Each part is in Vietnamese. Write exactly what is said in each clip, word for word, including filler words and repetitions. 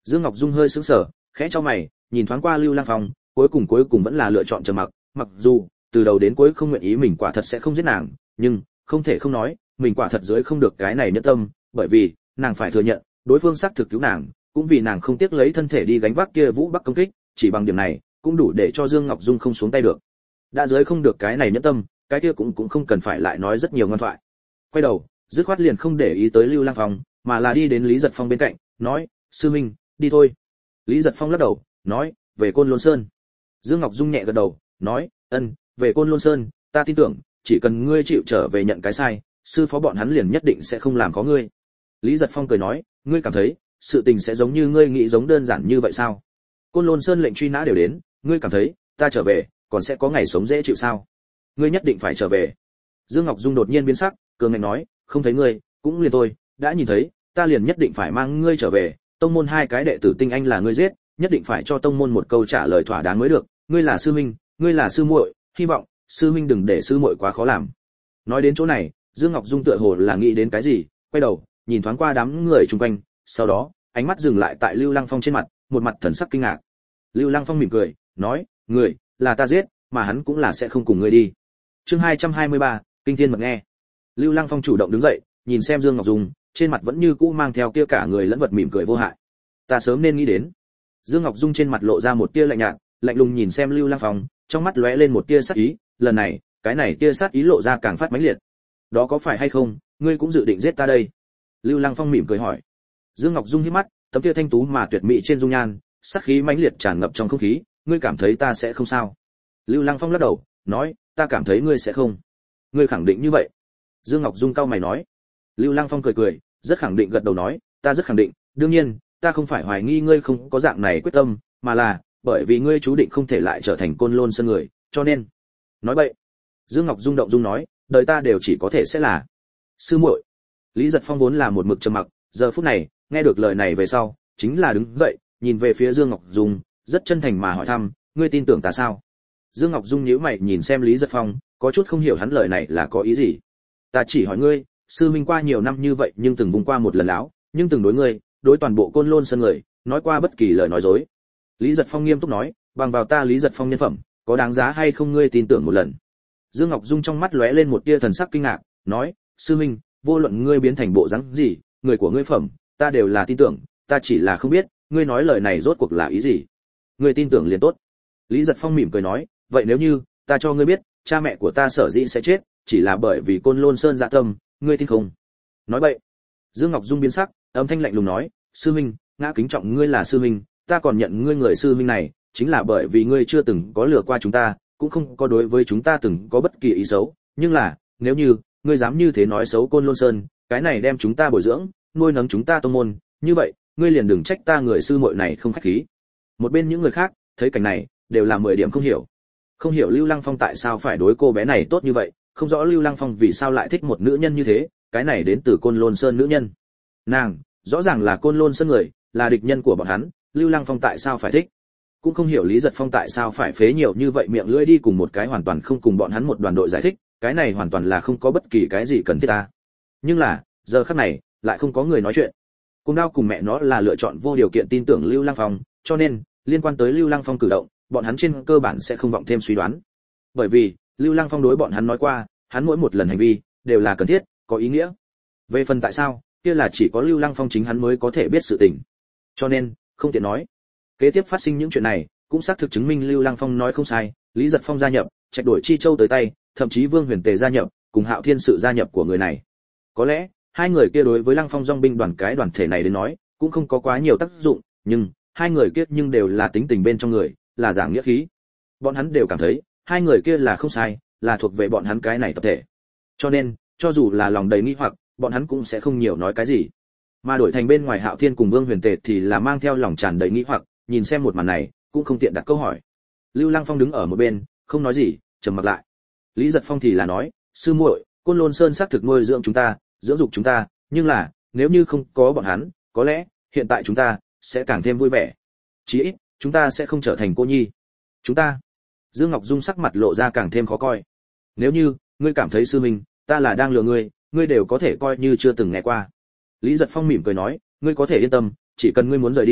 Dương Ngọc Dung hơi sững sờ, khẽ chau mày, nhìn thoáng qua Lưu Lang Phong, cuối cùng cuối cùng vẫn là lựa chọn trầm mặc, mặc dù từ đầu đến cuối không nguyện ý mình quả thật sẽ không giết nàng, nhưng không thể không nói, mình quả thật dưới không được cái này nhẫn tâm, bởi vì nàng phải thừa nhận, đối phương xác thực cứu nàng, cũng vì nàng không tiếc lấy thân thể đi gánh vác kia Vũ Bắc công kích, chỉ bằng điểm này, cũng đủ để cho Dương Ngọc Dung không xuống tay được. Đã dưới không được cái này nhẫn tâm, cái kia cũng cũng không cần phải lại nói rất nhiều ngoan thoại. Quay đầu, dứt khoát liền không để ý tới Lưu Lang Phong, mà là đi đến Lý Giật Phong bên cạnh, nói: "Sư huynh, đi thôi." Lý Giật Phong lắc đầu, nói: "Về Côn Lôn Sơn." Dương Ngọc Dung nhẹ gật đầu, nói: "Ân, về Côn Lôn Sơn, ta tin tưởng, chỉ cần ngươi chịu trở về nhận cái sai, sư phó bọn hắn liền nhất định sẽ không làm khó ngươi." Lý Giật Phong cười nói: "Ngươi cảm thấy, sự tình sẽ giống như ngươi nghĩ giống đơn giản như vậy sao? Côn Lôn Sơn lệnh truy nã đều đến, ngươi cảm thấy, ta trở về, còn sẽ có ngày sống dễ chịu sao? Ngươi nhất định phải trở về." Dương Ngọc Dung đột nhiên biến sắc, cường ngạnh nói: "Không thấy ngươi, cũng liền thôi, đã nhìn thấy, ta liền nhất định phải mang ngươi trở về, tông môn hai cái đệ tử tinh anh là ngươi giết, nhất định phải cho tông môn một câu trả lời thỏa đáng mới được, ngươi là sư huynh, ngươi là sư muội, hy vọng sư huynh đừng để sư muội quá khó làm." Nói đến chỗ này, Dương Ngọc Dung tựa hồ là nghĩ đến cái gì, quay đầu, nhìn thoáng qua đám người xung quanh, sau đó, ánh mắt dừng lại tại Lưu Lăng Phong trên mặt, một mặt thần sắc kinh ngạc. Lưu Lăng Phong mỉm cười, nói: "Người là ta giết, mà hắn cũng là sẽ không cùng ngươi đi." Chương hai trăm hai mươi ba, kinh thiên mật nghe. Lưu Lăng Phong chủ động đứng dậy, nhìn xem Dương Ngọc Dung, trên mặt vẫn như cũ mang theo kia cả người lẫn vật mỉm cười vô hại. "Ta sớm nên nghĩ đến." Dương Ngọc Dung trên mặt lộ ra một tia lạnh nhạt, lạnh lùng nhìn xem Lưu Lăng Phong, trong mắt lóe lên một tia sát ý, lần này, cái này tia sát ý lộ ra càng phát mãnh liệt. "Đó có phải hay không, ngươi cũng dự định giết ta đây?" Lưu Lăng Phong mỉm cười hỏi. Dương Ngọc Dung híp mắt, tấm tia thanh tú mà tuyệt mỹ trên dung nhan, sát khí mãnh liệt tràn ngập trong không khí, "Ngươi cảm thấy ta sẽ không sao?" Lưu Lăng Phong lắc đầu, nói: "Ta cảm thấy ngươi sẽ không." "Ngươi khẳng định như vậy?" Dương Ngọc Dung cau mày nói. Lưu Lăng Phong cười cười, rất khẳng định gật đầu nói: "Ta rất khẳng định, đương nhiên, ta không phải hoài nghi ngươi không có dạng này quyết tâm, mà là bởi vì ngươi chú định không thể lại trở thành Côn Lôn Sơn người, cho nên." Nói bậy. Dương Ngọc Dung động dung nói: "Đời ta đều chỉ có thể sẽ là sư muội." Lý Giật Phong vốn là một mực trầm mặc, giờ phút này, nghe được lời này về sau, chính là đứng dậy, nhìn về phía Dương Ngọc Dung, rất chân thành mà hỏi thăm: "Ngươi tin tưởng ta sao?" Dương Ngọc Dung nhíu mày nhìn xem Lý Giật Phong, có chút không hiểu hắn lời này là có ý gì. "Ta chỉ hỏi ngươi, sư minh qua nhiều năm như vậy nhưng từng vùng qua một lần lão, nhưng từng đối ngươi, đối toàn bộ Côn Lôn Sơn người, nói qua bất kỳ lời nói dối." Lý Giật Phong nghiêm túc nói: "Bằng vào ta Lý Giật Phong nhân phẩm, có đáng giá hay không ngươi tin tưởng một lần?" Dương Ngọc Dung trong mắt lóe lên một tia thần sắc kinh ngạc, nói: "Sư minh, vô luận ngươi biến thành bộ dáng gì, người của ngươi phẩm, ta đều là tin tưởng, ta chỉ là không biết, ngươi nói lời này rốt cuộc là ý gì." "Ngươi tin tưởng liền tốt." Lý Giật Phong mỉm cười nói: "Vậy nếu như ta cho ngươi biết, cha mẹ của ta sở dĩ sẽ chết, chỉ là bởi vì Côn Lôn Sơn dạ tâm, ngươi tin không?" Nói bậy. Dương Ngọc Dung biến sắc, âm thanh lạnh lùng nói: "Sư minh, ngã kính trọng ngươi là sư minh, ta còn nhận ngươi người sư minh này, chính là bởi vì ngươi chưa từng có lừa qua chúng ta, cũng không có đối với chúng ta từng có bất kỳ ý xấu, nhưng là, nếu như ngươi dám như thế nói xấu Côn Lôn Sơn, cái này đem chúng ta bồi dưỡng, nuôi nấng chúng ta tông môn, như vậy, ngươi liền đừng trách ta người sư muội này không khách khí." Một bên những người khác, thấy cảnh này, đều là mười điểm không hiểu. Không hiểu Lưu Lăng Phong tại sao phải đối cô bé này tốt như vậy, không rõ Lưu Lăng Phong vì sao lại thích một nữ nhân như thế, cái này đến từ Côn Lôn Sơn nữ nhân. Nàng, rõ ràng là Côn Lôn Sơn người, là địch nhân của bọn hắn, Lưu Lăng Phong tại sao phải thích? Cũng không hiểu Lý Giật Phong tại sao phải phế nhiều như vậy miệng lưỡi đi cùng một cái hoàn toàn không cùng bọn hắn một đoàn đội giải thích, cái này hoàn toàn là không có bất kỳ cái gì cần thiết ta. Nhưng là, giờ khắc này, lại không có người nói chuyện. Cung Đao cùng mẹ nó là lựa chọn vô điều kiện tin tưởng Lưu Lăng Phong, cho nên, liên quan tới Lưu Lăng Phong cử động, bọn hắn trên cơ bản sẽ không vọng thêm suy đoán. Bởi vì, Lưu Lăng Phong đối bọn hắn nói qua, hắn mỗi một lần hành vi đều là cần thiết, có ý nghĩa. Về phần tại sao, kia là chỉ có Lưu Lăng Phong chính hắn mới có thể biết sự tình. Cho nên, không tiện nói. Kế tiếp phát sinh những chuyện này, cũng xác thực chứng minh Lưu Lăng Phong nói không sai, Lý Giật Phong gia nhập, trạch đổi chi châu tới tay, thậm chí Vương Huyền Tề gia nhập, cùng Hạo Thiên sự gia nhập của người này. Có lẽ, hai người kia đối với Lăng Phong dòng binh đoàn cái đoàn thể này đến nói, cũng không có quá nhiều tác dụng, nhưng hai người kia nhưng đều là tính tình bên trong người, là giảng nghĩa khí. Bọn hắn đều cảm thấy, hai người kia là không sai, là thuộc về bọn hắn cái này tập thể. Cho nên, cho dù là lòng đầy nghi hoặc, bọn hắn cũng sẽ không nhiều nói cái gì. Mà đổi thành bên ngoài Hạo Thiên cùng Vương Huyền Tề thì là mang theo lòng tràn đầy nghi hoặc, nhìn xem một màn này, cũng không tiện đặt câu hỏi. Lưu Lăng Phong đứng ở một bên, không nói gì, trầm mặc lại. Lý Giật Phong thì là nói: "Sư muội, Côn Lôn Sơn xác thực nuôi dưỡng chúng ta, dưỡng dục chúng ta, nhưng là, nếu như không có bọn hắn, có lẽ hiện tại chúng ta sẽ càng thêm vui vẻ. Chí ít, chúng ta sẽ không trở thành cô nhi." "Chúng ta?" Dương Ngọc Dung sắc mặt lộ ra càng thêm khó coi. "Nếu như ngươi cảm thấy sư minh, ta là đang lừa ngươi, ngươi đều có thể coi như chưa từng nghe qua." Lý Giật Phong mỉm cười nói: "Ngươi có thể yên tâm, chỉ cần ngươi muốn rời đi,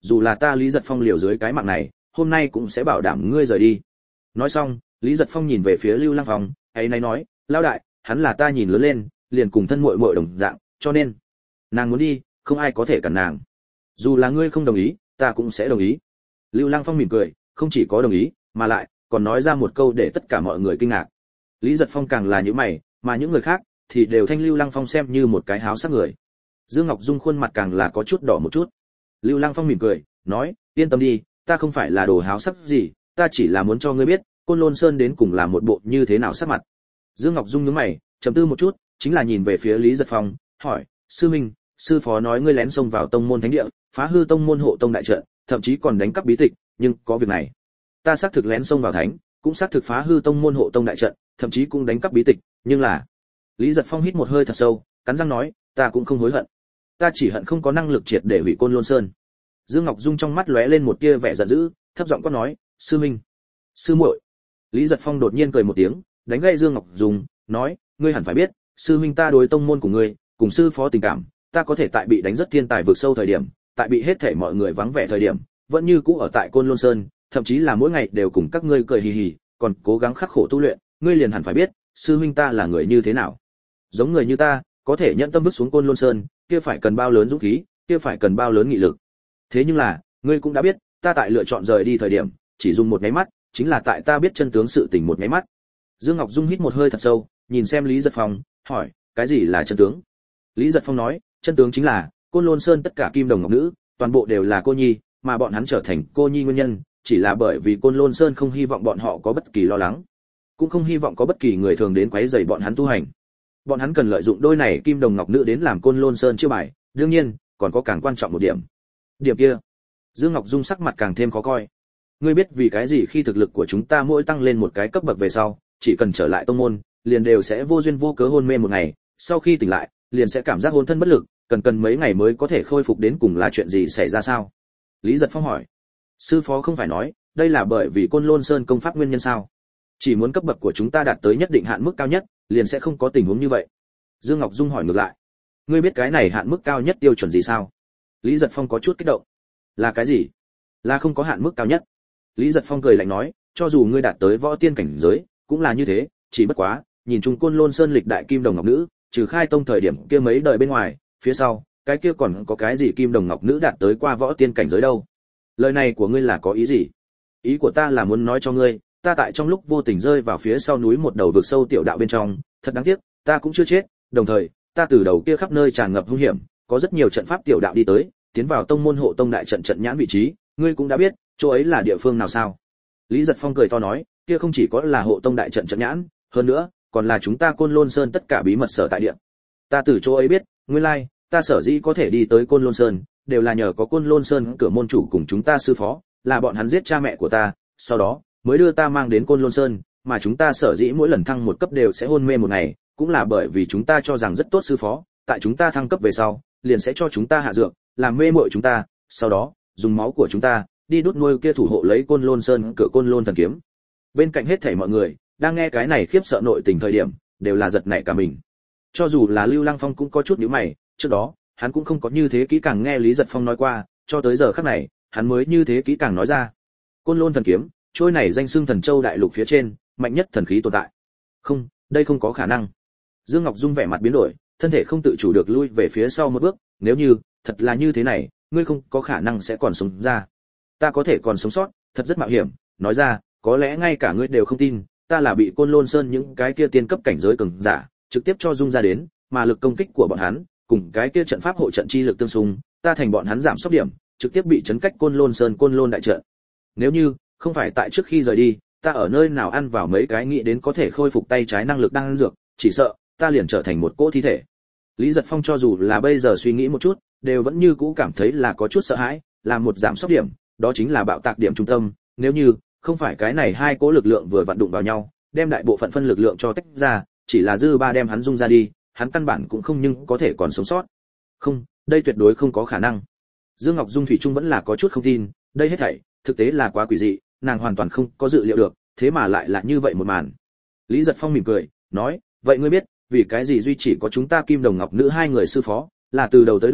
dù là ta Lý Giật Phong liều dưới cái mạng này, hôm nay cũng sẽ bảo đảm ngươi rời đi. Nói xong, Lý Giật Phong nhìn về phía Lưu Lăng Phong, ấy nay nói, lão đại, hắn là ta nhìn lớn lên, liền cùng thân muội muội đồng dạng, cho nên nàng muốn đi, không ai có thể cản nàng. Dù là ngươi không đồng ý, ta cũng sẽ đồng ý. Lưu Lăng Phong mỉm cười, không chỉ có đồng ý, mà lại còn nói ra một câu để tất cả mọi người kinh ngạc. Lý Giật Phong càng là những mày, mà những người khác thì đều thanh Lưu Lăng Phong xem như một cái háo sắc người. Dương Ngọc Dung khuôn mặt càng là có chút đỏ một chút. Lưu Lăng Phong mỉm cười, nói, yên tâm đi, ta không phải là đồ háo sắc gì, ta chỉ là muốn cho ngươi biết, Côn Lôn Sơn đến cùng là một bộ như thế nào sắc mặt. Dương Ngọc Dung nhướng mày, trầm tư một chút, chính là nhìn về phía Lý Giật Phong, hỏi, sư minh, sư phó nói ngươi lén xông vào tông môn thánh địa, phá hư tông môn hộ tông đại trận, thậm chí còn đánh cắp bí tịch, nhưng có việc này, ta xác thực lén xông vào thánh, cũng xác thực phá hư tông môn hộ tông đại trận, thậm chí cũng đánh cắp bí tịch, nhưng là Lý Giật Phong hít một hơi thật sâu, cắn răng nói, ta cũng không hối hận, ta chỉ hận không có năng lực triệt để hủy Côn Lôn Sơn. Dương Ngọc Dung trong mắt lóe lên một tia vẻ giận dữ, thấp giọng quát nói, sư minh, sư muội. Lý Giật Phong đột nhiên cười một tiếng, đánh gãy Dương Ngọc Dung, nói, ngươi hẳn phải biết, sư minh ta đối tông môn của ngươi, cùng sư phó tình cảm, ta có thể tại bị đánh rất thiên tài vượt sâu thời điểm, tại bị hết thảy mọi người vắng vẻ thời điểm, vẫn như cũ ở tại Côn Lôn Sơn, thậm chí là mỗi ngày đều cùng các ngươi cười hì hì, còn cố gắng khắc khổ tu luyện, ngươi liền hẳn phải biết, sư huynh ta là người như thế nào. Giống người như ta, có thể nhận tâm vứt xuống Côn Lôn Sơn, kia phải cần bao lớn dũng khí, kia phải cần bao lớn nghị lực. Thế nhưng là, ngươi cũng đã biết, ta tại lựa chọn rời đi thời điểm, chỉ dùng một cái mắt, chính là tại ta biết chân tướng sự tình một cái mắt. Dương Ngọc Dung hít một hơi thật sâu, nhìn xem Lý Giật Phong, hỏi, cái gì là chân tướng? Lý Giật Phong nói, chân tướng chính là, Côn Lôn Sơn tất cả kim đồng ngọc nữ, toàn bộ đều là cô nhi, mà bọn hắn trở thành cô nhi nguyên nhân, chỉ là bởi vì Côn Lôn Sơn không hy vọng bọn họ có bất kỳ lo lắng, cũng không hy vọng có bất kỳ người thường đến quấy rầy bọn hắn tu hành. Bọn hắn cần lợi dụng đôi này kim đồng ngọc nữ đến làm Côn Lôn Sơn chiêu bài, đương nhiên, còn có càng quan trọng một điểm. Điểm kia, Dương Ngọc Dung sắc mặt càng thêm khó coi. Ngươi biết vì cái gì khi thực lực của chúng ta mỗi tăng lên một cái cấp bậc về sau, chỉ cần trở lại tông môn, liền đều sẽ vô duyên vô cớ hôn mê một ngày, sau khi tỉnh lại, liền sẽ cảm giác hôn thân bất lực, cần cần mấy ngày mới có thể khôi phục, đến cùng là chuyện gì xảy ra sao? Lý Giật Phong hỏi. Sư phó không phải nói, đây là bởi vì Côn Lôn Sơn công pháp nguyên nhân sao? Chỉ muốn cấp bậc của chúng ta đạt tới nhất định hạn mức cao nhất, liền sẽ không có tình huống như vậy. Dương Ngọc Dung hỏi ngược lại. Ngươi biết cái này hạn mức cao nhất tiêu chuẩn gì sao? Lý Giật Phong có chút kích động. Là cái gì? Là không có hạn mức cao nhất. Lý Giật Phong cười lạnh nói, cho dù ngươi đạt tới võ tiên cảnh giới, cũng là như thế, chỉ bất quá, nhìn chung Côn Lôn Sơn lịch đại kim đồng ngọc nữ, trừ khai tông thời điểm kia mấy đời bên ngoài, phía sau, cái kia còn có cái gì kim đồng ngọc nữ đạt tới qua võ tiên cảnh giới đâu? Lời này của ngươi là có ý gì? Ý của ta là muốn nói cho ngươi, ta tại trong lúc vô tình rơi vào phía sau núi một đầu vực sâu tiểu đạo bên trong, thật đáng tiếc, ta cũng chưa chết, đồng thời, ta từ đầu kia khắp nơi tràn ngập hung hiểm, có rất nhiều trận pháp tiểu đạo đi tới, tiến vào tông môn hộ tông đại trận trận nhãn vị trí, ngươi cũng đã biết, chỗ ấy là địa phương nào sao? Lý Giật Phong cười to nói, kia không chỉ có là hộ tông đại trận trận nhãn, hơn nữa, còn là chúng ta Côn Lôn Sơn tất cả bí mật sở tại địa. Ta từ chỗ ấy biết, nguyên lai, ta sở dĩ có thể đi tới Côn Lôn Sơn, đều là nhờ có Côn Lôn Sơn cửa môn chủ cùng chúng ta sư phó, là bọn hắn giết cha mẹ của ta, sau đó mới đưa ta mang đến Côn Lôn Sơn, mà chúng ta sở dĩ mỗi lần thăng một cấp đều sẽ hôn mê một ngày, cũng là bởi vì chúng ta cho rằng rất tốt sư phó, tại chúng ta thăng cấp về sau, liền sẽ cho chúng ta hạ dược, làm mê muội chúng ta, sau đó, dùng máu của chúng ta đi đút nuôi kia thủ hộ lấy Côn Lôn Sơn cửa Côn Lôn thần kiếm. Bên cạnh hết thảy mọi người, đang nghe cái này khiếp sợ nội tình thời điểm, đều là giật nảy cả mình. Cho dù là Lưu Lăng Phong cũng có chút nhíu mày, trước đó, hắn cũng không có như thế kỹ càng nghe Lý Giật Phong nói qua, cho tới giờ khắc này, hắn mới như thế kỹ càng nói ra. Côn Lôn thần kiếm, trôi này danh xưng Thần Châu đại lục phía trên, mạnh nhất thần khí tồn tại. Không, đây không có khả năng. Dương Ngọc Dung vẻ mặt biến đổi, thân thể không tự chủ được lui về phía sau một bước, nếu như thật là như thế này, ngươi không có khả năng sẽ còn sống ra. Ta có thể còn sống sót, thật rất mạo hiểm, nói ra, có lẽ ngay cả ngươi đều không tin, ta là bị Côn Lôn Sơn những cái kia tiên cấp cảnh giới cường giả trực tiếp cho dung ra đến, mà lực công kích của bọn hắn cùng cái kia trận pháp hộ trận chi lực tương xung, ta thành bọn hắn giảm sốc điểm, trực tiếp bị chấn cách Côn Lôn Sơn Côn Lôn đại trận. Nếu như không phải tại trước khi rời đi, ta ở nơi nào ăn vào mấy cái nghĩ đến có thể khôi phục tay trái năng lực đang ăn dược, chỉ sợ ta liền trở thành một cỗ thi thể. Lý Giật Phong cho dù là bây giờ suy nghĩ một chút, đều vẫn như cũ cảm thấy là có chút sợ hãi, là một giảm sốc điểm, đó chính là bạo tạc điểm trung tâm, nếu như không phải cái này hai cỗ lực lượng vừa vặn đụng vào nhau, đem đại bộ phận phân lực lượng cho tách ra, chỉ là dư ba đem hắn dung ra đi, hắn căn bản cũng không nhưng có thể còn sống sót. Không, đây tuyệt đối không có khả năng. Dương Ngọc Dung thủy chung vẫn là có chút không tin, đây hết thảy thực tế là quá quỷ dị, nàng hoàn toàn không có dự liệu được, thế mà lại là như vậy một màn. Lý Giật Phong mỉm cười, nói, vậy ngươi biết, vì cái gì duy chỉ có chúng ta Kim Đồng Ngọc nữ hai người sư phó, là từ đầu tới đuôi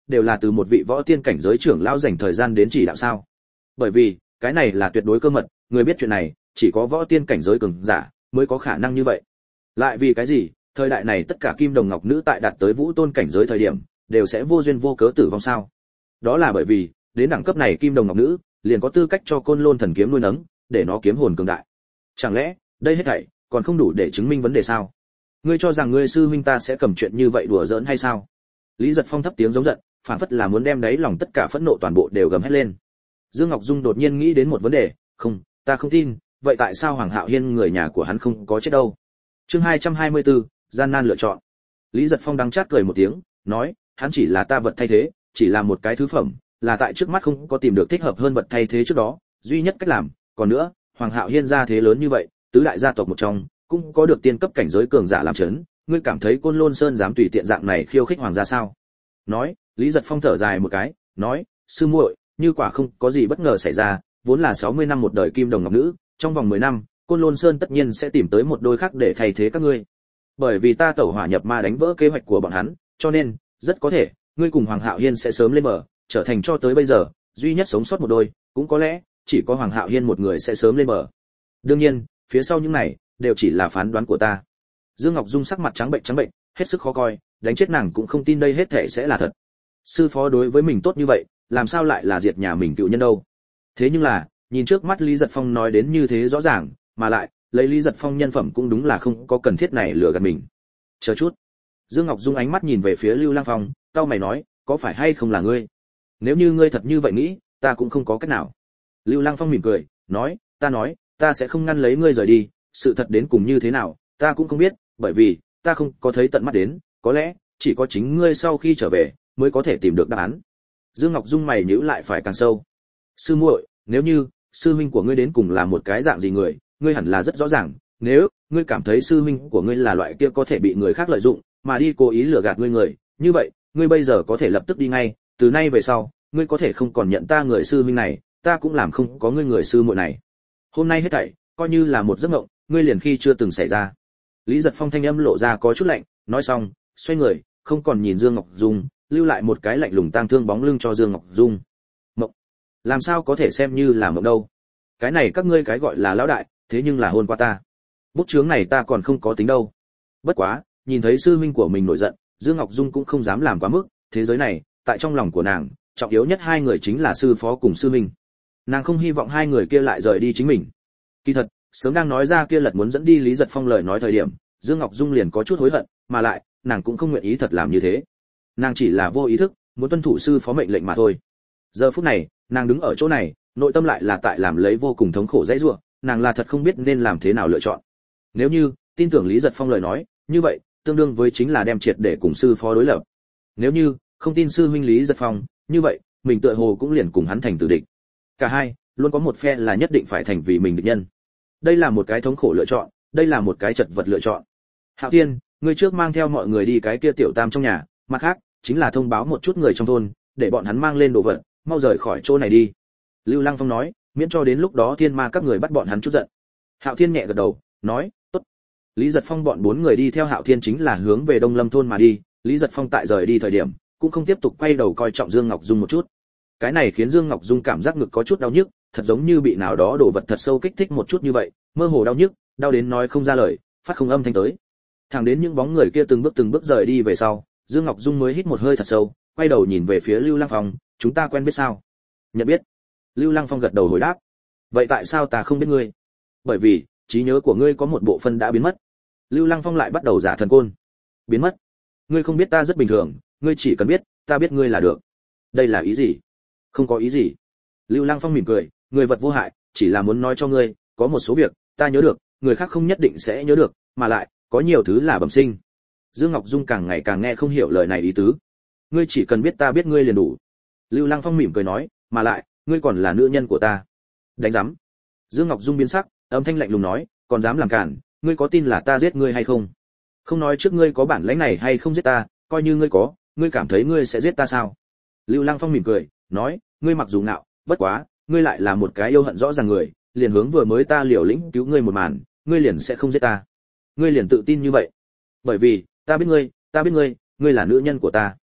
đều là từ một vị võ tiên cảnh giới trưởng lão dành thời gian đến chỉ đạo sao? Bởi vì, cái này là tuyệt đối cơ mật, người biết chuyện này, chỉ có võ tiên cảnh giới cường giả mới có khả năng như vậy. Lại vì cái gì, thời đại này tất cả kim đồng ngọc nữ tại đạt tới vũ tôn cảnh giới thời điểm, đều sẽ vô duyên vô cớ tử vong sao? Đó là bởi vì, đến đẳng cấp này kim đồng ngọc nữ, liền có tư cách cho Côn Lôn thần kiếm nuôi nấng, để nó kiếm hồn cường đại. Chẳng lẽ, đây hết thảy còn không đủ để chứng minh vấn đề sao? Ngươi cho rằng ngươi sư huynh ta sẽ cầm chuyện như vậy đùa giỡn hay sao? Lý Giật Phong thấp tiếng giống giận, phản phất là muốn đem đáy lòng tất cả phẫn nộ toàn bộ đều gầm hết lên. Dương Ngọc Dung đột nhiên nghĩ đến một vấn đề, không, ta không tin, vậy tại sao Hoàng Hạo Hiên người nhà của hắn không có chết đâu? Chương hai trăm hai mươi tư, gian nan lựa chọn. Lý Giật Phong đắng chát cười một tiếng, nói, hắn chỉ là ta vật thay thế, chỉ là một cái thứ phẩm, là tại trước mắt không có tìm được thích hợp hơn vật thay thế trước đó, duy nhất cách làm, còn nữa, Hoàng Hạo Hiên gia thế lớn như vậy, tứ đại gia tộc một trong, cũng có được tiên cấp cảnh giới cường giả làm chấn, ngươi cảm thấy Côn Lôn Sơn dám tùy tiện dạng này khiêu khích hoàng gia sao? Nói, Lý Giật Phong thở dài một cái, nói, sư muội, như quả không có gì bất ngờ xảy ra, vốn là sáu mươi năm một đời kim đồng ngọc nữ, trong vòng mười năm, Côn Lôn Sơn tất nhiên sẽ tìm tới một đôi khác để thay thế các ngươi. Bởi vì ta tẩu hỏa nhập ma đánh vỡ kế hoạch của bọn hắn, cho nên, rất có thể, ngươi cùng Hoàng Hạo Hiên sẽ sớm lên bờ, trở thành cho tới bây giờ, duy nhất sống sót một đôi, cũng có lẽ, chỉ có Hoàng Hạo Hiên một người sẽ sớm lên bờ. Đương nhiên, phía sau những này, đều chỉ là phán đoán của ta. Dương Ngọc Dung sắc mặt trắng bệnh trắng bệnh, hết sức khó coi, đánh chết nàng cũng không tin đây hết thảy sẽ là thật. Sư phó đối với mình tốt như vậy, làm sao lại là diệt nhà mình cựu nhân đâu? Thế nhưng là, nhìn trước mắt Lý Giật Phong nói đến như thế rõ ràng, mà lại, lấy Lý Giật Phong nhân phẩm cũng đúng là không có cần thiết này lừa gạt mình. Chờ chút. Dương Ngọc Dung ánh mắt nhìn về phía Lưu Lang Phong, cau mày nói, có phải hay không là ngươi? Nếu như ngươi thật như vậy nghĩ, ta cũng không có cách nào. Lưu Lang Phong mỉm cười, nói, ta nói, ta sẽ không ngăn lấy ngươi rời đi, sự thật đến cùng như thế nào, ta cũng không biết, bởi vì, ta không có thấy tận mắt đến, có lẽ, chỉ có chính ngươi sau khi trở về, mới có thể tìm được đáp án. Dương Ngọc Dung mày nhíu lại phải càng sâu. Sư muội, nếu như, sư huynh của ngươi đến cùng là một cái dạng gì người, ngươi hẳn là rất rõ ràng, nếu, ngươi cảm thấy sư huynh của ngươi là loại kia có thể bị người khác lợi dụng, mà đi cố ý lừa gạt ngươi người, như vậy, ngươi bây giờ có thể lập tức đi ngay, từ nay về sau, ngươi có thể không còn nhận ta người sư huynh này, ta cũng làm không có ngươi người sư muội này. Hôm nay hết thảy, coi như là một giấc mộng, ngươi liền khi chưa từng xảy ra. Lý Giật Phong thanh âm lộ ra có chút lạnh, nói xong, xoay người, không còn nhìn Dương Ngọc Dung, lưu lại một cái lạnh lùng tang thương bóng lưng cho Dương Ngọc Dung. Mộng? Làm sao có thể xem như là mộng đâu? Cái này các ngươi cái gọi là lão đại, thế nhưng là hôn qua ta. Bút chướng này ta còn không có tính đâu. Bất quá, nhìn thấy sư huynh của mình nổi giận, Dương Ngọc Dung cũng không dám làm quá mức, thế giới này, tại trong lòng của nàng, trọng yếu nhất hai người chính là sư phó cùng sư huynh. Nàng không hy vọng hai người kia lại rời đi chính mình. Kỳ thật, sớm đang nói ra kia lật muốn dẫn đi Lý Giật Phong lời nói thời điểm, Dương Ngọc Dung liền có chút hối hận, mà lại, nàng cũng không nguyện ý thật làm như thế. Nàng chỉ là vô ý thức, muốn tuân thủ sư phó mệnh lệnh mà thôi. Giờ phút này, nàng đứng ở chỗ này, nội tâm lại là tại làm lấy vô cùng thống khổ dãy rủa, nàng là thật không biết nên làm thế nào lựa chọn. Nếu như tin tưởng Lý Giật Phong lời nói, như vậy, tương đương với chính là đem triệt để cùng sư phó đối lập. Nếu như không tin sư huynh Lý Giật Phong, như vậy, mình tựa hồ cũng liền cùng hắn thành tử địch. Cả hai, luôn có một phe là nhất định phải thành vì mình địch nhân. Đây là một cái thống khổ lựa chọn, đây là một cái chật vật lựa chọn. Hạo Tiên, ngươi trước mang theo mọi người đi cái kia tiểu tam trong nhà, mặt khác, chính là thông báo một chút người trong thôn, để bọn hắn mang lên đồ vật, mau rời khỏi chỗ này đi. Lưu Lăng Phong nói, miễn cho đến lúc đó thiên ma các người bắt bọn hắn chút giận. Hạo Thiên nhẹ gật đầu, nói, tốt. Lý Giật Phong bọn bốn người đi theo Hạo Thiên chính là hướng về Đông Lâm thôn mà đi. Lý Giật Phong tại rời đi thời điểm, cũng không tiếp tục quay đầu coi trọng Dương Ngọc Dung một chút. Cái này khiến Dương Ngọc Dung cảm giác ngực có chút đau nhức, thật giống như bị nào đó đổ vật thật sâu kích thích một chút như vậy, mơ hồ đau nhức, đau đến nói không ra lời, phát không âm thanh tới. Thẳng đến những bóng người kia từng bước từng bước rời đi về sau, Dương Ngọc Dung mới hít một hơi thật sâu, quay đầu nhìn về phía Lưu Lăng Phong, chúng ta quen biết sao? Nhận biết. Lưu Lăng Phong gật đầu hồi đáp. Vậy tại sao ta không biết ngươi? Bởi vì trí nhớ của ngươi có một bộ phận đã biến mất. Lưu Lăng Phong lại bắt đầu giả thần côn. Biến mất? Ngươi không biết ta rất bình thường, ngươi chỉ cần biết, ta biết ngươi là được. Đây là ý gì? Không có ý gì. Lưu Lăng Phong mỉm cười, người vật vô hại, chỉ là muốn nói cho ngươi, có một số việc ta nhớ được, người khác không nhất định sẽ nhớ được, mà lại có nhiều thứ là bẩm sinh. Dương Ngọc Dung càng ngày càng nghe không hiểu lời này ý tứ. Ngươi chỉ cần biết ta biết ngươi liền đủ. Lưu Lăng Phong mỉm cười nói, mà lại, ngươi còn là nữ nhân của ta. Đánh rắm. Dương Ngọc Dung biến sắc, âm thanh lạnh lùng nói, còn dám làm cản, ngươi có tin là ta giết ngươi hay không? Không nói trước ngươi có bản lĩnh này hay không giết ta, coi như ngươi có, ngươi cảm thấy ngươi sẽ giết ta sao? Lưu Lăng Phong mỉm cười, nói, ngươi mặc dù ngạo, bất quá, ngươi lại là một cái yêu hận rõ ràng người, liền hướng vừa mới ta liều lĩnh cứu ngươi một màn, ngươi liền sẽ không giết ta. Ngươi liền tự tin như vậy? Bởi vì, ta biết ngươi, ta biết ngươi, ngươi là nữ nhân của ta.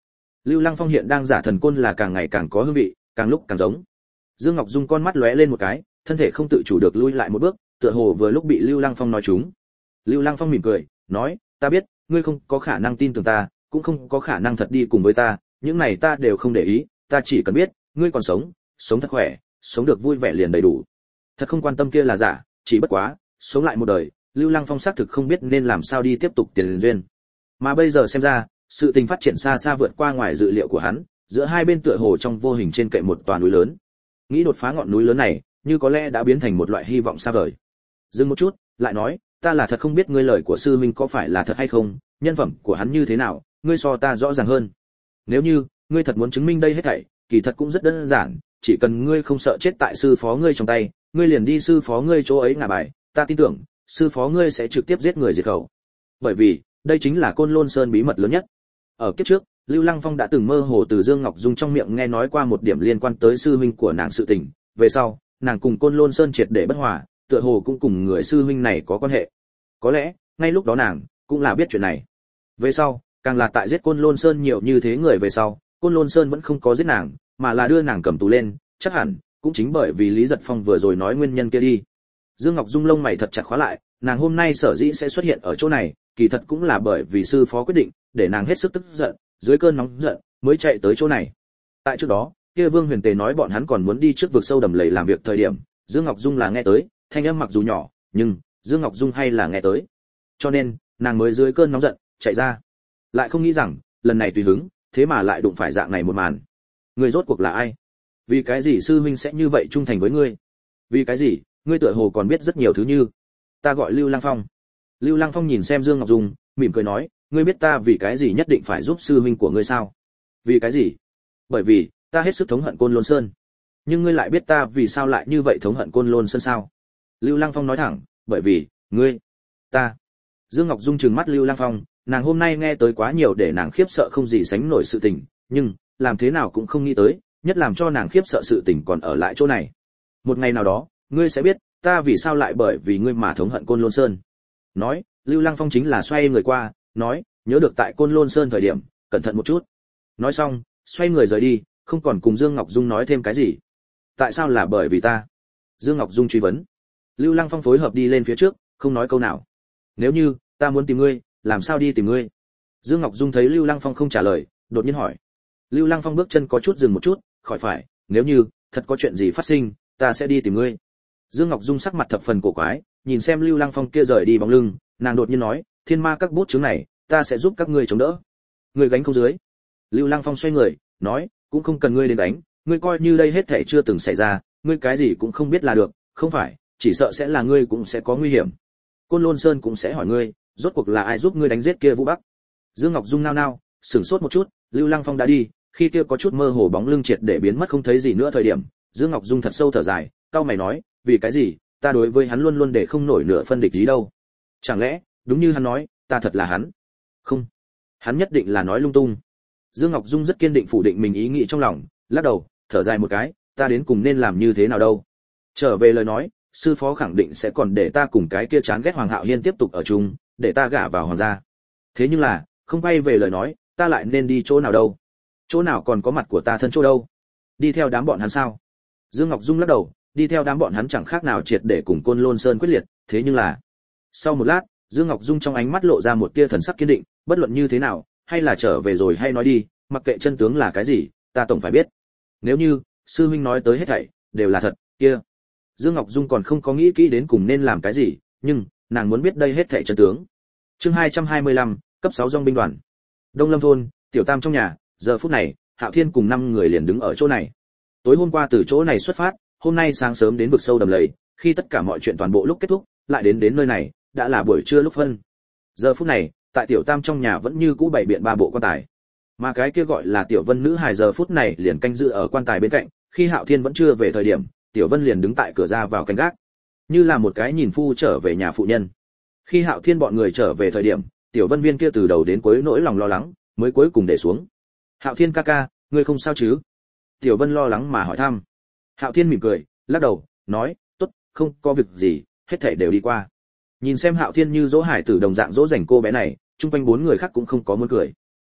Lưu Lăng Phong hiện đang giả thần côn là càng ngày càng có hương vị, càng lúc càng giống. Dương Ngọc Dung con mắt lóe lên một cái, thân thể không tự chủ được lui lại một bước, tựa hồ vừa lúc bị Lưu Lăng Phong nói trúng. Lưu Lăng Phong mỉm cười, nói, ta biết, ngươi không có khả năng tin tưởng ta, cũng không có khả năng thật đi cùng với ta, những này ta đều không để ý, ta chỉ cần biết, ngươi còn sống, sống thật khỏe, sống được vui vẻ liền đầy đủ. Thật không quan tâm kia là giả, chỉ bất quá, sống lại một đời, Lưu Lăng Phong xác thực không biết nên làm sao đi tiếp tục tiền duyên. Mà bây giờ xem ra, sự tình phát triển xa xa vượt qua ngoài dự liệu của hắn, giữa hai bên tựa hồ trong vô hình trên kệ một tòa núi lớn. Nghĩ đột phá ngọn núi lớn này, như có lẽ đã biến thành một loại hy vọng xa vời. Dừng một chút, lại nói, ta là thật không biết ngươi lời của sư minh có phải là thật hay không, nhân phẩm của hắn như thế nào, ngươi so ta rõ ràng hơn. Nếu như ngươi thật muốn chứng minh đây hết thảy, kỳ thật cũng rất đơn giản, chỉ cần ngươi không sợ chết tại sư phó ngươi trong tay, ngươi liền đi sư phó ngươi chỗ ấy ngả bài, ta tin tưởng, sư phó ngươi sẽ trực tiếp giết người diệt khẩu. Bởi vì, đây chính là Côn Lôn Sơn bí mật lớn nhất. Ở kiếp trước, Lưu Lăng Phong đã từng mơ hồ từ Dương Ngọc Dung trong miệng nghe nói qua một điểm liên quan tới sư huynh của nàng sự tình, về sau, nàng cùng Côn Lôn Sơn triệt để bất hòa, tựa hồ cũng cùng người sư huynh này có quan hệ. Có lẽ, ngay lúc đó nàng cũng là biết chuyện này. Về sau, càng là tại giết Côn Lôn Sơn nhiều như thế người về sau, Côn Lôn Sơn vẫn không có giết nàng, mà là đưa nàng cầm tù lên, chắc hẳn cũng chính bởi vì Lý Giật Phong vừa rồi nói nguyên nhân kia đi. Dương Ngọc Dung lông mày thật chặt khóa lại, nàng hôm nay sở dĩ sẽ xuất hiện ở chỗ này, kỳ thật cũng là bởi vì sư phó quyết định, để nàng hết sức tức giận, dưới cơn nóng giận mới chạy tới chỗ này. Tại trước đó, kia Vương Huyền Tề nói bọn hắn còn muốn đi trước vực sâu đầm lầy làm việc thời điểm, Dương Ngọc Dung là nghe tới, thanh âm mặc dù nhỏ, nhưng Dương Ngọc Dung hay là nghe tới. Cho nên, nàng mới dưới cơn nóng giận chạy ra. Lại không nghĩ rằng, lần này tùy hứng, thế mà lại đụng phải dạng này một màn. Người rốt cuộc là ai? Vì cái gì sư huynh sẽ như vậy trung thành với ngươi? Vì cái gì, ngươi tựa hồ còn biết rất nhiều thứ như. Ta gọi Lưu Lăng Phong. Lưu Lăng Phong nhìn xem Dương Ngọc Dung, mỉm cười nói, ngươi biết ta vì cái gì nhất định phải giúp sư huynh của ngươi sao? Vì cái gì? Bởi vì, ta hết sức thống hận Côn Lôn Sơn. Nhưng ngươi lại biết ta vì sao lại như vậy thống hận Côn Lôn Sơn sao? Lưu Lăng Phong nói thẳng, bởi vì, ngươi, ta. Dương Ngọc Dung trừng mắt Lưu Lăng Phong, nàng hôm nay nghe tới quá nhiều để nàng khiếp sợ không gì sánh nổi sự tình, nhưng làm thế nào cũng không nghĩ tới, nhất làm cho nàng khiếp sợ sự tình còn ở lại chỗ này. Một ngày nào đó, ngươi sẽ biết, ta vì sao lại bởi vì ngươi mà thống hận Côn Lôn Sơn. Nói, Lưu Lăng Phong chính là xoay người qua, nói, nhớ được tại Côn Lôn Sơn thời điểm, cẩn thận một chút. Nói xong, xoay người rời đi, không còn cùng Dương Ngọc Dung nói thêm cái gì. Tại sao là bởi vì ta? Dương Ngọc Dung truy vấn. Lưu Lăng Phong phối hợp đi lên phía trước, không nói câu nào. Nếu như ta muốn tìm ngươi, làm sao đi tìm ngươi? Dương Ngọc Dung thấy Lưu Lăng Phong không trả lời, đột nhiên hỏi. Lưu Lăng Phong bước chân có chút dừng một chút, khỏi phải, nếu như thật có chuyện gì phát sinh, ta sẽ đi tìm ngươi. Dương Ngọc Dung sắc mặt thập phần cổ quái, nhìn xem Lưu Lăng Phong kia rời đi bóng lưng, nàng đột nhiên nói, thiên ma các bút chứng này, ta sẽ giúp các ngươi chống đỡ. Ngươi gánh không dưới. Lưu Lăng Phong xoay người, nói, cũng không cần ngươi đến đánh, ngươi coi như đây hết thảy chưa từng xảy ra, ngươi cái gì cũng không biết là được, không phải, chỉ sợ sẽ là ngươi cũng sẽ có nguy hiểm. Côn Lôn Sơn cũng sẽ hỏi ngươi, rốt cuộc là ai giúp ngươi đánh giết kia Vũ Bắc. Dương Ngọc Dung nao nao, sửng sốt một chút, Lưu Lăng Phong đã đi, khi kia có chút mơ hồ bóng lưng triệt để biến mất không thấy gì nữa thời điểm, Dương Ngọc Dung thật sâu thở dài, cau mày nói, vì cái gì, ta đối với hắn luôn luôn để không nổi nửa phân địch ý đâu. Chẳng lẽ, đúng như hắn nói, ta thật là hắn? Không, hắn nhất định là nói lung tung. Dương Ngọc Dung rất kiên định phủ định mình ý nghĩ trong lòng, lắc đầu, thở dài một cái, ta đến cùng nên làm như thế nào đâu? Trở về lời nói, sư phó khẳng định sẽ còn để ta cùng cái kia chán ghét Hoàng Hạo Hiên tiếp tục ở chung, để ta gả vào hoàng gia. Thế nhưng là, không quay về lời nói, ta lại nên đi chỗ nào đâu? Chỗ nào còn có mặt của ta thân chỗ đâu? Đi theo đám bọn hắn sao? Dương Ngọc Dung lắc đầu, đi theo đám bọn hắn chẳng khác nào triệt để cùng Côn Lôn Sơn quyết liệt, thế nhưng là. Sau một lát, Dương Ngọc Dung trong ánh mắt lộ ra một tia thần sắc kiên định, bất luận như thế nào, hay là trở về rồi hay nói đi, mặc kệ chân tướng là cái gì, ta tổng phải biết. Nếu như sư huynh nói tới hết thảy đều là thật, kia. Dương Ngọc Dung còn không có nghĩ kỹ đến cùng nên làm cái gì, nhưng nàng muốn biết đây hết thảy chân tướng. Chương hai trăm hai mươi lăm, cấp sáu dòng binh đoàn. Đông Lâm thôn, Tiểu Tam trong nhà, giờ phút này, Hạo Thiên cùng năm người liền đứng ở chỗ này. Tối hôm qua từ chỗ này xuất phát, hôm nay sáng sớm đến vực sâu đầm lầy, khi tất cả mọi chuyện toàn bộ lúc kết thúc, lại đến đến nơi này, đã là buổi trưa lúc phân. Giờ phút này, tại Tiểu Tam trong nhà vẫn như cũ bày biện ba bộ quan tài. Mà cái kia gọi là Tiểu Vân nữ hài giờ phút này liền canh giữ ở quan tài bên cạnh, khi Hạo Thiên vẫn chưa về thời điểm, Tiểu Vân liền đứng tại cửa ra vào canh gác, như là một cái nhìn phu trở về nhà phụ nhân. Khi Hạo Thiên bọn người trở về thời điểm, Tiểu Vân viên kia từ đầu đến cuối nỗi lòng lo lắng, mới cuối cùng để xuống. Hạo Thiên ca ca, ngươi không sao chứ? Tiểu Vân lo lắng mà hỏi thăm. Hạo Thiên mỉm cười, lắc đầu, nói, tốt, không có việc gì, hết thảy đều đi qua. Nhìn xem Hạo Thiên như dỗ hải tử đồng dạng dỗ dành cô bé này, chung quanh bốn người khác cũng không có muốn cười.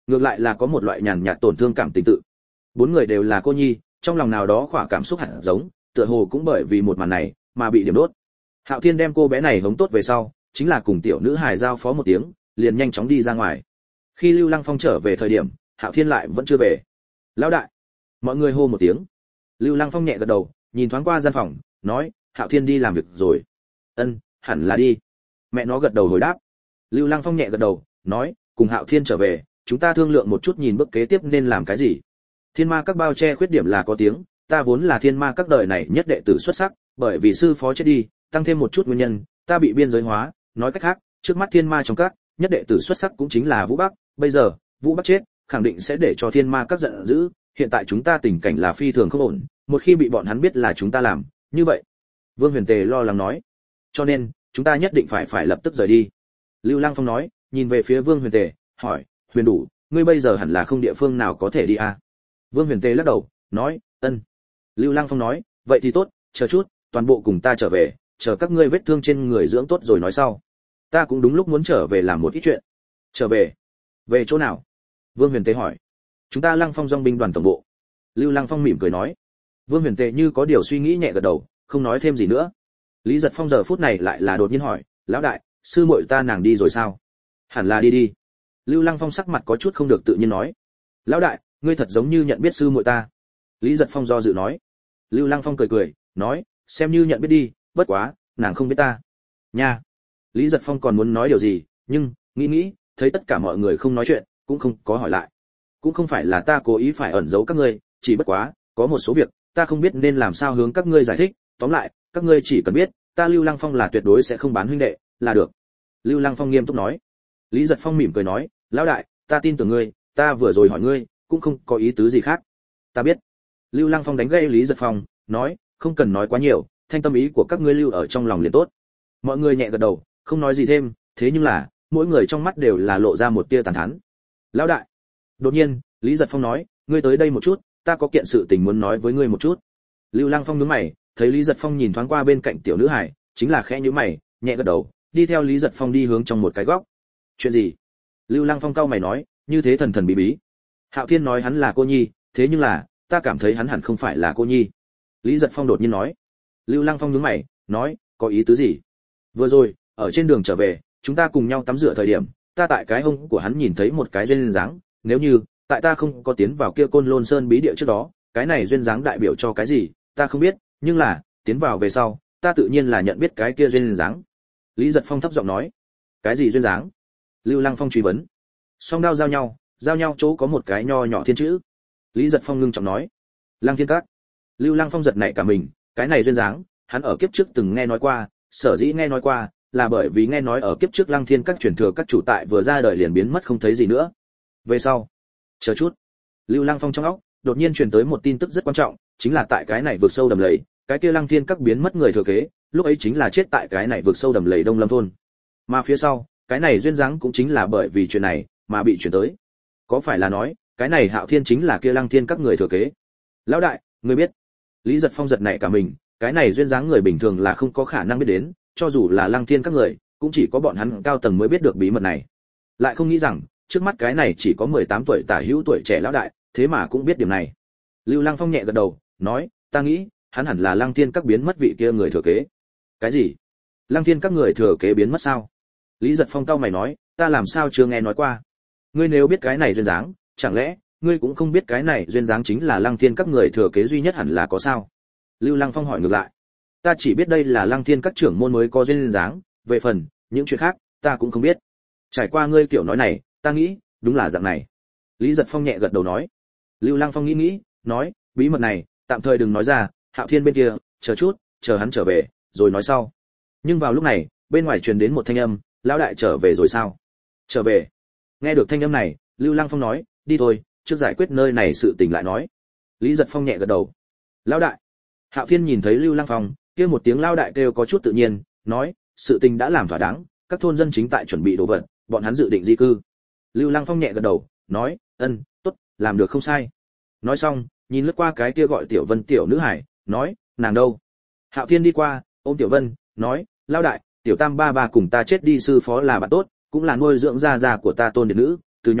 ngược lại là có một loại nhàn nhạt tổn thương cảm tình tự. Bốn người đều là cô nhi, trong lòng nào đó khỏa cảm xúc hẳn giống, tựa hồ cũng bởi vì một màn này mà bị điểm đốt. Hạo Thiên đem cô bé này hống tốt về sau, chính là cùng tiểu nữ hài giao phó một tiếng, liền nhanh chóng đi ra ngoài. Khi Lưu Lăng Phong trở về thời điểm, Hạo Thiên lại vẫn chưa về. Lão đại! Mọi người hô một tiếng. Lưu Lăng Phong nhẹ gật đầu, nhìn thoáng qua gian phòng, nói, Hạo Thiên đi làm việc rồi. Ân, hẳn là đi. Mẹ nó gật đầu hồi đáp. Lưu Lăng Phong nhẹ gật đầu, nói, cùng Hạo Thiên trở về, chúng ta thương lượng một chút nhìn bước kế tiếp nên làm cái gì. Thiên ma các bao che khuyết điểm là có tiếng, ta vốn là thiên ma các đời này nhất đệ tử xuất sắc, bởi vì sư phó chết đi, tăng thêm một chút nguyên nhân, ta bị biên giới hóa, nói cách khác, trước mắt thiên ma trong các, nhất đệ tử xuất sắc cũng chính là Vũ Bắc, bây giờ, Vũ Bắc chết, khẳng định sẽ để cho thiên ma các giận dữ, hiện tại chúng ta tình cảnh là phi thường không ổn, một khi bị bọn hắn biết là chúng ta làm, như vậy. Vương Huyền Tề lo lắng nói, cho nên, chúng ta nhất định phải phải lập tức rời đi. Lưu Lăng Phong nói, nhìn về phía Vương Huyền Tề, hỏi, Huyền Đủ, ngươi bây giờ hẳn là không địa phương nào có thể đi à? Vương Huyền Tề lắc đầu, nói, ân. Lưu Lăng Phong nói, vậy thì tốt, chờ chút, toàn bộ cùng ta trở về, chờ các ngươi vết thương trên người dưỡng tốt rồi nói sau. Ta cũng đúng lúc muốn trở về làm một ít chuyện. Trở về? Về chỗ nào? Vương Huyền Tề hỏi. Chúng ta Lăng Phong dòng binh đoàn tổng bộ. Lưu Lăng Phong mỉm cười nói. Vương Huyền Tề như có điều suy nghĩ nhẹ gật đầu, không nói thêm gì nữa. Lý Giật Phong giờ phút này lại là đột nhiên hỏi, lão đại, sư muội ta nàng đi rồi sao? Hẳn là đi đi. Lưu Lăng Phong sắc mặt có chút không được tự nhiên nói. Lão đại, ngươi thật giống như nhận biết sư muội ta. Lý Giật Phong do dự nói. Lưu Lăng Phong cười cười, nói, xem như nhận biết đi, bất quá, nàng không biết ta. Nha. Lý Giật Phong còn muốn nói điều gì, nhưng nghĩ nghĩ, thấy tất cả mọi người không nói chuyện, cũng không có hỏi lại. Cũng không phải là ta cố ý phải ẩn giấu các ngươi, chỉ bất quá, có một số việc, ta không biết nên làm sao hướng các ngươi giải thích, tóm lại, các ngươi chỉ cần biết, ta Lưu Lăng Phong là tuyệt đối sẽ không bán huynh đệ, là được. Lưu Lăng Phong nghiêm túc nói. Lý Giật Phong mỉm cười nói, lão đại, ta tin tưởng ngươi, ta vừa rồi hỏi ngươi, cũng không có ý tứ gì khác. Ta biết. Lưu Lăng Phong đánh gây Lý Giật Phong, nói, không cần nói quá nhiều, thanh tâm ý của các ngươi lưu ở trong lòng liền tốt. Mọi người nhẹ gật đầu, không nói gì thêm, thế nhưng là, mỗi người trong mắt đều là lộ ra một tia tàn thán. Lão đại. Đột nhiên, Lý Giật Phong nói, ngươi tới đây một chút, ta có kiện sự tình muốn nói với ngươi một chút. Lưu Lăng Phong nhướng mày, thấy Lý Giật Phong nhìn thoáng qua bên cạnh tiểu nữ hải, chính là khẽ nhíu mày, nhẹ gật đầu, đi theo Lý Giật Phong đi hướng trong một cái góc. Chuyện gì? Lưu Lăng Phong cau mày nói, như thế thần thần bí bí. Hạo Thiên nói hắn là cô nhi, thế nhưng là, ta cảm thấy hắn hẳn không phải là cô nhi. Lý Giật Phong đột nhiên nói. Lưu Lăng Phong nhướng mày, nói, có ý tứ gì? Vừa rồi, ở trên đường trở về, chúng ta cùng nhau tắm rửa thời điểm, ta tại cái hông của hắn nhìn thấy một cái duyên dáng, nếu như, tại ta không có tiến vào kia Côn Lôn Sơn bí địa trước đó, cái này duyên dáng đại biểu cho cái gì, ta không biết, nhưng là, tiến vào về sau, ta tự nhiên là nhận biết cái kia duyên dáng. Lý Giật Phong thấp giọng nói. Cái gì duyên dáng? Lưu Lăng Phong truy vấn. Song đao giao nhau, giao nhau chỗ có một cái nho nhỏ thiên chữ. Lý Giật Phong ngưng trọng nói. Lăng Thiên Các. Lưu Lăng Phong giật nảy cả mình, cái này duyên dáng, hắn ở kiếp trước từng nghe nói qua, sở dĩ nghe nói qua, là bởi vì nghe nói ở kiếp trước Lăng Thiên Các truyền thừa các chủ tại vừa ra đời liền biến mất không thấy gì nữa. Về sau, chờ chút. Lưu Lăng Phong trong óc đột nhiên truyền tới một tin tức rất quan trọng, chính là tại cái này vực sâu đầm lầy, cái kia Lăng Thiên Các biến mất người thừa kế, lúc ấy chính là chết tại cái này vực sâu đầm lầy Đông Lâm thôn. Mà phía sau, cái này duyên dáng cũng chính là bởi vì chuyện này mà bị chuyển tới. Có phải là nói, cái này Hạo Thiên chính là kia Lăng Thiên Các người thừa kế? Lão đại, ngươi biết? Lý Giật Phong giật nảy cả mình, cái này duyên dáng người bình thường là không có khả năng biết đến, cho dù là Lăng Thiên Các người, cũng chỉ có bọn hắn cao tầng mới biết được bí mật này. Lại không nghĩ rằng, trước mắt cái này chỉ có mười tám tuổi tả hữu tuổi trẻ lão đại, thế mà cũng biết điểm này. Lưu Lăng Phong nhẹ gật đầu, nói, ta nghĩ, hắn hẳn là Lăng Thiên Các biến mất vị kia người thừa kế. Cái gì? Lăng Thiên Các người thừa kế biến mất sao? Lý Giật Phong cau mày nói, ta làm sao chưa nghe nói qua? Ngươi nếu biết cái này duyên dáng, chẳng lẽ ngươi cũng không biết cái này duyên dáng chính là Lăng Thiên Các người thừa kế duy nhất hẳn là có sao? Lưu Lăng Phong hỏi ngược lại. Ta chỉ biết đây là Lăng Thiên Các trưởng môn mới có duyên dáng, về phần những chuyện khác, ta cũng không biết. Trải qua ngươi kiểu nói này, ta nghĩ, đúng là dạng này. Lý Giật Phong nhẹ gật đầu nói. Lưu Lăng Phong nghĩ nghĩ, nói, bí mật này, tạm thời đừng nói ra, Hạo Thiên bên kia, chờ chút, chờ hắn trở về, rồi nói sau. Nhưng vào lúc này, bên ngoài truyền đến một thanh âm, lão đại trở về rồi sao? Trở về. Nghe được thanh âm này, Lưu Lăng Phong nói, đi thôi, trước giải quyết nơi này sự tình lại nói. Lý Giật Phong nhẹ gật đầu. Lão đại. Hạo Thiên nhìn thấy Lưu Lăng Phong, kia một tiếng lão đại kêu có chút tự nhiên, nói, sự tình đã làm thỏa đáng, các thôn dân chính tại chuẩn bị đồ vật, bọn hắn dự định di cư. Lưu Lăng Phong nhẹ gật đầu, nói, ân, tốt, làm được không sai. Nói xong, nhìn lướt qua cái kia gọi Tiểu Vân tiểu nữ hải, nói, nàng đâu? Hạo Thiên đi qua, ôm Tiểu Vân, nói, lão đại, Tiểu Tam ba ba cùng ta chết đi sư phó là bạn tốt, cũng là nuôi dưỡng gia gia của ta tôn điệt nữ, từ nhỏ,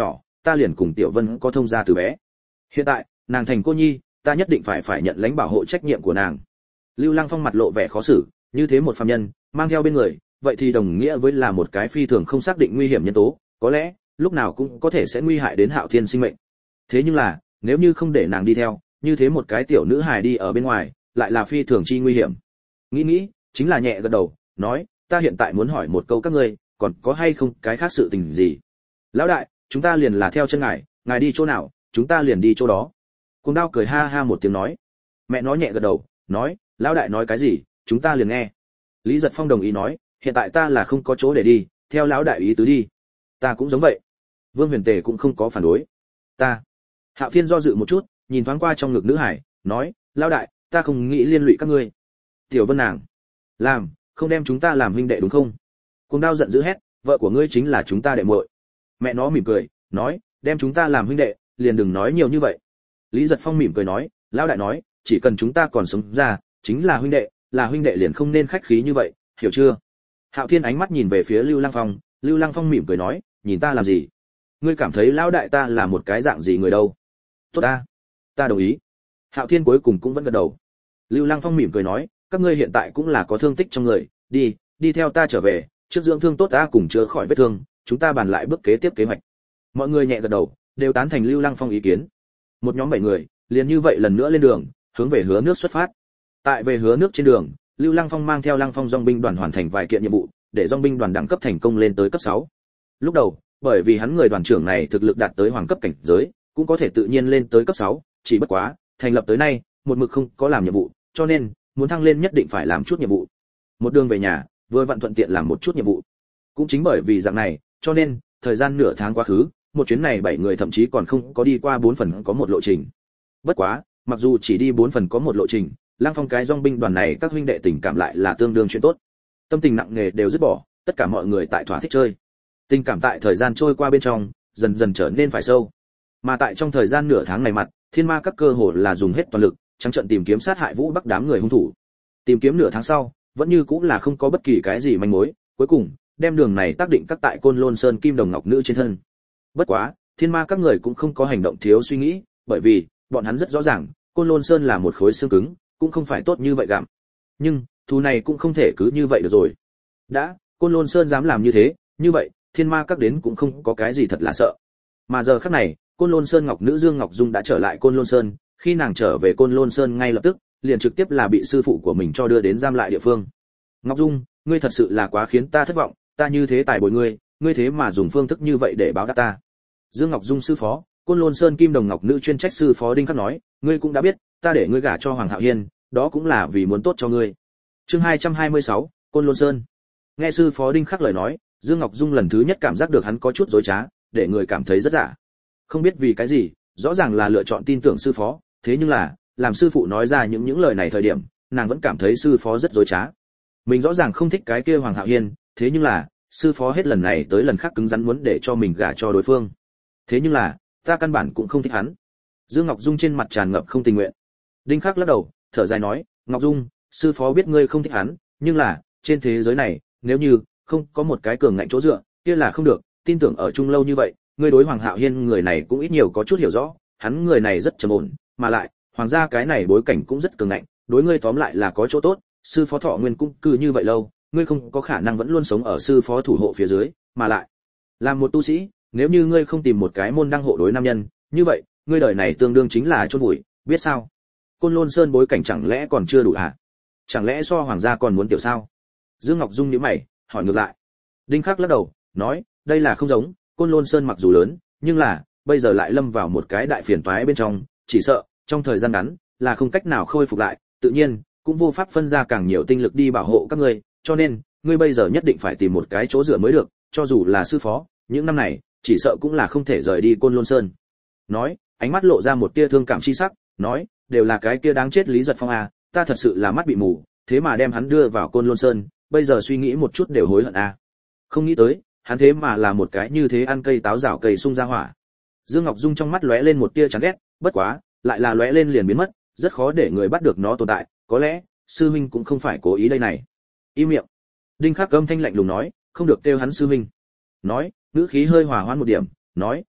ta liền cùng Tiểu Vân có thông gia từ bé. Hiện tại, nàng thành cô nhi, ta nhất định phải phải nhận lãnh bảo hộ trách nhiệm của nàng. Lưu Lăng Phong mặt lộ vẻ khó xử, như thế một phàm nhân, mang theo bên người, vậy thì đồng nghĩa với là một cái phi thường không xác định nguy hiểm nhân tố, có lẽ lúc nào cũng có thể sẽ nguy hại đến Hạo Thiên sinh mệnh. Thế nhưng là, nếu như không để nàng đi theo, như thế một cái tiểu nữ hài đi ở bên ngoài, lại là phi thường chi nguy hiểm. Nghĩ nghĩ, chính là nhẹ gật đầu, nói, ta hiện tại muốn hỏi một câu các ngươi, còn có hay không cái khác sự tình gì? Lão đại, chúng ta liền là theo chân ngài, ngài đi chỗ nào, chúng ta liền đi chỗ đó. Cuồng Đao cười ha ha một tiếng nói. Mẹ nó nhẹ gật đầu, nói, lão đại nói cái gì, chúng ta liền nghe. Lý Giật Phong đồng ý nói, hiện tại ta là không có chỗ để đi, theo lão đại ý tứ đi. Ta cũng giống vậy. Vương Huyền Tề cũng không có phản đối. Ta. Hạo Thiên do dự một chút, nhìn thoáng qua trong ngực nữ hải, nói, lão đại, ta không nghĩ liên lụy các ngươi. Tiểu Vân nàng, làm, không đem chúng ta làm huynh đệ đúng không? Cuồng Đao giận dữ hét, vợ của ngươi chính là chúng ta đệ muội. Mẹ nó mỉm cười, nói, đem chúng ta làm huynh đệ, liền đừng nói nhiều như vậy. Lý Giật Phong mỉm cười nói, lão đại nói, chỉ cần chúng ta còn sống ra, chính là huynh đệ, là huynh đệ liền không nên khách khí như vậy, hiểu chưa? Hạo Thiên ánh mắt nhìn về phía Lưu Lăng Phong, Lưu Lăng Phong mỉm cười nói, nhìn ta làm gì? Ngươi cảm thấy lão đại ta là một cái dạng gì người đâu? Tốt ta, ta đồng ý. Hạo Thiên cuối cùng cũng vẫn gật đầu. Lưu Lăng Phong mỉm cười nói, các ngươi hiện tại cũng là có thương tích trong người, đi, đi theo ta trở về, trước dưỡng thương tốt ta cùng chữa khỏi vết thương, chúng ta bàn lại bước kế tiếp kế hoạch. Mọi người nhẹ gật đầu, đều tán thành Lưu Lăng Phong ý kiến. Một nhóm bảy người, liền như vậy lần nữa lên đường, hướng về Hứa Nước xuất phát. Tại về Hứa Nước trên đường, Lưu Lăng Phong mang theo Lăng Phong dòng binh đoàn hoàn thành vài kiện nhiệm vụ, để dòng binh đoàn đẳng cấp thành công lên tới cấp sáu. Lúc đầu, bởi vì hắn người đoàn trưởng này thực lực đạt tới hoàng cấp cảnh giới, cũng có thể tự nhiên lên tới cấp sáu, chỉ bất quá, thành lập tới nay, một mực không có làm nhiệm vụ, cho nên muốn thăng lên nhất định phải làm chút nhiệm vụ. Một đường về nhà, vừa vặn thuận tiện làm một chút nhiệm vụ. Cũng chính bởi vì dạng này, cho nên thời gian nửa tháng quá khứ, một chuyến này bảy người thậm chí còn không có đi qua bốn phần có một lộ trình. Bất quá, mặc dù chỉ đi bốn phần có một lộ trình, Lăng Phong cái dòng binh đoàn này các huynh đệ tình cảm lại là tương đương chuyện tốt. Tâm tình nặng nề đều dứt bỏ, tất cả mọi người tại thỏa thích chơi. Tình cảm tại thời gian trôi qua bên trong, dần dần trở nên phải sâu. Mà tại trong thời gian nửa tháng này mặt, Thiên Ma các cơ hồ là dùng hết toàn lực, trắng trợn tìm kiếm sát hại Vũ Bắc đám người hung thủ. Tìm kiếm nửa tháng sau, vẫn như cũng là không có bất kỳ cái gì manh mối, cuối cùng đem đường này tác định các tại Côn Lôn Sơn Kim Đồng Ngọc Nữ trên thân. Bất quá, Thiên Ma các người cũng không có hành động thiếu suy nghĩ, bởi vì bọn hắn rất rõ ràng, Côn Lôn Sơn là một khối xương cứng, cũng không phải tốt như vậy gặm. Nhưng, thù này cũng không thể cứ như vậy được rồi. Đã, Côn Lôn Sơn dám làm như thế, như vậy, Thiên Ma các đến cũng không có cái gì thật là sợ. Mà giờ khắc này, Côn Lôn Sơn Ngọc Nữ Dương Ngọc Dung đã trở lại Côn Lôn Sơn, khi nàng trở về Côn Lôn Sơn ngay lập tức, liền trực tiếp là bị sư phụ của mình cho đưa đến giam lại địa phương. Ngọc Dung, ngươi thật sự là quá khiến ta thất vọng, ta như thế tài bồi ngươi, ngươi thế mà dùng phương thức như vậy để báo đáp ta. Dương Ngọc Dung sư phó, Côn Lôn Sơn Kim Đồng Ngọc Nữ chuyên trách sư phó Đinh Khắc nói, ngươi cũng đã biết, ta để ngươi gả cho Hoàng Hạo Hiên, đó cũng là vì muốn tốt cho ngươi. Chương hai trăm hai mươi sáu, Côn Lôn Sơn. Nghe sư phó Đinh Khắc lời nói, Dương Ngọc Dung lần thứ nhất cảm giác được hắn có chút dối trá, để người cảm thấy rất giả. Không biết vì cái gì, rõ ràng là lựa chọn tin tưởng sư phó, thế nhưng là, làm sư phụ nói ra những những lời này thời điểm, nàng vẫn cảm thấy sư phó rất dối trá. Mình rõ ràng không thích cái kia Hoàng Hạo Hiên, thế nhưng là, sư phó hết lần này tới lần khác cứng rắn muốn để cho mình gả cho đối phương. Thế nhưng là, ta căn bản cũng không thích hắn. Dương Ngọc Dung trên mặt tràn ngập không tình nguyện. Đinh Khắc lắc đầu, thở dài nói, Ngọc Dung, sư phó biết ngươi không thích hắn, nhưng là, trên thế giới này, nếu như không có một cái cường ngạnh chỗ dựa, kia là không được, tin tưởng ở chung lâu như vậy, ngươi đối Hoàng Hạo Hiên người này cũng ít nhiều có chút hiểu rõ, hắn người này rất trầm ổn, mà lại, hoàng gia cái này bối cảnh cũng rất cường ngạnh, đối ngươi tóm lại là có chỗ tốt, sư phó Thọ Nguyên cũng cư như vậy lâu, ngươi không có khả năng vẫn luôn sống ở sư phó thủ hộ phía dưới, mà lại, làm một tu sĩ, nếu như ngươi không tìm một cái môn đăng hộ đối nam nhân, như vậy, ngươi đời này tương đương chính là chôn vùi, biết sao? Côn Lôn Sơn bối cảnh chẳng lẽ còn chưa đủ à? Chẳng lẽ so hoàng gia còn muốn tiểu sao? Dương Ngọc Dung nhíu mày, hỏi ngược lại. Đinh Khắc lắc đầu, nói, đây là không giống, Côn Lôn Sơn mặc dù lớn, nhưng là, bây giờ lại lâm vào một cái đại phiền toái bên trong, chỉ sợ, trong thời gian ngắn, là không cách nào khôi phục lại, tự nhiên, cũng vô pháp phân ra càng nhiều tinh lực đi bảo hộ các ngươi, cho nên, ngươi bây giờ nhất định phải tìm một cái chỗ dựa mới được, cho dù là sư phó, những năm này, chỉ sợ cũng là không thể rời đi Côn Lôn Sơn. Nói, ánh mắt lộ ra một tia thương cảm chi sắc, nói, đều là cái kia đáng chết Lý Giật Phong à, ta thật sự là mắt bị mù, thế mà đem hắn đưa vào Côn Lôn Sơn, bây giờ suy nghĩ một chút đều hối hận à. Không nghĩ tới, hắn thế mà là một cái như thế ăn cây táo rào cây sung ra hỏa. Dương Ngọc Dung trong mắt lóe lên một tia chán ghét, bất quá, lại là lóe lên liền biến mất, rất khó để người bắt được nó tồn tại, có lẽ, sư huynh cũng không phải cố ý đây này. Im miệng. Đinh Khắc âm thanh lạnh lùng nói, không được kêu hắn sư huynh. Nói, ngữ khí hơi hòa hoãn một điểm, nói,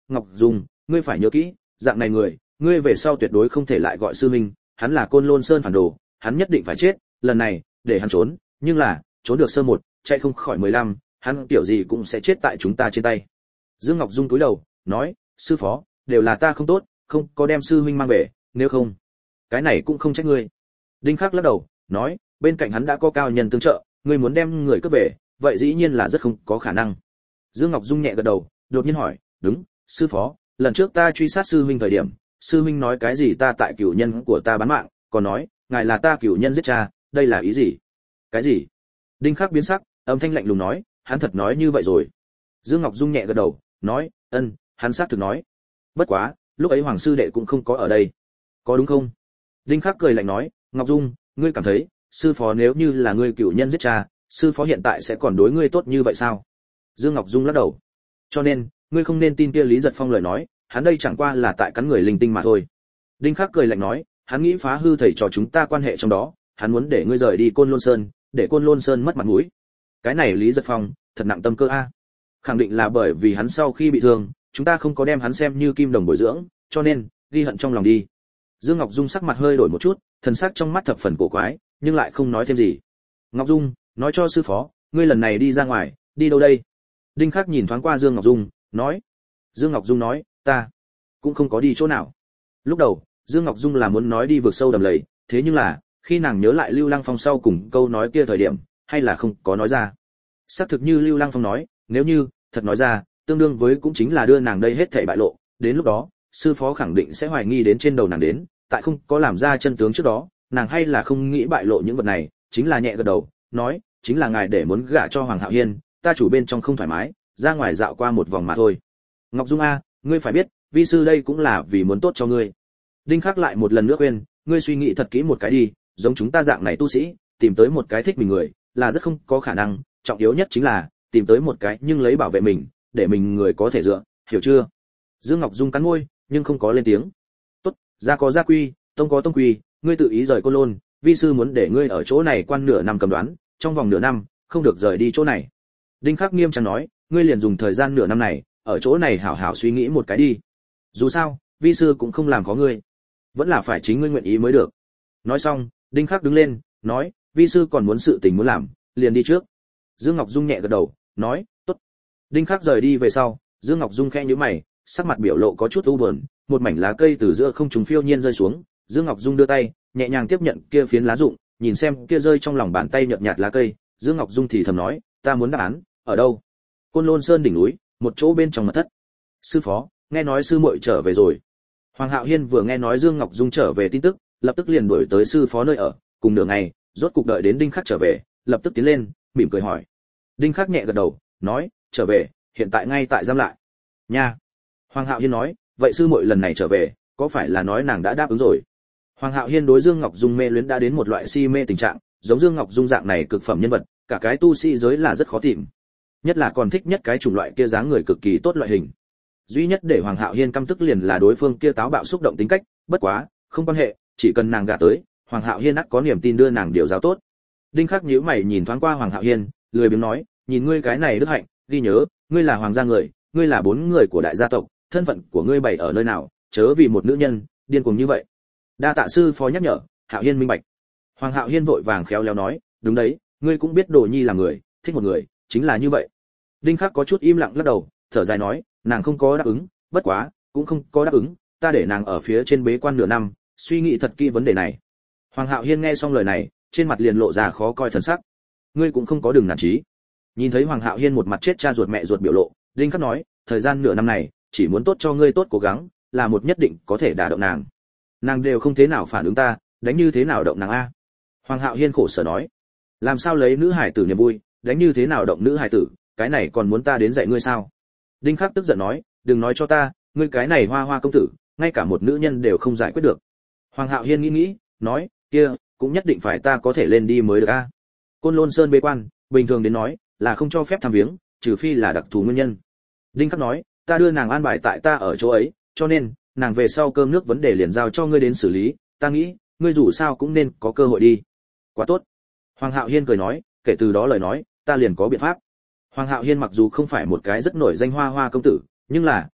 Ngọc Dung, ngươi phải nhớ kỹ, dạng này người, ngươi về sau tuyệt đối không thể lại gọi sư huynh, hắn là Côn Lôn Sơn phản đồ, hắn nhất định phải chết, lần này, để hắn trốn, nhưng là, trốn được sơ một, chạy không khỏi mười lăm, hắn kiểu gì cũng sẽ chết tại chúng ta trên tay. Dương Ngọc Dung cúi đầu, nói, sư phó, đều là ta không tốt, không có đem sư huynh mang về, nếu không, cái này cũng không trách ngươi. Đinh Khắc lắc đầu, nói, bên cạnh hắn đã có cao nhân tương trợ, ngươi muốn đem người cướp về, vậy dĩ nhiên là rất không có khả năng. Dương Ngọc Dung nhẹ gật đầu, đột nhiên hỏi, đúng, sư phó, lần trước ta truy sát sư huynh thời điểm, sư huynh nói cái gì ta tại cửu nhân của ta bán mạng, còn nói, ngài là ta cửu nhân giết cha, đây là ý gì? Cái gì? Đinh Khắc biến sắc, âm thanh lạnh lùng nói, hắn thật nói như vậy rồi. Dương Ngọc Dung nhẹ gật đầu, nói, ân, hắn xác thực nói. Bất quá, lúc ấy Hoàng sư đệ cũng không có ở đây. Có đúng không? Đinh Khắc cười lạnh nói, Ngọc Dung, ngươi cảm thấy, sư phó nếu như là ngươi cửu nhân giết cha, sư phó hiện tại sẽ còn đối ngươi tốt như vậy sao? Dương Ngọc Dung lắc đầu. Cho nên, ngươi không nên tin kia Lý Giật Phong lời nói, hắn đây chẳng qua là tại cắn người linh tinh mà thôi. Đinh Khắc cười lạnh nói, hắn nghĩ phá hư thầy trò chúng ta quan hệ trong đó, hắn muốn để ngươi rời đi Côn Lôn Sơn, để Côn Lôn Sơn mất mặt mũi. Cái này Lý Giật Phong, thật nặng tâm cơ a. Khẳng định là bởi vì hắn sau khi bị thương, chúng ta không có đem hắn xem như kim đồng bồi dưỡng, cho nên ghi hận trong lòng đi. Dương Ngọc Dung sắc mặt hơi đổi một chút, thần sắc trong mắt thập phần cổ quái, nhưng lại không nói thêm gì. Ngọc Dung, nói cho sư phó, ngươi lần này đi ra ngoài, đi đâu đây? Đinh Khắc nhìn thoáng qua Dương Ngọc Dung, nói. Dương Ngọc Dung nói, ta cũng không có đi chỗ nào. Lúc đầu, Dương Ngọc Dung là muốn nói đi vượt sâu đầm lầy, thế nhưng là, khi nàng nhớ lại Lưu Lăng Phong sau cùng câu nói kia thời điểm, hay là không có nói ra. Xác thực như Lưu Lăng Phong nói, nếu như thật nói ra, tương đương với cũng chính là đưa nàng đây hết thảy bại lộ, đến lúc đó, sư phó khẳng định sẽ hoài nghi đến trên đầu nàng đến, tại không có làm ra chân tướng trước đó, nàng hay là không nghĩ bại lộ những vật này, chính là nhẹ gật đầu, nói, chính là ngài để muốn gả cho Hoàng Hạo Hiên, ta chủ bên trong không thoải mái, ra ngoài dạo qua một vòng mà thôi. Ngọc Dung a, ngươi phải biết, vi sư đây cũng là vì muốn tốt cho ngươi. Đinh Khắc lại một lần nữa khuyên, ngươi suy nghĩ thật kỹ một cái đi, giống chúng ta dạng này tu sĩ, tìm tới một cái thích mình người, là rất không có khả năng, trọng yếu nhất chính là tìm tới một cái nhưng lấy bảo vệ mình, để mình người có thể dựa, hiểu chưa? Dương Ngọc Dung cắn môi, nhưng không có lên tiếng. Tốt, gia có gia quy, tông có tông quy, ngươi tự ý rời Côn Lôn, vi sư muốn để ngươi ở chỗ này quan nửa năm cầm đoán, trong vòng nửa năm, không được rời đi chỗ này. Đinh Khắc nghiêm trang nói, ngươi liền dùng thời gian nửa năm này, ở chỗ này hảo hảo suy nghĩ một cái đi. Dù sao, vi sư cũng không làm khó ngươi, vẫn là phải chính ngươi nguyện ý mới được. Nói xong, Đinh Khắc đứng lên, nói, vi sư còn muốn sự tình muốn làm, liền đi trước. Dương Ngọc Dung nhẹ gật đầu, nói, tốt. Đinh Khắc rời đi về sau, Dương Ngọc Dung khẽ nhíu mày, sắc mặt biểu lộ có chút u buồn, một mảnh lá cây từ giữa không trung phiêu nhiên rơi xuống, Dương Ngọc Dung đưa tay, nhẹ nhàng tiếp nhận kia phiến lá rụng, nhìn xem kia rơi trong lòng bàn tay nhợt nhạt lá cây, Dương Ngọc Dung thì thầm nói, ta muốn đáp án, ở đâu? Côn Lôn Sơn đỉnh núi, một chỗ bên trong mật thất. Sư phó, nghe nói sư muội trở về rồi. Hoàng Hạo Hiên vừa nghe nói Dương Ngọc Dung trở về tin tức, lập tức liền đuổi tới sư phó nơi ở, cùng nửa ngày, rốt cục đợi đến Đinh Khắc trở về, lập tức tiến lên, mỉm cười hỏi. Đinh Khắc nhẹ gật đầu, nói, trở về, hiện tại ngay tại giam lại. Nha. Hoàng Hạo Hiên nói, vậy sư muội lần này trở về, có phải là nói nàng đã đáp ứng rồi? Hoàng Hạo Hiên đối Dương Ngọc Dung mê luyến đã đến một loại si mê tình trạng, giống Dương Ngọc Dung dạng này cực phẩm nhân vật, cả cái tu sĩ giới là rất khó tìm. Nhất là còn thích nhất cái chủng loại kia dáng người cực kỳ tốt loại hình. Duy nhất để Hoàng Hạo Hiên căm tức liền là đối phương kia táo bạo xúc động tính cách, bất quá, không quan hệ, chỉ cần nàng gả tới, Hoàng Hạo Hiên ắt có niềm tin đưa nàng điều giáo tốt. Đinh Khắc nhíu mày nhìn thoáng qua Hoàng Hạo Hiên, lười biếng nói, nhìn ngươi cái này đức hạnh, ghi nhớ, ngươi là hoàng gia người, ngươi là bốn người của đại gia tộc, thân phận của ngươi bày ở nơi nào, chớ vì một nữ nhân điên cuồng như vậy. Đa tạ sư phó nhắc nhở, Hạo Hiên minh bạch. Hoàng Hạo Hiên vội vàng khéo léo nói, đúng đấy, ngươi cũng biết Đồ Nhi là người, thích một người, chính là như vậy. Đinh Khắc có chút im lặng lắc đầu, thở dài nói, nàng không có đáp ứng, bất quá, cũng không có đáp ứng, ta để nàng ở phía trên bế quan nửa năm, suy nghĩ thật kỹ vấn đề này. Hoàng Hạo Hiên nghe xong lời này, trên mặt liền lộ ra khó coi thần sắc. Ngươi cũng không có đường nản chí. Nhìn thấy Hoàng Hạo Hiên một mặt chết cha ruột mẹ ruột biểu lộ, Đinh Khắc nói, thời gian nửa năm này, chỉ muốn tốt cho ngươi tốt cố gắng, là một nhất định có thể đả động nàng. Nàng đều không thế nào phản ứng ta, đánh như thế nào động nàng a? Hoàng Hạo Hiên khổ sở nói, làm sao lấy nữ hải tử niềm vui, đánh như thế nào động nữ hải tử, cái này còn muốn ta đến dạy ngươi sao? Đinh Khắc tức giận nói, đừng nói cho ta, ngươi cái này hoa hoa công tử, ngay cả một nữ nhân đều không giải quyết được. Hoàng Hạo Hiên nghĩ nghĩ, nói, kia, cũng nhất định phải ta có thể lên đi mới được a. Côn Lôn Sơn bế quan, bình thường đến nói, là không cho phép tham viếng, trừ phi là đặc thù nguyên nhân. Đinh Khắc nói, ta đưa nàng an bài tại ta ở chỗ ấy, cho nên, nàng về sau cơm nước vấn đề liền giao cho ngươi đến xử lý, ta nghĩ, ngươi dù sao cũng nên có cơ hội đi. Quá tốt. Hoàng Hạo Hiên cười nói, kể từ đó lời nói, ta liền có biện pháp. Hoàng Hạo Hiên mặc dù không phải một cái rất nổi danh hoa hoa công tử, nhưng là,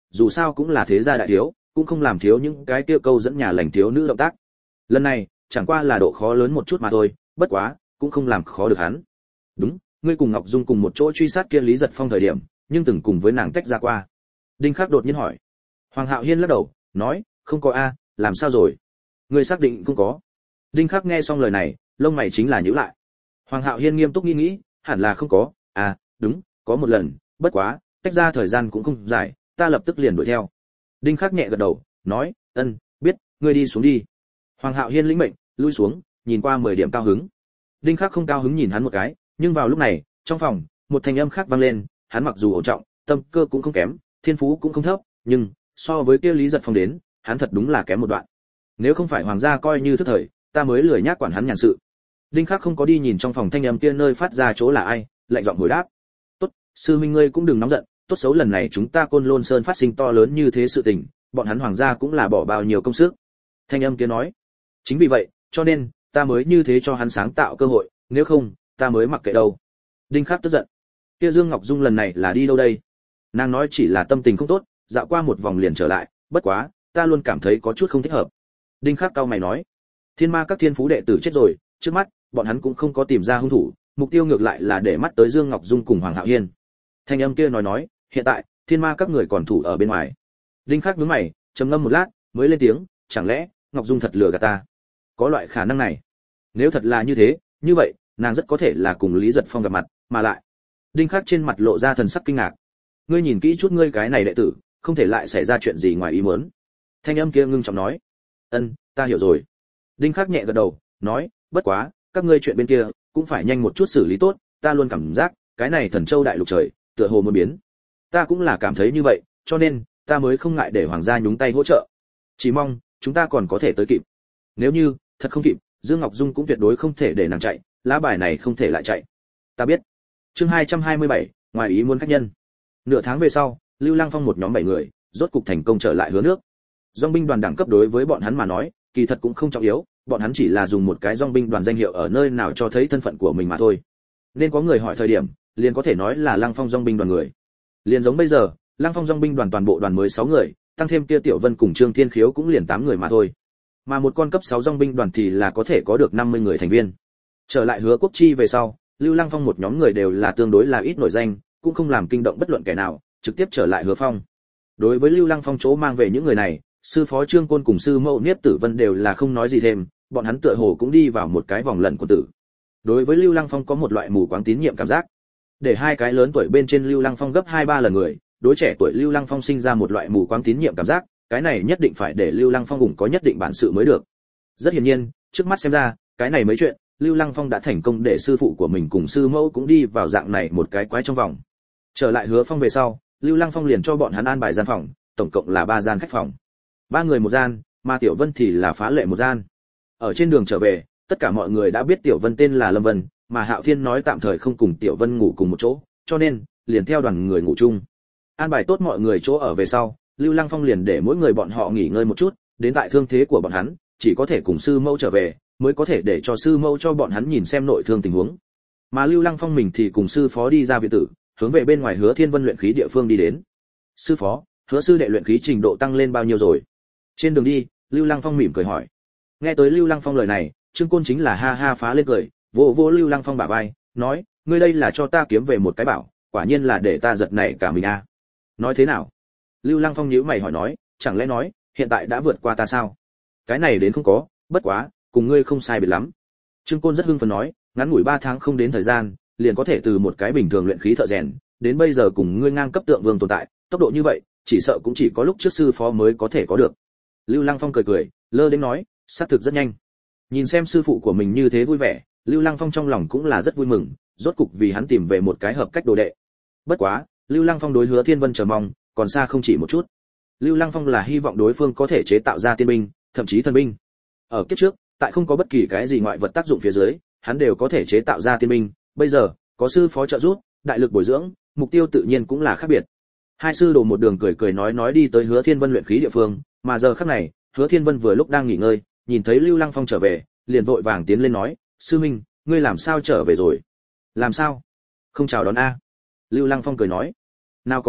dù sao cũng là thế gia đại thiếu, cũng không làm thiếu những cái kia câu dẫn nhà lành thiếu nữ động tác. Lần này, chẳng qua là độ khó lớn một chút mà thôi, bất quá, cũng không làm khó được hắn. Đúng, ngươi cùng Ngọc Dung cùng một chỗ truy sát kia Lý Giật Phong thời điểm, nhưng từng cùng với nàng tách ra qua. Đinh Khắc đột nhiên hỏi. Hoàng Hạo Hiên lắc đầu, nói, không có a, làm sao rồi? Ngươi xác định không có? Đinh Khắc nghe xong lời này, lông mày chính là nhíu lại. Hoàng Hạo Hiên nghiêm túc nghĩ nghĩ, hẳn là không có, à, đúng, có một lần, bất quá, tách ra thời gian cũng không dài, ta lập tức liền đuổi theo. Đinh Khắc nhẹ gật đầu, nói, ân, biết, ngươi đi xuống đi. Hoàng Hạo Hiên lĩnh mệnh, lui xuống, nhìn qua mười điểm cao hứng. Đinh Khắc không cao hứng nhìn hắn một cái, nhưng vào lúc này, trong phòng, một thanh âm khác vang lên, hắn mặc dù ổn trọng, tâm cơ cũng không kém, thiên phú cũng không thấp, nhưng so với kia Lý Giật Phong đến, hắn thật đúng là kém một đoạn. Nếu không phải hoàng gia coi như thức thời, ta mới lười nhác quản hắn nhàn sự. Đinh Khắc không có đi nhìn trong phòng thanh âm kia nơi phát ra chỗ là ai, lạnh giọng hồi đáp. Tốt, sư minh ngươi cũng đừng nóng giận, tốt xấu lần này chúng ta Côn Lôn Sơn phát sinh to lớn như thế sự tình, bọn hắn hoàng gia cũng là bỏ bao nhiêu công sức. Thanh âm kia nói. Chính vì vậy, cho nên ta mới như thế cho hắn sáng tạo cơ hội, nếu không, ta mới mặc kệ đâu. Đinh Khắc tức giận. Kia Dương Ngọc Dung lần này là đi đâu đây? Nàng nói chỉ là tâm tình không tốt, dạo qua một vòng liền trở lại, bất quá, ta luôn cảm thấy có chút không thích hợp. Đinh Khắc cau mày nói. Thiên Ma các thiên phú đệ tử chết rồi, trước mắt, bọn hắn cũng không có tìm ra hung thủ, mục tiêu ngược lại là để mắt tới Dương Ngọc Dung cùng Hoàng Hạo Hiên. Thanh âm kia nói nói, hiện tại, Thiên Ma các người còn thủ ở bên ngoài. Đinh Khắc nhướng mày, trầm ngâm một lát, mới lên tiếng, chẳng lẽ Ngọc Dung thật lừa gạt ta? Có loại khả năng này. Nếu thật là như thế, như vậy, nàng rất có thể là cùng Lý Giật Phong gặp mặt, mà lại. Đinh Khắc trên mặt lộ ra thần sắc kinh ngạc. Ngươi nhìn kỹ chút ngươi cái này đệ tử, không thể lại xảy ra chuyện gì ngoài ý muốn. Thanh âm kia ngưng trọng nói. Ân, ta hiểu rồi. Đinh Khắc nhẹ gật đầu, nói, bất quá, các ngươi chuyện bên kia cũng phải nhanh một chút xử lý tốt, ta luôn cảm giác, cái này Thần Châu đại lục trời, tựa hồ muốn biến. Ta cũng là cảm thấy như vậy, cho nên, ta mới không ngại để hoàng gia nhúng tay hỗ trợ. Chỉ mong, chúng ta còn có thể tới kịp. Nếu như, thật không kịp, Dương Ngọc Dung cũng tuyệt đối không thể để nàng chạy, lá bài này không thể lại chạy. Ta biết. Chương hai trăm hai mươi bảy, ngoài ý muốn khách nhân. Nửa tháng về sau, Lưu Lăng Phong một nhóm bảy người, rốt cục thành công trở lại Hứa Nước. Dòng binh đoàn đẳng cấp đối với bọn hắn mà nói, kỳ thật cũng không trọng yếu, bọn hắn chỉ là dùng một cái dòng binh đoàn danh hiệu ở nơi nào cho thấy thân phận của mình mà thôi. Nên có người hỏi thời điểm, liền có thể nói là Lăng Phong dòng binh đoàn người. Liền giống bây giờ, Lăng Phong dòng binh đoàn toàn bộ đoàn mới sáu người, tăng thêm kia Tiểu Vân cùng Trương Thiên Khiếu cũng liền tám người mà thôi. Mà một con cấp sáu dòng binh đoàn thì là có thể có được năm mươi người thành viên. Trở lại Hứa Quốc Chi về sau, Lưu Lăng Phong một nhóm người đều là tương đối là ít nổi danh, cũng không làm kinh động bất luận kẻ nào, trực tiếp trở lại Hứa Phong. Đối với Lưu Lăng Phong chỗ mang về những người này, sư phó Trương Côn cùng sư mẫu Niếp Tử Vân đều là không nói gì thêm, bọn hắn tựa hồ cũng đi vào một cái vòng lẩn của tử. Đối với Lưu Lăng Phong có một loại mù quáng tín nhiệm cảm giác. Để hai cái lớn tuổi bên trên Lưu Lăng Phong gấp hai ba lần người, đối trẻ tuổi Lưu Lăng Phong sinh ra một loại mù quáng tín nhiệm cảm giác, cái này nhất định phải để Lưu Lăng Phong cũng có nhất định bản sự mới được. Rất hiển nhiên, trước mắt xem ra, cái này mấy chuyện, Lưu Lăng Phong đã thành công để sư phụ của mình cùng sư mẫu cũng đi vào dạng này một cái quái trong vòng. Trở lại Hứa Phong về sau, Lưu Lăng Phong liền cho bọn hắn an bài gian phòng, tổng cộng là ba gian khách phòng. Ba người một gian, mà Tiểu Vân thì là phá lệ một gian. Ở trên đường trở về, tất cả mọi người đã biết Tiểu Vân tên là Lâm Vân, mà Hạo Thiên nói tạm thời không cùng Tiểu Vân ngủ cùng một chỗ, cho nên liền theo đoàn người ngủ chung. An bài tốt mọi người chỗ ở về sau, Lưu Lăng Phong liền để mỗi người bọn họ nghỉ ngơi một chút, đến tại thương thế của bọn hắn, chỉ có thể cùng sư mẫu trở về, mới có thể để cho sư mẫu cho bọn hắn nhìn xem nội thương tình huống. Mà Lưu Lăng Phong mình thì cùng sư phó đi ra viện tử, hướng về bên ngoài Hứa Thiên Vân luyện khí địa phương đi đến. Sư phó, Hứa sư đệ luyện khí trình độ tăng lên bao nhiêu rồi? Trên đường đi, Lưu Lăng Phong mỉm cười hỏi. Nghe tới Lưu Lăng Phong lời này, Trương Côn chính là ha ha phá lên cười, vỗ vỗ Lưu Lăng Phong bả vai, nói, ngươi đây là cho ta kiếm về một cái bảo, quả nhiên là để ta giật nảy cả mình a. À. Nói thế nào? Lưu Lăng Phong nhíu mày hỏi nói, chẳng lẽ nói, hiện tại đã vượt qua ta sao? Cái này đến không có, bất quá, cùng ngươi không sai biệt lắm. Trương Côn rất hưng phấn nói, ngắn ngủi ba tháng không đến thời gian, liền có thể từ một cái bình thường luyện khí thợ rèn, đến bây giờ cùng ngươi ngang cấp tượng vương tồn tại, tốc độ như vậy, chỉ sợ cũng chỉ có lúc trước sư phó mới có thể có được. Lưu Lăng Phong cười cười, lơ đến nói, xác thực rất nhanh. Nhìn xem sư phụ của mình như thế vui vẻ, Lưu Lăng Phong trong lòng cũng là rất vui mừng, rốt cục vì hắn tìm về một cái hợp cách đồ đệ. Bất quá, Lưu Lăng Phong đối Hứa Thiên Vân chờ mong, còn xa không chỉ một chút. Lưu Lăng Phong là hy vọng đối phương có thể chế tạo ra tiên binh, thậm chí thần binh. Ở kiếp trước, tại không có bất kỳ cái gì ngoại vật tác dụng phía dưới, hắn đều có thể chế tạo ra tiên binh, bây giờ, có sư phó trợ giúp, đại lực bồi dưỡng, mục tiêu tự nhiên cũng là khác biệt. Hai sư đồ một đường cười cười nói nói đi tới Hứa Thiên Vân luyện khí địa phương, mà giờ khắc này, Hứa Thiên Vân vừa lúc đang nghỉ ngơi, nhìn thấy Lưu Lăng Phong trở về, liền vội vàng tiến lên nói, sư minh, ngươi làm sao trở về rồi? Làm sao? Không chào đón a? Lưu Lăng Phong cười nói, nào có a,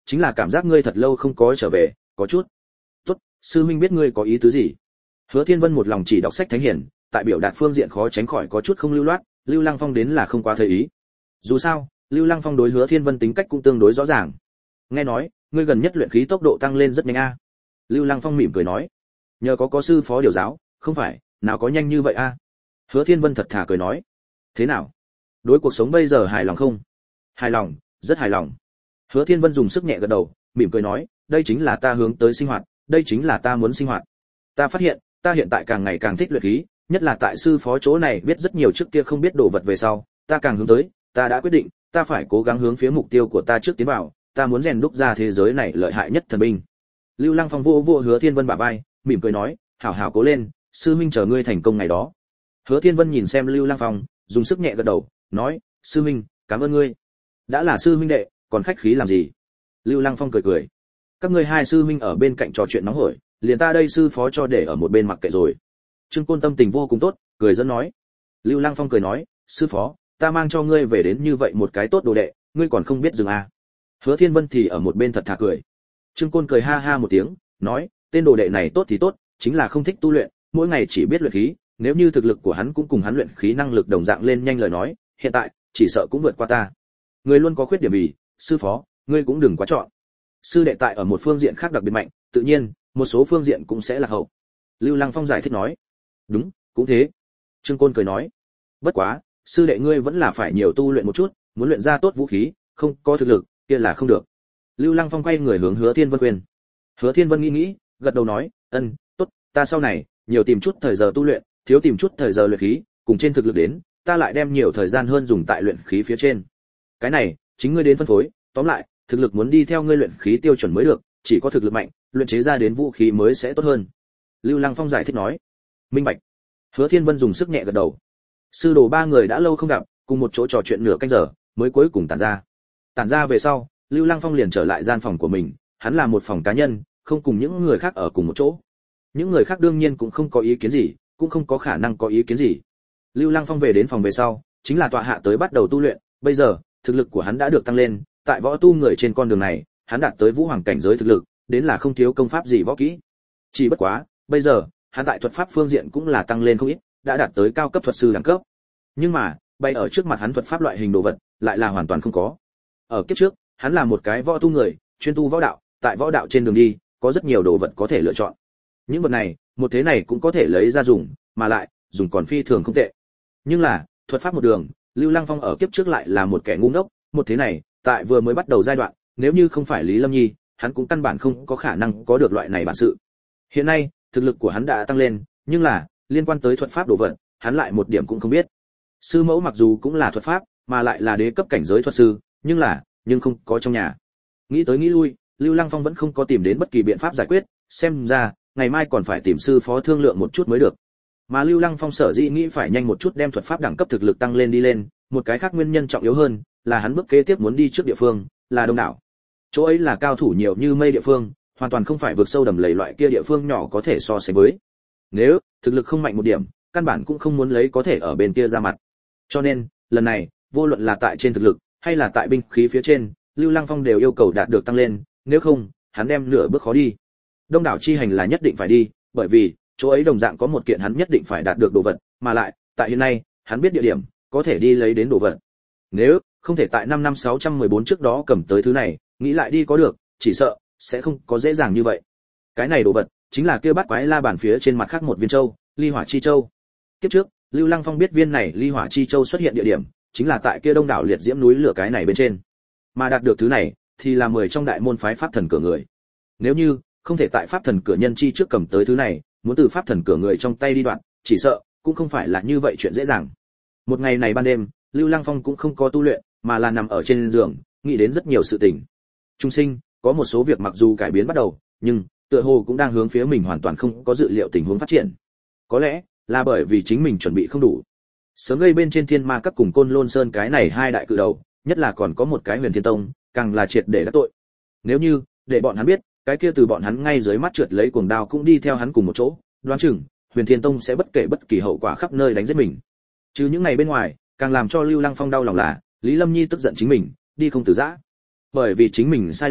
chính là cảm giác ngươi thật lâu không có trở về, có chút. Tốt, sư huynh biết ngươi có ý tứ gì. Hứa Thiên Vân một lòng chỉ đọc sách thánh hiển, tại biểu đạt phương diện khó tránh khỏi có chút không lưu loát, Lưu Lăng Phong đến là không quá thấy ý. Dù sao, Lưu Lăng Phong đối Hứa Thiên Vân tính cách cũng tương đối rõ ràng. Nghe nói, ngươi gần nhất luyện khí tốc độ tăng lên rất nhanh a. Lưu Lăng Phong mỉm cười nói, nhờ có có sư phó điều giáo, không phải, nào có nhanh như vậy a. Hứa Thiên Vân thật thà cười nói, thế nào? Đối cuộc sống bây giờ hài lòng không? Hài lòng, rất hài lòng. Hứa Thiên Vân dùng sức nhẹ gật đầu, mỉm cười nói, đây chính là ta hướng tới sinh hoạt, đây chính là ta muốn sinh hoạt. Ta phát hiện, ta hiện tại càng ngày càng thích luyện khí, nhất là tại sư phó chỗ này biết rất nhiều trước kia không biết đồ vật về sau, ta càng hướng tới, ta đã quyết định, ta phải cố gắng hướng phía mục tiêu của ta trước tiến vào, ta muốn rèn đúc ra thế giới này lợi hại nhất thần binh. Lưu Lăng Phong vô vô Hứa Thiên Vân bả vai, mỉm cười nói, hảo hảo cố lên, sư huynh chờ ngươi thành công ngày đó. Hứa Thiên Vân nhìn xem Lưu Lăng Phong, dùng sức nhẹ gật đầu, nói, sư huynh, cảm ơn ngươi. Đã là sư huynh đệ, còn khách khí làm gì? Lưu Lăng Phong cười cười, các ngươi hai sư huynh ở bên cạnh trò chuyện nóng hổi, liền ta đây sư phó cho để ở một bên mặc kệ rồi. Trương Côn tâm tình vô cùng tốt, cười dẫn nói. Lưu Lăng Phong cười nói, sư phó, ta mang cho ngươi về đến như vậy một cái tốt đồ đệ, ngươi còn không biết dừng à? Hứa Thiên Vân thì ở một bên thật thà cười. Trương Côn cười ha ha một tiếng, nói, tên đồ đệ này tốt thì tốt, chính là không thích tu luyện, mỗi ngày chỉ biết luyện khí, nếu như thực lực của hắn cũng cùng hắn luyện khí năng lực đồng dạng lên nhanh lời nói, hiện tại chỉ sợ cũng vượt qua ta. Ngươi luôn có khuyết điểm gì, sư phó, ngươi cũng đừng quá chọn. Sư đệ tại ở một phương diện khác đặc biệt mạnh, tự nhiên, một số phương diện cũng sẽ là hậu. Lưu Lăng Phong giải thích nói. Đúng, cũng thế. Trương Côn cười nói. Bất quá, sư đệ ngươi vẫn là phải nhiều tu luyện một chút, muốn luyện ra tốt vũ khí, không có thực lực, kia là không được. Lưu Lăng Phong quay người hướng Hứa Thiên Vân khuyên. Hứa Thiên Vân nghĩ nghĩ, gật đầu nói, ân, tốt, ta sau này nhiều tìm chút thời giờ tu luyện, thiếu tìm chút thời giờ luyện khí, cùng trên thực lực đến, ta lại đem nhiều thời gian hơn dùng tại luyện khí phía trên. Cái này, chính ngươi đến phân phối, tóm lại, thực lực muốn đi theo ngươi luyện khí tiêu chuẩn mới được, chỉ có thực lực mạnh, luyện chế ra đến vũ khí mới sẽ tốt hơn. Lưu Lăng Phong giải thích nói. Minh bạch. Hứa Thiên Vân dùng sức nhẹ gật đầu. Sư đồ ba người đã lâu không gặp, cùng một chỗ trò chuyện nửa canh giờ, mới cuối cùng tản ra. Tản ra về sau, Lưu Lăng Phong liền trở lại gian phòng của mình, hắn là một phòng cá nhân, không cùng những người khác ở cùng một chỗ. Những người khác đương nhiên cũng không có ý kiến gì, cũng không có khả năng có ý kiến gì. Lưu Lăng Phong về đến phòng về sau, chính là tọa hạ tới bắt đầu tu luyện, bây giờ, thực lực của hắn đã được tăng lên, tại võ tu người trên con đường này, hắn đạt tới vũ hoàng cảnh giới thực lực, đến là không thiếu công pháp gì võ kỹ. Chỉ bất quá, bây giờ, hắn tại thuật pháp phương diện cũng là tăng lên không ít, đã đạt tới cao cấp thuật sư đẳng cấp. Nhưng mà, bay ở trước mặt hắn thuật pháp loại hình đồ vật, lại là hoàn toàn không có. Ở kiếp trước, hắn là một cái võ tu người, chuyên tu võ đạo, tại võ đạo trên đường đi, có rất nhiều đồ vật có thể lựa chọn. Những vật này, một thế này cũng có thể lấy ra dùng, mà lại, dùng còn phi thường không tệ. Nhưng là, thuật pháp một đường, Lưu Lăng Phong ở kiếp trước lại là một kẻ ngu ngốc, một thế này, tại vừa mới bắt đầu giai đoạn, nếu như không phải Lý Lâm Nhi, hắn cũng căn bản không có khả năng có được loại này bản sự. Hiện nay, thực lực của hắn đã tăng lên, nhưng là, liên quan tới thuật pháp đồ vật, hắn lại một điểm cũng không biết. Sư mẫu mặc dù cũng là thuật pháp, mà lại là đế cấp cảnh giới thuật sư, nhưng là, nhưng không có trong nhà. Nghĩ tới nghĩ lui, Lưu Lăng Phong vẫn không có tìm đến bất kỳ biện pháp giải quyết, xem ra, ngày mai còn phải tìm sư phó thương lượng một chút mới được. Mà Lưu Lăng Phong sở dĩ nghĩ phải nhanh một chút đem thuật pháp đẳng cấp thực lực tăng lên đi lên, một cái khác nguyên nhân trọng yếu hơn, là hắn bước kế tiếp muốn đi trước địa phương, là Đông đảo. Chỗ ấy là cao thủ nhiều như mây địa phương, hoàn toàn không phải vượt sâu đầm lầy loại kia địa phương nhỏ có thể so sánh với. Nếu thực lực không mạnh một điểm, căn bản cũng không muốn lấy có thể ở bên kia ra mặt. Cho nên, lần này, vô luận là tại trên thực lực hay là tại binh khí phía trên, Lưu Lăng Phong đều yêu cầu đạt được tăng lên, nếu không, hắn đem nửa bước khó đi. Đông đảo chi hành là nhất định phải đi, bởi vì chỗ ấy đồng dạng có một kiện hắn nhất định phải đạt được đồ vật, mà lại, tại hiện nay, hắn biết địa điểm, có thể đi lấy đến đồ vật. Nếu không thể tại năm năm sáu trăm mười bốn trước đó cầm tới thứ này, nghĩ lại đi có được, chỉ sợ sẽ không có dễ dàng như vậy. Cái này đồ vật chính là kia bát quái la bàn phía trên mặt khác một viên châu, Ly Hỏa Chi Châu. Kiếp trước, Lưu Lăng Phong biết viên này Ly Hỏa Chi Châu xuất hiện địa điểm, chính là tại kia đông đảo liệt diễm núi lửa cái này bên trên. Mà đạt được thứ này, thì là mười trong đại môn phái pháp thần cửa người. Nếu như không thể tại pháp thần cửa nhân chi trước cầm tới thứ này, muốn từ pháp thần cửa người trong tay đi đoạn, chỉ sợ cũng không phải là như vậy chuyện dễ dàng. Một ngày này ban đêm, Lưu Lăng Phong cũng không có tu luyện, mà là nằm ở trên giường, nghĩ đến rất nhiều sự tình. Trung sinh, có một số việc mặc dù cải biến bắt đầu, nhưng tựa hồ cũng đang hướng phía mình hoàn toàn không có dự liệu tình huống phát triển. Có lẽ là bởi vì chính mình chuẩn bị không đủ. Sớm gây bên trên Thiên Ma Các cùng Côn Lôn Sơn cái này hai đại cự đầu, nhất là còn có một cái Huyền Thiên Tông, càng là triệt để đắc tội. Nếu như để bọn hắn biết, cái kia từ bọn hắn ngay dưới mắt trượt lấy cuồng đao cũng đi theo hắn cùng một chỗ, đoán chừng Huyền Thiên Tông sẽ bất kể bất kỳ hậu quả khắp nơi đánh giết mình. Chứ những ngày bên ngoài, càng làm cho Lưu Lăng Phong đau lòng là Lý Lâm Nhi tức giận chính mình, đi không từ giã. Bởi vì chính mình sai lầm,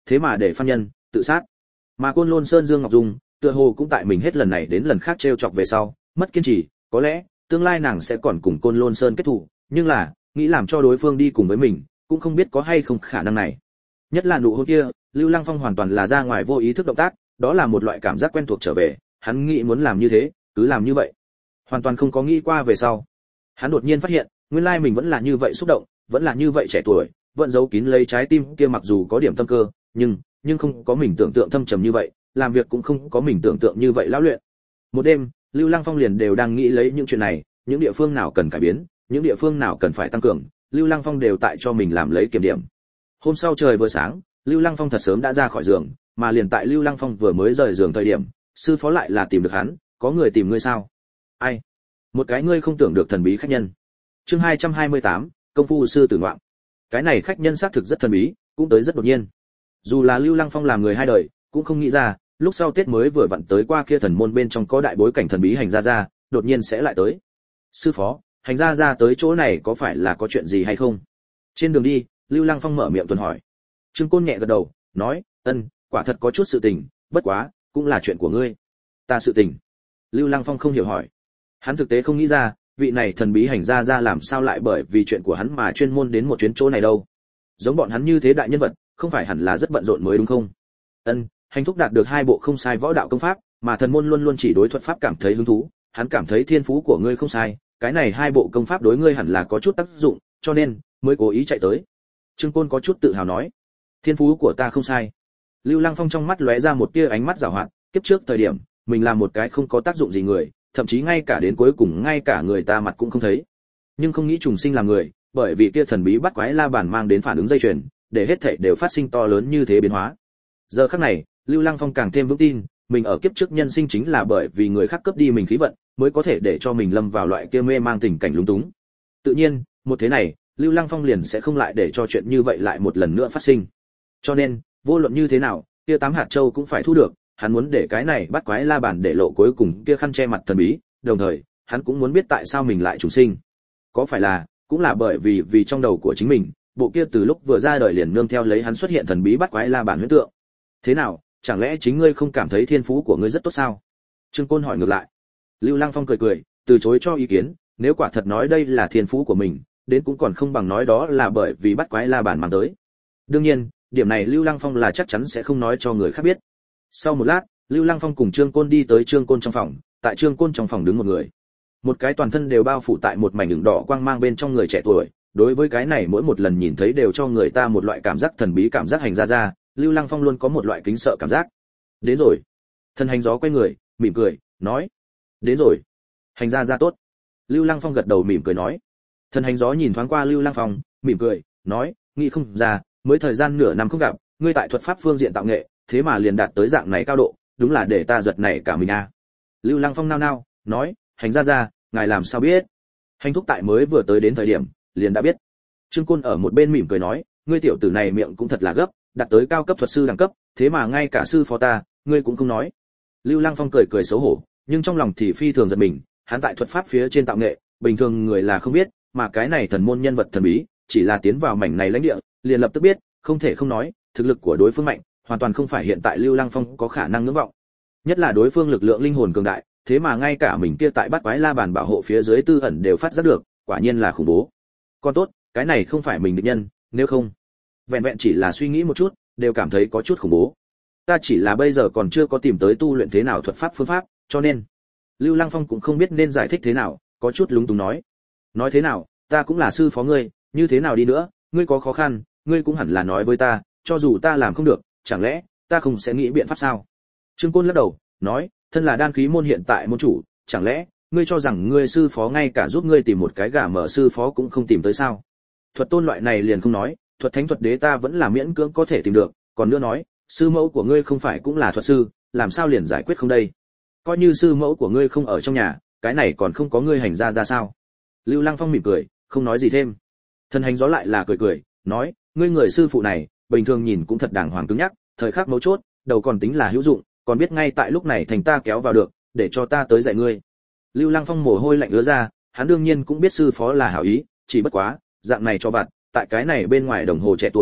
thế mà để phan nhân tự sát. Mà Côn Lôn Sơn Dương Ngọc Dung, tựa hồ cũng tại mình hết lần này đến lần khác trêu chọc về sau, mất kiên trì, có lẽ tương lai nàng sẽ còn cùng Côn Lôn Sơn kết thù, nhưng là nghĩ làm cho đối phương đi cùng với mình, cũng không biết có hay không khả năng này. Nhất là nụ hôn kia, Lưu Lăng Phong hoàn toàn là ra ngoài vô ý thức động tác, đó là một loại cảm giác quen thuộc trở về, hắn nghĩ muốn làm như thế, cứ làm như vậy. Hoàn toàn không có nghĩ qua về sau. Hắn đột nhiên phát hiện, nguyên lai mình vẫn là như vậy xúc động, vẫn là như vậy trẻ tuổi, vẫn giấu kín lấy trái tim kia mặc dù có điểm tâm cơ, nhưng nhưng không có mình tưởng tượng thâm trầm như vậy, làm việc cũng không có mình tưởng tượng như vậy lão luyện. Một đêm, Lưu Lăng Phong liền đều đang nghĩ lấy những chuyện này, những địa phương nào cần cải biến, những địa phương nào cần phải tăng cường, Lưu Lăng Phong đều tại cho mình làm lấy kiểm điểm. Hôm sau trời vừa sáng, Lưu Lăng Phong thật sớm đã ra khỏi giường, mà liền tại Lưu Lăng Phong vừa mới rời giường thời điểm, sư phó lại là tìm được hắn, có người tìm ngươi sao? Ai? Một cái ngươi không tưởng được thần bí khách nhân. Chương hai trăm hai mươi tám, công phu sư tử ngoạn. Cái này khách nhân xác thực rất thần bí, cũng tới rất đột nhiên. Dù là Lưu Lăng Phong làm người hai đời, cũng không nghĩ ra, lúc sau Tết mới vừa vặn tới qua kia thần môn bên trong có đại bối cảnh thần bí hành gia gia, đột nhiên sẽ lại tới. Sư phó, hành gia gia tới chỗ này có phải là có chuyện gì hay không? Trên đường đi, Lưu Lăng Phong mở miệng tuần hỏi. Trương Côn nhẹ gật đầu, nói, ân, quả thật có chút sự tình, bất quá, cũng là chuyện của ngươi. Ta sự tình? Lưu Lăng Phong không hiểu hỏi. Hắn thực tế không nghĩ ra, vị này thần bí hành gia gia làm sao lại bởi vì chuyện của hắn mà chuyên môn đến một chuyến chỗ này đâu. Giống bọn hắn như thế đại nhân vật, không phải hẳn là rất bận rộn mới đúng không? Ân, hành thúc đạt được hai bộ không sai võ đạo công pháp, mà thần môn luôn luôn chỉ đối thuật pháp cảm thấy hứng thú, hắn cảm thấy thiên phú của ngươi không sai, cái này hai bộ công pháp đối ngươi hẳn là có chút tác dụng, cho nên mới cố ý chạy tới. Trương Côn có chút tự hào nói, thiên phú của ta không sai. Lưu Lăng Phong trong mắt lóe ra một tia ánh mắt giảo hoạt, kiếp trước thời điểm, mình là một cái không có tác dụng gì người, thậm chí ngay cả đến cuối cùng ngay cả người ta mặt cũng không thấy. Nhưng không nghĩ trùng sinh làm người, bởi vì kia thần bí bắt quái la bàn mang đến phản ứng dây chuyền, để hết thảy đều phát sinh to lớn như thế biến hóa. Giờ khắc này, Lưu Lăng Phong càng thêm vững tin, mình ở kiếp trước nhân sinh chính là bởi vì người khác cướp đi mình khí vận, mới có thể để cho mình lâm vào loại kia mê mang tình cảnh lúng túng. Tự nhiên, một thế này, Lưu Lăng Phong liền sẽ không lại để cho chuyện như vậy lại một lần nữa phát sinh. Cho nên, vô luận như thế nào, kia tám hạt châu cũng phải thu được, hắn muốn để cái này bắt quái la bàn để lộ cuối cùng kia khăn che mặt thần bí, đồng thời, hắn cũng muốn biết tại sao mình lại trùng sinh. Có phải là, cũng là bởi vì vì trong đầu của chính mình, bộ kia từ lúc vừa ra đời liền nương theo lấy hắn xuất hiện thần bí bắt quái la bàn huyễn tượng. Thế nào, chẳng lẽ chính ngươi không cảm thấy thiên phú của ngươi rất tốt sao? Trương Côn hỏi ngược lại. Lưu Lăng Phong cười cười, từ chối cho ý kiến, nếu quả thật nói đây là thiên phú của mình, đến cũng còn không bằng nói đó là bởi vì bắt quái la bàn mang tới. Đương nhiên, điểm này Lưu Lăng Phong là chắc chắn sẽ không nói cho người khác biết. Sau một lát, Lưu Lăng Phong cùng Trương Côn đi tới Trương Côn trong phòng, tại Trương Côn trong phòng đứng một người. Một cái toàn thân đều bao phủ tại một mảnh ửng đỏ quang mang bên trong người trẻ tuổi, đối với cái này mỗi một lần nhìn thấy đều cho người ta một loại cảm giác thần bí, cảm giác hành gia gia, Lưu Lăng Phong luôn có một loại kính sợ cảm giác. Đến rồi. Thần hành gió quay người, mỉm cười, nói. Đến rồi. Hành gia gia tốt. Lưu Lăng Phong gật đầu mỉm cười nói. Thần hành gió nhìn thoáng qua Lưu Lăng Phong, mỉm cười, nói, nghĩ không ra, mới thời gian nửa năm không gặp, ngươi tại thuật pháp phương diện tạo nghệ, thế mà liền đạt tới dạng này cao độ, đúng là để ta giật nảy cả mình a. À. Lưu Lăng Phong nao nao, nói, hành gia gia, ngài làm sao biết? Hành thúc tại mới vừa tới đến thời điểm, liền đã biết. Trương Côn ở một bên mỉm cười nói, ngươi tiểu tử này miệng cũng thật là gấp, đạt tới cao cấp thuật sư đẳng cấp, thế mà ngay cả sư phó ta, ngươi cũng không nói. Lưu Lăng Phong cười cười xấu hổ, nhưng trong lòng thì phi thường giật mình, hắn tại thuật pháp phía trên tạo nghệ, bình thường người là không biết, mà cái này thần môn nhân vật thần bí, chỉ là tiến vào mảnh này lãnh địa, liền lập tức biết, không thể không nói, thực lực của đối phương mạnh, hoàn toàn không phải hiện tại Lưu Lăng Phong có khả năng ngưỡng vọng. Nhất là đối phương lực lượng linh hồn cường đại, thế mà ngay cả mình kia tại bắt quái la bàn bảo hộ phía dưới tư ẩn đều phát giác được, quả nhiên là khủng bố. Còn tốt, cái này không phải mình địch nhân, nếu không, vẹn vẹn chỉ là suy nghĩ một chút, đều cảm thấy có chút khủng bố. Ta chỉ là bây giờ còn chưa có tìm tới tu luyện thế nào thuật pháp phương pháp, cho nên Lưu Lăng Phong cũng không biết nên giải thích thế nào, có chút lúng túng nói. Nói thế nào, ta cũng là sư phó ngươi, như thế nào đi nữa, ngươi có khó khăn, ngươi cũng hẳn là nói với ta, cho dù ta làm không được, chẳng lẽ ta không sẽ nghĩ biện pháp sao? Trương Côn lắc đầu, nói, thân là đan khí môn hiện tại môn chủ, chẳng lẽ ngươi cho rằng ngươi sư phó ngay cả giúp ngươi tìm một cái gà mở sư phó cũng không tìm tới sao? Thuật tôn loại này liền không nói, thuật thánh thuật đế ta vẫn là miễn cưỡng có thể tìm được, còn nữa nói, sư mẫu của ngươi không phải cũng là thuật sư, làm sao liền giải quyết không đây? Coi như sư mẫu của ngươi không ở trong nhà, cái này còn không có ngươi hành ra ra sao? Lưu Lăng Phong mỉm cười, không nói gì thêm. Thần hành gió lại là cười cười, nói, ngươi người sư phụ này, bình thường nhìn cũng thật đàng hoàng cứng nhắc, thời khắc mấu chốt, đầu còn tính là hữu dụng, còn biết ngay tại lúc này thành ta kéo vào được, để cho ta tới dạy ngươi. Lưu Lăng Phong mồ hôi lạnh ứa ra, hắn đương nhiên cũng biết sư phó là hảo ý, chỉ bất quá, dạng này cho vặt, tại cái này bên ngoài đồng hồ trẻ tuổi,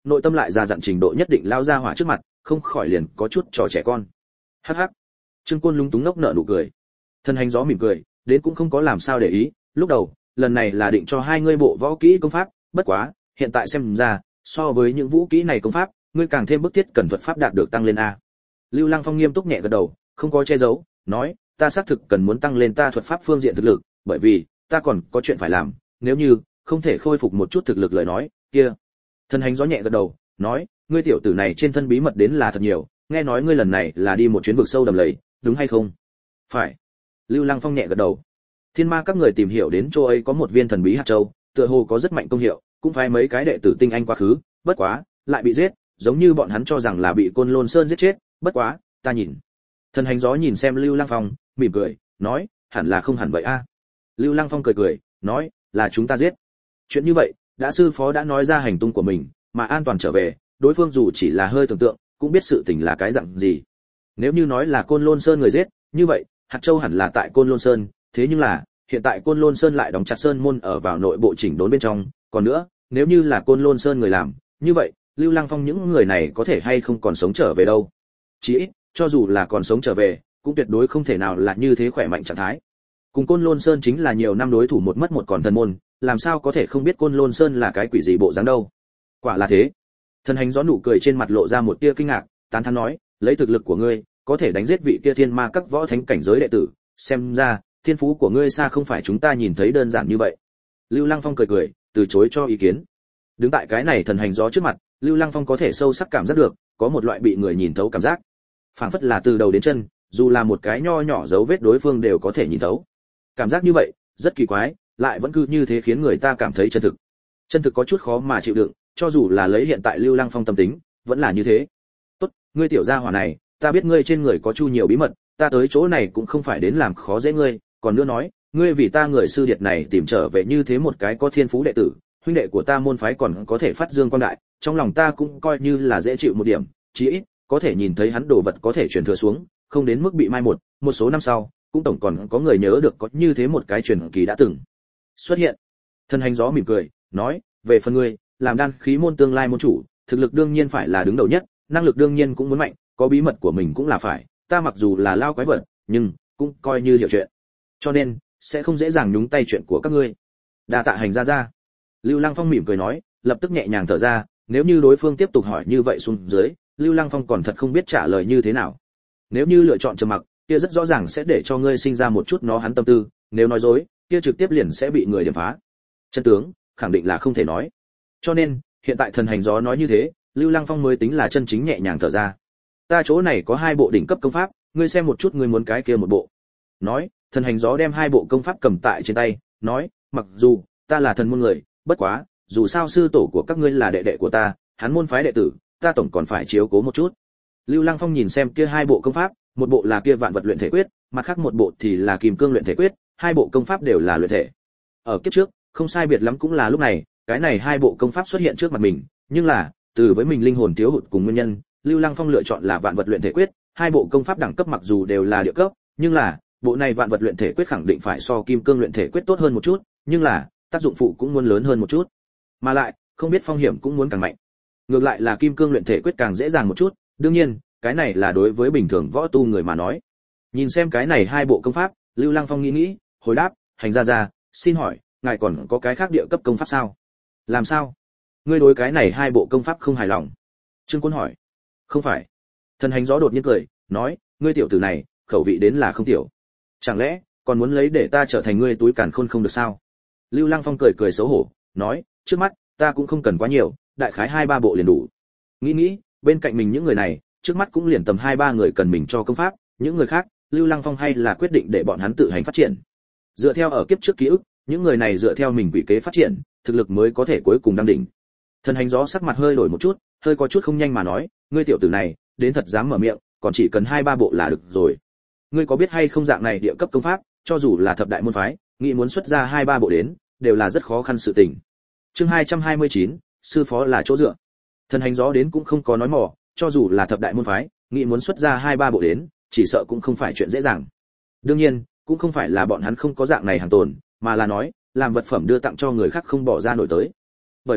nội tâm lại ra dặn trình độ nhất định lao ra hỏa trước mặt, không khỏi liền có chút trò trẻ con. Hắc hắc. Trương Côn lúng túng ngốc nợ nụ cười. Thần hành gió mỉm cười, đến cũng không có làm sao để ý, lúc đầu, lần này là định cho hai ngươi bộ võ kỹ công pháp, bất quá, hiện tại xem ra, so với những vũ kỹ này công pháp, ngươi càng thêm bức thiết cần thuật pháp đạt được tăng lên a. Lưu Lăng Phong nghiêm túc nhẹ gật đầu, không có che giấu, nói, ta xác thực cần muốn tăng lên ta thuật pháp phương diện thực lực, bởi vì ta còn có chuyện phải làm, nếu như không thể khôi phục một chút thực lực lời nói, kia. Thần hành gió nhẹ gật đầu, nói, ngươi tiểu tử này trên thân bí mật đến là thật nhiều, nghe nói ngươi lần này là đi một chuyến vực sâu đầm lầy, đúng hay không? Phải. Lưu Lăng Phong nhẹ gật đầu. Thiên ma các người tìm hiểu đến chỗ ấy có một viên thần bí hạt châu, tựa hồ có rất mạnh công hiệu, cũng phải mấy cái đệ tử tinh anh quá khứ, bất quá, lại bị giết, giống như bọn hắn cho rằng là bị Côn Lôn Sơn giết chết, bất quá, ta nhìn. Thần hành gió nhìn xem Lưu Lăng Phong, mỉm cười, nói, hẳn là không hẳn vậy a. Lưu Lăng Phong cười cười, nói, là chúng ta giết. Chuyện như vậy, đã sư phó đã nói ra hành tung của mình, mà an toàn trở về, đối phương dù chỉ là hơi tưởng tượng, cũng biết sự tình là cái dạng gì. Nếu như nói là Côn Lôn Sơn người giết, như vậy, hạt châu hẳn là tại Côn Lôn Sơn, thế nhưng là, hiện tại Côn Lôn Sơn lại đóng chặt sơn môn ở vào nội bộ chỉnh đốn bên trong, còn nữa, nếu như là Côn Lôn Sơn người làm, như vậy, Lưu Lăng Phong những người này có thể hay không còn sống trở về đâu? Chỉ ít, cho dù là còn sống trở về, cũng tuyệt đối không thể nào là như thế khỏe mạnh trạng thái. Cùng Côn Lôn Sơn chính là nhiều năm đối thủ một mất một còn thần môn, làm sao có thể không biết Côn Lôn Sơn là cái quỷ gì bộ dáng đâu? Quả là thế. Thần hành gió nụ cười trên mặt lộ ra một tia kinh ngạc, tán thán nói, lấy thực lực của ngươi, có thể đánh giết vị kia thiên ma các võ thánh cảnh giới đệ tử, xem ra, thiên phú của ngươi xa không phải chúng ta nhìn thấy đơn giản như vậy. Lưu Lăng Phong cười cười, từ chối cho ý kiến. Đứng tại cái này thần hành gió trước mặt, Lưu Lăng Phong có thể sâu sắc cảm giác được, có một loại bị người nhìn thấu cảm giác. Phảng phất là từ đầu đến chân, dù là một cái nho nhỏ dấu vết đối phương đều có thể nhìn thấu. Cảm giác như vậy, rất kỳ quái, lại vẫn cứ như thế khiến người ta cảm thấy chân thực. Chân thực có chút khó mà chịu đựng, cho dù là lấy hiện tại Lưu Lăng Phong tâm tính, vẫn là như thế. Tốt, ngươi tiểu gia hỏa này, ta biết ngươi trên người có chu nhiều bí mật, ta tới chỗ này cũng không phải đến làm khó dễ ngươi, còn nữa nói, ngươi vì ta người sư điệt này tìm trở về như thế một cái có thiên phú đệ tử, huynh đệ của ta môn phái còn có thể phát dương quang đại, trong lòng ta cũng coi như là dễ chịu một điểm, chí ít có thể nhìn thấy hắn đồ vật có thể truyền thừa xuống, không đến mức bị mai một, một số năm sau, cũng tổng còn có người nhớ được có như thế một cái truyền kỳ đã từng xuất hiện. Thần hành gió mỉm cười, nói, về phần ngươi, làm đan khí môn tương lai môn chủ, thực lực đương nhiên phải là đứng đầu nhất, năng lực đương nhiên cũng muốn mạnh, có bí mật của mình cũng là phải, ta mặc dù là lao quái vật, nhưng cũng coi như hiểu chuyện. Cho nên, sẽ không dễ dàng nhúng tay chuyện của các ngươi. Đa tạ hành gia gia. Lưu Lăng Phong mỉm cười nói, lập tức nhẹ nhàng thở ra, nếu như đối phương tiếp tục hỏi như vậy xuống dưới, Lưu Lăng Phong còn thật không biết trả lời như thế nào. Nếu như lựa chọn trầm mặc, kia rất rõ ràng sẽ để cho ngươi sinh ra một chút nó hắn tâm tư, nếu nói dối, kia trực tiếp liền sẽ bị người điểm phá. Chân tướng, khẳng định là không thể nói. Cho nên, hiện tại thần hành gió nói như thế, Lưu Lăng Phong mới tính là chân chính nhẹ nhàng thở ra. Ta chỗ này có hai bộ đỉnh cấp công pháp, ngươi xem một chút ngươi muốn cái kia một bộ. Nói, thần hành gió đem hai bộ công pháp cầm tại trên tay, nói, mặc dù ta là thần môn người, bất quá, dù sao sư tổ của các ngươi là đệ đệ của ta, hắn môn phái đệ tử, ta tổng còn phải chiếu cố một chút. Lưu Lăng Phong nhìn xem kia hai bộ công pháp, một bộ là kia vạn vật luyện thể quyết, mặt khác một bộ thì là kim cương luyện thể quyết, hai bộ công pháp đều là luyện thể. Ở kiếp trước, không sai biệt lắm cũng là lúc này, cái này hai bộ công pháp xuất hiện trước mặt mình, nhưng là, từ với mình linh hồn thiếu hụt cùng nguyên nhân, Lưu Lăng Phong lựa chọn là vạn vật luyện thể quyết, hai bộ công pháp đẳng cấp mặc dù đều là địa cấp, nhưng là, bộ này vạn vật luyện thể quyết khẳng định phải so kim cương luyện thể quyết tốt hơn một chút, nhưng là, tác dụng phụ cũng muốn lớn hơn một chút. Mà lại, không biết phong hiểm cũng muốn càng mạnh. Ngược lại là kim cương luyện thể quyết càng dễ dàng một chút, đương nhiên, cái này là đối với bình thường võ tu người mà nói. Nhìn xem cái này hai bộ công pháp, Lưu Lăng Phong nghĩ nghĩ, hồi đáp, hành gia gia, xin hỏi, ngài còn có cái khác địa cấp công pháp sao? Làm sao? Ngươi đối cái này hai bộ công pháp không hài lòng? Trương Quân hỏi. Không phải. Thần hành gió đột nhiên cười, nói, ngươi tiểu tử này, khẩu vị đến là không tiểu. Chẳng lẽ, còn muốn lấy để ta trở thành ngươi túi càn khôn không được sao? Lưu Lăng Phong cười cười xấu hổ, nói, trước mắt, ta cũng không cần quá nhiều, đại khái hai ba bộ liền đủ. Nghĩ nghĩ, bên cạnh mình những người này, trước mắt cũng liền tầm hai ba người cần mình cho công pháp, những người khác, Lưu Lăng Phong hay là quyết định để bọn hắn tự hành phát triển. Dựa theo ở kiếp trước ký ức, những người này dựa theo mình quỷ kế phát triển, thực lực mới có thể cuối cùng đăng đỉnh. Thần hành gió sắc mặt hơi đổi một chút, hơi có chút không nhanh mà nói, ngươi tiểu tử này, đến thật dám mở miệng, còn chỉ cần hai ba bộ là được rồi. Ngươi có biết hay không dạng này địa cấp công pháp, cho dù là thập đại môn phái, nghĩ muốn xuất ra hai ba bộ đến, đều là rất khó khăn sự tình. Chương hai trăm hai mươi chín, sư phó là chỗ dựa. Thần hành gió đến cũng không có nói mỏ, cho dù là thập đại môn phái, nghĩ muốn xuất ra hai ba bộ đến, chỉ sợ cũng không phải chuyện dễ dàng. Đương nhiên, cũng không phải là bọn hắn không có dạng này hàng tồn, mà là nói, làm vật phẩm đưa tặng cho người khác không bỏ ra nổi tới. Bởi vì,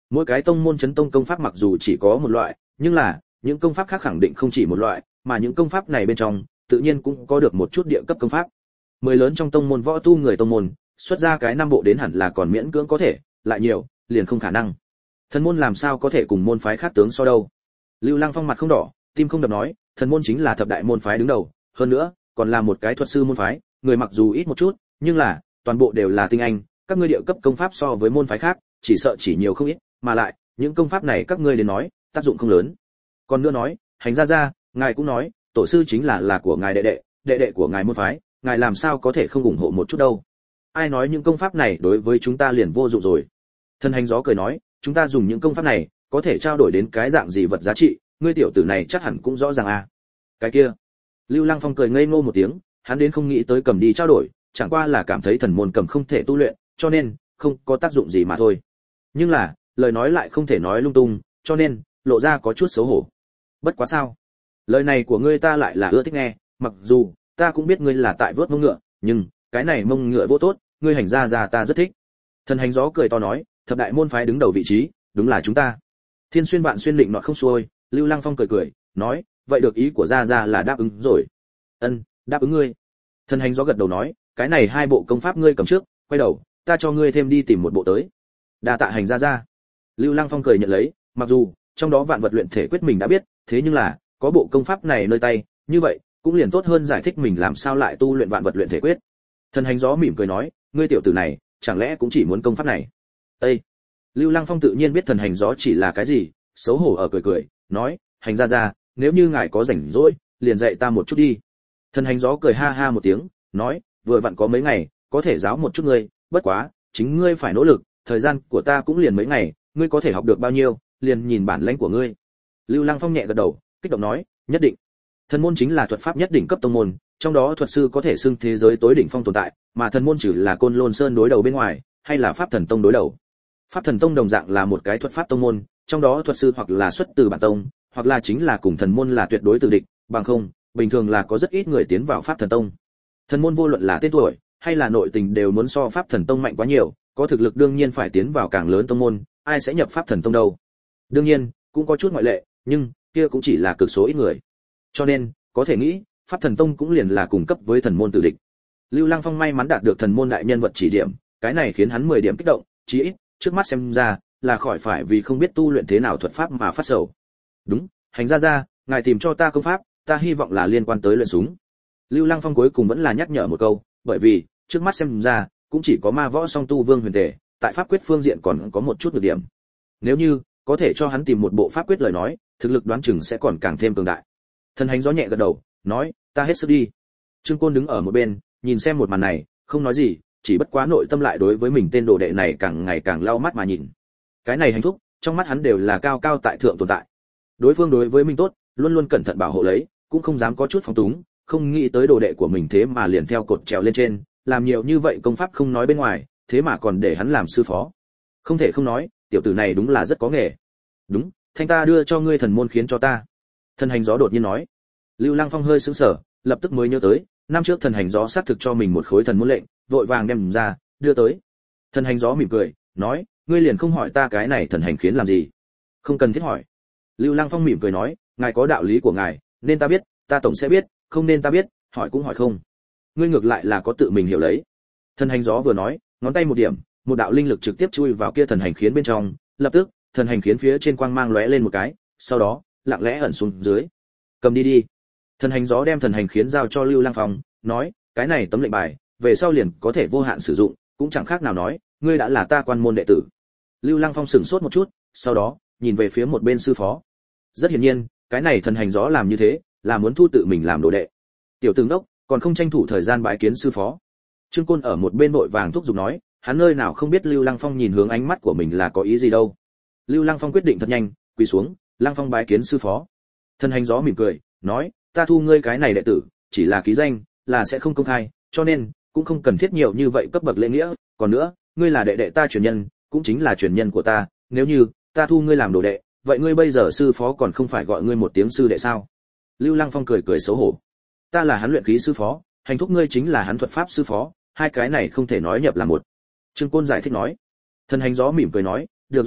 Mỗi cái tông môn chấn tông công pháp mặc dù chỉ có một loại, nhưng là những công pháp khác khẳng định không chỉ một loại, mà những công pháp này bên trong tự nhiên cũng có được một chút địa cấp công pháp. Mười lớn trong tông môn võ tu người tông môn, xuất ra cái năm bộ đến hẳn là còn miễn cưỡng có thể, lại nhiều, liền không khả năng. Thần môn làm sao có thể cùng môn phái khác tướng so đâu? Lưu Lăng Phong mặt không đỏ, tim không đập nói, thần môn chính là thập đại môn phái đứng đầu, hơn nữa, còn là một cái thuật sư môn phái, người mặc dù ít một chút, nhưng là toàn bộ đều là tinh anh, các ngươi địa cấp công pháp so với môn phái khác, chỉ sợ chỉ nhiều không ít, mà lại, những công pháp này các ngươi đến nói, tác dụng không lớn. Còn nữa nói, hành gia gia, ngài cũng nói, tổ sư chính là là của ngài đệ đệ, đệ đệ của ngài môn phái, ngài làm sao có thể không ủng hộ một chút đâu? Ai nói những công pháp này đối với chúng ta liền vô dụng rồi? Thần hành gió cười nói, chúng ta dùng những công pháp này, có thể trao đổi đến cái dạng gì vật giá trị, ngươi tiểu tử này chắc hẳn cũng rõ ràng à? Cái kia. Lưu Lăng Phong cười ngây ngô một tiếng, hắn đến không nghĩ tới cầm đi trao đổi, chẳng qua là cảm thấy thần môn cầm không thể tu luyện, cho nên không có tác dụng gì mà thôi. Nhưng là, lời nói lại không thể nói lung tung, cho nên lộ ra có chút xấu hổ. Bất quá sao? Lời này của ngươi ta lại là ưa thích nghe, mặc dù ta cũng biết ngươi là tại vớt mông ngựa, nhưng cái này mông ngựa vô tốt, ngươi hành ra ra ta rất thích. Thần hành gió cười to nói, thập đại môn phái đứng đầu vị trí, đúng là chúng ta. Thiên xuyên bạn xuyên định nọ không xuôi, Lưu Lăng Phong cười cười, nói, vậy được ý của gia gia là đáp ứng rồi. Ân, đáp ứng ngươi. Thần hành gió gật đầu nói, cái này hai bộ công pháp ngươi cầm trước, quay đầu, ta cho ngươi thêm đi tìm một bộ tới. Đa tạ hành gia gia. Lưu Lăng Phong cười nhận lấy, mặc dù trong đó vạn vật luyện thể quyết mình đã biết, thế nhưng là có bộ công pháp này nơi tay, như vậy cũng liền tốt hơn giải thích mình làm sao lại tu luyện vạn vật luyện thể quyết. Thần hành gió mỉm cười nói, ngươi tiểu tử này, chẳng lẽ cũng chỉ muốn công pháp này? Ê! Lưu Lăng Phong tự nhiên biết thần hành gió chỉ là cái gì, xấu hổ ở cười cười, nói, hành gia gia, nếu như ngài có rảnh rỗi, liền dạy ta một chút đi. Thần hành gió cười ha ha một tiếng, nói, vừa vặn có mấy ngày, có thể giáo một chút ngươi, bất quá, chính ngươi phải nỗ lực, thời gian của ta cũng liền mấy ngày, ngươi có thể học được bao nhiêu, liền nhìn bản lĩnh của ngươi. Lưu Lăng Phong nhẹ gật đầu, kích động nói, nhất định. Thần môn chính là thuật pháp nhất đỉnh cấp tông môn, trong đó thuật sư có thể xưng thế giới tối đỉnh phong tồn tại, mà thần môn chỉ là Côn Lôn Sơn đối đầu bên ngoài, hay là Pháp Thần Tông đối đầu. Pháp Thần Tông đồng dạng là một cái thuật pháp tông môn, trong đó thuật sư hoặc là xuất từ bản tông, hoặc là chính là cùng thần môn là tuyệt đối tử địch, bằng không, bình thường là có rất ít người tiến vào Pháp Thần Tông. Thần môn vô luận là tên tuổi, hay là nội tình đều muốn so Pháp Thần Tông mạnh quá nhiều, có thực lực đương nhiên phải tiến vào càng lớn tông môn, ai sẽ nhập Pháp Thần Tông đâu? Đương nhiên, cũng có chút ngoại lệ, nhưng kia cũng chỉ là cực số ít người. Cho nên, có thể nghĩ, Pháp Thần Tông cũng liền là cùng cấp với thần môn tử địch. Lưu Lăng Phong may mắn đạt được thần môn đại nhân vật chỉ điểm, cái này khiến hắn mười điểm kích động, chí ít, trước mắt xem ra, là khỏi phải vì không biết tu luyện thế nào thuật pháp mà phát sầu. Đúng, hành gia gia, ngài tìm cho ta công pháp, ta hy vọng là liên quan tới luyện súng. Lưu Lăng Phong cuối cùng vẫn là nhắc nhở một câu, bởi vì, trước mắt xem ra, cũng chỉ có ma võ song tu Vương Huyền Tề, tại pháp quyết phương diện còn có một chút nhược điểm. Nếu như có thể cho hắn tìm một bộ pháp quyết lời nói, thực lực đoán chừng sẽ còn càng thêm cường đại. Thần hành gió nhẹ gật đầu, nói, ta hết sức đi. Trương Côn đứng ở một bên, nhìn xem một màn này, không nói gì, chỉ bất quá nội tâm lại đối với mình tên đồ đệ này càng ngày càng lau mắt mà nhìn. Cái này hành thúc, trong mắt hắn đều là cao cao tại thượng tồn tại. Đối phương đối với mình tốt, luôn luôn cẩn thận bảo hộ lấy, cũng không dám có chút phóng túng, không nghĩ tới đồ đệ của mình thế mà liền theo cột trèo lên trên, làm nhiều như vậy công pháp không nói bên ngoài, thế mà còn để hắn làm sư phó. Không thể không nói, tiểu tử này đúng là rất có nghề. Đúng, thanh ta đưa cho ngươi thần môn khiến cho ta. Thần hành gió đột nhiên nói. Lưu Lăng Phong hơi sững sờ, lập tức mới nhớ tới, năm trước thần hành gió xác thực cho mình một khối thần môn lệnh, vội vàng đem ra, đưa tới. Thần hành gió mỉm cười, nói, ngươi liền không hỏi ta cái này thần hành khiến làm gì? Không cần thiết hỏi. Lưu Lăng Phong mỉm cười nói, ngài có đạo lý của ngài, nên ta biết, ta tổng sẽ biết, không nên ta biết, hỏi cũng hỏi không. Ngươi ngược lại là có tự mình hiểu lấy. Thần hành gió vừa nói, ngón tay một điểm, một đạo linh lực trực tiếp chui vào kia thần hành khiến bên trong, lập tức, thần hành khiến phía trên quang mang lóe lên một cái, sau đó, lặng lẽ ẩn xuống dưới. Cầm đi đi. Thần hành gió đem thần hành khiến giao cho Lưu Lăng Phong, nói, cái này tấm lệnh bài, về sau liền có thể vô hạn sử dụng, cũng chẳng khác nào nói, ngươi đã là ta quan môn đệ tử. Lưu Lăng Phong sững sốt một chút, sau đó, nhìn về phía một bên sư phó. Rất hiển nhiên, cái này thần hành gió làm như thế, là muốn thu tự mình làm đồ đệ. Tiểu tướng đốc, còn không tranh thủ thời gian bái kiến sư phó. Trương Côn ở một bên vội vàng thúc giục nói, hắn nơi nào không biết Lưu Lăng Phong nhìn hướng ánh mắt của mình là có ý gì đâu. Lưu Lăng Phong quyết định thật nhanh, quỳ xuống, Lăng Phong bái kiến sư phó. Thần hành gió mỉm cười, nói, ta thu ngươi cái này đệ tử, chỉ là ký danh, là sẽ không công khai, cho nên cũng không cần thiết nhiều như vậy cấp bậc lễ nghĩa, còn nữa, ngươi là đệ đệ ta truyền nhân, cũng chính là truyền nhân của ta, nếu như ta thu ngươi làm đồ đệ, vậy ngươi bây giờ sư phó còn không phải gọi ngươi một tiếng sư đệ sao? Lưu Lăng Phong cười cười xấu hổ. Ta là hắn luyện khí sư phó, hành thúc ngươi chính là hắn thuật pháp sư phó, hai cái này không thể nói nhập là một. Trương Côn giải thích nói. Thần hành gió mỉm cười nói, được rồi,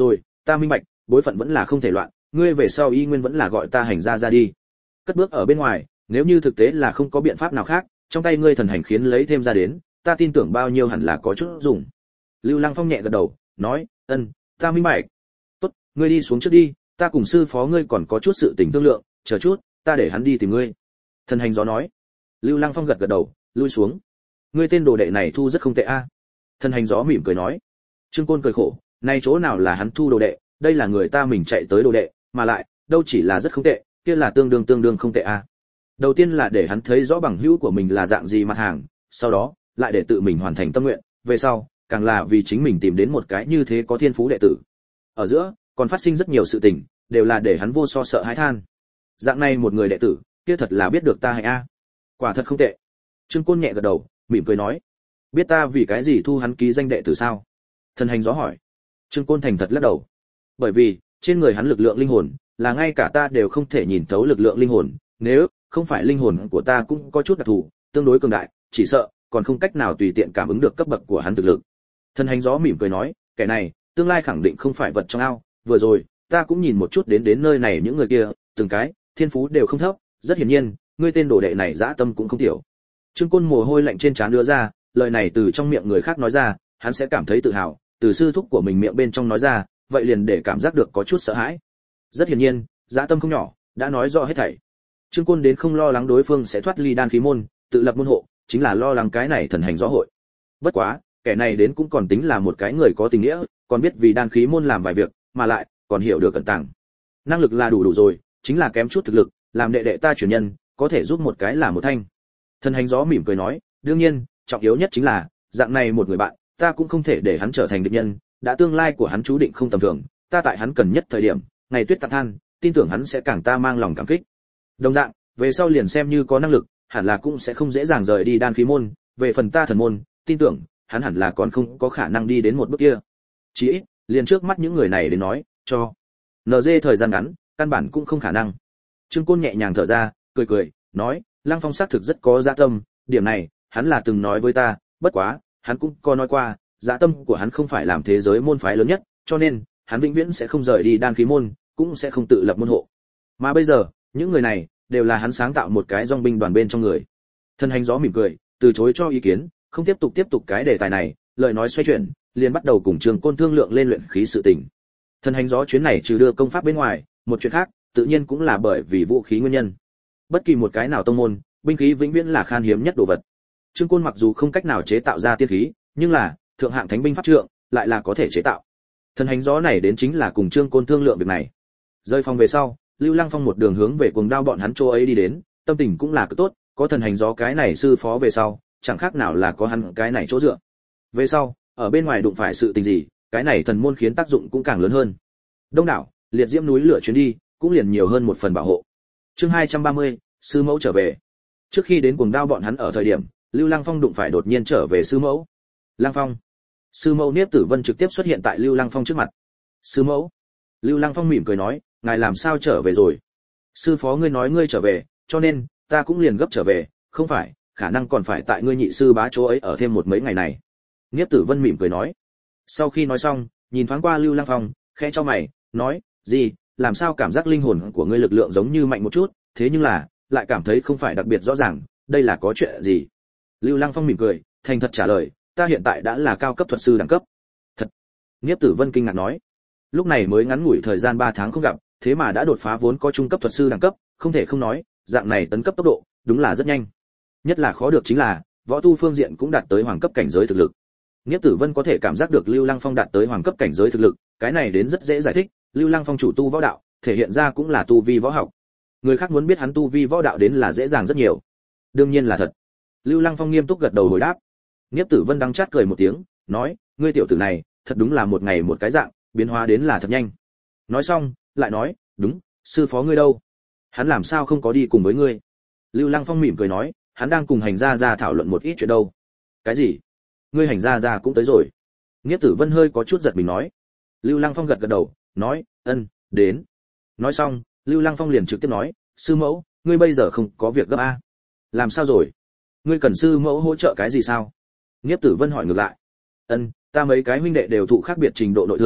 ta minh bạch, bối phận vẫn là không thể loạn, ngươi về sau y nguyên vẫn là gọi ta hành gia ra đi. Cất bước ở bên ngoài, nếu như thực tế là không có biện pháp nào khác, trong tay ngươi thần hành khiến lấy thêm ra đến, ta tin tưởng bao nhiêu hẳn là có chút dùng. Lưu Lăng Phong nhẹ gật đầu, nói, ân, ta minh bạch. Tốt, ngươi đi xuống trước đi, ta cùng sư phó ngươi còn có chút sự tình thương lượng, chờ chút, ta để hắn đi tìm ngươi. Thần hành gió nói. Lưu Lăng Phong gật gật đầu, lui xuống. Ngươi tên đồ đệ này thu rất không tệ a. Thần hành gió mỉm cười nói. Trương Côn cười khổ, nay chỗ nào là hắn thu đồ đệ, đây là người ta mình chạy tới đồ đệ, mà lại, đâu chỉ là rất không tệ, kia là tương đương tương đương không tệ a. Đầu tiên là để hắn thấy rõ bằng hữu của mình là dạng gì mặt hàng, sau đó, lại để tự mình hoàn thành tâm nguyện, về sau, càng là vì chính mình tìm đến một cái như thế có thiên phú đệ tử. Ở giữa, còn phát sinh rất nhiều sự tình, đều là để hắn vô so sợ hãi than. Dạng này một người đệ tử, kia thật là biết được ta hạnh a. Quả thật không tệ. Trương Côn nhẹ gật đầu, mỉm cười nói, biết ta vì cái gì thu hắn ký danh đệ tử sao? Thần hành gió hỏi. Trương Côn thành thật lắc đầu. Bởi vì, trên người hắn lực lượng linh hồn, là ngay cả ta đều không thể nhìn thấu lực lượng linh hồn, nếu không phải linh hồn của ta cũng có chút đặc thù, tương đối cường đại, chỉ sợ còn không cách nào tùy tiện cảm ứng được cấp bậc của hắn thực lực. Thần hành gió mỉm cười nói, kẻ này, tương lai khẳng định không phải vật trong ao, vừa rồi, ta cũng nhìn một chút đến đến nơi này những người kia, từng cái, thiên phú đều không thấp, rất hiển nhiên, ngươi tên đồ đệ này dã tâm cũng không tiểu. Trương Côn mồ hôi lạnh trên trán đưa ra, lời này từ trong miệng người khác nói ra, hắn sẽ cảm thấy tự hào, từ sư thúc của mình miệng bên trong nói ra, vậy liền để cảm giác được có chút sợ hãi. Rất hiển nhiên, dã tâm không nhỏ, đã nói rõ hết thảy. Trương Côn đến không lo lắng đối phương sẽ thoát ly đan khí môn, tự lập môn hộ, chính là lo lắng cái này thần hành rõ hội. Bất quá, kẻ này đến cũng còn tính là một cái người có tình nghĩa, còn biết vì đan khí môn làm vài việc, mà lại còn hiểu được cẩn tàng. Năng lực là đủ đủ rồi, chính là kém chút thực lực, làm đệ đệ ta truyền nhân, có thể giúp một cái là một thanh. Thần hành gió mỉm cười nói, đương nhiên, trọng yếu nhất chính là, dạng này một người bạn, ta cũng không thể để hắn trở thành địch nhân, đã tương lai của hắn chú định không tầm thường, ta tại hắn cần nhất thời điểm, ngày tuyết tàn than, tin tưởng hắn sẽ càng ta mang lòng cảm kích. Đồng dạng, về sau liền xem như có năng lực, hẳn là cũng sẽ không dễ dàng rời đi đan khí môn, về phần ta thần môn, tin tưởng hắn hẳn là còn không có khả năng đi đến một bước kia. Chỉ ít, liền trước mắt những người này đến nói, cho en giê thời gian ngắn, căn bản cũng không khả năng. Trương Côn nhẹ nhàng thở ra, cười cười, nói, Lăng Phong xác thực rất có dạ tâm, điểm này, hắn là từng nói với ta, bất quá, hắn cũng có nói qua, dạ tâm của hắn không phải làm thế giới môn phái lớn nhất, cho nên, hắn vĩnh viễn sẽ không rời đi đan khí môn, cũng sẽ không tự lập môn hộ. Mà bây giờ, những người này đều là hắn sáng tạo một cái dòng binh đoàn bên trong người. Thần hành gió mỉm cười, từ chối cho ý kiến, không tiếp tục tiếp tục cái đề tài này, lời nói xoay chuyển, liền bắt đầu cùng Trương Côn thương lượng lên luyện khí sự tình. Thần hành gió chuyến này trừ đưa công pháp bên ngoài, một chuyện khác, tự nhiên cũng là bởi vì vũ khí nguyên nhân. Bất kỳ một cái nào tông môn, binh khí vĩnh viễn là khan hiếm nhất đồ vật. Trương Côn mặc dù không cách nào chế tạo ra tiên khí, nhưng là thượng hạng thánh binh pháp trượng lại là có thể chế tạo. Thần hành gió này đến chính là cùng Trương Côn thương lượng việc này. Rơi phòng về sau, Lưu Lăng Phong một đường hướng về cuồng đao bọn hắn chỗ ấy đi đến, tâm tình cũng là cực tốt, có thần hành gió cái này sư phó về sau, chẳng khác nào là có hắn cái này chỗ dựa. Về sau, ở bên ngoài đụng phải sự tình gì, cái này thần môn khiến tác dụng cũng càng lớn hơn. Đông đảo, liệt diễm núi lửa chuyến đi, cũng liền nhiều hơn một phần bảo hộ. Chương hai trăm ba mươi, sư mẫu trở về. Trước khi đến cuồng đao bọn hắn ở thời điểm, Lưu Lăng Phong đụng phải đột nhiên trở về sư mẫu. Lăng Phong. Sư mẫu Niếp Tử Vân trực tiếp xuất hiện tại Lưu Lăng Phong trước mặt. Sư mẫu. Lưu Lăng Phong mỉm cười nói, ngài làm sao trở về rồi? Sư phó ngươi nói ngươi trở về, cho nên ta cũng liền gấp trở về, không phải, khả năng còn phải tại ngươi nhị sư bá chỗ ấy ở thêm một mấy ngày này. Niếp Tử Vân mỉm cười nói. Sau khi nói xong, nhìn thoáng qua Lưu Lăng Phong, khẽ cho mày, nói, gì, làm sao cảm giác linh hồn của ngươi lực lượng giống như mạnh một chút, thế nhưng là, lại cảm thấy không phải đặc biệt rõ ràng, đây là có chuyện gì? Lưu Lăng Phong mỉm cười, thành thật trả lời, ta hiện tại đã là cao cấp thuật sư đẳng cấp. Thật? Niếp Tử Vân kinh ngạc nói. Lúc này mới ngắn ngủi thời gian ba tháng không gặp, thế mà đã đột phá vốn có trung cấp thuật sư đẳng cấp, không thể không nói, dạng này tấn cấp tốc độ, đúng là rất nhanh. Nhất là khó được chính là, võ tu phương diện cũng đạt tới hoàng cấp cảnh giới thực lực. Niếp Tử Vân có thể cảm giác được Lưu Lăng Phong đạt tới hoàng cấp cảnh giới thực lực, cái này đến rất dễ giải thích, Lưu Lăng Phong chủ tu võ đạo, thể hiện ra cũng là tu vi võ học. Người khác muốn biết hắn tu vi võ đạo đến là dễ dàng rất nhiều. Đương nhiên là thật. Lưu Lăng Phong nghiêm túc gật đầu hồi đáp. Niếp Tử Vân đắng chát cười một tiếng, nói, ngươi tiểu tử này, thật đúng là một ngày một cái dạng, biến hóa đến là thật nhanh. Nói xong, lại nói, đúng, sư phó ngươi đâu? Hắn làm sao không có đi cùng với ngươi? Lưu Lăng Phong mỉm cười nói, hắn đang cùng hành gia gia thảo luận một ít chuyện đâu. Cái gì? Ngươi hành gia gia cũng tới rồi? Niếp Tử Vân hơi có chút giật mình nói. Lưu Lăng Phong gật gật đầu, nói, ân, đến. Nói xong, Lưu Lăng Phong liền trực tiếp nói, sư mẫu, ngươi bây giờ không có việc gấp a? Làm sao rồi? Ngươi cần sư mẫu hỗ trợ cái gì sao? Niếp Tử Vân hỏi ngược lại. Ân, ta mấy cái huynh đệ đều thụ khác biệt trình độ nội thương,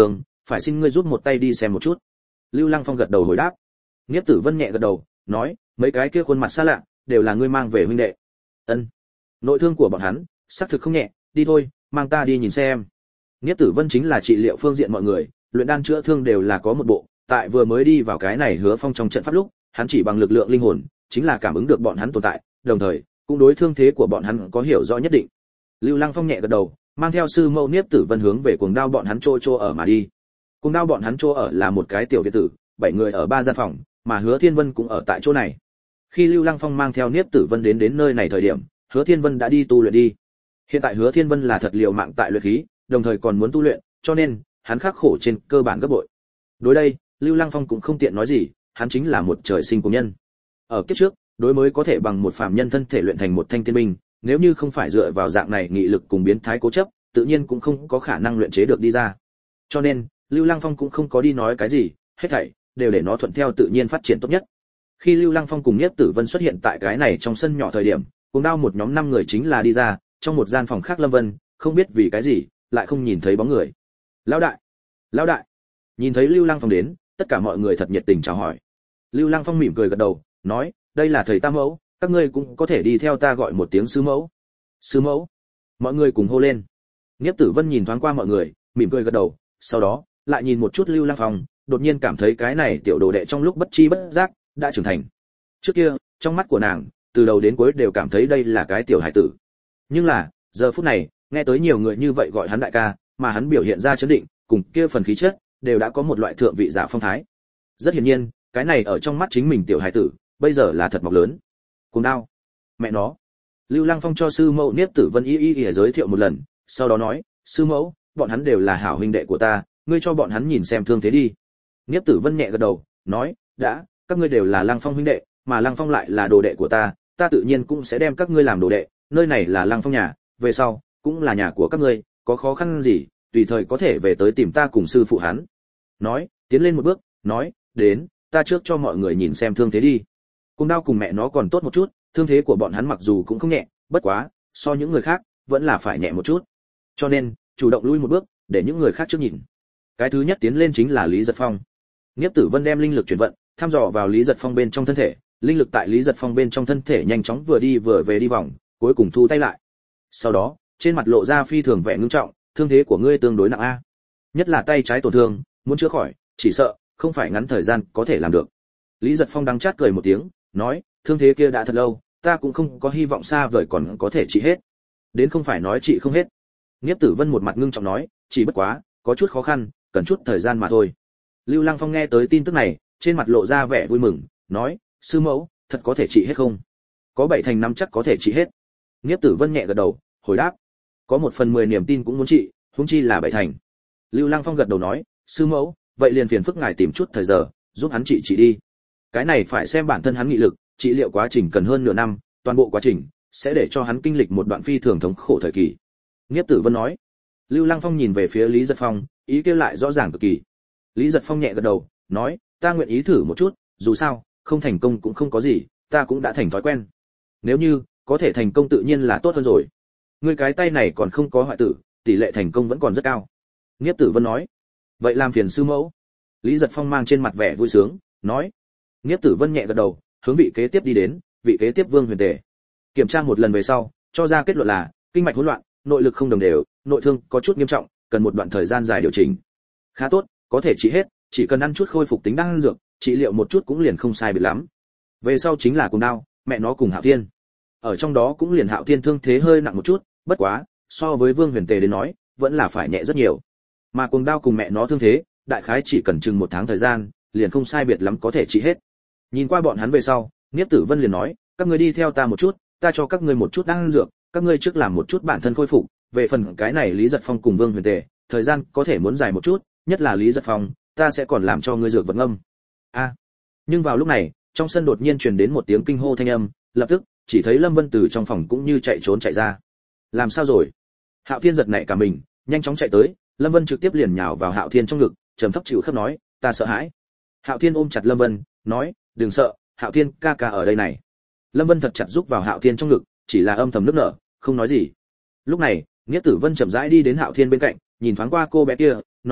phải xin ngươi giúp một tay đi xem một chút. Lưu Lăng Phong gật đầu hồi đáp. Niếp Tử Vân nhẹ gật đầu, nói, mấy cái kia khuôn mặt xa lạ, đều là ngươi mang về huynh đệ. Ân. Nội thương của bọn hắn, xác thực không nhẹ, đi thôi, mang ta đi nhìn xem. Niếp Tử Vân chính là trị liệu phương diện mọi người, luyện đan chữa thương đều là có một bộ, tại vừa mới đi vào cái này Hứa Phong trong trận pháp lúc, hắn chỉ bằng lực lượng linh hồn, chính là cảm ứng được bọn hắn tồn tại, đồng thời, cũng đối thương thế của bọn hắn có hiểu rõ nhất định. Lưu Lăng Phong nhẹ gật đầu, mang theo sư mẫu Niếp Tử Vân hướng về Cuồng Đao bọn hắn chỗ chỗ ở mà đi. Cuồng Đao bọn hắn chỗ ở là một cái tiểu viện tử, bảy người ở ba gian phòng, mà Hứa Thiên Vân cũng ở tại chỗ này. Khi Lưu Lăng Phong mang theo Niếp Tử Vân đến đến nơi này thời điểm, Hứa Thiên Vân đã đi tu luyện đi. Hiện tại Hứa Thiên Vân là thật liều mạng tại luyện khí, đồng thời còn muốn tu luyện, cho nên hắn khắc khổ trên cơ bản gấp bội. Đối đây, Lưu Lăng Phong cũng không tiện nói gì, hắn chính là một trời sinh cùng nhân. Ở kiếp trước, đối mới có thể bằng một phàm nhân thân thể luyện thành một thanh tiên binh, nếu như không phải dựa vào dạng này nghị lực cùng biến thái cố chấp, tự nhiên cũng không có khả năng luyện chế được đi ra. Cho nên, Lưu Lăng Phong cũng không có đi nói cái gì, hết thảy đều để nó thuận theo tự nhiên phát triển tốt nhất. Khi Lưu Lăng Phong cùng Nhiếp Tử Vân xuất hiện tại cái này trong sân nhỏ thời điểm, cùng đao một nhóm năm người chính là đi ra, trong một gian phòng khác Lâm Vân, không biết vì cái gì, lại không nhìn thấy bóng người. Lão đại, lão đại. Nhìn thấy Lưu Lăng Phong đến, tất cả mọi người thật nhiệt tình chào hỏi. Lưu Lăng Phong mỉm cười gật đầu, nói, đây là thầy ta mẫu, các ngươi cũng có thể đi theo ta gọi một tiếng sư mẫu. Sư mẫu. Mọi người cùng hô lên. Nhiếp Tử Vân nhìn thoáng qua mọi người, mỉm cười gật đầu, sau đó lại nhìn một chút Lưu Lăng Phong, đột nhiên cảm thấy cái này tiểu đồ đệ trong lúc bất chi bất giác đã trưởng thành. Trước kia, trong mắt của nàng, từ đầu đến cuối đều cảm thấy đây là cái tiểu hải tử. Nhưng là, giờ phút này, nghe tới nhiều người như vậy gọi hắn đại ca, mà hắn biểu hiện ra chấn định, cùng kia phần khí chất, đều đã có một loại thượng vị giả phong thái. Rất hiển nhiên, cái này ở trong mắt chính mình tiểu hải tử, bây giờ là thật mọc lớn. Cùng đao, mẹ nó. Lưu Lăng Phong cho sư mẫu Niếp Tử Vân y y y giới thiệu một lần, sau đó nói, sư mẫu, bọn hắn đều là hảo huynh đệ của ta, ngươi cho bọn hắn nhìn xem thương thế đi. Niếp Tử Vân nhẹ gật đầu, nói, đã, các ngươi đều là Lăng Phong huynh đệ, mà Lăng Phong lại là đồ đệ của ta, ta tự nhiên cũng sẽ đem các ngươi làm đồ đệ, nơi này là Lăng Phong nhà, về sau cũng là nhà của các ngươi, có khó khăn gì, tùy thời có thể về tới tìm ta cùng sư phụ hắn. Nói, tiến lên một bước, nói, đến, ta trước cho mọi người nhìn xem thương thế đi. Cùng đao cùng mẹ nó còn tốt một chút, thương thế của bọn hắn mặc dù cũng không nhẹ, bất quá, so những người khác, vẫn là phải nhẹ một chút. Cho nên, chủ động lui một bước, để những người khác trước nhìn. Cái thứ nhất tiến lên chính là Lý Giật Phong. Niếp Tử Vân đem linh lực chuyển vận, thăm dò vào Lý Giật Phong bên trong thân thể, linh lực tại Lý Giật Phong bên trong thân thể nhanh chóng vừa đi vừa về đi vòng, cuối cùng thu tay lại. Sau đó, trên mặt lộ ra phi thường vẻ ngưng trọng, thương thế của ngươi tương đối nặng a. Nhất là tay trái tổn thương, muốn chữa khỏi, chỉ sợ không phải ngắn thời gian có thể làm được. Lý Giật Phong đắng chát cười một tiếng, nói, thương thế kia đã thật lâu, ta cũng không có hy vọng xa vời còn có thể trị hết. Đến không phải nói trị không hết. Niếp Tử Vân một mặt ngưng trọng nói, chỉ bất quá, có chút khó khăn, cần chút thời gian mà thôi. Lưu Lăng Phong nghe tới tin tức này, trên mặt lộ ra vẻ vui mừng, nói, sư mẫu, thật có thể trị hết không? Có bảy thành năm chắc có thể trị hết. Niếp Tử Vân nhẹ gật đầu, hồi đáp, có một phần mười niềm tin cũng muốn trị, huống chi là bảy thành. Lưu Lăng Phong gật đầu nói, sư mẫu, vậy liền phiền phức ngài tìm chút thời giờ, giúp hắn trị trị đi. Cái này phải xem bản thân hắn nghị lực, trị liệu quá trình cần hơn nửa năm, toàn bộ quá trình sẽ để cho hắn kinh lịch một đoạn phi thường thống khổ thời kỳ. Niếp Tử Vân nói. Lưu Lăng Phong nhìn về phía Lý Giật Phong, ý kêu lại rõ ràng cực kỳ. Lý Giật Phong nhẹ gật đầu, nói, ta nguyện ý thử một chút, dù sao, không thành công cũng không có gì, ta cũng đã thành thói quen. Nếu như có thể thành công tự nhiên là tốt hơn rồi. Ngươi cái tay này còn không có hoại tử, tỷ lệ thành công vẫn còn rất cao. Niếp Tử Vân nói. Vậy làm phiền sư mẫu. Lý Giật Phong mang trên mặt vẻ vui sướng, nói. Niếp Tử Vân nhẹ gật đầu, hướng vị kế tiếp đi đến, vị kế tiếp Vương Huyền Tề. Kiểm tra một lần về sau, cho ra kết luận là kinh mạch hỗn loạn, nội lực không đồng đều, nội thương có chút nghiêm trọng, cần một đoạn thời gian dài điều chỉnh. Khá tốt, có thể trị hết, chỉ cần ăn chút khôi phục tính đan dược, trị liệu một chút cũng liền không sai biệt lắm. Về sau chính là Cùng Đao, mẹ nó cùng Hạo Thiên. Ở trong đó cũng liền Hạo Thiên thương thế hơi nặng một chút, bất quá, so với Vương Huyền Tề đến nói, vẫn là phải nhẹ rất nhiều. Mà Cùng Đao cùng mẹ nó thương thế, đại khái chỉ cần chừng một tháng thời gian, liền không sai biệt lắm có thể trị hết. Nhìn qua bọn hắn về sau, Niếp Tử Vân liền nói, các ngươi đi theo ta một chút, ta cho các ngươi một chút đan dược, các ngươi trước làm một chút bản thân khôi phục, về phần cái này Lý Giật Phong cùng Vương Huyền Tề, thời gian có thể muốn dài một chút, nhất là Lý Giật Phong, ta sẽ còn làm cho ngươi dược vật ngâm. A. À, nhưng vào lúc này, trong sân đột nhiên truyền đến một tiếng kinh hô thanh âm, lập tức, chỉ thấy Lâm Vân từ trong phòng cũng như chạy trốn chạy ra. Làm sao rồi? Hạo Thiên giật nảy cả mình, nhanh chóng chạy tới, Lâm Vân trực tiếp liền nhào vào Hạo Thiên trong ngực, trầm thấp chịu khóc nói, ta sợ hãi. Hạo Thiên ôm chặt Lâm Vân, nói, đừng sợ, Hạo Thiên ca ca ở đây này. Lâm Vân thật chặt giúp vào Hạo Thiên trong ngực, chỉ là âm thầm nức nở, không nói gì. Lúc này, Nghĩa Tử Vân chậm rãi đi đến Hạo Thiên bên cạnh, nhìn thoáng qua cô bé kia, nói,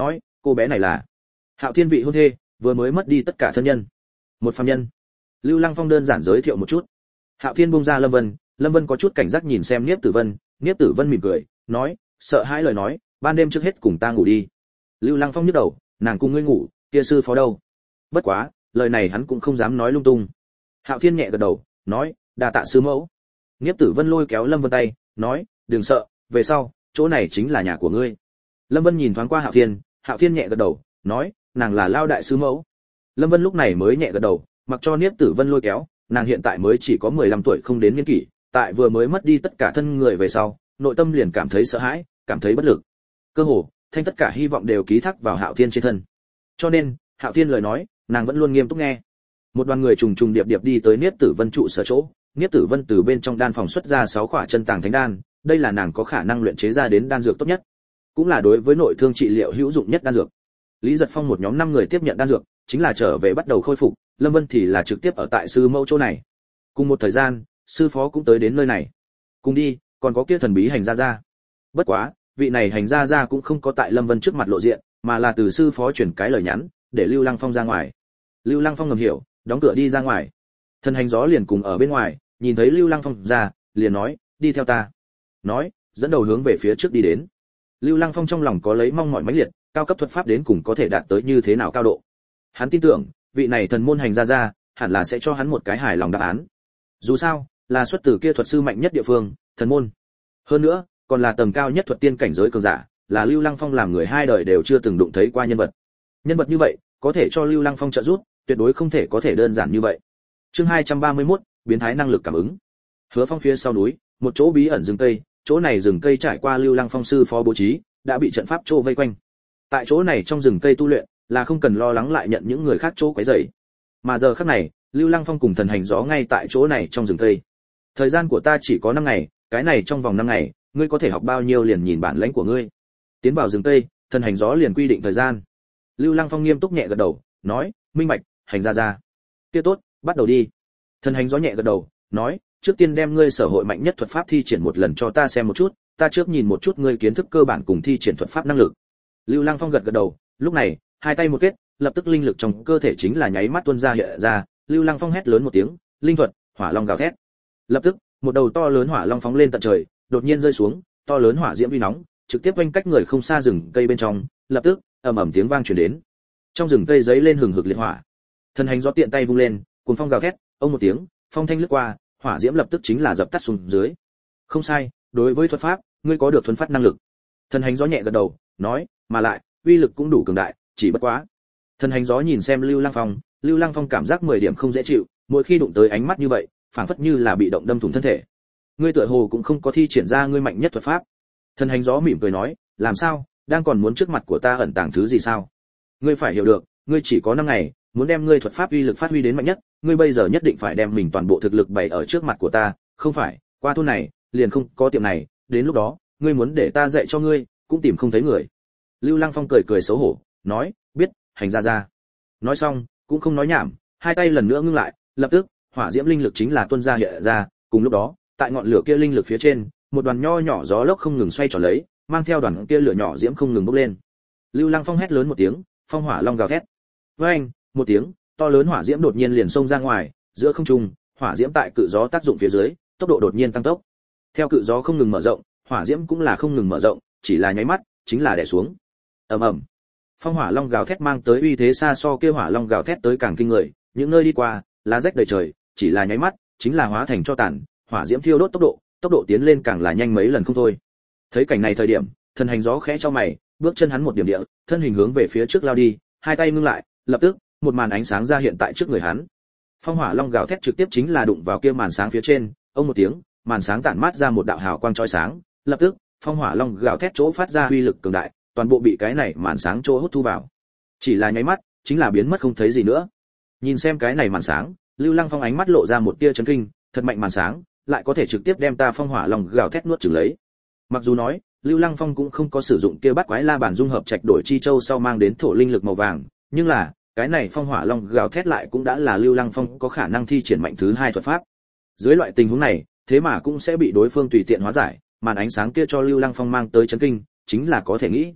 cô bé này là Hạo Thiên vị hôn thê, vừa mới mất đi tất cả thân nhân. Một phàm nhân. Lưu Lăng Phong đơn giản giới thiệu một chút. Hạo Thiên buông ra Lâm Vân, Lâm Vân có chút cảnh giác nhìn xem Niếp Tử Vân, Niếp Tử Vân mỉm cười, nói, sợ hãi lời nói, ban đêm trước hết cùng ta ngủ đi. Lưu Lăng Phong nhức đầu, nàng cùng ngươi ngủ, kia sư phó đâu? Bất quá, lời này hắn cũng không dám nói lung tung. Hạo Thiên nhẹ gật đầu, nói, đa tạ sư mẫu. Niếp Tử Vân lôi kéo Lâm Vân tay, nói, đừng sợ, về sau, chỗ này chính là nhà của ngươi. Lâm Vân nhìn thoáng qua Hạo Thiên, Hạo Thiên nhẹ gật đầu, nói, nàng là Lao đại sư mẫu. Lâm Vân lúc này mới nhẹ gật đầu, mặc cho Niếp Tử Vân lôi kéo, nàng hiện tại mới chỉ có mười lăm tuổi không đến niên kỷ, tại vừa mới mất đi tất cả thân người về sau, nội tâm liền cảm thấy sợ hãi, cảm thấy bất lực. Cơ hồ, thanh tất cả hy vọng đều ký thác vào Hạo Thiên trên thân. Cho nên, Hạo Thiên lời nói, nàng vẫn luôn nghiêm túc nghe. Một đoàn người trùng trùng điệp điệp đi tới Niếp Tử Vân trụ sở chỗ, Niếp Tử Vân từ bên trong đan phòng xuất ra sáu quả chân tàng thánh đan, đây là nàng có khả năng luyện chế ra đến đan dược tốt nhất, cũng là đối với nội thương trị liệu hữu dụng nhất đan dược. Lý Giật Phong một nhóm năm người tiếp nhận đan dược, chính là trở về bắt đầu khôi phục, Lâm Vân thì là trực tiếp ở tại sư mẫu chỗ này. Cùng một thời gian, sư phó cũng tới đến nơi này. Cùng đi, còn có kia thần bí hành gia gia. Bất quá, vị này hành gia gia cũng không có tại Lâm Vân trước mặt lộ diện, mà là từ sư phó chuyển cái lời nhắn, để Lưu Lăng Phong ra ngoài. Lưu Lăng Phong ngầm hiểu, đóng cửa đi ra ngoài. Thần hành gió liền cùng ở bên ngoài, nhìn thấy Lưu Lăng Phong ra, liền nói, đi theo ta. Nói, dẫn đầu hướng về phía trước đi đến. Lưu Lăng Phong trong lòng có lấy mong mỏi mãnh liệt, cao cấp thuật pháp đến cùng có thể đạt tới như thế nào cao độ. Hắn tin tưởng, vị này thần môn hành gia gia, hẳn là sẽ cho hắn một cái hài lòng đáp án. Dù sao, là xuất từ kia thuật sư mạnh nhất địa phương, thần môn. Hơn nữa, còn là tầng cao nhất thuật tiên cảnh giới cường giả, là Lưu Lăng Phong làm người hai đời đều chưa từng đụng thấy qua nhân vật. Nhân vật như vậy, có thể cho Lưu Lăng Phong trợ giúp, tuyệt đối không thể có thể đơn giản như vậy. Chương hai trăm ba mươi mốt, biến thái năng lực cảm ứng. Hứa Phong phía sau núi, một chỗ bí ẩn rừng cây, chỗ này rừng cây trải qua Lưu Lăng Phong sư phó bố trí, đã bị trận pháp chỗ vây quanh. Tại chỗ này trong rừng cây tu luyện, là không cần lo lắng lại nhận những người khác chỗ quấy rầy. Mà giờ khắc này, Lưu Lăng Phong cùng thần hành gió ngay tại chỗ này trong rừng cây. Thời gian của ta chỉ có năm ngày, cái này trong vòng năm ngày, ngươi có thể học bao nhiêu liền nhìn bản lãnh của ngươi. Tiến vào rừng cây, thần hành gió liền quy định thời gian. Lưu Lăng Phong nghiêm túc nhẹ gật đầu, nói, minh bạch, hành gia gia. Kia tốt, bắt đầu đi. Thần hành gió nhẹ gật đầu, nói, trước tiên đem ngươi sở hội mạnh nhất thuật pháp thi triển một lần cho ta xem một chút, ta trước nhìn một chút ngươi kiến thức cơ bản cùng thi triển thuật pháp năng lực. Lưu Lăng Phong gật gật đầu, lúc này, hai tay một kết, lập tức linh lực trong cơ thể chính là nháy mắt tuôn ra hiện ra, Lưu Lăng Phong hét lớn một tiếng, linh thuật, hỏa long gào thét. Lập tức, một đầu to lớn hỏa long phóng lên tận trời, đột nhiên rơi xuống, to lớn hỏa diễm uy nóng, trực tiếp quanh cách người không xa rừng cây bên trong, lập tức, ầm ầm tiếng vang truyền đến. Trong rừng cây giấy lên hừng hực liệt hỏa. Thần hành gió tiện tay vung lên, cuồng phong gào thét, ông một tiếng, phong thanh lướt qua, hỏa diễm lập tức chính là dập tắt xuống dưới. Không sai, đối với thuật pháp, ngươi có được thuần phát năng lực. Thần hành gió nhẹ gật đầu, nói, mà lại, uy lực cũng đủ cường đại, chỉ bất quá. Thần hành gió nhìn xem Lưu Lăng Phong, Lưu Lăng Phong cảm giác mười điểm không dễ chịu, mỗi khi đụng tới ánh mắt như vậy, phảng phất như là bị động đâm thủng thân thể. Ngươi tựa hồ cũng không có thi triển ra ngươi mạnh nhất thuật pháp. Thần hành gió mỉm cười nói, làm sao, đang còn muốn trước mặt của ta ẩn tàng thứ gì sao? Ngươi phải hiểu được, ngươi chỉ có năm ngày, muốn đem ngươi thuật pháp uy lực phát huy đến mạnh nhất, ngươi bây giờ nhất định phải đem mình toàn bộ thực lực bày ở trước mặt của ta, không phải, qua thôn này, liền không có tiệm này, đến lúc đó, ngươi muốn để ta dạy cho ngươi, cũng tìm không thấy người. Lưu Lăng Phong cười cười xấu hổ, nói, biết, hành gia gia. Nói xong, cũng không nói nhảm, hai tay lần nữa ngưng lại, lập tức, hỏa diễm linh lực chính là tuôn ra hiện ra, cùng lúc đó, tại ngọn lửa kia linh lực phía trên, một đoàn nho nhỏ gió lốc không ngừng xoay tròn lấy, mang theo đoàn kia lửa nhỏ diễm không ngừng bốc lên. Lưu Lăng Phong hét lớn một tiếng, phong hỏa long gào thét. Với anh, một tiếng, to lớn hỏa diễm đột nhiên liền xông ra ngoài, giữa không trung, hỏa diễm tại cự gió tác dụng phía dưới, tốc độ đột nhiên tăng tốc. Theo cự gió không ngừng mở rộng, hỏa diễm cũng là không ngừng mở rộng, chỉ là nháy mắt, chính là đè xuống. Ầm ầm. Phong hỏa long gào thét mang tới uy thế xa so kia hỏa long gào thét tới càng kinh người, những nơi đi qua, lá rách đầy trời, chỉ là nháy mắt, chính là hóa thành tro tàn, hỏa diễm thiêu đốt tốc độ, tốc độ tiến lên càng là nhanh mấy lần không thôi. Thấy cảnh này thời điểm, thần hành gió khẽ cho mày, bước chân hắn một điểm địa, thân hình hướng về phía trước lao đi, hai tay ngưng lại, lập tức, một màn ánh sáng ra hiện tại trước người hắn. Phong hỏa long gào thét trực tiếp chính là đụng vào kia màn sáng phía trên, ông một tiếng, màn sáng tản mát ra một đạo hào quang chói sáng, lập tức, phong hỏa long gào thét chỗ phát ra uy lực cường đại, toàn bộ bị cái này màn sáng chỗ hút thu vào. Chỉ là nháy mắt, chính là biến mất không thấy gì nữa. Nhìn xem cái này màn sáng, Lưu Lăng Phong ánh mắt lộ ra một tia chấn kinh, thật mạnh màn sáng, lại có thể trực tiếp đem ta phong hỏa long gào thét nuốt chửng lấy. Mặc dù nói, Lưu Lăng Phong cũng không có sử dụng kia bắt quái la bản dung hợp trạch đổi chi châu sau mang đến thổ linh lực màu vàng, nhưng là, cái này phong hỏa long gào thét lại cũng đã là Lưu Lăng Phong có khả năng thi triển mạnh thứ hai thuật pháp. Dưới loại tình huống này, thế mà cũng sẽ bị đối phương tùy tiện hóa giải, màn ánh sáng kia cho Lưu Lăng Phong mang tới chấn kinh, chính là có thể nghĩ.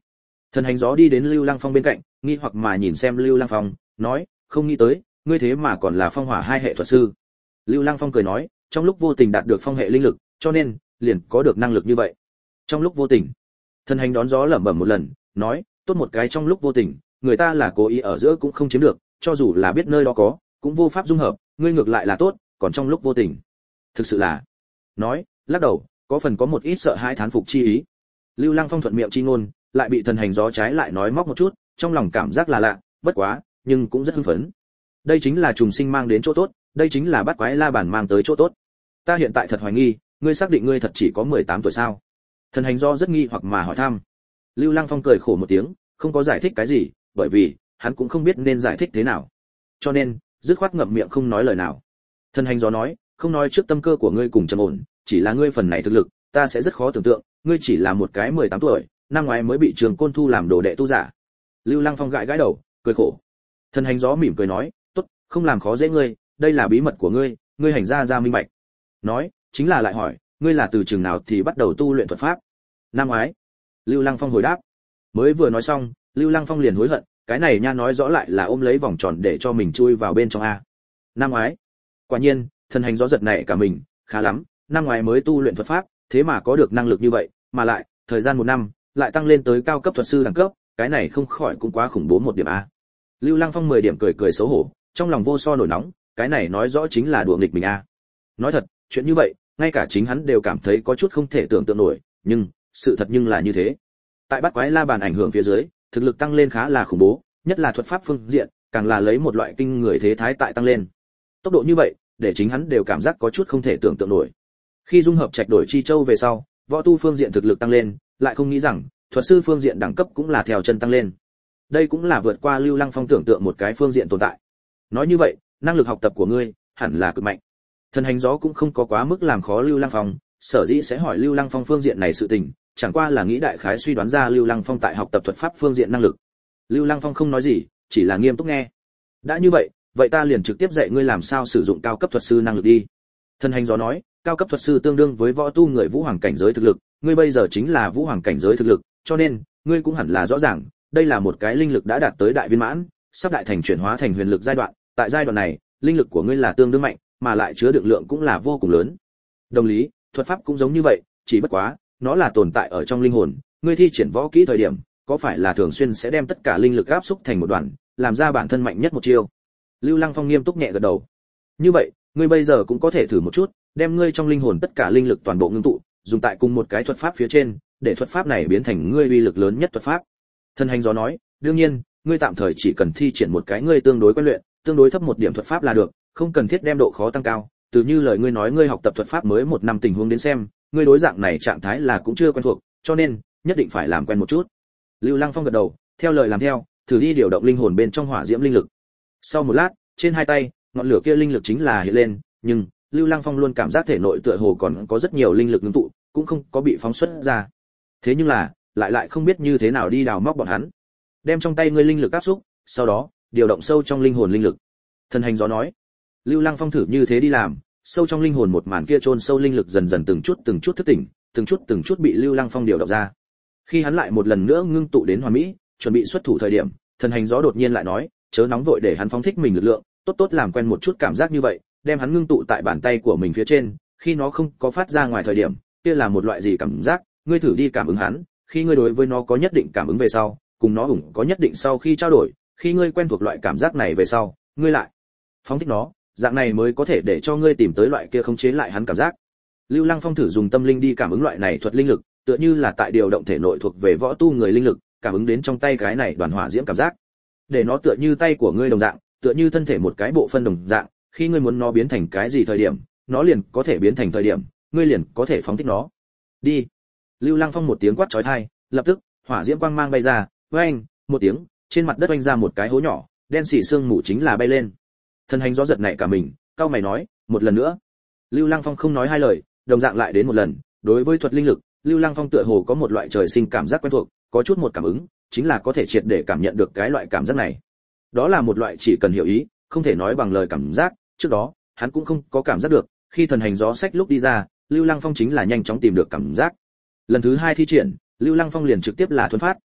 Thần hành gió đi đến Lưu Lăng Phong bên cạnh, nghi hoặc mà nhìn xem Lưu Lăng Phong, nói, không nghĩ tới, ngươi thế mà còn là phong hỏa hai hệ thuật sư. Lưu Lăng Phong cười nói, trong lúc vô tình đạt được phong hệ linh lực, cho nên liền có được năng lực như vậy. Trong lúc vô tình. Thần hành đón gió lẩm bẩm một lần, nói, tốt một cái trong lúc vô tình, người ta là cố ý ở giữa cũng không chiếm được, cho dù là biết nơi đó có, cũng vô pháp dung hợp, ngươi ngược lại là tốt, còn trong lúc vô tình. Thực sự là. Nói, lắc đầu, có phần có một ít sợ hãi thán phục chi ý. Lưu Lăng Phong thuận miệng chi ngôn, lại bị thần hành gió trái lại nói móc một chút, trong lòng cảm giác là lạ, bất quá, nhưng cũng rất hưng phấn. Đây chính là trùng sinh mang đến chỗ tốt, đây chính là bắt quái la bàn mang tới chỗ tốt. Ta hiện tại thật hoài nghi, ngươi xác định ngươi thật chỉ có mười tám tuổi sao? Thần hành do rất nghi hoặc mà hỏi thăm. Lưu Lăng Phong cười khổ một tiếng, không có giải thích cái gì, bởi vì hắn cũng không biết nên giải thích thế nào. Cho nên, dứt khoát ngậm miệng không nói lời nào. Thần hành gió nói, không nói trước tâm cơ của ngươi cùng trầm ổn, chỉ là ngươi phần này thực lực, ta sẽ rất khó tưởng tượng, ngươi chỉ là một cái mười tám tuổi, năm ngoái mới bị Trường Côn thu làm đồ đệ tu giả. Lưu Lăng Phong gãi gãi đầu, cười khổ. Thần hành gió mỉm cười nói, tốt, không làm khó dễ ngươi, đây là bí mật của ngươi, ngươi hành ra ra minh bạch. Nói, chính là lại hỏi, ngươi là từ trường nào thì bắt đầu tu luyện thuật pháp? Năm ngoái. Lưu Lăng Phong hồi đáp. Mới vừa nói xong, Lưu Lăng Phong liền hối hận, cái này nha nói rõ lại là ôm lấy vòng tròn để cho mình chui vào bên trong a. Năm ngoái. Quả nhiên, thần hành gió giật nảy cả mình, khá lắm, năm ngoái mới tu luyện thuật pháp, thế mà có được năng lực như vậy, mà lại, thời gian một năm, lại tăng lên tới cao cấp thuật sư đẳng cấp, cái này không khỏi cũng quá khủng bố một điểm a. Lưu Lăng Phong mười điểm cười cười xấu hổ, trong lòng vô so nổi nóng, cái này nói rõ chính là đùa nghịch mình a. Nói thật, chuyện như vậy, ngay cả chính hắn đều cảm thấy có chút không thể tưởng tượng nổi, nhưng, sự thật nhưng là như thế. Tại bắt quái la bàn ảnh hưởng phía dưới, thực lực tăng lên khá là khủng bố, nhất là thuật pháp phương diện, càng là lấy một loại kinh người thế thái tại tăng lên. Tốc độ như vậy, để chính hắn đều cảm giác có chút không thể tưởng tượng nổi. Khi dung hợp trạch đổi chi châu về sau, võ tu phương diện thực lực tăng lên, lại không nghĩ rằng, thuật sư phương diện đẳng cấp cũng là theo chân tăng lên. Đây cũng là vượt qua Lưu Lăng Phong tưởng tượng một cái phương diện tồn tại. Nói như vậy, năng lực học tập của ngươi hẳn là cực mạnh. Thần hành gió cũng không có quá mức làm khó Lưu Lăng Phong, sở dĩ sẽ hỏi Lưu Lăng Phong phương diện này sự tình, chẳng qua là nghĩ đại khái suy đoán ra Lưu Lăng Phong tại học tập thuật pháp phương diện năng lực. Lưu Lăng Phong không nói gì, chỉ là nghiêm túc nghe. Đã như vậy, vậy ta liền trực tiếp dạy ngươi làm sao sử dụng cao cấp thuật sư năng lực đi. Thần hành gió nói, cao cấp thuật sư tương đương với võ tu người vũ hoàng cảnh giới thực lực, ngươi bây giờ chính là vũ hoàng cảnh giới thực lực, cho nên ngươi cũng hẳn là rõ ràng, đây là một cái linh lực đã đạt tới đại viên mãn, sắp đại thành chuyển hóa thành huyền lực giai đoạn, tại giai đoạn này, linh lực của ngươi là tương đương mạnh, mà lại chứa đựng lượng cũng là vô cùng lớn. Đồng lý, thuật pháp cũng giống như vậy, chỉ bất quá, nó là tồn tại ở trong linh hồn, ngươi thi triển võ kỹ thời điểm, có phải là thường xuyên sẽ đem tất cả linh lực áp xúc thành một đoàn, làm ra bản thân mạnh nhất một chiêu. Lưu Lăng Phong nghiêm túc nhẹ gật đầu. Như vậy, ngươi bây giờ cũng có thể thử một chút, đem ngươi trong linh hồn tất cả linh lực toàn bộ ngưng tụ, dùng tại cùng một cái thuật pháp phía trên, để thuật pháp này biến thành ngươi uy lực lớn nhất thuật pháp. Thần hành gió nói, đương nhiên, ngươi tạm thời chỉ cần thi triển một cái ngươi tương đối quen luyện, tương đối thấp một điểm thuật pháp là được, không cần thiết đem độ khó tăng cao. Từ như lời ngươi nói ngươi học tập thuật pháp mới một năm tình huống đến xem, ngươi đối dạng này trạng thái là cũng chưa quen thuộc, cho nên nhất định phải làm quen một chút. Lưu Lăng Phong gật đầu, theo lời làm theo, thử đi điều động linh hồn bên trong hỏa diễm linh lực. Sau một lát, trên hai tay, ngọn lửa kia linh lực chính là hiện lên, nhưng Lưu Lăng Phong luôn cảm giác thể nội tựa hồ còn có rất nhiều linh lực ngưng tụ, cũng không có bị phóng xuất ra. Thế nhưng là, lại lại không biết như thế nào đi đào móc bọn hắn. Đem trong tay ngươi linh lực áp xúc, sau đó, điều động sâu trong linh hồn linh lực. Thần hành gió nói. Lưu Lăng Phong thử như thế đi làm, sâu trong linh hồn một màn kia chôn sâu linh lực dần dần từng chút từng chút thức tỉnh, từng chút từng chút bị Lưu Lăng Phong điều động ra. Khi hắn lại một lần nữa ngưng tụ đến hoàn mỹ, chuẩn bị xuất thủ thời điểm, thần hành gió đột nhiên lại nói, chớ nóng vội để hắn phóng thích mình lực lượng, tốt tốt làm quen một chút cảm giác như vậy, đem hắn ngưng tụ tại bàn tay của mình phía trên, khi nó không có phát ra ngoài thời điểm, kia là một loại gì cảm giác, ngươi thử đi cảm ứng hắn, khi ngươi đối với nó có nhất định cảm ứng về sau, cùng nó ủng có nhất định sau khi trao đổi, khi ngươi quen thuộc loại cảm giác này về sau, ngươi lại phóng thích nó, dạng này mới có thể để cho ngươi tìm tới loại kia khống chế lại hắn cảm giác. Lưu Lăng Phong thử dùng tâm linh đi cảm ứng loại này thuật linh lực, tựa như là tại điều động thể nội thuộc về võ tu người linh lực, cảm ứng đến trong tay cái này đoàn hỏa diễm cảm giác. Để nó tựa như tay của ngươi đồng dạng, tựa như thân thể một cái bộ phận đồng dạng, khi ngươi muốn nó biến thành cái gì thời điểm, nó liền có thể biến thành thời điểm, ngươi liền có thể phóng thích nó. Đi. Lưu Lăng Phong một tiếng quát chói tai, lập tức, hỏa diễm quang mang bay ra, oeng, một tiếng, trên mặt đất oanh ra một cái hố nhỏ, đen xỉ xương mù chính là bay lên. Thần hành gió giật nảy cả mình, cao mày nói, một lần nữa. Lưu Lăng Phong không nói hai lời, đồng dạng lại đến một lần, đối với thuật linh lực, Lưu Lăng Phong tựa hồ có một loại trời sinh cảm giác quen thuộc, có chút một cảm ứng, chính là có thể triệt để cảm nhận được cái loại cảm giác này. Đó là một loại chỉ cần hiểu ý, không thể nói bằng lời cảm giác, trước đó, hắn cũng không có cảm giác được, khi thần hành gió sách lúc đi ra, Lưu Lăng Phong chính là nhanh chóng tìm được cảm giác. Lần thứ hai thi triển, Lưu Lăng Phong liền trực tiếp là thuần phát,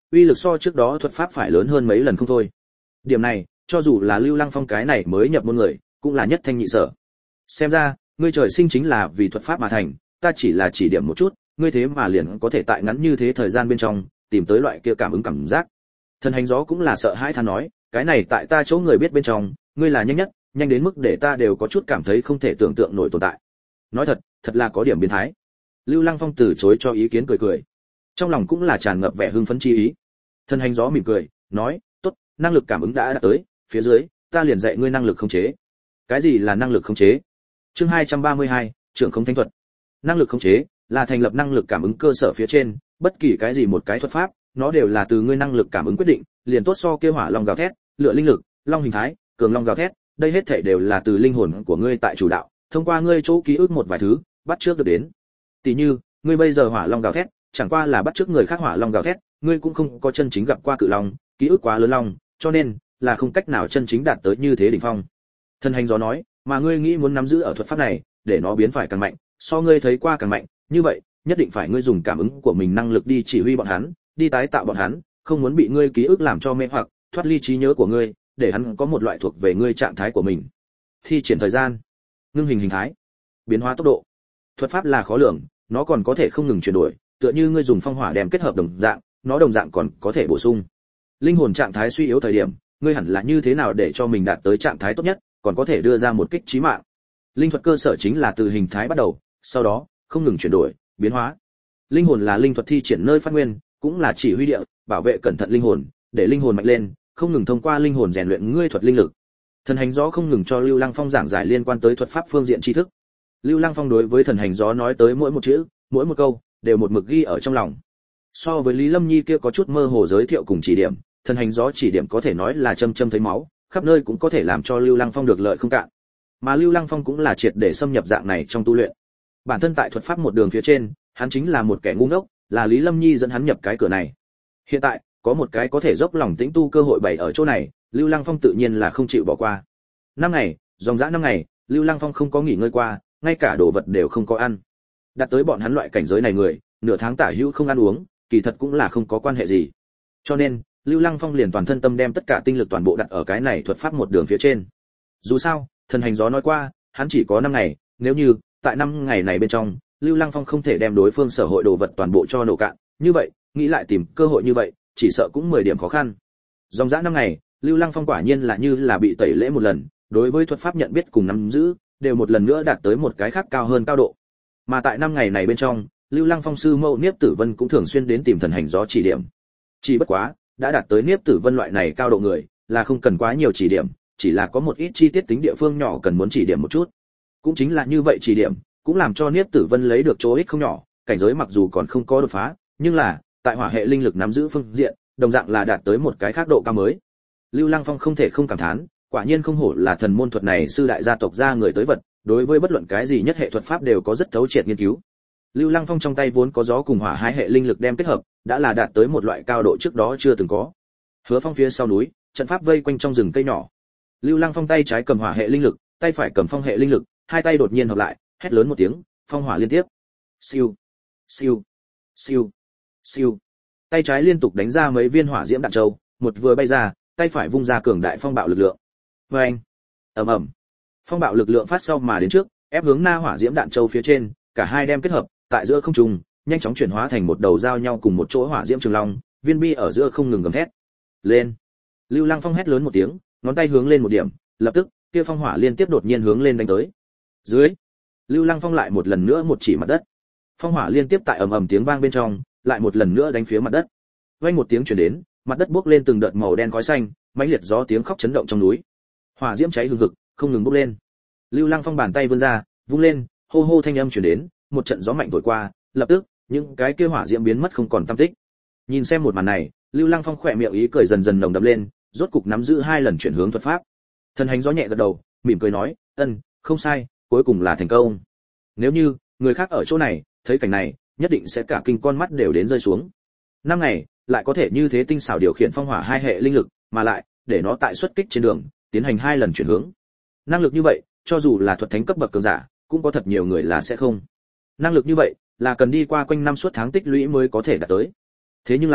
uy lực so trước đó thuật pháp phải lớn hơn mấy lần không thôi. Điểm này, cho dù là Lưu Lăng Phong cái này mới nhập môn người, cũng là nhất thanh nhị sở. Xem ra, ngươi trời sinh chính là vì thuật pháp mà thành, ta chỉ là chỉ điểm một chút, ngươi thế mà liền có thể tại ngắn như thế thời gian bên trong, tìm tới loại kia cảm ứng cảm giác. Thần hành gió cũng là sợ hãi than nói, cái này tại ta chỗ người biết bên trong, ngươi là nhanh nhất, nhanh đến mức để ta đều có chút cảm thấy không thể tưởng tượng nổi tồn tại. Nói thật, thật là có điểm biến thái. Lưu Lăng Phong từ chối cho ý kiến cười cười, trong lòng cũng là tràn ngập vẻ hưng phấn chi ý. Thần hành gió mỉm cười, nói, tốt, năng lực cảm ứng đã đã tới, phía dưới, ta liền dạy ngươi năng lực khống chế. Cái gì là năng lực khống chế? Chương hai trăm ba mươi hai, trưởng không thánh thuật. Năng lực khống chế là thành lập năng lực cảm ứng cơ sở phía trên, bất kỳ cái gì một cái thuật pháp, nó đều là từ ngươi năng lực cảm ứng quyết định, liền tốt so kia hỏa long gào thét, lửa linh lực, long hình thái, cường long gào thét, đây hết thảy đều là từ linh hồn của ngươi tại chủ đạo, thông qua ngươi chỗ ký ức một vài thứ, bắt trước được đến. Tỷ như, ngươi bây giờ hỏa long gào thét, chẳng qua là bắt trước người khác hỏa long gào thét, ngươi cũng không có chân chính gặp qua cự long, ký ức quá lớn long, cho nên là không cách nào chân chính đạt tới như thế đỉnh phong. Thần hành gió nói, mà ngươi nghĩ muốn nắm giữ ở thuật pháp này, để nó biến phải càng mạnh, so ngươi thấy qua càng mạnh, như vậy, nhất định phải ngươi dùng cảm ứng của mình năng lực đi chỉ huy bọn hắn, đi tái tạo bọn hắn, không muốn bị ngươi ký ức làm cho mê hoặc, thoát ly trí nhớ của ngươi, để hắn có một loại thuộc về ngươi trạng thái của mình. Thi triển thời gian, ngưng hình hình thái, biến hóa tốc độ. Thuật pháp là khó lường, nó còn có thể không ngừng chuyển đổi, tựa như ngươi dùng phong hỏa đem kết hợp đồng dạng, nó đồng dạng còn có thể bổ sung. Linh hồn trạng thái suy yếu thời điểm, ngươi hẳn là như thế nào để cho mình đạt tới trạng thái tốt nhất, còn có thể đưa ra một kích chí mạng. Linh thuật cơ sở chính là từ hình thái bắt đầu, sau đó không ngừng chuyển đổi, biến hóa. Linh hồn là linh thuật thi triển nơi phát nguyên, cũng là chỉ huy địa, bảo vệ cẩn thận linh hồn, để linh hồn mạnh lên, không ngừng thông qua linh hồn rèn luyện ngươi thuật linh lực. Thần hành gió không ngừng cho Lưu Lăng Phong giảng giải liên quan tới thuật pháp phương diện tri thức. Lưu Lăng Phong đối với thần hành gió nói tới mỗi một chữ, mỗi một câu, đều một mực ghi ở trong lòng. So với Lý Lâm Nhi kia có chút mơ hồ giới thiệu cùng chỉ điểm, thần hành gió chỉ điểm có thể nói là châm châm thấy máu, khắp nơi cũng có thể làm cho Lưu Lăng Phong được lợi không cạn. Mà Lưu Lăng Phong cũng là triệt để xâm nhập dạng này trong tu luyện. Bản thân tại thuật pháp một đường phía trên, hắn chính là một kẻ ngu ngốc, là Lý Lâm Nhi dẫn hắn nhập cái cửa này. Hiện tại, có một cái có thể dốc lòng tĩnh tu cơ hội bày ở chỗ này, Lưu Lăng Phong tự nhiên là không chịu bỏ qua. Năm ngày, dòng dã năm ngày, Lưu Lăng Phong không có nghỉ ngơi qua, ngay cả đồ vật đều không có ăn. Đặt tới bọn hắn loại cảnh giới này người, nửa tháng tả hữu không ăn uống, kỳ thật cũng là không có quan hệ gì. Cho nên, Lưu Lăng Phong liền toàn thân tâm đem tất cả tinh lực toàn bộ đặt ở cái này thuật pháp một đường phía trên. Dù sao, thần hành gió nói qua, hắn chỉ có năm ngày, nếu như tại năm ngày này bên trong, Lưu Lăng Phong không thể đem đối phương sở hội đồ vật toàn bộ cho nổ cạn, như vậy, nghĩ lại tìm cơ hội như vậy, chỉ sợ cũng mười điểm khó khăn. Dòng dã năm ngày, Lưu Lăng Phong quả nhiên là như là bị tẩy lễ một lần, đối với thuật pháp nhận biết cùng nắm giữ, đều một lần nữa đạt tới một cái khác cao hơn cao độ. Mà tại năm ngày này bên trong, Lưu Lăng Phong sư mẫu Niếp Tử Vân cũng thường xuyên đến tìm thần hành gió chỉ điểm. Chỉ bất quá, đã đạt tới Niếp Tử Vân loại này cao độ người, là không cần quá nhiều chỉ điểm, chỉ là có một ít chi tiết tính địa phương nhỏ cần muốn chỉ điểm một chút. Cũng chính là như vậy chỉ điểm, cũng làm cho Niếp Tử Vân lấy được chỗ ích không nhỏ, cảnh giới mặc dù còn không có đột phá, nhưng là tại hỏa hệ linh lực nắm giữ phương diện, đồng dạng là đạt tới một cái khác độ cao mới. Lưu Lăng Phong không thể không cảm thán, quả nhiên không hổ là thần môn thuật này sư đại gia tộc gia người tới vật, đối với bất luận cái gì nhất hệ thuật pháp đều có rất thấu triệt nghiên cứu. Lưu Lăng Phong trong tay vốn có gió cùng hỏa hai hệ linh lực đem kết hợp, đã là đạt tới một loại cao độ trước đó chưa từng có. Hứa Phong phía sau núi, trận pháp vây quanh trong rừng cây nhỏ. Lưu Lăng Phong tay trái cầm hỏa hệ linh lực, tay phải cầm phong hệ linh lực, hai tay đột nhiên hợp lại, hét lớn một tiếng, phong hỏa liên tiếp. Siêu, siêu, siêu, siêu. Tay trái liên tục đánh ra mấy viên hỏa diễm đạn châu, một vừa bay ra, tay phải vung ra cường đại phong bạo lực lượng. Oeng, ầm ầm. Phong bạo lực lượng phát sau mà đến trước, ép hướng na hỏa diễm đạn châu phía trên, cả hai đem kết hợp, tại giữa không trung, nhanh chóng chuyển hóa thành một đầu giao nhau cùng một chỗ hỏa diễm trường long, viên bi ở giữa không ngừng gầm thét. Lên. Lưu Lăng Phong hét lớn một tiếng, ngón tay hướng lên một điểm, lập tức, kia phong hỏa liên tiếp đột nhiên hướng lên đánh tới. Dưới. Lưu Lăng Phong lại một lần nữa một chỉ mặt đất. Phong hỏa liên tiếp tại ầm ầm tiếng vang bên trong, lại một lần nữa đánh phía mặt đất. Vang một tiếng truyền đến, mặt đất bốc lên từng đợt màu đen khói xanh, mãnh liệt gió tiếng khóc chấn động trong núi. Hỏa diễm cháy hừng hực, không ngừng bốc lên. Lưu Lăng Phong bàn tay vươn ra, vung lên, hô hô thanh âm truyền đến, một trận gió mạnh thổi qua, lập tức, những cái kia hỏa diễm biến mất không còn tăm tích. Nhìn xem một màn này, Lưu Lăng Phong khỏe miệng ý cười dần dần nồng đậm lên, rốt cục nắm giữ hai lần chuyển hướng thuật pháp. Thần hành gió nhẹ gật đầu, mỉm cười nói, "Ân, không sai, cuối cùng là thành công." Nếu như người khác ở chỗ này, thấy cảnh này, nhất định sẽ cả kinh con mắt đều đến rơi xuống. Năm ngày, lại có thể như thế tinh xảo điều khiển phong hỏa hai hệ linh lực, mà lại để nó tại xuất kích trên đường, tiến hành hai lần chuyển hướng. Năng lực như vậy, cho dù là thuật thánh cấp bậc cường giả, cũng có thật nhiều người là sẽ không. Năng lực như vậy, là cần đi qua quanh năm suốt tháng tích lũy mới có thể đạt tới. Thế nhưng là,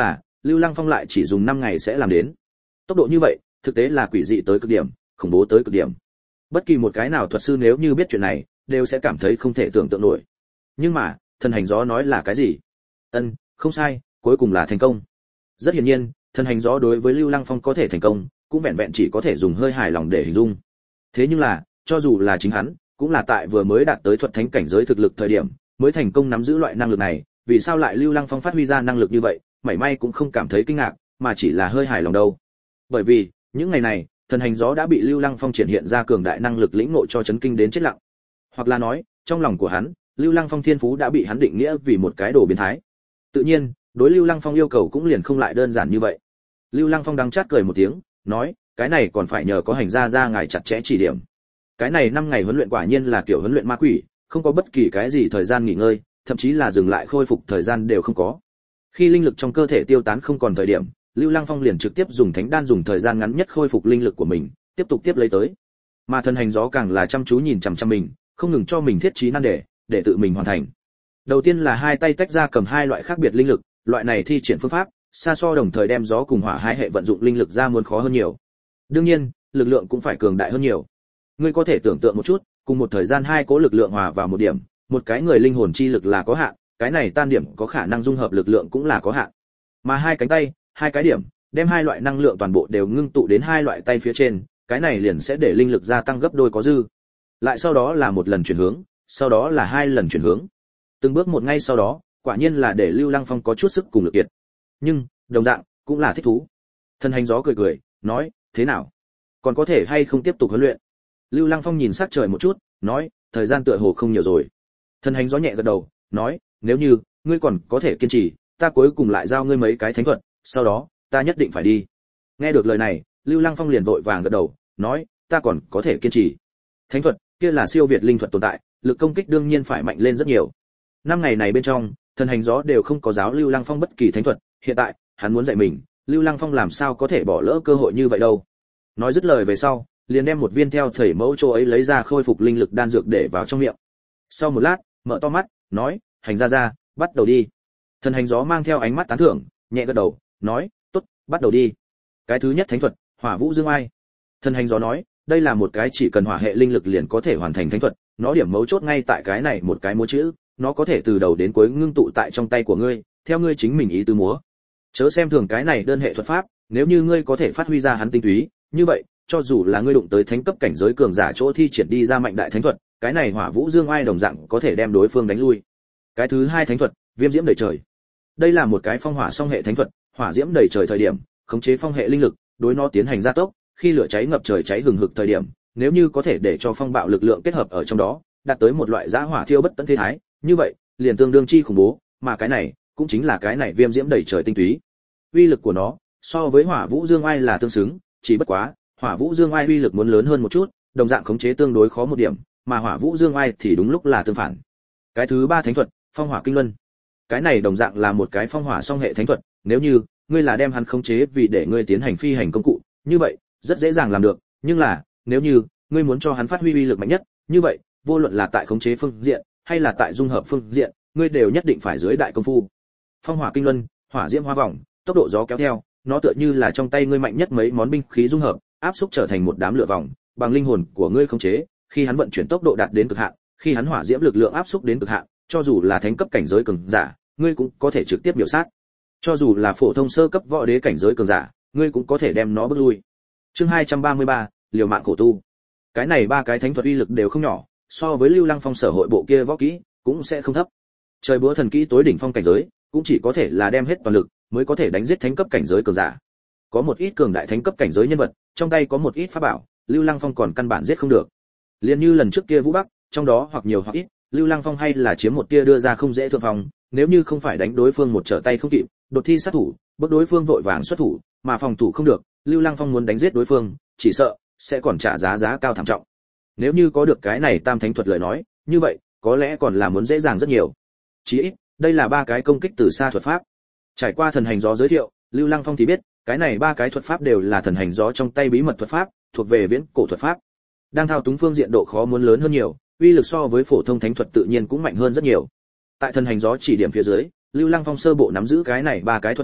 Lưu Lăng Phong lại chỉ dùng năm ngày sẽ làm đến. Tốc độ như vậy, thực tế là quỷ dị tới cực điểm, khủng bố tới cực điểm. Bất kỳ một cái nào thuật sư nếu như biết chuyện này, đều sẽ cảm thấy không thể tưởng tượng nổi. Nhưng mà, thần hành gió nói là cái gì? Ân, không sai, cuối cùng là thành công. Rất hiển nhiên, thần hành gió đối với Lưu Lăng Phong có thể thành công, cũng vẹn vẹn chỉ có thể dùng hơi hài lòng để hình dung. Thế nhưng là, cho dù là chính hắn, cũng là tại vừa mới đạt tới thuật thánh cảnh giới thực lực thời điểm, mới thành công nắm giữ loại năng lực này, vì sao lại Lưu Lăng Phong phát huy ra năng lực như vậy, mảy may cũng không cảm thấy kinh ngạc, mà chỉ là hơi hài lòng đâu. Bởi vì, những ngày này, thần hành gió đã bị Lưu Lăng Phong triển hiện ra cường đại năng lực lĩnh ngộ cho chấn kinh đến chết lặng. Hoặc là nói, trong lòng của hắn, Lưu Lăng Phong thiên phú đã bị hắn định nghĩa vì một cái đồ biến thái. Tự nhiên, đối Lưu Lăng Phong yêu cầu cũng liền không lại đơn giản như vậy. Lưu Lăng Phong đắng chát cười một tiếng, nói, cái này còn phải nhờ có hành gia gia ngài chặt chẽ chỉ điểm. Cái này năm ngày huấn luyện quả nhiên là kiểu huấn luyện ma quỷ, không có bất kỳ cái gì thời gian nghỉ ngơi, thậm chí là dừng lại khôi phục thời gian đều không có. Khi linh lực trong cơ thể tiêu tán không còn thời điểm, Lưu Lăng Phong liền trực tiếp dùng thánh đan dùng thời gian ngắn nhất khôi phục linh lực của mình, tiếp tục tiếp lấy tới. Mà thần hành gió càng là chăm chú nhìn chằm chằm mình, không ngừng cho mình thiết trí nan đề, để tự mình hoàn thành. Đầu tiên là hai tay tách ra cầm hai loại khác biệt linh lực, loại này thi triển phương pháp, xa so đồng thời đem gió cùng hỏa hai hệ vận dụng linh lực ra muốn khó hơn nhiều. Đương nhiên, lực lượng cũng phải cường đại hơn nhiều. Ngươi có thể tưởng tượng một chút, cùng một thời gian hai cố lực lượng hòa vào một điểm, một cái người linh hồn chi lực là có hạn, cái này tan điểm có khả năng dung hợp lực lượng cũng là có hạn. Mà hai cánh tay, hai cái điểm, đem hai loại năng lượng toàn bộ đều ngưng tụ đến hai loại tay phía trên, cái này liền sẽ để linh lực gia tăng gấp đôi có dư. Lại sau đó là một lần chuyển hướng, sau đó là hai lần chuyển hướng. Từng bước một ngay sau đó, quả nhiên là để Lưu Lăng Phong có chút sức cùng lực kiệt. Nhưng, đồng dạng, cũng là thích thú. Thần hành gió cười cười, nói, thế nào? Còn có thể hay không tiếp tục huấn luyện? Lưu Lăng Phong nhìn sắc trời một chút, nói, thời gian tựa hồ không nhiều rồi. Thần hành gió nhẹ gật đầu, nói, nếu như ngươi còn có thể kiên trì, ta cuối cùng lại giao ngươi mấy cái thánh thuật, sau đó, ta nhất định phải đi. Nghe được lời này, Lưu Lăng Phong liền vội vàng gật đầu, nói, ta còn có thể kiên trì. Thánh thuật, kia là siêu việt linh thuật tồn tại, lực công kích đương nhiên phải mạnh lên rất nhiều. Năm ngày này bên trong, thần hành gió đều không có giáo Lưu Lăng Phong bất kỳ thánh thuật, hiện tại, hắn muốn dạy mình, Lưu Lăng Phong làm sao có thể bỏ lỡ cơ hội như vậy đâu. Nói dứt lời về sau, liền đem một viên theo thầy mẫu chỗ ấy lấy ra khôi phục linh lực đan dược để vào trong miệng. Sau một lát, mở to mắt, nói, hành gia gia, bắt đầu đi. Thần hành gió mang theo ánh mắt tán thưởng, nhẹ gật đầu, nói, tốt, bắt đầu đi. Cái thứ nhất thánh thuật, hỏa vũ dương ai. Thần hành gió nói, đây là một cái chỉ cần hỏa hệ linh lực liền có thể hoàn thành thánh thuật, nó điểm mấu chốt ngay tại cái này một cái múa chữ, nó có thể từ đầu đến cuối ngưng tụ tại trong tay của ngươi, theo ngươi chính mình ý tứ múa. Chớ xem thường cái này đơn hệ thuật pháp, nếu như ngươi có thể phát huy ra hắn tinh túy, như vậy, cho dù là ngươi đụng tới thánh cấp cảnh giới cường giả chỗ thi triển đi ra mạnh đại thánh thuật, cái này hỏa vũ dương ai đồng dạng có thể đem đối phương đánh lui. Cái thứ hai thánh thuật, viêm diễm đầy trời. Đây là một cái phong hỏa song hệ thánh thuật, hỏa diễm đầy trời thời điểm, khống chế phong hệ linh lực, đối nó tiến hành gia tốc, khi lửa cháy ngập trời cháy hừng hực thời điểm, nếu như có thể để cho phong bạo lực lượng kết hợp ở trong đó, đạt tới một loại dã hỏa thiêu bất tận thế thái, như vậy, liền tương đương chi khủng bố, mà cái này cũng chính là cái này viêm diễm đầy trời tinh túy. Uy lực của nó so với hỏa vũ dương ai là tương xứng, chỉ bất quá, hỏa vũ dương ai uy lực muốn lớn hơn một chút, đồng dạng khống chế tương đối khó một điểm, mà hỏa vũ dương ai thì đúng lúc là tương phản. Cái thứ ba thánh thuật, phong hỏa kinh luân. Cái này đồng dạng là một cái phong hỏa song hệ thánh thuật, nếu như ngươi là đem hắn khống chế vì để ngươi tiến hành phi hành công cụ, như vậy, rất dễ dàng làm được, nhưng là, nếu như ngươi muốn cho hắn phát huy uy lực mạnh nhất, như vậy, vô luận là tại khống chế phương diện hay là tại dung hợp phương diện, ngươi đều nhất định phải dưới đại công phu. Phong hỏa kinh luân, hỏa diễm hóa vòng, tốc độ gió kéo theo, nó tựa như là trong tay ngươi mạnh nhất mấy món binh khí dung hợp, áp xúc trở thành một đám lửa vòng, bằng linh hồn của ngươi khống chế, khi hắn vận chuyển tốc độ đạt đến cực hạn, khi hắn hỏa diễm lực lượng áp xúc đến cực hạn, cho dù là thánh cấp cảnh giới cường giả, ngươi cũng có thể trực tiếp biểu sát. Cho dù là phổ thông sơ cấp võ đế cảnh giới cường giả, ngươi cũng có thể đem nó bước lui. Chương hai trăm ba mươi ba, liều mạng khổ tu. Cái này ba cái thánh thuật uy lực đều không nhỏ, so với Lưu Lăng Phong sở hội bộ kia võ kỹ, cũng sẽ không thấp. Trời búa thần kỹ tối đỉnh phong cảnh giới, cũng chỉ có thể là đem hết toàn lực mới có thể đánh giết thánh cấp cảnh giới cường giả. Có một ít cường đại thánh cấp cảnh giới nhân vật, trong tay có một ít pháp bảo, Lưu Lăng Phong còn căn bản giết không được. Liên như lần trước kia Vũ Bắc, trong đó hoặc nhiều hoặc ít, Lưu Lăng Phong hay là chiếm một tia đưa ra không dễ thượng phòng, nếu như không phải đánh đối phương một trở tay không kịp, đột thi sát thủ, bước đối phương vội vàng xuất thủ, mà phòng thủ không được, Lưu Lăng Phong muốn đánh giết đối phương, chỉ sợ sẽ còn trả giá giá cao thảm trọng. Nếu như có được cái này tam thánh thuật lời nói, như vậy, có lẽ còn là muốn dễ dàng rất nhiều. Chỉ ít, đây là ba cái công kích từ xa thuật pháp. Trải qua thần hành gió giới thiệu, Lưu Lăng Phong thì biết, cái này ba cái thuật pháp đều là thần hành gió trong tay bí mật thuật pháp, thuộc về viễn cổ thuật pháp. Đang thao túng phương diện độ khó muốn lớn hơn nhiều, uy lực so với phổ thông thánh thuật tự nhiên cũng mạnh hơn rất nhiều. Tại thần hành gió chỉ điểm phía dưới, Lưu Lăng Phong sơ bộ nắm giữ cái này ba cái thuật pháp,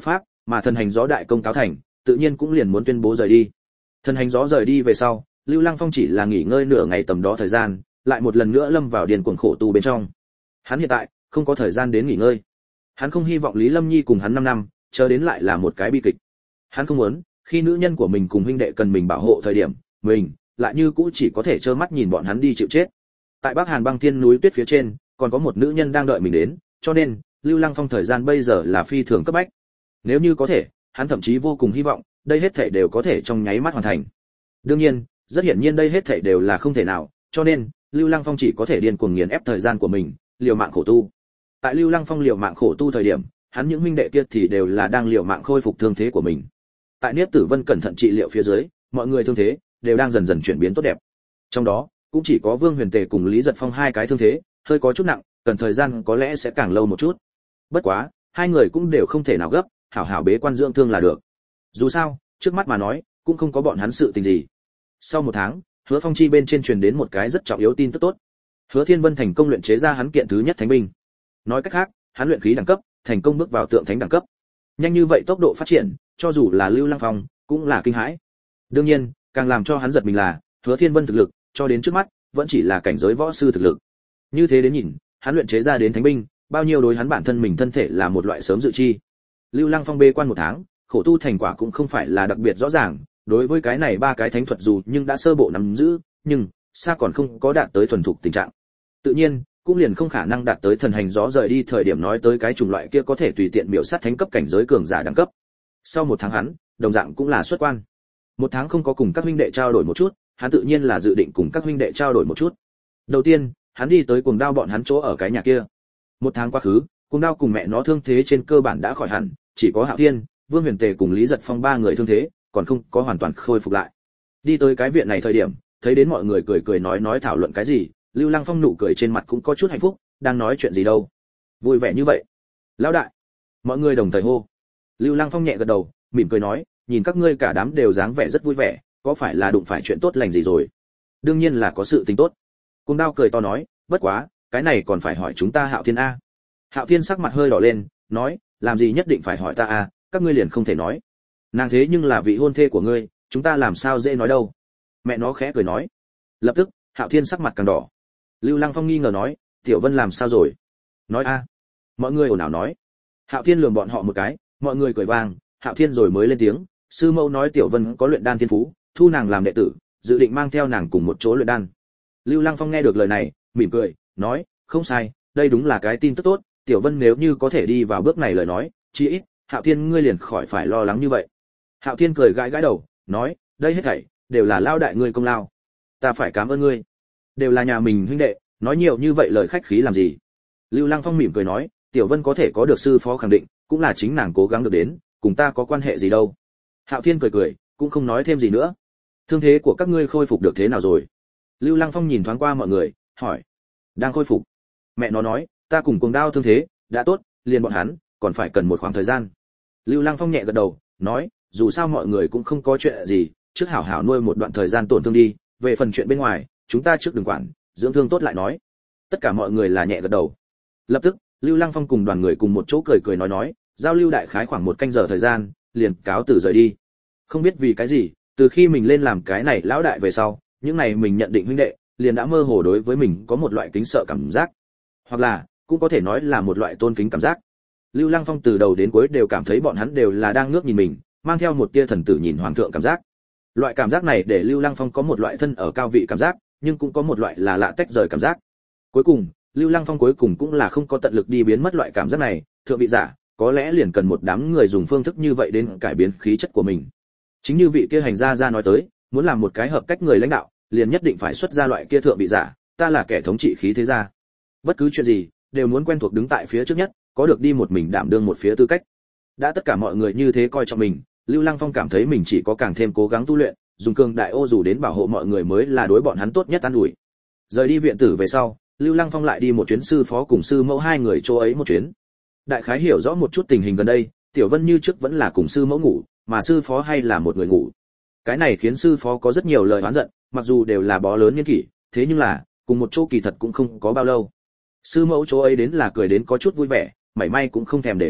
mà thần hành gió đại công cáo thành, tự nhiên cũng liền muốn tuyên bố rời đi. Thần hành gió rời đi về sau, Lưu Lăng Phong chỉ là nghỉ ngơi nửa ngày tầm đó thời gian, lại một lần nữa lâm vào điên cuồng khổ tu bên trong. Hắn hiện tại không có thời gian đến nghỉ ngơi. Hắn không hy vọng Lý Lâm Nhi cùng hắn năm năm, chờ đến lại là một cái bi kịch. Hắn không muốn, khi nữ nhân của mình cùng huynh đệ cần mình bảo hộ thời điểm, mình lại như cũ chỉ có thể trơ mắt nhìn bọn hắn đi chịu chết. Tại Bắc Hàn băng thiên núi tuyết phía trên, còn có một nữ nhân đang đợi mình đến, cho nên Lưu Lăng Phong thời gian bây giờ là phi thường cấp bách. Nếu như có thể, hắn thậm chí vô cùng hy vọng, đây hết thảy đều có thể trong nháy mắt hoàn thành. Đương nhiên, rất hiển nhiên đây hết thảy đều là không thể nào, cho nên Lưu Lăng Phong chỉ có thể điên cuồng nghiền ép thời gian của mình, liều mạng khổ tu. Tại Lưu Lăng Phong liều mạng khổ tu thời điểm, hắn những huynh đệ kia thì đều là đang liều mạng khôi phục thương thế của mình. Tại Niết Tử Vân cẩn thận trị liệu phía dưới, mọi người thương thế đều đang dần dần chuyển biến tốt đẹp. Trong đó, cũng chỉ có Vương Huyền Tề cùng Lý Giật Phong hai cái thương thế hơi có chút nặng, cần thời gian có lẽ sẽ càng lâu một chút. Bất quá, hai người cũng đều không thể nào gấp, hảo hảo bế quan dưỡng thương là được. Dù sao, trước mắt mà nói, cũng không có bọn hắn sự tình gì. Sau một tháng, Hứa Phong chi bên trên truyền đến một cái rất trọng yếu tin tức tốt. Hứa Thiên Vân thành công luyện chế ra hắn kiện thứ nhất thánh binh. Nói cách khác, hắn luyện khí đẳng cấp, thành công bước vào tượng thánh đẳng cấp. Nhanh như vậy tốc độ phát triển, cho dù là Lưu Lăng Phong, cũng là kinh hãi. Đương nhiên, càng làm cho hắn giật mình là, Hứa Thiên Vân thực lực, cho đến trước mắt, vẫn chỉ là cảnh giới võ sư thực lực. Như thế đến nhìn, hắn luyện chế ra đến thánh binh, bao nhiêu đối hắn bản thân mình thân thể là một loại sớm dự chi. Lưu Lăng Phong bê quan một tháng, khổ tu thành quả cũng không phải là đặc biệt rõ ràng, đối với cái này ba cái thánh thuật dù nhưng đã sơ bộ nắm giữ, nhưng xa còn không có đạt tới thuần thục tình trạng. Tự nhiên, cũng liền không khả năng đạt tới thần hành gió rời đi thời điểm nói tới cái chủng loại kia có thể tùy tiện biểu sát thánh cấp cảnh giới cường giả đẳng cấp. Sau một tháng hắn, đồng dạng cũng là xuất quan. Một tháng không có cùng các huynh đệ trao đổi một chút, hắn tự nhiên là dự định cùng các huynh đệ trao đổi một chút. Đầu tiên, hắn đi tới Cuồng Đao bọn hắn chỗ ở cái nhà kia. Một tháng quá khứ, Cuồng Đao cùng mẹ nó thương thế trên cơ bản đã khỏi hẳn, chỉ có Hạo Thiên, Vương Huyền Tề cùng Lý Giật Phong ba người thương thế, còn không có hoàn toàn khôi phục lại. Đi tới cái viện này thời điểm, thấy đến mọi người cười cười nói nói thảo luận cái gì, Lưu Lăng Phong nụ cười trên mặt cũng có chút hạnh phúc, đang nói chuyện gì đâu? Vui vẻ như vậy. Lão đại. Mọi người đồng thời hô. Lưu Lăng Phong nhẹ gật đầu, mỉm cười nói, nhìn các ngươi cả đám đều dáng vẻ rất vui vẻ, có phải là đụng phải chuyện tốt lành gì rồi? Đương nhiên là có sự tình tốt. Cuồng Đao cười to nói, bất quá, cái này còn phải hỏi chúng ta Hạo Thiên a. Hạo Thiên sắc mặt hơi đỏ lên, nói, làm gì nhất định phải hỏi ta a, các ngươi liền không thể nói. Nàng thế nhưng là vị hôn thê của ngươi, chúng ta làm sao dễ nói đâu. Mẹ nó khẽ cười nói. Lập tức, Hạo Thiên sắc mặt càng đỏ. Lưu Lăng Phong nghi ngờ nói, Tiểu Vân làm sao rồi? Nói a. Mọi người ồn ào nói. Hạo Thiên lườm bọn họ một cái, mọi người cười vang, Hạo Thiên rồi mới lên tiếng, sư mẫu nói Tiểu Vân có luyện đan thiên phú, thu nàng làm đệ tử, dự định mang theo nàng cùng một chỗ luyện đan. Lưu Lăng Phong nghe được lời này, mỉm cười, nói, không sai, đây đúng là cái tin tức tốt, Tiểu Vân nếu như có thể đi vào bước này lời nói, chí ít, Hạo Thiên ngươi liền khỏi phải lo lắng như vậy. Hạo Thiên cười gãi gãi đầu, nói, đây hết thảy đều là lao đại ngươi công lao, ta phải cảm ơn ngươi, đều là nhà mình huynh đệ, nói nhiều như vậy lời khách khí làm gì? Lưu Lăng Phong mỉm cười nói, Tiểu Vân có thể có được sư phó khẳng định, cũng là chính nàng cố gắng được đến, cùng ta có quan hệ gì đâu. Hạo Thiên cười cười, cũng không nói thêm gì nữa. Thương thế của các ngươi khôi phục được thế nào rồi? Lưu Lăng Phong nhìn thoáng qua mọi người, hỏi. Đang khôi phục. Mẹ nó nói, ta cùng Cuồng Đao thương thế đã tốt, liền bọn hắn còn phải cần một khoảng thời gian. Lưu Lăng Phong nhẹ gật đầu, nói, dù sao mọi người cũng không có chuyện gì, trước hảo hảo nuôi một đoạn thời gian tổn thương đi, về phần chuyện bên ngoài, chúng ta trước đừng quản, dưỡng thương tốt lại nói. Tất cả mọi người là nhẹ gật đầu. Lập tức, Lưu Lăng Phong cùng đoàn người cùng một chỗ cười cười nói nói, giao lưu đại khái khoảng một canh giờ thời gian, liền cáo từ rời đi. Không biết vì cái gì, từ khi mình lên làm cái này lão đại về sau, những này mình nhận định huynh đệ, liền đã mơ hồ đối với mình có một loại kính sợ cảm giác, hoặc là cũng có thể nói là một loại tôn kính cảm giác. Lưu Lăng Phong từ đầu đến cuối đều cảm thấy bọn hắn đều là đang ngước nhìn mình, mang theo một tia thần tử nhìn hoàng thượng cảm giác. Loại cảm giác này để Lưu Lăng Phong có một loại thân ở cao vị cảm giác, nhưng cũng có một loại là lạ tách rời cảm giác. Cuối cùng, Lưu Lăng Phong cuối cùng cũng là không có tận lực đi biến mất loại cảm giác này, thượng vị giả, có lẽ liền cần một đám người dùng phương thức như vậy đến cải biến khí chất của mình. Chính như vị kia hành gia gia nói tới, muốn làm một cái hợp cách người lãnh đạo, liền nhất định phải xuất ra loại kia thượng vị giả, ta là kẻ thống trị khí thế gia. Bất cứ chuyện gì, đều muốn quen thuộc đứng tại phía trước nhất, có được đi một mình đảm đương một phía tư cách. Đã tất cả mọi người như thế coi trọng mình, Lưu Lăng Phong cảm thấy mình chỉ có càng thêm cố gắng tu luyện, dùng cường đại ô dù đến bảo hộ mọi người mới là đối bọn hắn tốt nhất an ủi. Rời đi viện tử về sau, Lưu Lăng Phong lại đi một chuyến sư phó cùng sư mẫu hai người chỗ ấy một chuyến. Đại khái hiểu rõ một chút tình hình gần đây, Tiểu Vân như trước vẫn là cùng sư mẫu ngủ, mà sư phó hay là một người ngủ. Cái này khiến sư phó có rất nhiều lời oán giận, mặc dù đều là bó lớn niên kỷ, thế nhưng là cùng một chỗ kỳ thật cũng không có bao lâu. Sư mẫu chỗ ấy đến là cười đến có chút vui vẻ, mảy may cũng không thèm để ý,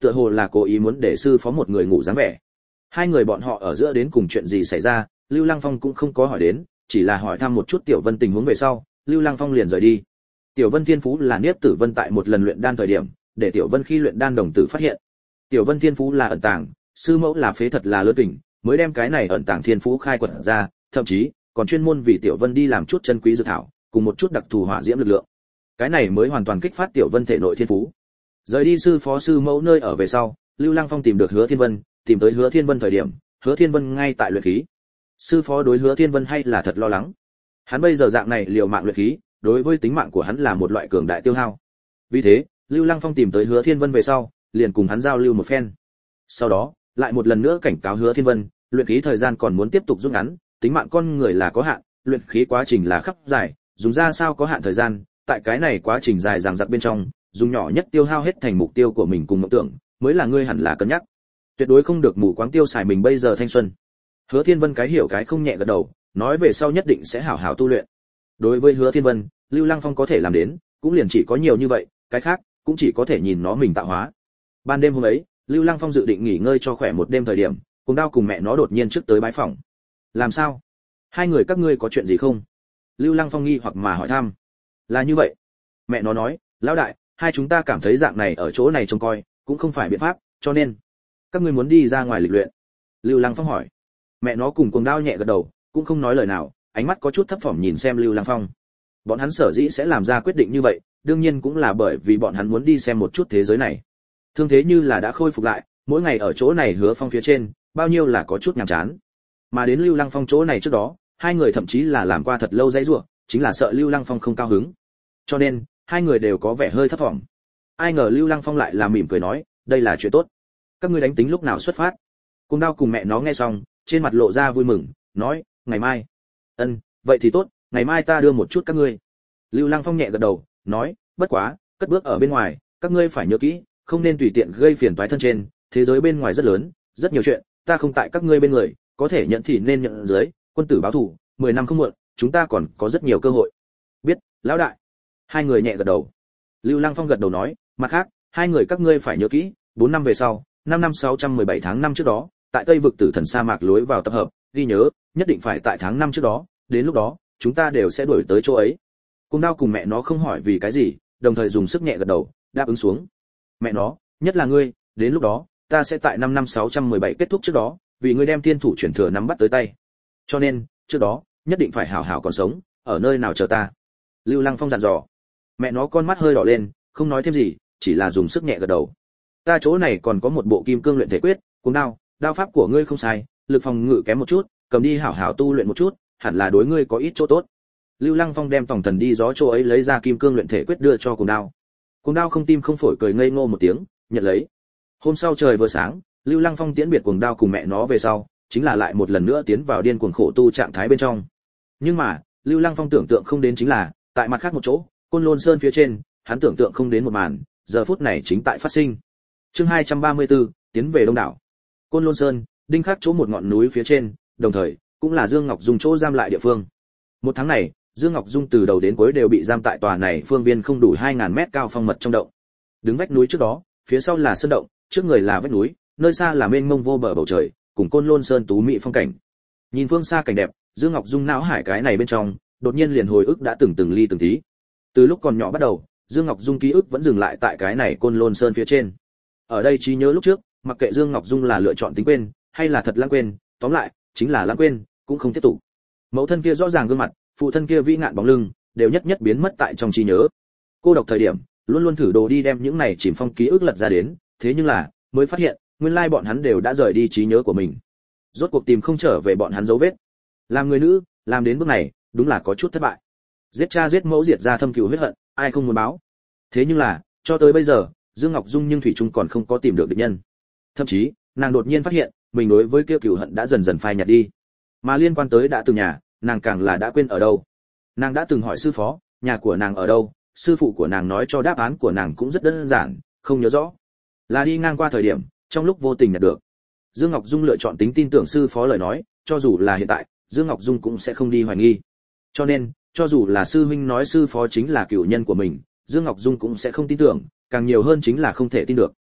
tựa hồ là cố ý muốn để sư phó một người ngủ dáng vẻ. Hai người bọn họ ở giữa đến cùng chuyện gì xảy ra, Lưu Lăng Phong cũng không có hỏi đến, chỉ là hỏi thăm một chút Tiểu Vân tình huống về sau, Lưu Lăng Phong liền rời đi. Tiểu Vân thiên phú là Niếp Tử Vân tại một lần luyện đan thời điểm, để Tiểu Vân khi luyện đan đồng tử phát hiện. Tiểu Vân thiên phú là ẩn tàng, sư mẫu là phế thật là lớn kình, mới đem cái này ẩn tàng thiên phú khai quật ra, thậm chí còn chuyên môn vì Tiểu Vân đi làm chút chân quý dược thảo, cùng một chút đặc thù hỏa diễm lực lượng. Cái này mới hoàn toàn kích phát Tiểu Vân thể nội thiên phú. Rời đi sư phó sư mẫu nơi ở về sau, Lưu Lăng Phong tìm được Hứa Thiên Vân, tìm tới Hứa Thiên Vân thời điểm, Hứa Thiên Vân ngay tại luyện khí. Sư phó đối Hứa Thiên Vân hay là thật lo lắng. Hắn bây giờ dạng này liều mạng luyện khí, đối với tính mạng của hắn là một loại cường đại tiêu hao. Vì thế, Lưu Lăng Phong tìm tới Hứa Thiên Vân về sau, liền cùng hắn giao lưu một phen. Sau đó, lại một lần nữa cảnh cáo Hứa Thiên Vân, luyện khí thời gian còn muốn tiếp tục rút ngắn, tính mạng con người là có hạn, luyện khí quá trình là khắp dài, dùng ra sao có hạn thời gian, tại cái này quá trình dài dằng dặc bên trong, dùng nhỏ nhất tiêu hao hết thành mục tiêu của mình cùng mộng tưởng, mới là ngươi hẳn là cân nhắc. Tuyệt đối không được mù quáng tiêu xài mình bây giờ thanh xuân. Hứa Thiên Vân cái hiểu cái không nhẹ gật đầu, nói về sau nhất định sẽ hảo hảo tu luyện. Đối với Hứa Thiên Vân, Lưu Lăng Phong có thể làm đến, cũng liền chỉ có nhiều như vậy, cái khác cũng chỉ có thể nhìn nó mình tạo hóa. Ban đêm hôm ấy, Lưu Lăng Phong dự định nghỉ ngơi cho khỏe một đêm thời điểm, cùng Đao cùng mẹ nó đột nhiên trước tới bái phòng. Làm sao? Hai người các ngươi có chuyện gì không? Lưu Lăng Phong nghi hoặc mà hỏi thăm. Là như vậy. Mẹ nó nói, lão đại, hai chúng ta cảm thấy dạng này ở chỗ này trông coi, cũng không phải biện pháp, cho nên các ngươi muốn đi ra ngoài lịch luyện. Lưu Lăng Phong hỏi. Mẹ nó cùng Cuồng Đao nhẹ gật đầu, cũng không nói lời nào, ánh mắt có chút thấp thỏm nhìn xem Lưu Lăng Phong. Bọn hắn sở dĩ sẽ làm ra quyết định như vậy, đương nhiên cũng là bởi vì bọn hắn muốn đi xem một chút thế giới này. Thương thế như là đã khôi phục lại, mỗi ngày ở chỗ này Hứa Phong phía trên, bao nhiêu là có chút nhàm chán. Mà đến Lưu Lăng Phong chỗ này trước đó, hai người thậm chí là làm qua thật lâu dãy rủa, chính là sợ Lưu Lăng Phong không cao hứng. Cho nên, hai người đều có vẻ hơi thấp thỏm. Ai ngờ Lưu Lăng Phong lại là mỉm cười nói, đây là chuyện tốt. Các ngươi đánh tính lúc nào xuất phát? Cùng Đao cùng mẹ nó nghe xong, trên mặt lộ ra vui mừng, nói, ngày mai. Ân, vậy thì tốt, ngày mai ta đưa một chút các ngươi. Lưu Lăng Phong nhẹ gật đầu, nói, bất quá, cất bước ở bên ngoài, các ngươi phải nhớ kỹ, không nên tùy tiện gây phiền toái thân trên, thế giới bên ngoài rất lớn, rất nhiều chuyện, ta không tại các ngươi bên người, có thể nhận thì nên nhận dưới, quân tử báo thù, mười năm không muộn, chúng ta còn có rất nhiều cơ hội. Biết, lão đại. Hai người nhẹ gật đầu. Lưu Lăng Phong gật đầu nói, mặt khác, hai người các ngươi phải nhớ kỹ, bốn năm về sau, năm năm sáu trăm mười bảy tháng năm trước đó, tại Tây vực Tử Thần sa mạc lối vào tập hợp, ghi nhớ, nhất định phải tại tháng năm trước đó, đến lúc đó, chúng ta đều sẽ đuổi tới chỗ ấy. Cùng Đao cùng mẹ nó không hỏi vì cái gì, đồng thời dùng sức nhẹ gật đầu, đáp ứng xuống. Mẹ nó, nhất là ngươi, đến lúc đó, ta sẽ tại năm năm sáu trăm mười bảy kết thúc trước đó, vì ngươi đem thiên thủ chuyển thừa nắm bắt tới tay. Cho nên, trước đó, nhất định phải hảo hảo còn sống, ở nơi nào chờ ta. Lưu Lăng Phong dặn dò. Mẹ nó con mắt hơi đỏ lên, không nói thêm gì, chỉ là dùng sức nhẹ gật đầu. Ta chỗ này còn có một bộ kim cương luyện thể quyết, Cuồng Đao, đao pháp của ngươi không sai, lực phòng ngự kém một chút, cầm đi hảo hảo tu luyện một chút, hẳn là đối ngươi có ít chỗ tốt. Lưu Lăng Phong đem tổng thần đi gió chỗ ấy lấy ra kim cương luyện thể quyết đưa cho Cuồng Đao. Cuồng Đao không tim không phổi cười ngây ngô một tiếng, nhận lấy. Hôm sau trời vừa sáng, Lưu Lăng Phong tiễn biệt Cuồng Đao cùng mẹ nó về sau, chính là lại một lần nữa tiến vào điên cuồng khổ tu trạng thái bên trong. Nhưng mà, Lưu Lăng Phong tưởng tượng không đến chính là, tại mặt khác một chỗ, Côn Lôn Sơn phía trên, hắn tưởng tượng không đến một màn, giờ phút này chính tại phát sinh. Chương hai trăm ba mươi tư, tiến về Đông đảo. Côn Lôn Sơn, đinh khắc chỗ một ngọn núi phía trên, đồng thời cũng là Dương Ngọc Dung chỗ giam lại địa phương. Một tháng này, Dương Ngọc Dung từ đầu đến cuối đều bị giam tại tòa này phương viên không đủ hai nghìn mét cao phong mật trong động. Đứng vách núi trước đó, phía sau là sơn động, trước người là vách núi, nơi xa là mênh mông vô bờ bầu trời, cùng Côn Lôn Sơn tú mỹ phong cảnh. Nhìn phương xa cảnh đẹp, Dương Ngọc Dung não hải cái này bên trong, đột nhiên liền hồi ức đã từng từng ly từng tí. Từ lúc còn nhỏ bắt đầu, Dương Ngọc Dung ký ức vẫn dừng lại tại cái này Côn Lôn Sơn phía trên. Ở đây trí nhớ lúc trước, mặc kệ Dương Ngọc Dung là lựa chọn tính quên, hay là thật lãng quên, tóm lại, chính là lãng quên, cũng không tiếp tục. Mẫu thân kia rõ ràng gương mặt, phụ thân kia vĩ ngạn bóng lưng, đều nhất nhất biến mất tại trong trí nhớ. Cô độc thời điểm, luôn luôn thử đồ đi đem những này chìm phong ký ức lật ra đến, thế nhưng là, mới phát hiện, nguyên lai bọn hắn đều đã rời đi trí nhớ của mình. Rốt cuộc tìm không trở về bọn hắn dấu vết. Làm người nữ, làm đến bước này, đúng là có chút thất bại. Giết cha giết mẫu diệt ra thâm cừu huyết hận, ai không muốn báo. Thế nhưng là, cho tới bây giờ, Dương Ngọc Dung nhưng thủy chung còn không có tìm được địch nhân. Thậm chí, nàng đột nhiên phát hiện, mình đối với kia cừu hận đã dần dần phai nhạt đi. Mà liên quan tới đã từng nhà, nàng càng là đã quên ở đâu. Nàng đã từng hỏi sư phó, nhà của nàng ở đâu, sư phụ của nàng nói cho đáp án của nàng cũng rất đơn giản, không nhớ rõ. Là đi ngang qua thời điểm, trong lúc vô tình nhận được. Dương Ngọc Dung lựa chọn tính tin tưởng sư phó lời nói, cho dù là hiện tại, Dương Ngọc Dung cũng sẽ không đi hoài nghi. Cho nên, cho dù là sư huynh nói sư phó chính là cửu nhân của mình, Dương Ngọc Dung cũng sẽ không tin tưởng, càng nhiều hơn chính là không thể tin được.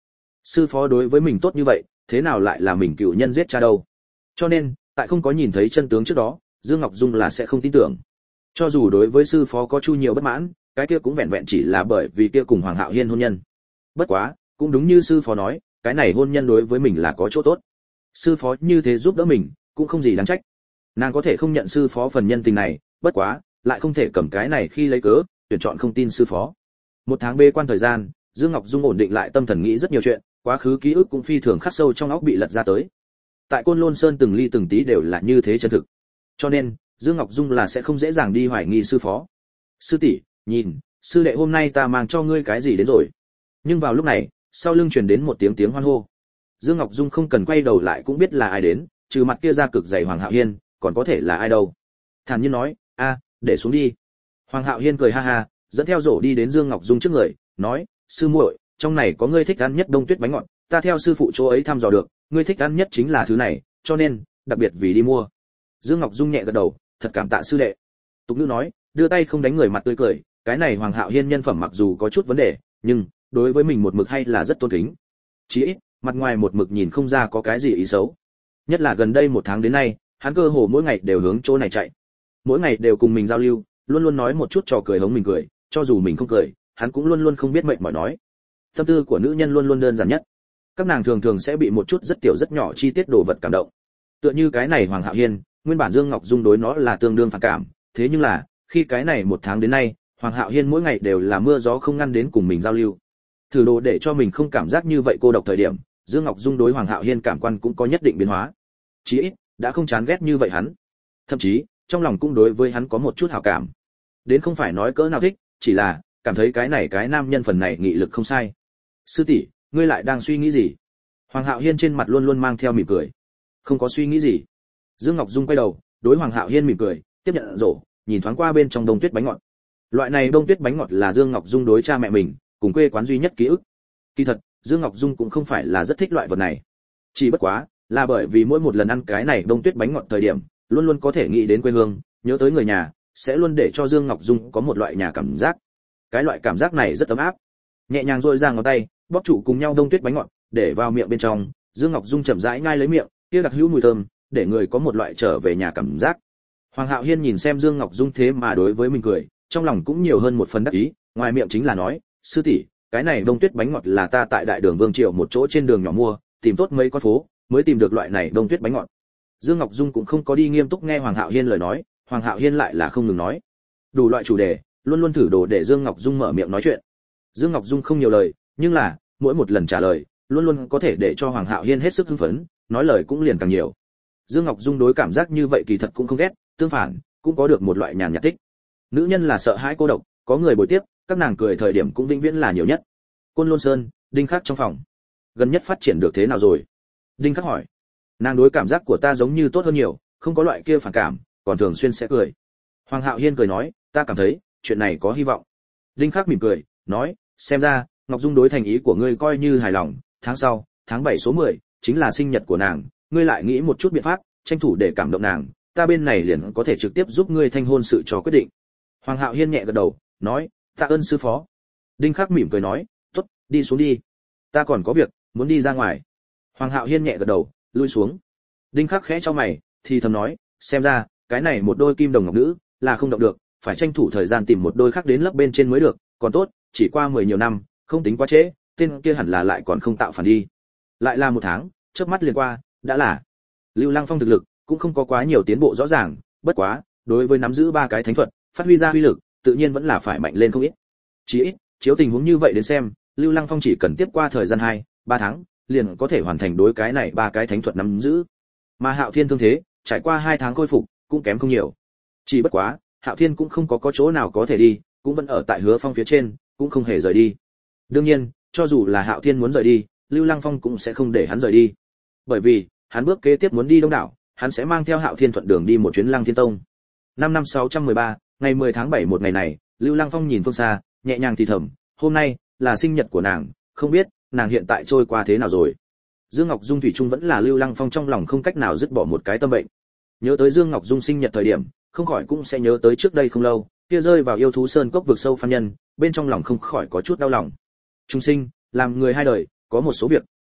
Sư phó đối với mình tốt như vậy, thế nào lại là mình cựu nhân giết cha đâu? Cho nên, tại không có nhìn thấy chân tướng trước đó, Dương Ngọc Dung là sẽ không tin tưởng. Cho dù đối với sư phó có chu nhiều bất mãn, cái kia cũng vẹn vẹn chỉ là bởi vì kia cùng Hoàng Hạo Hiên hôn nhân. Bất quá, cũng đúng như sư phó nói, cái này hôn nhân đối với mình là có chỗ tốt. Sư phó như thế giúp đỡ mình, cũng không gì đáng trách. Nàng có thể không nhận sư phó phần nhân tình này, bất quá, lại không thể cầm cái này khi lấy cớ, tuyển chọn không tin sư phó. Một tháng bê quan thời gian, Dương Ngọc Dung ổn định lại tâm thần nghĩ rất nhiều chuyện, quá khứ ký ức cũng phi thường khắc sâu trong óc bị lật ra tới. Tại Côn Lôn Sơn từng ly từng tí đều là như thế chân thực. Cho nên, Dương Ngọc Dung là sẽ không dễ dàng đi hoài nghi sư phó. Sư tỷ, nhìn, sư đệ hôm nay ta mang cho ngươi cái gì đến rồi. Nhưng vào lúc này, sau lưng truyền đến một tiếng tiếng hoan hô. Dương Ngọc Dung không cần quay đầu lại cũng biết là ai đến, trừ mặt kia ra cực dày Hoàng Hạo Hiên, còn có thể là ai đâu. Thản nhiên nói, a, để xuống đi. Hoàng Hạo Hiên cười ha ha, dẫn theo rổ đi đến Dương Ngọc Dung trước người, nói, sư muội, trong này có ngươi thích ăn nhất đông tuyết bánh ngọt, ta theo sư phụ chỗ ấy thăm dò được, ngươi thích ăn nhất chính là thứ này, cho nên, đặc biệt vì đi mua. Dương Ngọc Dung nhẹ gật đầu, thật cảm tạ sư đệ. Tục Nữ nói, đưa tay không đánh người mặt tươi cười, cái này Hoàng Hạo Hiên nhân phẩm mặc dù có chút vấn đề, nhưng đối với mình một mực hay là rất tôn kính. Chỉ ít, mặt ngoài một mực nhìn không ra có cái gì ý xấu. Nhất là gần đây một tháng đến nay, hắn cơ hồ mỗi ngày đều hướng chỗ này chạy. Mỗi ngày đều cùng mình giao lưu, luôn luôn nói một chút trò cười hống mình cười, cho dù mình không cười, hắn cũng luôn luôn không biết mệt mỏi nói. Tâm tư của nữ nhân luôn luôn đơn giản nhất. Các nàng thường thường sẽ bị một chút rất tiểu rất nhỏ chi tiết đồ vật cảm động. Tựa như cái này Hoàng Hạo Hiên, nguyên bản Dương Ngọc Dung đối nó là tương đương phản cảm, thế nhưng là, khi cái này một tháng đến nay, Hoàng Hạo Hiên mỗi ngày đều là mưa gió không ngăn đến cùng mình giao lưu. Thử đồ để cho mình không cảm giác như vậy cô độc thời điểm, Dương Ngọc Dung đối Hoàng Hạo Hiên cảm quan cũng có nhất định biến hóa. Chí ít, đã không chán ghét như vậy hắn. Thậm chí, trong lòng cũng đối với hắn có một chút hảo cảm. Đến không phải nói cỡ nào thích, chỉ là cảm thấy cái này cái nam nhân phần này nghị lực không sai. Sư tỷ, ngươi lại đang suy nghĩ gì? Hoàng Hạo Hiên trên mặt luôn luôn mang theo mỉm cười. Không có suy nghĩ gì. Dương Ngọc Dung quay đầu, đối Hoàng Hạo Hiên mỉm cười, tiếp nhận rổ, nhìn thoáng qua bên trong đông tuyết bánh ngọt. Loại này đông tuyết bánh ngọt là Dương Ngọc Dung đối cha mẹ mình, cùng quê quán duy nhất ký ức. Kỳ thật, Dương Ngọc Dung cũng không phải là rất thích loại vật này. Chỉ bất quá, là bởi vì mỗi một lần ăn cái này đông tuyết bánh ngọt thời điểm, luôn luôn có thể nghĩ đến quê hương, nhớ tới người nhà, sẽ luôn để cho Dương Ngọc Dung có một loại nhà cảm giác. Cái loại cảm giác này rất ấm áp. Nhẹ nhàng duỗi ra ngón tay, bóp trụ cùng nhau đông tuyết bánh ngọt, để vào miệng bên trong, Dương Ngọc Dung chậm rãi nhai lấy miệng, kia đặc hữu mùi thơm, để người có một loại trở về nhà cảm giác. Hoàng Hạo Hiên nhìn xem Dương Ngọc Dung thế mà đối với mình cười, trong lòng cũng nhiều hơn một phần đắc ý, ngoài miệng chính là nói, sư tỷ, cái này đông tuyết bánh ngọt là ta tại Đại Đường Vương Triều một chỗ trên đường nhỏ mua, tìm tốt mấy con phố, mới tìm được loại này đông tuyết bánh ngọt. Dương Ngọc Dung cũng không có đi nghiêm túc nghe Hoàng Hạo Hiên lời nói, Hoàng Hạo Hiên lại là không ngừng nói. Đủ loại chủ đề, luôn luôn thử đồ để Dương Ngọc Dung mở miệng nói chuyện. Dương Ngọc Dung không nhiều lời, nhưng là, mỗi một lần trả lời, luôn luôn có thể để cho Hoàng Hạo Hiên hết sức hưng phấn, nói lời cũng liền càng nhiều. Dương Ngọc Dung đối cảm giác như vậy kỳ thật cũng không ghét, tương phản, cũng có được một loại nhàn nhạt thích. Nữ nhân là sợ hãi cô độc, có người bồi tiếp, các nàng cười thời điểm cũng vĩnh viễn là nhiều nhất. Côn Lôn Sơn, Đinh Khắc trong phòng. Gần nhất phát triển được thế nào rồi? Đinh Khắc hỏi. Nàng đối cảm giác của ta giống như tốt hơn nhiều, không có loại kia phản cảm, còn thường xuyên sẽ cười. Hoàng Hạo Hiên cười nói, ta cảm thấy, chuyện này có hy vọng. Đinh Khắc mỉm cười, nói, xem ra, Ngọc Dung đối thành ý của ngươi coi như hài lòng, tháng sau, tháng bảy số mười, chính là sinh nhật của nàng, ngươi lại nghĩ một chút biện pháp, tranh thủ để cảm động nàng, ta bên này liền có thể trực tiếp giúp ngươi thanh hôn sự cho quyết định. Hoàng Hạo Hiên nhẹ gật đầu, nói, tạ ơn sư phó. Đinh Khắc mỉm cười nói, tốt, đi xuống đi. Ta còn có việc, muốn đi ra ngoài. Hoàng Hạo Hiên nhẹ gật đầu, lui xuống. Đinh Khắc khẽ chau mày, thì thầm nói, xem ra, cái này một đôi kim đồng ngọc nữ, là không động được, phải tranh thủ thời gian tìm một đôi khác đến lớp bên trên mới được, còn tốt, chỉ qua mười nhiều năm, không tính quá trễ, tên kia hẳn là lại còn không tạo phản đi. Lại là một tháng, chớp mắt liền qua, đã là. Lưu Lăng Phong thực lực cũng không có quá nhiều tiến bộ rõ ràng, bất quá, đối với nắm giữ ba cái thánh thuật, phát huy ra uy lực, tự nhiên vẫn là phải mạnh lên không ít. Chỉ ít, chiếu tình huống như vậy đến xem, Lưu Lăng Phong chỉ cần tiếp qua thời gian hai, ba tháng, liền có thể hoàn thành đối cái này ba cái thánh thuật nắm giữ. Mà Hạo Thiên thương thế, trải qua hai tháng khôi phục, cũng kém không nhiều. Chỉ bất quá, Hạo Thiên cũng không có có chỗ nào có thể đi, cũng vẫn ở tại Hứa Phong phía trên, cũng không hề rời đi. Đương nhiên, cho dù là Hạo Thiên muốn rời đi, Lưu Lăng Phong cũng sẽ không để hắn rời đi. Bởi vì, hắn bước kế tiếp muốn đi Đông đảo, hắn sẽ mang theo Hạo Thiên thuận đường đi một chuyến Lăng Thiên Tông. Năm năm sáu trăm mười ba, ngày mười tháng bảy một ngày này, Lưu Lăng Phong nhìn phương xa, nhẹ nhàng thì thầm, hôm nay là sinh nhật của nàng, không biết nàng hiện tại trôi qua thế nào rồi. Dương Ngọc Dung thủy chung vẫn là Lưu Lăng Phong trong lòng không cách nào dứt bỏ một cái tâm bệnh. Nhớ tới Dương Ngọc Dung sinh nhật thời điểm, không khỏi cũng sẽ nhớ tới trước đây không lâu, kia rơi vào yêu thú sơn cốc vực sâu phàm nhân, bên trong lòng không khỏi có chút đau lòng. Trung sinh, làm người hai đời, có một số việc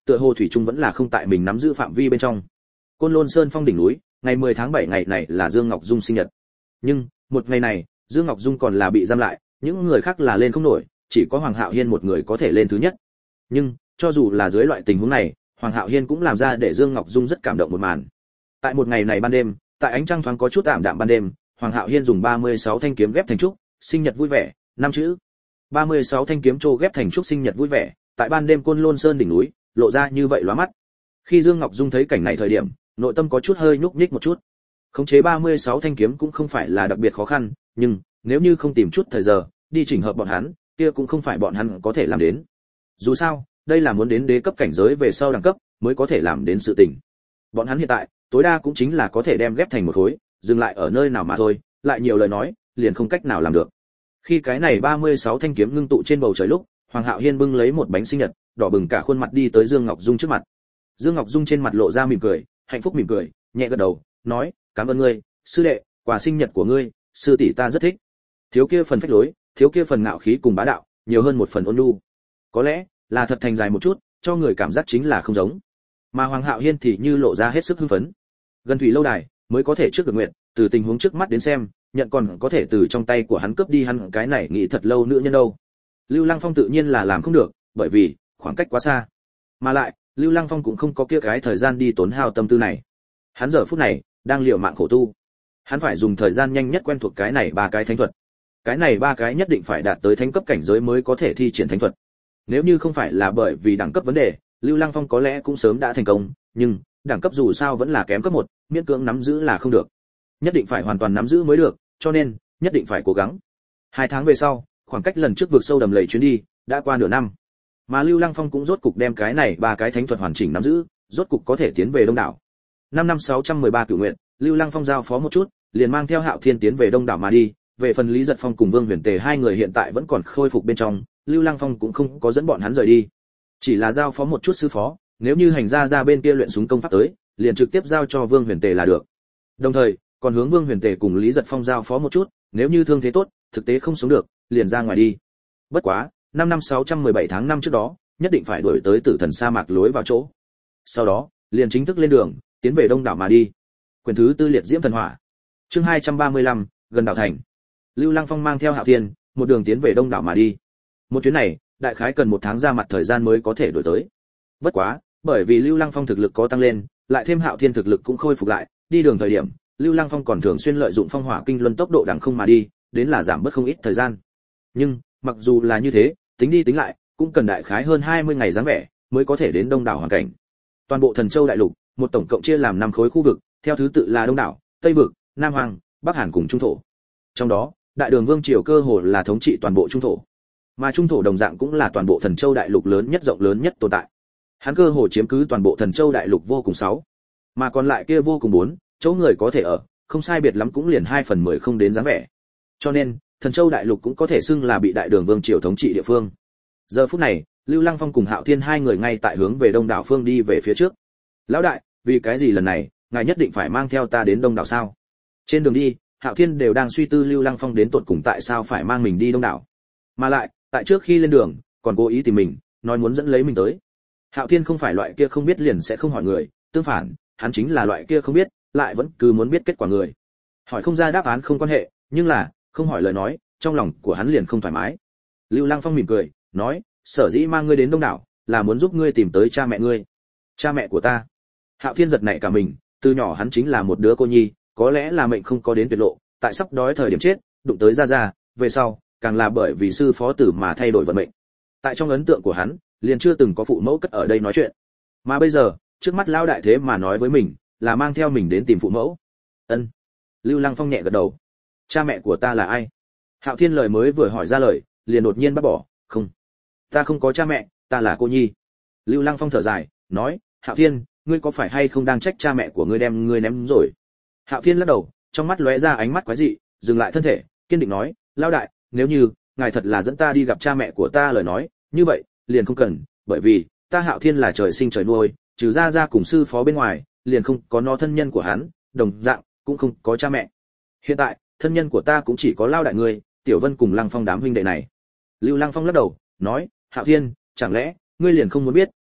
tựa hồ thủy trung vẫn là không tại mình nắm giữ phạm vi bên trong. Côn Lôn Sơn phong đỉnh núi, ngày mười tháng bảy ngày này là Dương Ngọc Dung sinh nhật. Nhưng, một ngày này, Dương Ngọc Dung còn là bị giam lại, những người khác là lên không nổi, chỉ có Hoàng Hạo Hiên một người có thể lên thứ nhất. Nhưng, cho dù là dưới loại tình huống này, Hoàng Hạo Hiên cũng làm ra để Dương Ngọc Dung rất cảm động một màn. Tại một ngày này ban đêm, tại ánh trăng thoáng có chút ảm đạm ban đêm, Hoàng Hạo Hiên dùng ba mươi sáu thanh kiếm ghép thành trúc, sinh nhật vui vẻ, năm chữ. ba mươi sáu thanh kiếm trô ghép thành trúc sinh nhật vui vẻ, tại ban đêm Côn Lôn Sơn đỉnh núi, lộ ra như vậy lóa mắt. Khi Dương Ngọc Dung thấy cảnh này thời điểm, nội tâm có chút hơi nhúc nhích một chút. Khống chế ba mươi sáu thanh kiếm cũng không phải là đặc biệt khó khăn, nhưng nếu như không tìm chút thời giờ, đi chỉnh hợp bọn hắn, kia cũng không phải bọn hắn có thể làm đến. Dù sao, đây là muốn đến đế cấp cảnh giới về sau đẳng cấp mới có thể làm đến sự tình. Bọn hắn hiện tại, tối đa cũng chính là có thể đem ghép thành một khối, dừng lại ở nơi nào mà thôi, lại nhiều lời nói, liền không cách nào làm được. Khi cái này ba mươi sáu thanh kiếm ngưng tụ trên bầu trời lúc, Hoàng Hạo Hiên bưng lấy một bánh sinh nhật, đỏ bừng cả khuôn mặt đi tới Dương Ngọc Dung trước mặt. Dương Ngọc Dung trên mặt lộ ra mỉm cười, hạnh phúc mỉm cười, nhẹ gật đầu, nói, cảm ơn ngươi, sư đệ, quà sinh nhật của ngươi, sư tỷ ta rất thích. Thiếu kia phần phách lối, thiếu kia phần ngạo khí cùng bá đạo, nhiều hơn một phần ôn nhu. Có lẽ là thật thành dài một chút, cho người cảm giác chính là không giống. Mà Hoàng Hạo Hiên thì như lộ ra hết sức hưng phấn. Gần thủy lâu đài mới có thể trước được nguyện, từ tình huống trước mắt đến xem, nhận còn có thể từ trong tay của hắn cướp đi hắn cái này nghĩ thật lâu nữa nhân đâu. Lưu Lăng Phong tự nhiên là làm không được, bởi vì khoảng cách quá xa. Mà lại, Lưu Lăng Phong cũng không có kia cái thời gian đi tốn hao tâm tư này. Hắn giờ phút này đang liều mạng khổ tu. Hắn phải dùng thời gian nhanh nhất quen thuộc cái này ba cái thánh thuật. Cái này ba cái nhất định phải đạt tới thánh cấp cảnh giới mới có thể thi triển thánh thuật. Nếu như không phải là bởi vì đẳng cấp vấn đề, Lưu Lăng Phong có lẽ cũng sớm đã thành công, nhưng đẳng cấp dù sao vẫn là kém cấp một, miễn cưỡng nắm giữ là không được. Nhất định phải hoàn toàn nắm giữ mới được, cho nên nhất định phải cố gắng. Hai tháng về sau, khoảng cách lần trước vượt sâu đầm lầy chuyến đi đã qua nửa năm, mà Lưu Lăng Phong cũng rốt cục đem cái này ba cái thánh thuật hoàn chỉnh nắm giữ, rốt cục có thể tiến về Đông đảo. Năm năm sáu trăm mười ba cửu nguyện, Lưu Lăng Phong giao phó một chút, liền mang theo Hạo Thiên tiến về Đông đảo mà đi. Về phần Lý Giật Phong cùng Vương Huyền Tề hai người hiện tại vẫn còn khôi phục bên trong, Lưu Lăng Phong cũng không có dẫn bọn hắn rời đi, chỉ là giao phó một chút sư phó, nếu như hành gia ra bên kia luyện súng công pháp tới, liền trực tiếp giao cho Vương Huyền Tề là được. Đồng thời, còn hướng Vương Huyền Tề cùng Lý Giật Phong giao phó một chút, nếu như thương thế tốt, thực tế không sống được, liền ra ngoài đi. Bất quá, năm năm sáu trăm mười bảy tháng năm trước đó, nhất định phải đuổi tới Tử Thần sa mạc lối vào chỗ. Sau đó, liền chính thức lên đường, tiến về Đông đảo mà đi. Quyển thứ tư liệt diễm thần hỏa. Chương hai trăm ba mươi lăm, gần đảo thành. Lưu Lăng Phong mang theo Hạo Thiên, một đường tiến về Đông đảo mà đi. Một chuyến này, đại khái cần một tháng ra mặt thời gian mới có thể đuổi tới. Bất quá, bởi vì Lưu Lăng Phong thực lực có tăng lên, lại thêm Hạo Thiên thực lực cũng khôi phục lại, đi đường thời điểm, Lưu Lăng Phong còn thường xuyên lợi dụng phong hỏa kinh luân tốc độ đằng không mà đi, đến là giảm bớt không ít thời gian. Nhưng, mặc dù là như thế, tính đi tính lại, cũng cần đại khái hơn hai mươi ngày dáng vẻ, mới có thể đến Đông đảo hoàn cảnh. Toàn bộ Thần Châu đại lục, một tổng cộng chia làm năm khối khu vực, theo thứ tự là Đông đảo, Tây vực, Nam Hoàng, Bắc Hàn cùng Trung thổ. Trong đó, Đại Đường Vương triều cơ hồ là thống trị toàn bộ Trung thổ, mà Trung thổ đồng dạng cũng là toàn bộ Thần Châu đại lục lớn nhất rộng lớn nhất tồn tại. Hắn cơ hồ chiếm cứ toàn bộ Thần Châu đại lục vô cùng sáu, mà còn lại kia vô cùng bốn, chỗ người có thể ở, không sai biệt lắm cũng liền hai phần mười không đến dáng vẻ. Cho nên, Thần Châu đại lục cũng có thể xưng là bị Đại Đường Vương triều thống trị địa phương. Giờ phút này, Lưu Lăng Phong cùng Hạo Thiên hai người ngay tại hướng về Đông đảo phương đi về phía trước. Lão đại, vì cái gì lần này, ngài nhất định phải mang theo ta đến Đông đảo sao? Trên đường đi, Hạo Thiên đều đang suy tư Lưu Lăng Phong đến tột cùng tại sao phải mang mình đi Đông đảo. Mà lại, tại trước khi lên đường, còn cố ý tìm mình, nói muốn dẫn lấy mình tới. Hạo Thiên không phải loại kia không biết liền sẽ không hỏi người, tương phản, hắn chính là loại kia không biết, lại vẫn cứ muốn biết kết quả người. Hỏi không ra đáp án không quan hệ, nhưng là, không hỏi lời nói, trong lòng của hắn liền không thoải mái. Lưu Lăng Phong mỉm cười, nói, sở dĩ mang ngươi đến Đông đảo, là muốn giúp ngươi tìm tới cha mẹ ngươi. Cha mẹ của ta. Hạo Thiên giật nảy cả mình, từ nhỏ hắn chính là một đứa cô nhi, có lẽ là mệnh không có đến tuyệt lộ, tại sắp đói thời điểm chết, đụng tới gia gia, về sau, càng là bởi vì sư phó tử mà thay đổi vận mệnh. Tại trong ấn tượng của hắn, liền chưa từng có phụ mẫu cất ở đây nói chuyện. Mà bây giờ, trước mắt lão đại thế mà nói với mình, là mang theo mình đến tìm phụ mẫu. Ân. Lưu Lăng Phong nhẹ gật đầu. Cha mẹ của ta là ai? Hạo Thiên lời mới vừa hỏi ra lời, liền đột nhiên bắt bỏ, không. Ta không có cha mẹ, ta là cô nhi. Lưu Lăng Phong thở dài, nói, Hạo Thiên, ngươi có phải hay không đang trách cha mẹ của ngươi đem ngươi ném rồi? Hạo Thiên lắc đầu, trong mắt lóe ra ánh mắt quái dị, dừng lại thân thể, kiên định nói, lão đại, nếu như ngài thật là dẫn ta đi gặp cha mẹ của ta lời nói, như vậy, liền không cần, bởi vì ta Hạo Thiên là trời sinh trời nuôi, trừ ra ra cùng sư phó bên ngoài, liền không có nó thân nhân của hắn, đồng dạng cũng không có cha mẹ. Hiện tại, thân nhân của ta cũng chỉ có lão đại ngươi, Tiểu Vân cùng Lăng Phong đám huynh đệ này. Lưu Lăng Phong lắc đầu, nói, Hạo Thiên, chẳng lẽ ngươi liền không muốn biết,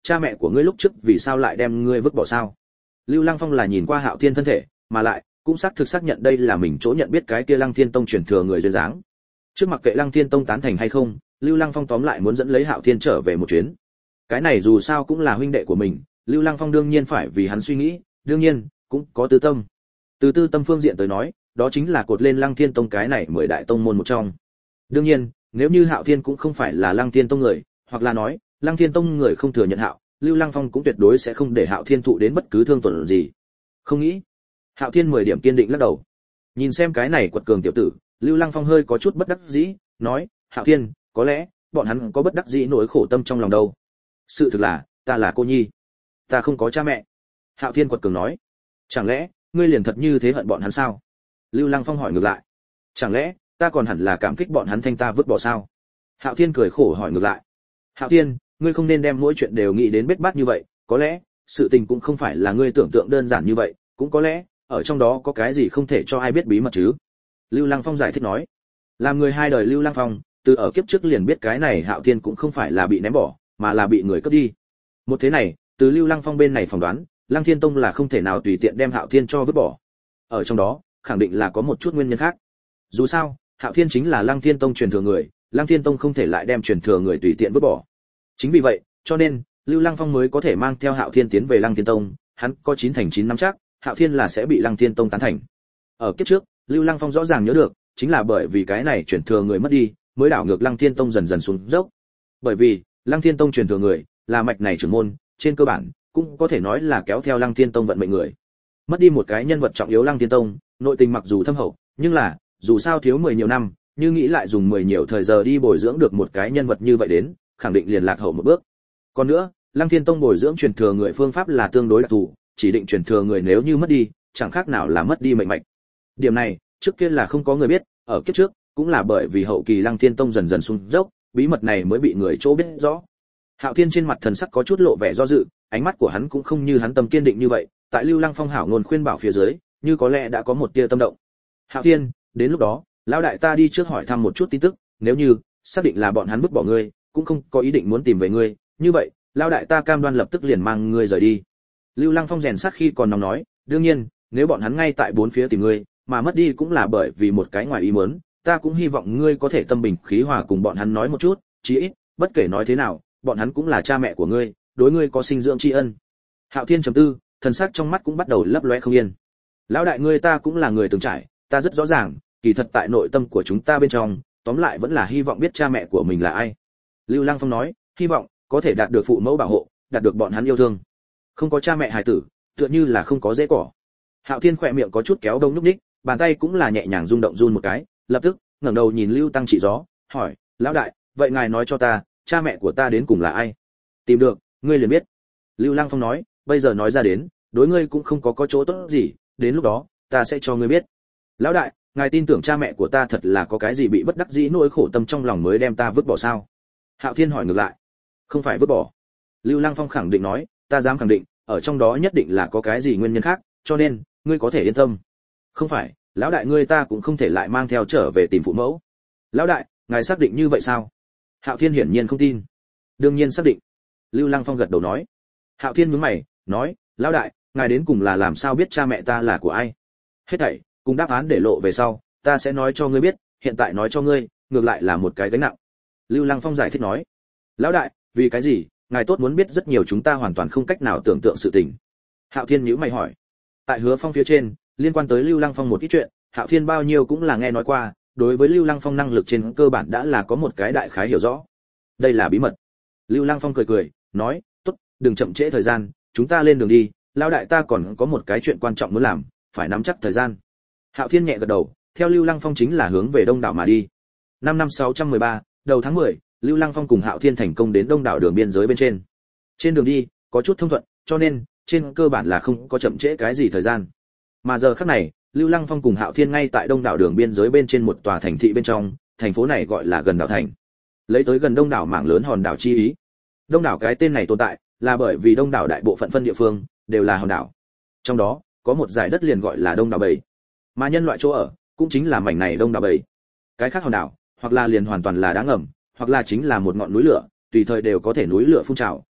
cha mẹ của ngươi lúc trước vì sao lại đem ngươi vứt bỏ sao? Lưu Lăng Phong là nhìn qua Hạo Thiên thân thể, mà lại cũng xác thực xác nhận đây là mình chỗ nhận biết cái kia Lăng Thiên Tông truyền thừa người duyên dáng. Trước mặc kệ Lăng Thiên Tông tán thành hay không, Lưu Lăng Phong tóm lại muốn dẫn lấy Hạo Thiên trở về một chuyến. Cái này dù sao cũng là huynh đệ của mình, Lưu Lăng Phong đương nhiên phải vì hắn suy nghĩ, đương nhiên cũng có tư tâm. Từ tư tâm phương diện tới nói, đó chính là cột lên Lăng Thiên Tông cái này mười đại tông môn một trong. Đương nhiên, nếu như Hạo Thiên cũng không phải là Lăng Thiên Tông người, hoặc là nói, Lăng Thiên Tông người không thừa nhận Hạo, Lưu Lăng Phong cũng tuyệt đối sẽ không để Hạo Thiên thụ đến bất cứ thương tổn gì. Không nghĩ. Hạo Thiên mười điểm kiên định lắc đầu. Nhìn xem cái này quật cường tiểu tử, Lưu Lăng Phong hơi có chút bất đắc dĩ, nói, Hạo Thiên, có lẽ bọn hắn có bất đắc dĩ nỗi khổ tâm trong lòng đâu. Sự thực là, ta là cô nhi, ta không có cha mẹ. Hạo Thiên quật cường nói. Chẳng lẽ ngươi liền thật như thế hận bọn hắn sao? Lưu Lăng Phong hỏi ngược lại. Chẳng lẽ ta còn hẳn là cảm kích bọn hắn thanh ta vứt bỏ sao? Hạo Thiên cười khổ hỏi ngược lại. Hạo Thiên, ngươi không nên đem mỗi chuyện đều nghĩ đến bết bát như vậy, có lẽ sự tình cũng không phải là ngươi tưởng tượng đơn giản như vậy, cũng có lẽ ở trong đó có cái gì không thể cho ai biết bí mật chứ. Lưu Lăng Phong giải thích nói. Làm người hai đời Lưu Lăng Phong, từ ở kiếp trước liền biết cái này Hạo Thiên cũng không phải là bị ném bỏ, mà là bị người cướp đi. Một thế này, từ Lưu Lăng Phong bên này phỏng đoán, Lăng Thiên Tông là không thể nào tùy tiện đem Hạo Thiên cho vứt bỏ. Ở trong đó, khẳng định là có một chút nguyên nhân khác. Dù sao, Hạo Thiên chính là Lăng Thiên Tông truyền thừa người, Lăng Thiên Tông không thể lại đem truyền thừa người tùy tiện vứt bỏ. Chính vì vậy, cho nên Lưu Lăng Phong mới có thể mang theo Hạo Thiên tiến về Lăng Thiên Tông, hắn có chín thành chín nắm chắc, Hạo Thiên là sẽ bị Lăng Thiên Tông tán thành. Ở kiếp trước, Lưu Lăng Phong rõ ràng nhớ được, chính là bởi vì cái này truyền thừa người mất đi, mới đảo ngược Lăng Thiên Tông dần dần xuống dốc. Bởi vì, Lăng Thiên Tông truyền thừa người là mạch này trưởng môn, trên cơ bản cũng có thể nói là kéo theo Lăng Thiên Tông vận mệnh người. Mất đi một cái nhân vật trọng yếu Lăng Thiên Tông, nội tình mặc dù thâm hậu, nhưng là, dù sao thiếu mười nhiều năm, như nghĩ lại dùng mười nhiều thời giờ đi bồi dưỡng được một cái nhân vật như vậy đến, khẳng định liền lạc hậu một bước. Còn nữa, Lăng Thiên Tông bồi dưỡng truyền thừa người phương pháp là tương đối đặc thù, chỉ định truyền thừa người nếu như mất đi, chẳng khác nào là mất đi mệnh mạch. Điểm này, trước kia là không có người biết, ở kiếp trước, cũng là bởi vì hậu kỳ Lăng Thiên Tông dần dần xuống dốc, bí mật này mới bị người chỗ biết rõ. Hạo Thiên trên mặt thần sắc có chút lộ vẻ do dự, ánh mắt của hắn cũng không như hắn tâm kiên định như vậy, tại Lưu Lăng Phong hảo ngôn khuyên bảo phía dưới, như có lẽ đã có một tia tâm động. Hạo Thiên, đến lúc đó, lão đại ta đi trước hỏi thăm một chút tin tức, nếu như xác định là bọn hắn vứt bỏ ngươi, cũng không có ý định muốn tìm về ngươi, như vậy, lão đại ta cam đoan lập tức liền mang ngươi rời đi. Lưu Lăng Phong rèn sát khi còn nóng nói, đương nhiên, nếu bọn hắn ngay tại bốn phía tìm ngươi, mà mất đi cũng là bởi vì một cái ngoài ý muốn, ta cũng hy vọng ngươi có thể tâm bình khí hòa cùng bọn hắn nói một chút, chí ít, bất kể nói thế nào, bọn hắn cũng là cha mẹ của ngươi, đối ngươi có sinh dưỡng tri ân. Hạo Thiên trầm tư, thần sắc trong mắt cũng bắt đầu lấp lóe không yên. Lão đại ngươi ta cũng là người từng trải, ta rất rõ ràng, kỳ thật tại nội tâm của chúng ta bên trong, tóm lại vẫn là hy vọng biết cha mẹ của mình là ai. Lưu Lăng Phong nói, hy vọng có thể đạt được phụ mẫu bảo hộ, đạt được bọn hắn yêu thương. Không có cha mẹ hài tử, tựa như là không có rễ cỏ. Hạo Thiên khỏe miệng có chút kéo đông nhúc nhích, bàn tay cũng là nhẹ nhàng rung động run một cái, lập tức ngẩng đầu nhìn Lưu Tăng Trị Gió, hỏi, lão đại, vậy ngài nói cho ta, cha mẹ của ta đến cùng là ai? Tìm được, ngươi liền biết. Lưu Lăng Phong nói, bây giờ nói ra đến, đối ngươi cũng không có có chỗ tốt gì, đến lúc đó, ta sẽ cho ngươi biết. Lão đại, ngài tin tưởng cha mẹ của ta thật là có cái gì bị bất đắc dĩ nỗi khổ tâm trong lòng mới đem ta vứt bỏ sao? Hạo Thiên hỏi ngược lại. Không phải vứt bỏ. Lưu Lăng Phong khẳng định nói, ta dám khẳng định, ở trong đó nhất định là có cái gì nguyên nhân khác, cho nên, ngươi có thể yên tâm. Không phải, lão đại ngươi ta cũng không thể lại mang theo trở về tìm phụ mẫu. Lão đại, ngài xác định như vậy sao? Hạo Thiên hiển nhiên không tin. Đương nhiên xác định. Lưu Lăng Phong gật đầu nói. Hạo Thiên nhướng mày, nói, lão đại, ngài đến cùng là làm sao biết cha mẹ ta là của ai? Hết thảy, cùng đáp án để lộ về sau, ta sẽ nói cho ngươi biết, hiện tại nói cho ngươi, ngược lại là một cái gánh nặng. Lưu Lăng Phong giải thích nói. Lão đại, vì cái gì, ngài tốt muốn biết rất nhiều chúng ta hoàn toàn không cách nào tưởng tượng sự tình. Hạo Thiên nhíu mày hỏi. Tại Hứa Phong phía trên, liên quan tới Lưu Lăng Phong một ít chuyện, Hạo Thiên bao nhiêu cũng là nghe nói qua, đối với Lưu Lăng Phong năng lực trên cơ bản đã là có một cái đại khái hiểu rõ. Đây là bí mật. Lưu Lăng Phong cười cười, nói, tốt, đừng chậm trễ thời gian, chúng ta lên đường đi, lão đại ta còn có một cái chuyện quan trọng muốn làm, phải nắm chắc thời gian. Hạo Thiên nhẹ gật đầu, theo Lưu Lăng Phong chính là hướng về Đông đảo mà đi. Năm năm sáu trăm mười ba, đầu tháng mười, Lưu Lăng Phong cùng Hạo Thiên thành công đến Đông đảo đường biên giới bên trên. Trên đường đi, có chút thông thuận, cho nên trên cơ bản là không có chậm trễ cái gì thời gian. Mà giờ khắc này, Lưu Lăng Phong cùng Hạo Thiên ngay tại Đông đảo đường biên giới bên trên một tòa thành thị bên trong, thành phố này gọi là Gần Đảo Thành. Lấy tới gần Đông đảo mảng lớn hòn đảo chi ý. Đông đảo cái tên này tồn tại, là bởi vì Đông đảo đại bộ phận phân địa phương đều là hòn đảo. Trong đó, có một dải đất liền gọi là Đông đảo Bầy. Mà nhân loại chỗ ở, cũng chính là mảnh này Đông đảo Bầy. Cái khác hòn đảo, hoặc là liền hoàn toàn là đá ngầm, hoặc là chính là một ngọn núi lửa, tùy thời đều có thể núi lửa phun trào,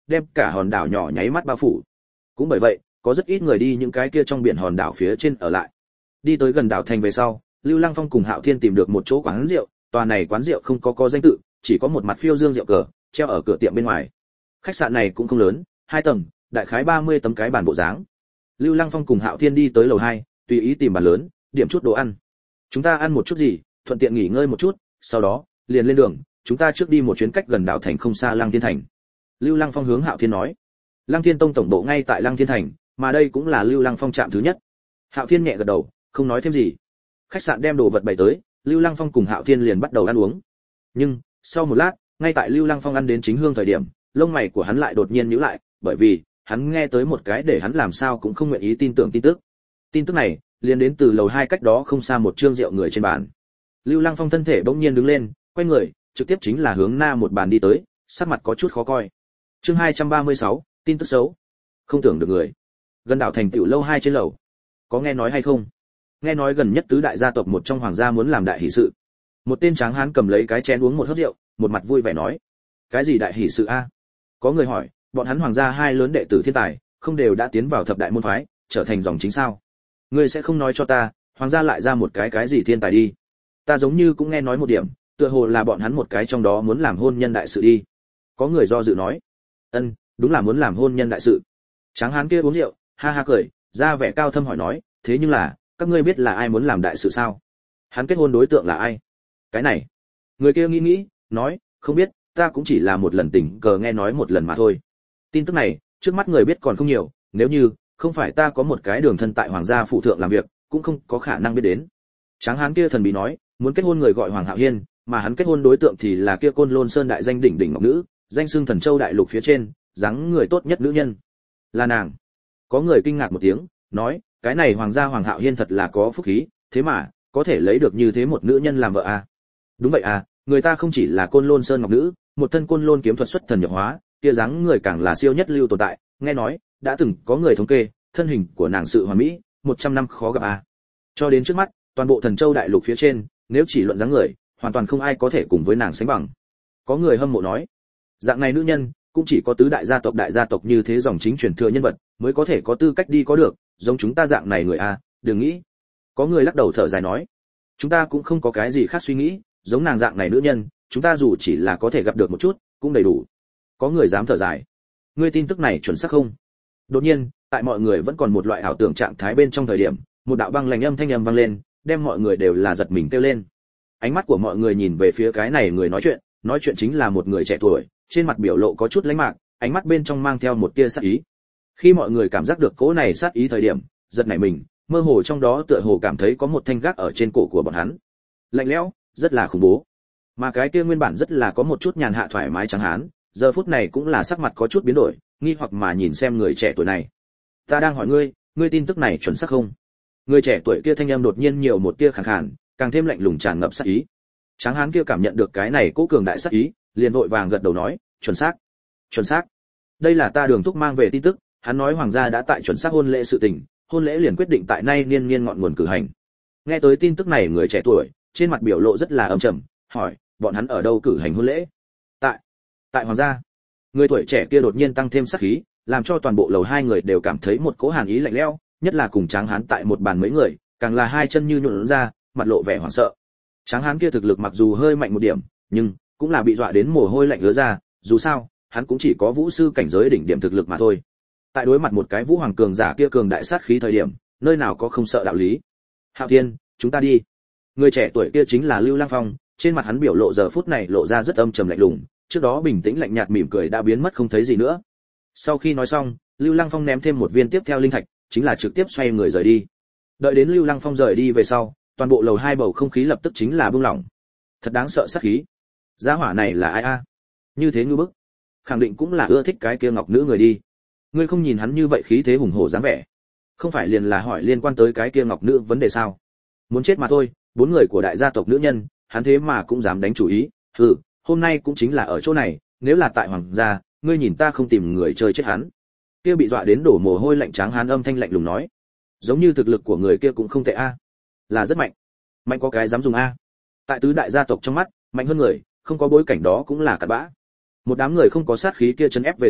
đem cả hòn đảo nhỏ nháy mắt bao phủ. Cũng bởi vậy, có rất ít người đi những cái kia trong biển hòn đảo phía trên ở lại. Đi tới gần đảo thành về sau, Lưu Lăng Phong cùng Hạo Thiên tìm được một chỗ quán rượu, tòa này quán rượu không có có danh tự, chỉ có một mặt phiêu dương rượu cờ treo ở cửa tiệm bên ngoài. Khách sạn này cũng không lớn, hai tầng, đại khái ba mươi tấm cái bàn bộ dáng. Lưu Lăng Phong cùng Hạo Thiên đi tới lầu hai, tùy ý tìm bàn lớn, điểm chút đồ ăn. Chúng ta ăn một chút gì, thuận tiện nghỉ ngơi một chút, sau đó liền lên đường, chúng ta trước đi một chuyến cách gần đảo thành không xa Lăng Thiên thành. Lưu Lăng Phong hướng Hạo Thiên nói. Lăng Thiên Tông tổng bộ ngay tại Lăng Thiên thành, mà đây cũng là Lưu Lăng Phong trạm thứ nhất. Hạo Thiên nhẹ gật đầu, không nói thêm gì. Khách sạn đem đồ vật bày tới, Lưu Lăng Phong cùng Hạo Thiên liền bắt đầu ăn uống. Nhưng, sau một lát, ngay tại Lưu Lăng Phong ăn đến chính hương thời điểm, lông mày của hắn lại đột nhiên nhíu lại, bởi vì hắn nghe tới một cái để hắn làm sao cũng không nguyện ý tin tưởng tin tức. Tin tức này liền đến từ lầu hai cách đó không xa một trương rượu người trên bàn. Lưu Lăng Phong thân thể bỗng nhiên đứng lên, quay người, trực tiếp chính là hướng na một bàn đi tới, sắc mặt có chút khó coi. Chương hai trăm ba mươi sáu, tin tức xấu. Không tưởng được người. Gần đảo thành tiểu lâu hai trên lầu. Có nghe nói hay không? Nghe nói gần nhất tứ đại gia tộc một trong hoàng gia muốn làm đại hỷ sự. Một tên tráng hán cầm lấy cái chén uống một hớp rượu, một mặt vui vẻ nói: "Cái gì đại hỷ sự a?" Có người hỏi, bọn hắn hoàng gia hai lớn đệ tử thiên tài, không đều đã tiến vào thập đại môn phái, trở thành dòng chính sao? Ngươi sẽ không nói cho ta, hoàng gia lại ra một cái cái gì thiên tài đi? Ta giống như cũng nghe nói một điểm, tựa hồ là bọn hắn một cái trong đó muốn làm hôn nhân đại sự đi. Có người do dự nói: "Ân, đúng là muốn làm hôn nhân đại sự." Tráng hán kia uống rượu, ha ha cười, ra vẻ cao thâm hỏi nói: "Thế nhưng là, các ngươi biết là ai muốn làm đại sự sao? Hắn kết hôn đối tượng là ai?" Cái này, người kia nghĩ nghĩ, nói: "Không biết, ta cũng chỉ là một lần tình cờ nghe nói một lần mà thôi. Tin tức này, trước mắt người biết còn không nhiều, nếu như không phải ta có một cái đường thân tại hoàng gia phụ thượng làm việc, cũng không có khả năng biết đến." Tráng hán kia thần bí nói: "Muốn kết hôn người gọi Hoàng Hạo Hiên, mà hắn kết hôn đối tượng thì là kia Côn Lôn Sơn đại danh đỉnh đỉnh ngọc nữ, danh xưng Thần Châu đại lục phía trên, dáng người tốt nhất nữ nhân. Là nàng." Có người kinh ngạc một tiếng, nói: "Cái này hoàng gia Hoàng Hạo Hiên thật là có phúc khí, thế mà có thể lấy được như thế một nữ nhân làm vợ à?" "Đúng vậy à, người ta không chỉ là Côn Lôn Sơn ngọc nữ, một thân Côn Lôn kiếm thuật xuất thần nhập hóa, kia dáng người càng là siêu nhất lưu tồn tại, nghe nói đã từng có người thống kê, thân hình của nàng sự hoàn mỹ, một trăm năm khó gặp à. Cho đến trước mắt, toàn bộ Thần Châu đại lục phía trên, nếu chỉ luận dáng người, hoàn toàn không ai có thể cùng với nàng sánh bằng." Có người hâm mộ nói: "Dạng này nữ nhân, cũng chỉ có tứ đại gia tộc đại gia tộc như thế dòng chính truyền thừa nhân vật, mới có thể có tư cách đi có được, giống chúng ta dạng này người a, đừng nghĩ." Có người lắc đầu thở dài nói: "Chúng ta cũng không có cái gì khác suy nghĩ, giống nàng dạng này nữ nhân, chúng ta dù chỉ là có thể gặp được một chút, cũng đầy đủ." Có người dám thở dài: "Ngươi tin tức này chuẩn xác không?" Đột nhiên, tại mọi người vẫn còn một loại ảo tưởng trạng thái bên trong thời điểm, một đạo băng lạnh âm thanh âm vang lên, đem mọi người đều là giật mình kêu lên. Ánh mắt của mọi người nhìn về phía cái này người nói chuyện, nói chuyện chính là một người trẻ tuổi, trên mặt biểu lộ có chút lãnh mạc, ánh mắt bên trong mang theo một tia sát ý. Khi mọi người cảm giác được cỗ này sát ý thời điểm, giật nảy mình, mơ hồ trong đó tựa hồ cảm thấy có một thanh gác ở trên cổ của bọn hắn. Lạnh lẽo, rất là khủng bố. Mà cái kia nguyên bản rất là có một chút nhàn hạ thoải mái trắng hán, giờ phút này cũng là sắc mặt có chút biến đổi, nghi hoặc mà nhìn xem người trẻ tuổi này. "Ta đang hỏi ngươi, ngươi tin tức này chuẩn xác không?" Người trẻ tuổi kia thanh âm đột nhiên nhiều một tia khàn khàn, càng thêm lạnh lùng tràn ngập sát ý. Tráng hán kia cảm nhận được cái này cố cường đại sát ý, liền vội vàng gật đầu nói: "Chuẩn xác, chuẩn xác. Đây là ta Đường Thúc mang về tin tức, hắn nói hoàng gia đã tại chuẩn xác hôn lễ sự tình, hôn lễ liền quyết định tại nay niên niên ngọn nguồn cử hành." Nghe tới tin tức này, người trẻ tuổi trên mặt biểu lộ rất là âm trầm, hỏi: "Bọn hắn ở đâu cử hành hôn lễ?" "Tại, tại hoàng gia." Người tuổi trẻ kia đột nhiên tăng thêm sát khí, làm cho toàn bộ lầu hai người đều cảm thấy một cỗ hàn ý lạnh lẽo, nhất là cùng Tráng hán tại một bàn mấy người, càng là hai chân như nhũn ra, mặt lộ vẻ hoảng sợ. Tráng hán kia thực lực mặc dù hơi mạnh một điểm, nhưng cũng là bị dọa đến mồ hôi lạnh ứa ra, dù sao, hắn cũng chỉ có vũ sư cảnh giới đỉnh điểm thực lực mà thôi. Tại đối mặt một cái vũ hoàng cường giả kia cường đại sát khí thời điểm, nơi nào có không sợ đạo lý. "Hạo Thiên, chúng ta đi." Người trẻ tuổi kia chính là Lưu Lăng Phong, trên mặt hắn biểu lộ giờ phút này lộ ra rất âm trầm lạnh lùng, trước đó bình tĩnh lạnh nhạt mỉm cười đã biến mất không thấy gì nữa. Sau khi nói xong, Lưu Lăng Phong ném thêm một viên tiếp theo linh thạch, chính là trực tiếp xoay người rời đi. Đợi đến Lưu Lăng Phong rời đi về sau, toàn bộ lầu hai bầu không khí lập tức chính là bừng lỏng. Thật đáng sợ sát khí. Gia hỏa này là ai a? Như thế ngư bức. Khẳng định cũng là ưa thích cái kia ngọc nữ người đi. Ngươi không nhìn hắn như vậy khí thế hùng hổ dáng vẻ, không phải liền là hỏi liên quan tới cái kia ngọc nữ vấn đề sao? Muốn chết mà thôi, bốn người của đại gia tộc nữ nhân, hắn thế mà cũng dám đánh chủ ý. Hừ, hôm nay cũng chính là ở chỗ này, nếu là tại hoàng gia, ngươi nhìn ta không tìm người chơi chết hắn. Kia bị dọa đến đổ mồ hôi lạnh tráng hán âm thanh lạnh lùng nói. Giống như thực lực của người kia cũng không tệ a, là rất mạnh. Mạnh có cái dám dùng a. Tại tứ đại gia tộc trong mắt, mạnh hơn người, không có bối cảnh đó cũng là cặn bã. Một đám người không có sát khí kia chấn ép về sau,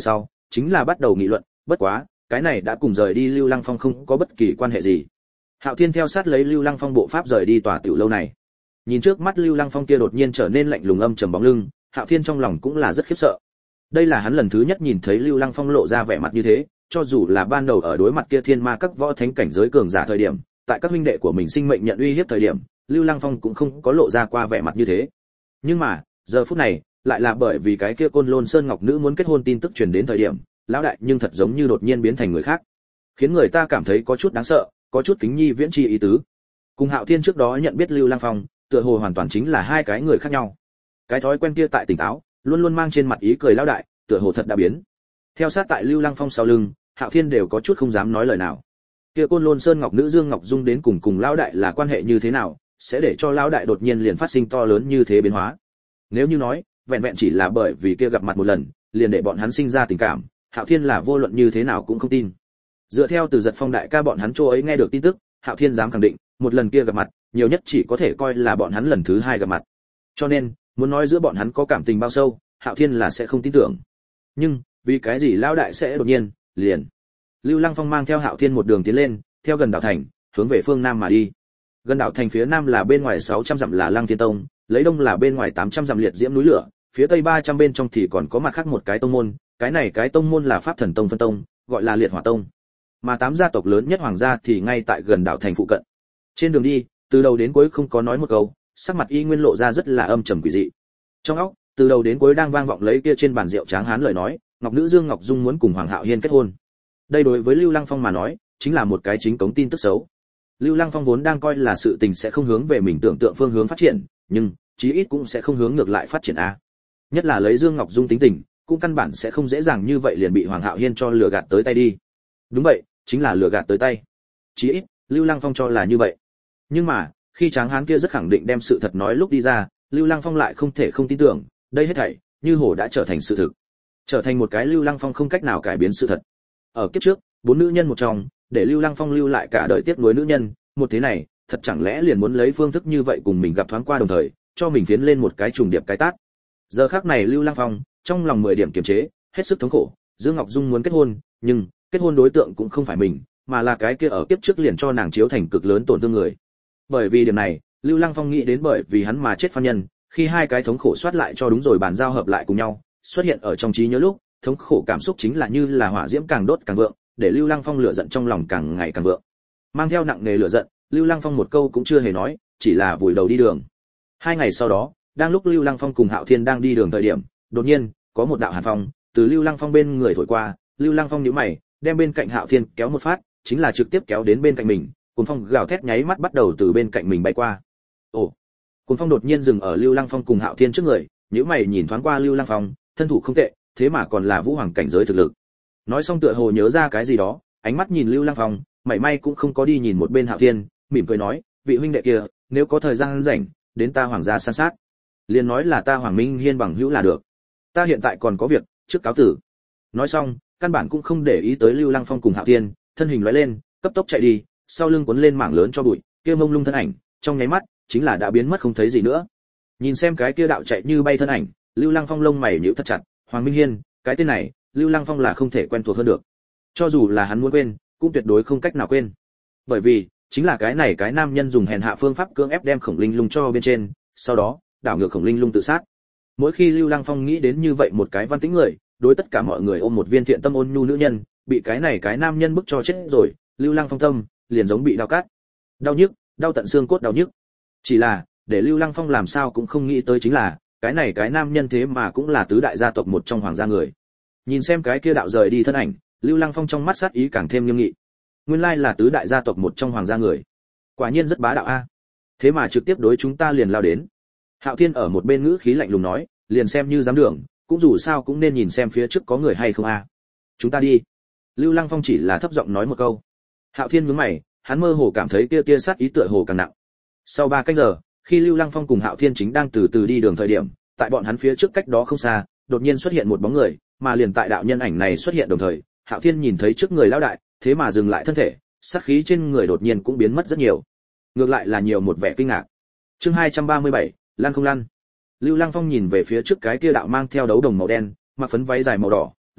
chính là bắt đầu nghị luận, bất quá, cái này đã cùng rời đi Lưu Lăng Phong không có bất kỳ quan hệ gì. Hạo Thiên theo sát lấy Lưu Lăng Phong bộ pháp rời đi tòa tiểu lâu này. Nhìn trước mắt Lưu Lăng Phong kia đột nhiên trở nên lạnh lùng âm trầm bóng lưng, Hạo Thiên trong lòng cũng là rất khiếp sợ. Đây là hắn lần thứ nhất nhìn thấy Lưu Lăng Phong lộ ra vẻ mặt như thế, cho dù là ban đầu ở đối mặt kia thiên ma các võ thánh cảnh giới cường giả thời điểm, tại các huynh đệ của mình sinh mệnh nhận uy hiếp thời điểm, Lưu Lăng Phong cũng không có lộ ra qua vẻ mặt như thế. Nhưng mà, giờ phút này, lại là bởi vì cái kia Côn Lôn Sơn Ngọc nữ muốn kết hôn tin tức truyền đến thời điểm, lão đại nhưng thật giống như đột nhiên biến thành người khác, khiến người ta cảm thấy có chút đáng sợ, có chút kính nhi viễn chi ý tứ. Cùng Hạo Thiên trước đó nhận biết Lưu Lăng Phong, tựa hồ hoàn toàn chính là hai cái người khác nhau. Cái thói quen kia tại tỉnh táo, luôn luôn mang trên mặt ý cười lão đại, tựa hồ thật đã biến. Theo sát tại Lưu Lăng Phong sau lưng, Hạo Thiên đều có chút không dám nói lời nào. Kia Côn Lôn Sơn Ngọc nữ Dương Ngọc Dung đến cùng cùng lão đại là quan hệ như thế nào, sẽ để cho lão đại đột nhiên liền phát sinh to lớn như thế biến hóa. Nếu như nói, vẹn vẹn chỉ là bởi vì kia gặp mặt một lần, liền để bọn hắn sinh ra tình cảm, Hạo Thiên là vô luận như thế nào cũng không tin. Dựa theo từ Giật Phong đại ca bọn hắn chỗ ấy nghe được tin tức, Hạo Thiên dám khẳng định, một lần kia gặp mặt, nhiều nhất chỉ có thể coi là bọn hắn lần thứ hai gặp mặt. Cho nên, muốn nói giữa bọn hắn có cảm tình bao sâu, Hạo Thiên là sẽ không tin tưởng. Nhưng, vì cái gì lão đại sẽ đột nhiên liền? Lưu Lăng Phong mang theo Hạo Thiên một đường tiến lên, theo gần đảo thành, hướng về phương nam mà đi. Gần đảo thành phía nam là bên ngoài sáu trăm dặm là Lăng Thiên Tông, lấy đông là bên ngoài tám trăm dặm liệt diễm núi lửa, phía tây ba trăm bên trong thì còn có mặt khác một cái tông môn, cái này cái tông môn là Pháp Thần Tông phân tông, gọi là Liệt Hỏa Tông. Mà tám gia tộc lớn nhất hoàng gia thì ngay tại gần đảo thành phụ cận. Trên đường đi, từ đầu đến cuối không có nói một câu, sắc mặt y nguyên lộ ra rất là âm trầm quỷ dị. Trong óc, từ đầu đến cuối đang vang vọng lấy kia trên bàn rượu tráng hán lời nói, Ngọc nữ Dương Ngọc Dung muốn cùng Hoàng Hạo Hiên kết hôn. Đây đối với Lưu Lăng Phong mà nói, chính là một cái chính cống tin tức xấu. Lưu Lăng Phong vốn đang coi là sự tình sẽ không hướng về mình tưởng tượng phương hướng phát triển, nhưng chí ít cũng sẽ không hướng ngược lại phát triển a. Nhất là lấy Dương Ngọc Dung tính tình, cũng căn bản sẽ không dễ dàng như vậy liền bị Hoàng Hạo Hiên cho lừa gạt tới tay đi. Đúng vậy, chính là lừa gạt tới tay. Chí ít, Lưu Lăng Phong cho là như vậy. Nhưng mà, khi tráng hán kia rất khẳng định đem sự thật nói lúc đi ra, Lưu Lăng Phong lại không thể không tin tưởng, đây hết thảy như hồ đã trở thành sự thực. Trở thành một cái Lưu Lăng Phong không cách nào cải biến sự thật. Ở kiếp trước, bốn nữ nhân một trong, để Lưu Lăng Phong lưu lại cả đời tiếc nuối nữ nhân, một thế này, thật chẳng lẽ liền muốn lấy phương thức như vậy cùng mình gặp thoáng qua đồng thời, cho mình tiến lên một cái trùng điệp cái tát. Giờ khắc này Lưu Lăng Phong, trong lòng mười điểm kiềm chế, hết sức thống khổ, Dương Ngọc Dung muốn kết hôn, nhưng kết hôn đối tượng cũng không phải mình, mà là cái kia ở kiếp trước liền cho nàng chiếu thành cực lớn tổn thương người. Bởi vì điểm này, Lưu Lăng Phong nghĩ đến bởi vì hắn mà chết phan nhân, khi hai cái thống khổ soát lại cho đúng rồi bàn giao hợp lại cùng nhau, xuất hiện ở trong trí nhớ lúc, thống khổ cảm xúc chính là như là hỏa diễm càng đốt càng vượng, để Lưu Lăng Phong lửa giận trong lòng càng ngày càng vượng. Mang theo nặng nề lửa giận, Lưu Lăng Phong một câu cũng chưa hề nói, chỉ là vùi đầu đi đường. Hai ngày sau đó, đang lúc Lưu Lăng Phong cùng Hạo Thiên đang đi đường thời điểm, đột nhiên, có một đạo hàn phong từ Lưu Lăng Phong bên người thổi qua, Lưu Lăng Phong nhíu mày, đem bên cạnh Hạo Thiên kéo một phát, chính là trực tiếp kéo đến bên cạnh mình, cuồng phong gào thét nháy mắt bắt đầu từ bên cạnh mình bay qua. Ồ! Cuồng phong đột nhiên dừng ở Lưu Lăng Phong cùng Hạo Thiên trước người, nhíu mày nhìn thoáng qua Lưu Lăng Phong, thân thủ không tệ, thế mà còn là vũ hoàng cảnh giới thực lực. Nói xong tựa hồ nhớ ra cái gì đó, ánh mắt nhìn Lưu Lăng Phong, mảy may cũng không có đi nhìn một bên Hạo Thiên, mỉm cười nói, vị huynh đệ kia, nếu có thời gian rảnh, đến ta hoàng gia san sát. Liền nói là ta Hoàng Minh Hiên bằng hữu là được. Ta hiện tại còn có việc, trước cáo tử. Nói xong, căn bản cũng không để ý tới Lưu Lăng Phong cùng Hạo Thiên, thân hình lóe lên, cấp tốc chạy đi, sau lưng cuốn lên mảng lớn cho bụi, kia mông lung thân ảnh, trong nháy mắt, chính là đã biến mất không thấy gì nữa. Nhìn xem cái kia đạo chạy như bay thân ảnh, Lưu Lăng Phong lông mày nhíu thật chặt, Hoàng Minh Hiên, cái tên này, Lưu Lăng Phong là không thể quen thuộc hơn được. Cho dù là hắn muốn quên, cũng tuyệt đối không cách nào quên. Bởi vì, chính là cái này cái nam nhân dùng hèn hạ phương pháp cưỡng ép đem Khổng Linh Lung cho bên trên, sau đó, đảo ngược Khổng Linh Lung tự sát. Mỗi khi Lưu Lăng Phong nghĩ đến như vậy một cái văn tính người, đối tất cả mọi người ôm một viên thiện tâm ôn nhu nữ nhân, bị cái này cái nam nhân bức cho chết rồi, Lưu Lăng Phong tâm liền giống bị đau cắt. Đau nhức, đau tận xương cốt đau nhức. Chỉ là, để Lưu Lăng Phong làm sao cũng không nghĩ tới chính là, cái này cái nam nhân thế mà cũng là tứ đại gia tộc một trong hoàng gia người. Nhìn xem cái kia đạo rời đi thân ảnh, Lưu Lăng Phong trong mắt sát ý càng thêm nghiêm nghị. Nguyên lai là tứ đại gia tộc một trong hoàng gia người. Quả nhiên rất bá đạo a. Thế mà trực tiếp đối chúng ta liền lao đến. Hạo Thiên ở một bên ngữ khí lạnh lùng nói, liền xem như dám đường, cũng dù sao cũng nên nhìn xem phía trước có người hay không a. Chúng ta đi. Lưu Lăng Phong chỉ là thấp giọng nói một câu. Hạo Thiên nhướng mày, hắn mơ hồ cảm thấy kia tia sát ý tựa hồ càng nặng. Sau ba canh giờ, khi Lưu Lăng Phong cùng Hạo Thiên chính đang từ từ đi đường thời điểm, tại bọn hắn phía trước cách đó không xa, đột nhiên xuất hiện một bóng người, mà liền tại đạo nhân ảnh này xuất hiện đồng thời, Hạo Thiên nhìn thấy trước người lão đại, thế mà dừng lại thân thể, sát khí trên người đột nhiên cũng biến mất rất nhiều. Ngược lại là nhiều một vẻ kinh ngạc. Chương hai trăm ba mươi bảy, Lăn không lăn. Lưu Lăng Phong nhìn về phía trước cái kia đạo mang theo đấu đồng màu đen, mặc phấn váy dài màu đỏ,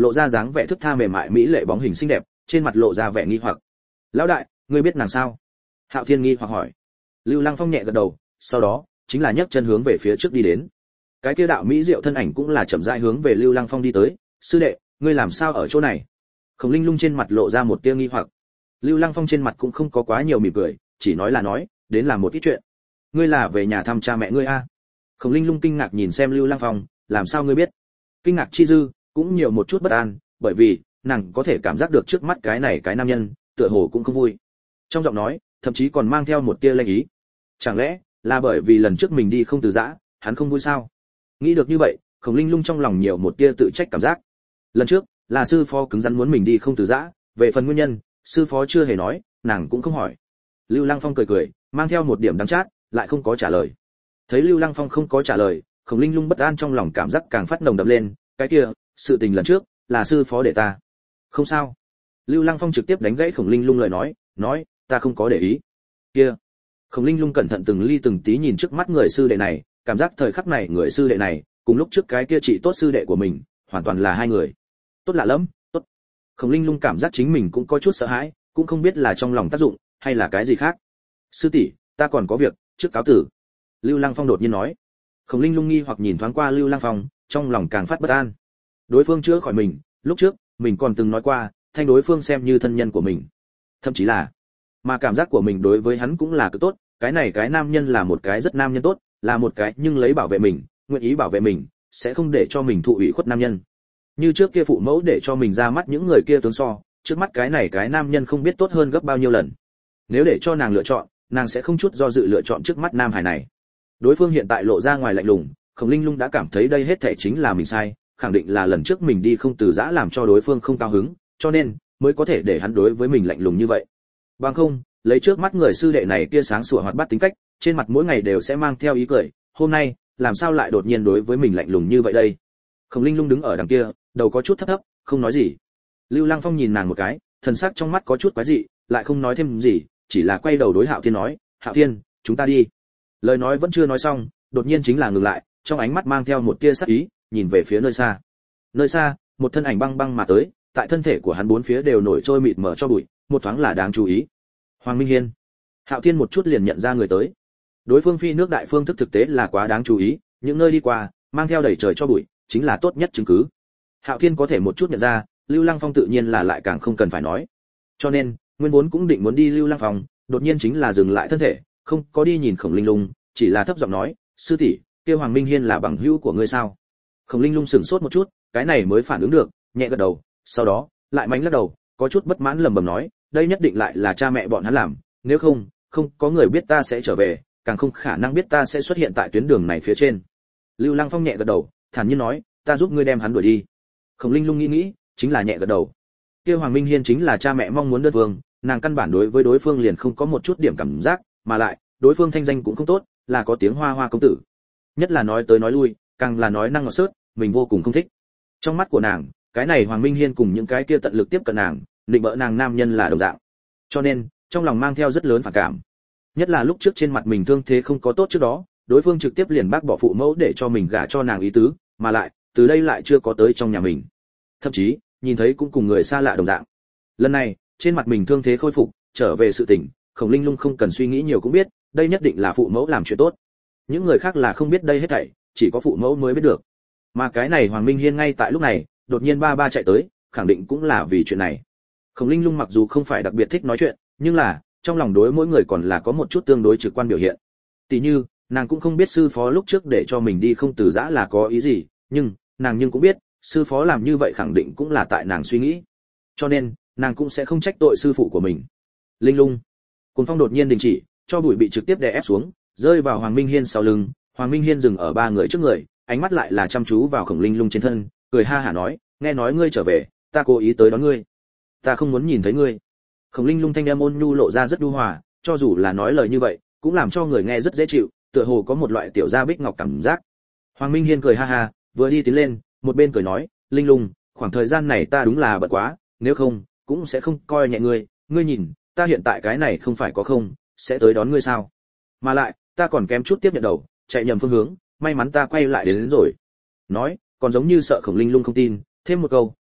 lộ ra dáng vẻ thức tha mềm mại mỹ lệ bóng hình xinh đẹp, trên mặt lộ ra vẻ nghi hoặc. "Lão đại, ngươi biết nàng sao?" Hạo Thiên nghi hoặc hỏi. Lưu Lăng Phong nhẹ gật đầu, sau đó chính là nhấc chân hướng về phía trước đi đến. Cái kia đạo mỹ diệu thân ảnh cũng là chậm rãi hướng về Lưu Lăng Phong đi tới. "Sư đệ, ngươi làm sao ở chỗ này?" Khổng Linh Lung trên mặt lộ ra một tia nghi hoặc. Lưu Lăng Phong trên mặt cũng không có quá nhiều mỉm cười, chỉ nói là nói, đến làm một ít chuyện. "Ngươi là về nhà thăm cha mẹ ngươi a?" Khổng Linh Lung kinh ngạc nhìn xem Lưu Lăng Phong, "Làm sao ngươi biết?" Kinh ngạc chi dư, cũng nhiều một chút bất an, bởi vì nàng có thể cảm giác được trước mắt cái này cái nam nhân, tựa hồ cũng không vui. Trong giọng nói, thậm chí còn mang theo một tia lanh ý. Chẳng lẽ là bởi vì lần trước mình đi không từ giã, hắn không vui sao? Nghĩ được như vậy, Khổng Linh Lung trong lòng nhiều một tia tự trách cảm giác. Lần trước, là sư phó cứng rắn muốn mình đi không từ giã, về phần nguyên nhân, sư phó chưa hề nói, nàng cũng không hỏi. Lưu Lăng Phong cười cười, mang theo một điểm đắng chát, lại không có trả lời. Thấy Lưu Lăng Phong không có trả lời, Khổng Linh Lung bất an trong lòng cảm giác càng phát nồng đậm lên, cái kia, sự tình lần trước, là sư phó để ta. Không sao. Lưu Lăng Phong trực tiếp đánh gãy Khổng Linh Lung lời nói, nói, ta không có để ý. Kia. Khổng Linh Lung cẩn thận từng ly từng tí nhìn trước mắt người sư đệ này, cảm giác thời khắc này người sư đệ này, cùng lúc trước cái kia chị tốt sư đệ của mình, hoàn toàn là hai người. Tốt lạ lắm, tốt. Khổng Linh Lung cảm giác chính mình cũng có chút sợ hãi, cũng không biết là trong lòng tác dụng, hay là cái gì khác. Sư tỷ, ta còn có việc, trước cáo tử. Lưu Lăng Phong đột nhiên nói. Khổng Linh Lung nghi hoặc nhìn thoáng qua Lưu Lăng Phong, trong lòng càng phát bất an. Đối phương chữa khỏi mình, lúc trước, mình còn từng nói qua, thanh đối phương xem như thân nhân của mình. Thậm chí là, mà cảm giác của mình đối với hắn cũng là cực tốt, cái này cái nam nhân là một cái rất nam nhân tốt, là một cái nhưng lấy bảo vệ mình, nguyện ý bảo vệ mình, sẽ không để cho mình thụ ủy khuất nam nhân. Như trước kia phụ mẫu để cho mình ra mắt những người kia tướng so, trước mắt cái này cái nam nhân không biết tốt hơn gấp bao nhiêu lần. Nếu để cho nàng lựa chọn, nàng sẽ không chút do dự lựa chọn trước mắt nam hải này. Đối phương hiện tại lộ ra ngoài lạnh lùng, Khổng Linh Lung đã cảm thấy đây hết thảy chính là mình sai, khẳng định là lần trước mình đi không từ giã làm cho đối phương không cao hứng, cho nên mới có thể để hắn đối với mình lạnh lùng như vậy. Bằng không, lấy trước mắt người sư đệ này kia sáng sủa hoạt bát tính cách, trên mặt mỗi ngày đều sẽ mang theo ý cười, hôm nay, làm sao lại đột nhiên đối với mình lạnh lùng như vậy đây? Khổng Linh Lung đứng ở đằng kia, đầu có chút thấp thấp, không nói gì. Lưu Lăng Phong nhìn nàng một cái, thần sắc trong mắt có chút quái dị, lại không nói thêm gì, chỉ là quay đầu đối Hạo Thiên nói, "Hạo Thiên, chúng ta đi." Lời nói vẫn chưa nói xong, đột nhiên chính là ngừng lại, trong ánh mắt mang theo một tia sắc ý, nhìn về phía nơi xa. Nơi xa, một thân ảnh băng băng mà tới, tại thân thể của hắn bốn phía đều nổi trôi mịt mờ cho bụi, một thoáng là đáng chú ý. Hoàng Minh Hiên. Hạo Thiên một chút liền nhận ra người tới. Đối phương phi nước đại phương thức thực tế là quá đáng chú ý, những nơi đi qua, mang theo đầy trời cho bụi, chính là tốt nhất chứng cứ. Hạo Thiên có thể một chút nhận ra, Lưu Lăng Phong tự nhiên là lại càng không cần phải nói. Cho nên, nguyên vốn cũng định muốn đi Lưu Lăng Phong, đột nhiên chính là dừng lại thân thể, không có đi nhìn Khổng Linh Lung, chỉ là thấp giọng nói, "Sư tỷ, kia Hoàng Minh Hiên là bằng hữu của ngươi sao?" Khổng Linh Lung sững sốt một chút, cái này mới phản ứng được, nhẹ gật đầu, sau đó, lại mánh lắc đầu, có chút bất mãn lẩm bẩm nói, "Đây nhất định lại là cha mẹ bọn hắn làm, nếu không, không có người biết ta sẽ trở về, càng không khả năng biết ta sẽ xuất hiện tại tuyến đường này phía trên." Lưu Lăng Phong nhẹ gật đầu, thản nhiên nói, "Ta giúp ngươi đem hắn đuổi đi." Khổng Linh Lung nghĩ nghĩ, chính là nhẹ gật đầu. Kia Hoàng Minh Hiên chính là cha mẹ mong muốn đơn vương, nàng căn bản đối với đối phương liền không có một chút điểm cảm giác, mà lại, đối phương thanh danh cũng không tốt, là có tiếng Hoa Hoa công tử. Nhất là nói tới nói lui, càng là nói năng ngọt sớt, mình vô cùng không thích. Trong mắt của nàng, cái này Hoàng Minh Hiên cùng những cái kia tận lực tiếp cận nàng, định bỡ nàng nam nhân là đồng dạng. Cho nên, trong lòng mang theo rất lớn phản cảm. Nhất là lúc trước trên mặt mình thương thế không có tốt trước đó, đối phương trực tiếp liền bác bỏ phụ mẫu để cho mình gả cho nàng ý tứ, mà lại, từ đây lại chưa có tới trong nhà mình. Thậm chí, nhìn thấy cũng cùng người xa lạ đồng dạng. Lần này, trên mặt mình thương thế khôi phục, trở về sự tỉnh, Khổng Linh Lung không cần suy nghĩ nhiều cũng biết, đây nhất định là phụ mẫu làm chuyện tốt. Những người khác là không biết đây hết thảy, chỉ có phụ mẫu mới biết được. Mà cái này Hoàng Minh Hiên ngay tại lúc này, đột nhiên ba ba chạy tới, khẳng định cũng là vì chuyện này. Khổng Linh Lung mặc dù không phải đặc biệt thích nói chuyện, nhưng là, trong lòng đối mỗi người còn là có một chút tương đối trực quan biểu hiện. Tỷ như, nàng cũng không biết sư phó lúc trước để cho mình đi không từ giã là có ý gì, nhưng, nàng nhưng cũng biết, sư phó làm như vậy khẳng định cũng là tại nàng suy nghĩ. Cho nên, nàng cũng sẽ không trách tội sư phụ của mình. Linh Lung. Cuồng phong đột nhiên đình chỉ, cho bụi bị trực tiếp đè ép xuống, rơi vào Hoàng Minh Hiên sau lưng. Hoàng Minh Hiên dừng ở ba người trước người, ánh mắt lại là chăm chú vào Khổng Linh Lung trên thân, cười ha hả nói, "Nghe nói ngươi trở về, ta cố ý tới đón ngươi. Ta không muốn nhìn thấy ngươi." Khổng Linh Lung thanh âm ôn nhu lộ ra rất nhu hòa, cho dù là nói lời như vậy, cũng làm cho người nghe rất dễ chịu, tựa hồ có một loại tiểu gia bích ngọc cảm giác. Hoàng Minh Hiên cười ha ha, vừa đi tiến lên, một bên cười nói, "Linh Lung, khoảng thời gian này ta đúng là bận quá, nếu không, cũng sẽ không coi nhẹ ngươi, ngươi nhìn, ta hiện tại cái này không phải có không, sẽ tới đón ngươi sao? Mà lại, ta còn kém chút tiếp nhận đầu, chạy nhầm phương hướng, may mắn ta quay lại đến, đến rồi." Nói, còn giống như sợ Khổng Linh Lung không tin, thêm một câu,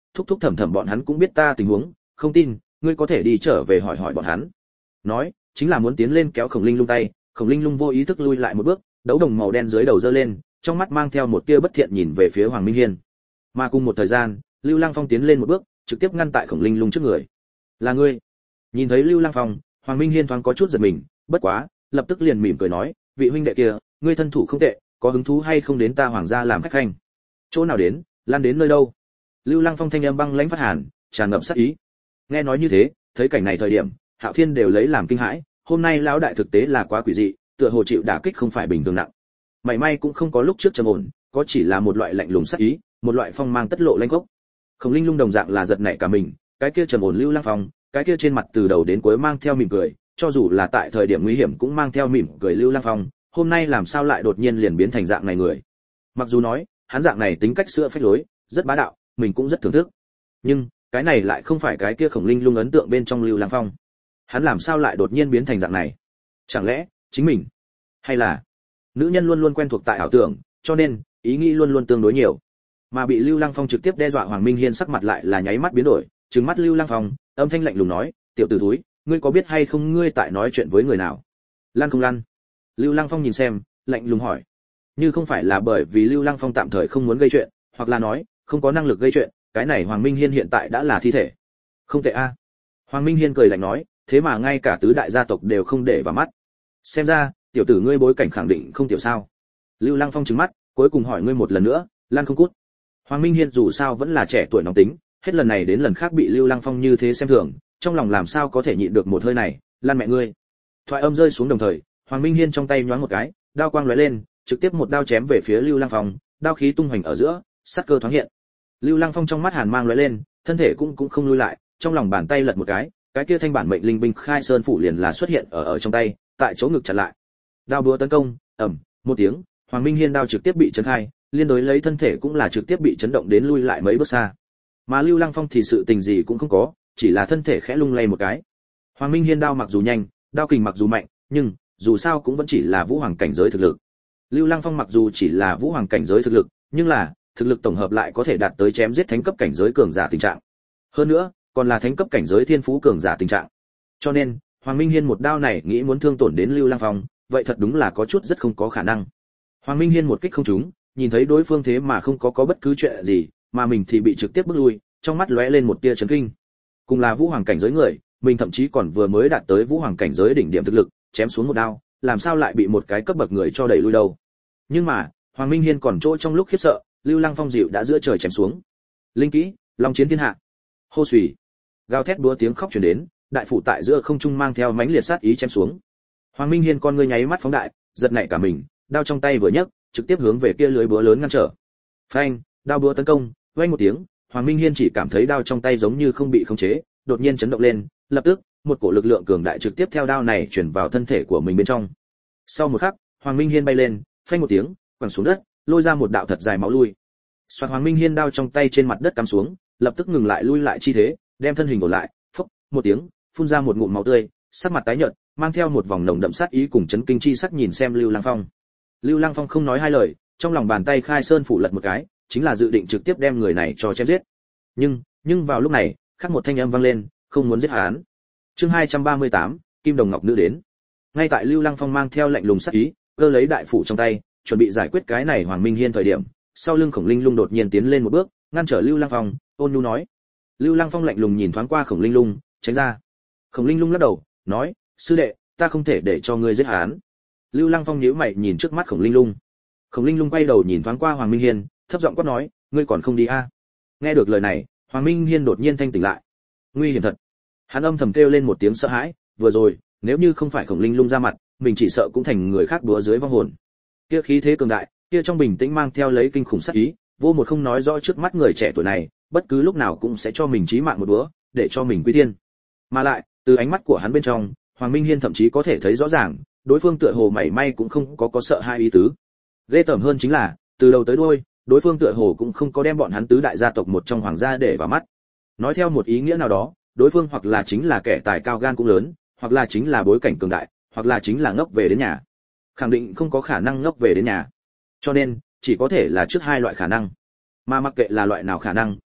thúc thúc thẩm thẩm bọn hắn cũng biết ta tình huống, không tin ngươi có thể đi trở về hỏi hỏi bọn hắn. Nói chính là muốn tiến lên kéo Khổng Linh Lung tay. Khổng Linh Lung vô ý thức lui lại một bước, đấu đồng màu đen dưới đầu giơ lên, trong mắt mang theo một tia bất thiện nhìn về phía Hoàng Minh Hiên. Mà cùng một thời gian, Lưu Lăng Phong tiến lên một bước, trực tiếp ngăn tại Khổng Linh Lung trước người. "Là ngươi?" Nhìn thấy Lưu Lăng Phong, Hoàng Minh Hiên thoáng có chút giật mình, bất quá, lập tức liền mỉm cười nói, "Vị huynh đệ kia, ngươi thân thủ không tệ, có hứng thú hay không đến ta Hoàng gia làm khách khanh?" "Chỗ nào đến, lan đến nơi đâu?" Lưu Lăng Phong thanh âm băng lãnh phát hàn, tràn ngập sát ý. Nghe nói như thế, thấy cảnh này thời điểm, Hạo Thiên đều lấy làm kinh hãi, hôm nay lão đại thực tế là quá quỷ dị, tựa hồ chịu đả kích không phải bình thường nặng. May may cũng không có lúc trước trầm ổn, có chỉ là một loại lạnh lùng sát ý, một loại phong mang tất lộ lãnh gốc. Khổng Linh Lung đồng dạng là giật nảy cả mình, cái kia trầm ổn Lưu Lăng Phong, cái kia trên mặt từ đầu đến cuối mang theo mỉm cười, cho dù là tại thời điểm nguy hiểm cũng mang theo mỉm cười Lưu Lăng Phong, hôm nay làm sao lại đột nhiên liền biến thành dạng này người. Mặc dù nói, hắn dạng này tính cách sữa phách lối, rất bá đạo, mình cũng rất thưởng thức. Nhưng, cái này lại không phải cái kia Khổng Linh Lung ấn tượng bên trong Lưu Lăng Phong. Hắn làm sao lại đột nhiên biến thành dạng này? Chẳng lẽ, chính mình? Hay là nữ nhân luôn luôn quen thuộc tại ảo tưởng, cho nên ý nghĩ luôn luôn tương đối nhiều. Mà bị Lưu Lăng Phong trực tiếp đe dọa Hoàng Minh Hiên sắc mặt lại là nháy mắt biến đổi, trừng mắt Lưu Lăng Phong, âm thanh lạnh lùng nói, "Tiểu tử thúi, ngươi có biết hay không ngươi tại nói chuyện với người nào?" "Lăn không lăn?" Lưu Lăng Phong nhìn xem, lạnh lùng hỏi. Như không phải là bởi vì Lưu Lăng Phong tạm thời không muốn gây chuyện, hoặc là nói, không có năng lực gây chuyện, cái này Hoàng Minh Hiên hiện tại đã là thi thể. Không tệ a. Hoàng Minh Hiên cười lạnh nói, thế mà ngay cả tứ đại gia tộc đều không để vào mắt. Xem ra, tiểu tử ngươi bối cảnh khẳng định không tiểu sao. Lưu Lăng Phong trừng mắt, cuối cùng hỏi ngươi một lần nữa, lan không cút. Hoàng Minh Hiên dù sao vẫn là trẻ tuổi nóng tính, hết lần này đến lần khác bị Lưu Lăng Phong như thế xem thường, trong lòng làm sao có thể nhịn được một hơi này, lan mẹ ngươi. Thoại âm rơi xuống đồng thời, Hoàng Minh Hiên trong tay nhoáng một cái, đao quang lóe lên, trực tiếp một đao chém về phía Lưu Lăng Phong, đao khí tung hoành ở giữa, sát cơ thoáng hiện. Lưu Lăng Phong trong mắt hàn mang lóe lên, thân thể cũng cũng không lui lại, trong lòng bàn tay lật một cái, cái kia thanh bản mệnh linh binh Khai Sơn phủ liền là xuất hiện ở ở trong tay, tại chỗ ngực chặn lại. Đao búa tấn công, ầm, một tiếng, Hoàng Minh Hiên đao trực tiếp bị chấn khai, liên đối lấy thân thể cũng là trực tiếp bị chấn động đến lui lại mấy bước xa. Mà Lưu Lăng Phong thì sự tình gì cũng không có, chỉ là thân thể khẽ lung lay một cái. Hoàng Minh Hiên đao mặc dù nhanh, đao kình mặc dù mạnh, nhưng dù sao cũng vẫn chỉ là vũ hoàng cảnh giới thực lực. Lưu Lăng Phong mặc dù chỉ là vũ hoàng cảnh giới thực lực, nhưng là thực lực tổng hợp lại có thể đạt tới chém giết thánh cấp cảnh giới cường giả tình trạng. Hơn nữa, còn là thánh cấp cảnh giới thiên phú cường giả tình trạng. Cho nên, Hoàng Minh Hiên một đao này nghĩ muốn thương tổn đến Lưu Lăng Phong, vậy thật đúng là có chút rất không có khả năng. Hoàng Minh Hiên một kích không trúng, nhìn thấy đối phương thế mà không có có bất cứ chuyện gì, mà mình thì bị trực tiếp bước lui, trong mắt lóe lên một tia chấn kinh. Cùng là vũ hoàng cảnh giới người, mình thậm chí còn vừa mới đạt tới vũ hoàng cảnh giới đỉnh điểm thực lực, chém xuống một đao, làm sao lại bị một cái cấp bậc người cho đẩy lui đâu. Nhưng mà, Hoàng Minh Hiên còn chỗ trong lúc khiếp sợ, Lưu Lăng Phong dịu đã giữa trời chém xuống. Linh kỹ, Long chiến thiên hạ. Hô xùy. Gào thét đúa tiếng khóc truyền đến, đại phủ tại giữa không trung mang theo mãnh liệt sát ý chém xuống. Hoàng Minh Hiên con ngươi nháy mắt phóng đại, giật nảy cả mình, đao trong tay vừa nhấc, trực tiếp hướng về kia lưới búa lớn ngăn trở. Phanh, đao búa tấn công, vang một tiếng, Hoàng Minh Hiên chỉ cảm thấy đao trong tay giống như không bị khống chế, đột nhiên chấn động lên, lập tức, một cổ lực lượng cường đại trực tiếp theo đao này truyền vào thân thể của mình bên trong. Sau một khắc, Hoàng Minh Hiên bay lên, phanh một tiếng, quẳng xuống đất, lôi ra một đạo thật dài máu lui. Soạt, Hoàng Minh Hiên đao trong tay trên mặt đất cắm xuống, lập tức ngừng lại lui lại chi thế, đem thân hình ổn lại, phốc, một tiếng, phun ra một ngụm máu tươi, sắc mặt tái nhợt, mang theo một vòng nồng đậm sát ý cùng chấn kinh chi sắc nhìn xem Lưu Lăng Phong. Lưu Lăng Phong không nói hai lời, trong lòng bàn tay Khai Sơn phủ lật một cái, chính là dự định trực tiếp đem người này cho chém giết. Nhưng, nhưng vào lúc này, khác một thanh âm vang lên, không muốn giết hắn. Chương hai trăm ba mươi tám, Kim Đồng Ngọc Nữ đến. Ngay tại Lưu Lăng Phong mang theo lạnh lùng sát ý, cơ lấy đại phủ trong tay, chuẩn bị giải quyết cái này Hoàng Minh Hiên thời điểm, sau lưng Khổng Linh Lung đột nhiên tiến lên một bước, ngăn trở Lưu Lăng Phong, ôn nhu nói. Lưu Lăng Phong lạnh lùng nhìn thoáng qua Khổng Linh Lung, tránh ra. Khổng Linh Lung lắc đầu, nói, sư đệ, ta không thể để cho ngươi giết hắn. Lưu Lăng Phong nhíu mày nhìn trước mắt Khổng Linh Lung. Khổng Linh Lung quay đầu nhìn thoáng qua Hoàng Minh Hiên, thấp giọng quát nói, ngươi còn không đi a? À? Nghe được lời này, Hoàng Minh Hiên đột nhiên thanh tỉnh lại. Nguy hiểm thật. Hắn âm thầm kêu lên một tiếng sợ hãi, vừa rồi, nếu như không phải Khổng Linh Lung ra mặt, mình chỉ sợ cũng thành người khác búa dưới vong hồn. Kia khí thế cường đại, kia trong bình tĩnh mang theo lấy kinh khủng sát ý, vô một không nói rõ trước mắt người trẻ tuổi này, bất cứ lúc nào cũng sẽ cho mình chí mạng một búa, để cho mình quy thiên. Mà lại, từ ánh mắt của hắn bên trong, Hoàng Minh Hiên thậm chí có thể thấy rõ ràng, đối phương tựa hồ mảy may cũng không có có sợ hai ý tứ. Ghê tởm hơn chính là, từ đầu tới đuôi, đối phương tựa hồ cũng không có đem bọn hắn tứ đại gia tộc một trong hoàng gia để vào mắt. Nói theo một ý nghĩa nào đó, đối phương hoặc là chính là kẻ tài cao gan cũng lớn, hoặc là chính là bối cảnh cường đại, hoặc là chính là ngốc về đến nhà. Khẳng định không có khả năng ngốc về đến nhà. Cho nên, chỉ có thể là trước hai loại khả năng. Mà mặc kệ là loại nào khả năng,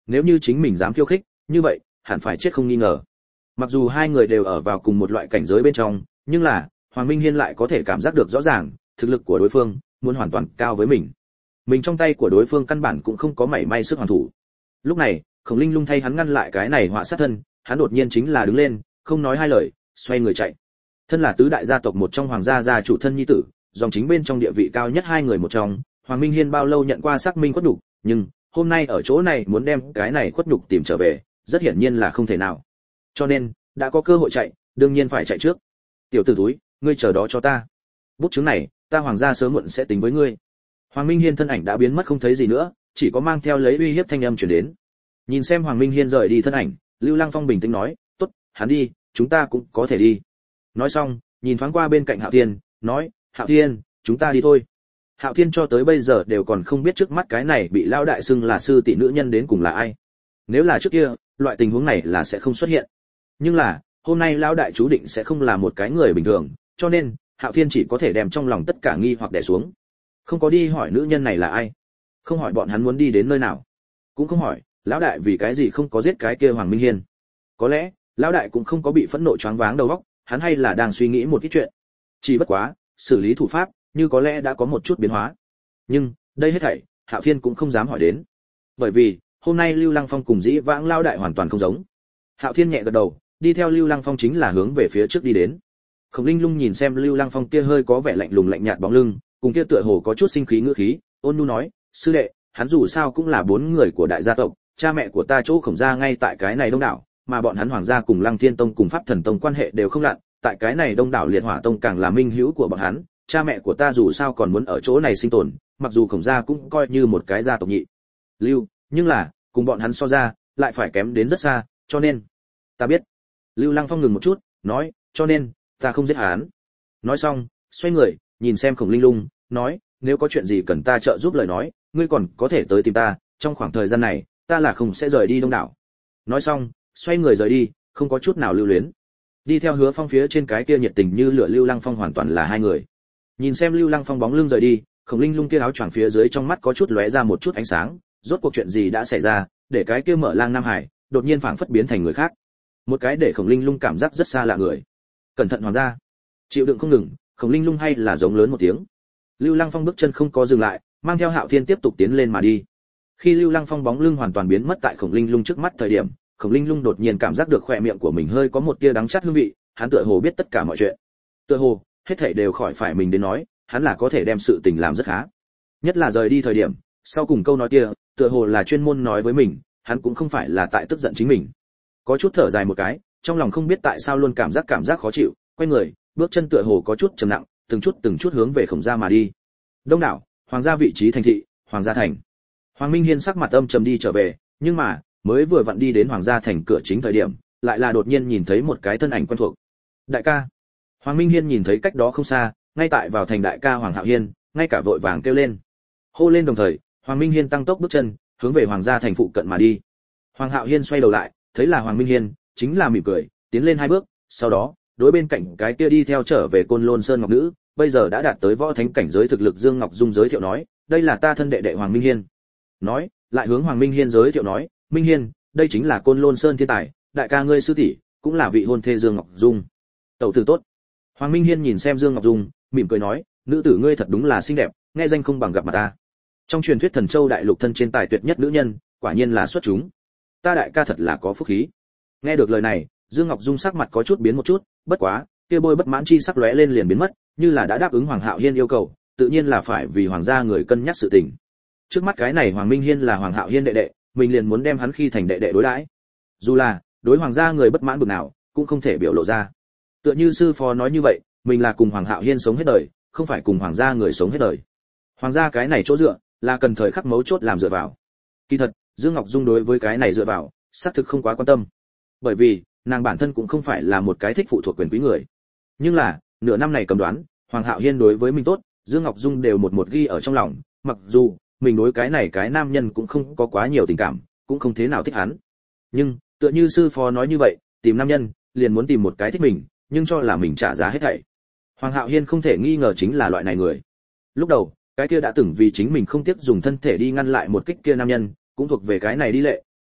nếu như chính mình dám khiêu khích, như vậy, hẳn phải chết không nghi ngờ. Mặc dù hai người đều ở vào cùng một loại cảnh giới bên trong, nhưng là, Hoàng Minh Hiên lại có thể cảm giác được rõ ràng, thực lực của đối phương muốn hoàn toàn cao với mình. Mình trong tay của đối phương căn bản cũng không có mảy may sức hoàn thủ. Lúc này, Khổng Linh Lung thay hắn ngăn lại cái này họa sát thân, hắn đột nhiên chính là đứng lên, không nói hai lời, xoay người chạy. Thân là tứ đại gia tộc một trong hoàng gia gia chủ thân nhi tử, dòng chính bên trong địa vị cao nhất hai người một trong, Hoàng Minh Hiên bao lâu nhận qua xác minh khuất nhục, nhưng hôm nay ở chỗ này muốn đem cái này khuất nhục tìm trở về, rất hiển nhiên là không thể nào. Cho nên, đã có cơ hội chạy, đương nhiên phải chạy trước. Tiểu tử túi, ngươi chờ đó cho ta. Bút chứng này, ta hoàng gia sớm muộn sẽ tính với ngươi. Hoàng Minh Hiên thân ảnh đã biến mất không thấy gì nữa, chỉ có mang theo lấy uy hiếp thanh âm truyền đến. Nhìn xem Hoàng Minh Hiên rời đi thân ảnh, Lưu Lăng Phong bình tĩnh nói, "Tốt, hắn đi, chúng ta cũng có thể đi." Nói xong, nhìn thoáng qua bên cạnh Hạo Thiên, nói, "Hạo Thiên, chúng ta đi thôi." Hạo Thiên cho tới bây giờ đều còn không biết trước mắt cái này bị lão đại xưng là sư tỷ nữ nhân đến cùng là ai. Nếu là trước kia, loại tình huống này là sẽ không xuất hiện. Nhưng là, hôm nay lão đại chú định sẽ không là một cái người bình thường, cho nên, Hạo Thiên chỉ có thể đem trong lòng tất cả nghi hoặc đè xuống. Không có đi hỏi nữ nhân này là ai, không hỏi bọn hắn muốn đi đến nơi nào, cũng không hỏi lão đại vì cái gì không có giết cái kia Hoàng Minh Hiên. Có lẽ, lão đại cũng không có bị phẫn nộ choáng váng đầu óc, hắn hay là đang suy nghĩ một ít chuyện. Chỉ bất quá, xử lý thủ pháp, như có lẽ đã có một chút biến hóa. Nhưng, đây hết thảy, Hạo Thiên cũng không dám hỏi đến. Bởi vì, hôm nay Lưu Lăng Phong cùng Dĩ Vãng lão đại hoàn toàn không giống. Hạo Thiên nhẹ gật đầu, đi theo Lưu Lăng Phong chính là hướng về phía trước đi đến. Khổng Linh Lung nhìn xem Lưu Lăng Phong kia hơi có vẻ lạnh lùng lạnh nhạt bóng lưng, cùng kia tựa hồ có chút sinh khí ngữ khí, ôn nhu nói, "Sư đệ, hắn dù sao cũng là bốn người của đại gia tộc, cha mẹ của ta chỗ Khổng gia ngay tại cái này Đông đảo, mà bọn hắn Hoàng gia cùng Lăng Thiên Tông cùng Pháp Thần Tông quan hệ đều không lặn, tại cái này Đông đảo Liệt Hỏa Tông càng là minh hữu của bọn hắn, cha mẹ của ta dù sao còn muốn ở chỗ này sinh tồn, mặc dù Khổng gia cũng coi như một cái gia tộc nhị lưu, nhưng là, cùng bọn hắn so ra, lại phải kém đến rất xa, cho nên, ta biết." Lưu Lăng Phong ngừng một chút, nói, "Cho nên, ta không giết hắn." Nói xong, xoay người, nhìn xem Khổng Linh Lung, nói, "Nếu có chuyện gì cần ta trợ giúp lời nói, ngươi còn có thể tới tìm ta, trong khoảng thời gian này, ta là không sẽ rời đi Đông đảo." Nói xong, xoay người rời đi, không có chút nào lưu luyến. Đi theo Hứa Phong phía trên cái kia nhiệt tình như lửa Lưu Lăng Phong hoàn toàn là hai người. Nhìn xem Lưu Lăng Phong bóng lưng rời đi, Khổng Linh Lung kia áo choàng phía dưới trong mắt có chút lóe ra một chút ánh sáng, rốt cuộc chuyện gì đã xảy ra, để cái kia Mở Lang Nam Hải đột nhiên phảng phất biến thành người khác. Một cái để Khổng Linh Lung cảm giác rất xa lạ người. Cẩn thận hoàng gia. Chịu đựng không ngừng, Khổng Linh Lung hay là giống lớn một tiếng. Lưu Lăng Phong bước chân không có dừng lại, mang theo Hạo Thiên tiếp tục tiến lên mà đi. Khi Lưu Lăng Phong bóng lưng hoàn toàn biến mất tại Khổng Linh Lung trước mắt thời điểm, Khổng Linh Lung đột nhiên cảm giác được khóe miệng của mình hơi có một tia đắng chát hương vị, hắn tựa hồ biết tất cả mọi chuyện. Tựa hồ, hết thảy đều khỏi phải mình đến nói, hắn là có thể đem sự tình làm rất khá. Nhất là rời đi thời điểm, sau cùng câu nói kia, tựa hồ là chuyên môn nói với mình, hắn cũng không phải là tại tức giận chính mình. Có chút thở dài một cái, trong lòng không biết tại sao luôn cảm giác cảm giác khó chịu, quay người, bước chân tựa hồ có chút trầm nặng, từng chút từng chút hướng về Khổng gia mà đi. Đông đảo, hoàng gia vị trí thành thị, Hoàng gia thành. Hoàng Minh Hiên sắc mặt âm trầm đi trở về, nhưng mà, mới vừa vặn đi đến Hoàng gia thành cửa chính thời điểm, lại là đột nhiên nhìn thấy một cái thân ảnh quen thuộc. Đại ca. Hoàng Minh Hiên nhìn thấy cách đó không xa, ngay tại vào thành đại ca Hoàng Hạo Hiên, ngay cả vội vàng kêu lên. Hô lên đồng thời, Hoàng Minh Hiên tăng tốc bước chân, hướng về Hoàng gia thành phụ cận mà đi. Hoàng Hạo Hiên xoay đầu lại, thấy là Hoàng Minh Hiên, chính là mỉm cười, tiến lên hai bước, sau đó, đối bên cạnh cái kia đi theo trở về Côn Lôn Sơn Ngọc Nữ, bây giờ đã đạt tới võ thánh cảnh giới thực lực Dương Ngọc Dung giới thiệu nói, đây là ta thân đệ đệ Hoàng Minh Hiên. Nói, lại hướng Hoàng Minh Hiên giới thiệu nói, Minh Hiên, đây chính là Côn Lôn Sơn thiên tài, đại ca ngươi sư tỷ, cũng là vị hôn thê Dương Ngọc Dung. Tẩu tử tốt. Hoàng Minh Hiên nhìn xem Dương Ngọc Dung, mỉm cười nói, nữ tử ngươi thật đúng là xinh đẹp, nghe danh không bằng gặp mặt ta. Trong truyền thuyết Thần Châu đại lục thân trên tài tuyệt nhất nữ nhân, quả nhiên là xuất chúng. Ta đại ca thật là có phúc khí. Nghe được lời này, Dương Ngọc Dung sắc mặt có chút biến một chút, bất quá, kia bôi bất mãn chi sắc lóe lên liền biến mất, như là đã đáp ứng Hoàng Hạo Hiên yêu cầu, tự nhiên là phải vì hoàng gia người cân nhắc sự tình. Trước mắt cái này Hoàng Minh Hiên là Hoàng Hạo Hiên đệ đệ, mình liền muốn đem hắn khi thành đệ đệ đối đãi. Dù là đối hoàng gia người bất mãn bực nào, cũng không thể biểu lộ ra. Tựa như sư phó nói như vậy, mình là cùng Hoàng Hạo Hiên sống hết đời, không phải cùng hoàng gia người sống hết đời. Hoàng gia cái này chỗ dựa, là cần thời khắc mấu chốt làm dựa vào. Kỳ thật, Dương Ngọc Dung đối với cái này dựa vào, xác thực không quá quan tâm. Bởi vì, nàng bản thân cũng không phải là một cái thích phụ thuộc quyền quý người. Nhưng là, nửa năm này cầm đoán, Hoàng Hạo Hiên đối với mình tốt, Dương Ngọc Dung đều một một ghi ở trong lòng, mặc dù mình đối cái này cái nam nhân cũng không có quá nhiều tình cảm, cũng không thế nào thích hắn. Nhưng, tựa như sư phó nói như vậy, tìm nam nhân, liền muốn tìm một cái thích mình, nhưng cho là mình trả giá hết thảy. Hoàng Hạo Hiên không thể nghi ngờ chính là loại này người. Lúc đầu, cái kia đã từng vì chính mình không tiếc dùng thân thể đi ngăn lại một kích kia nam nhân, cũng thuộc về cái này đi lệ,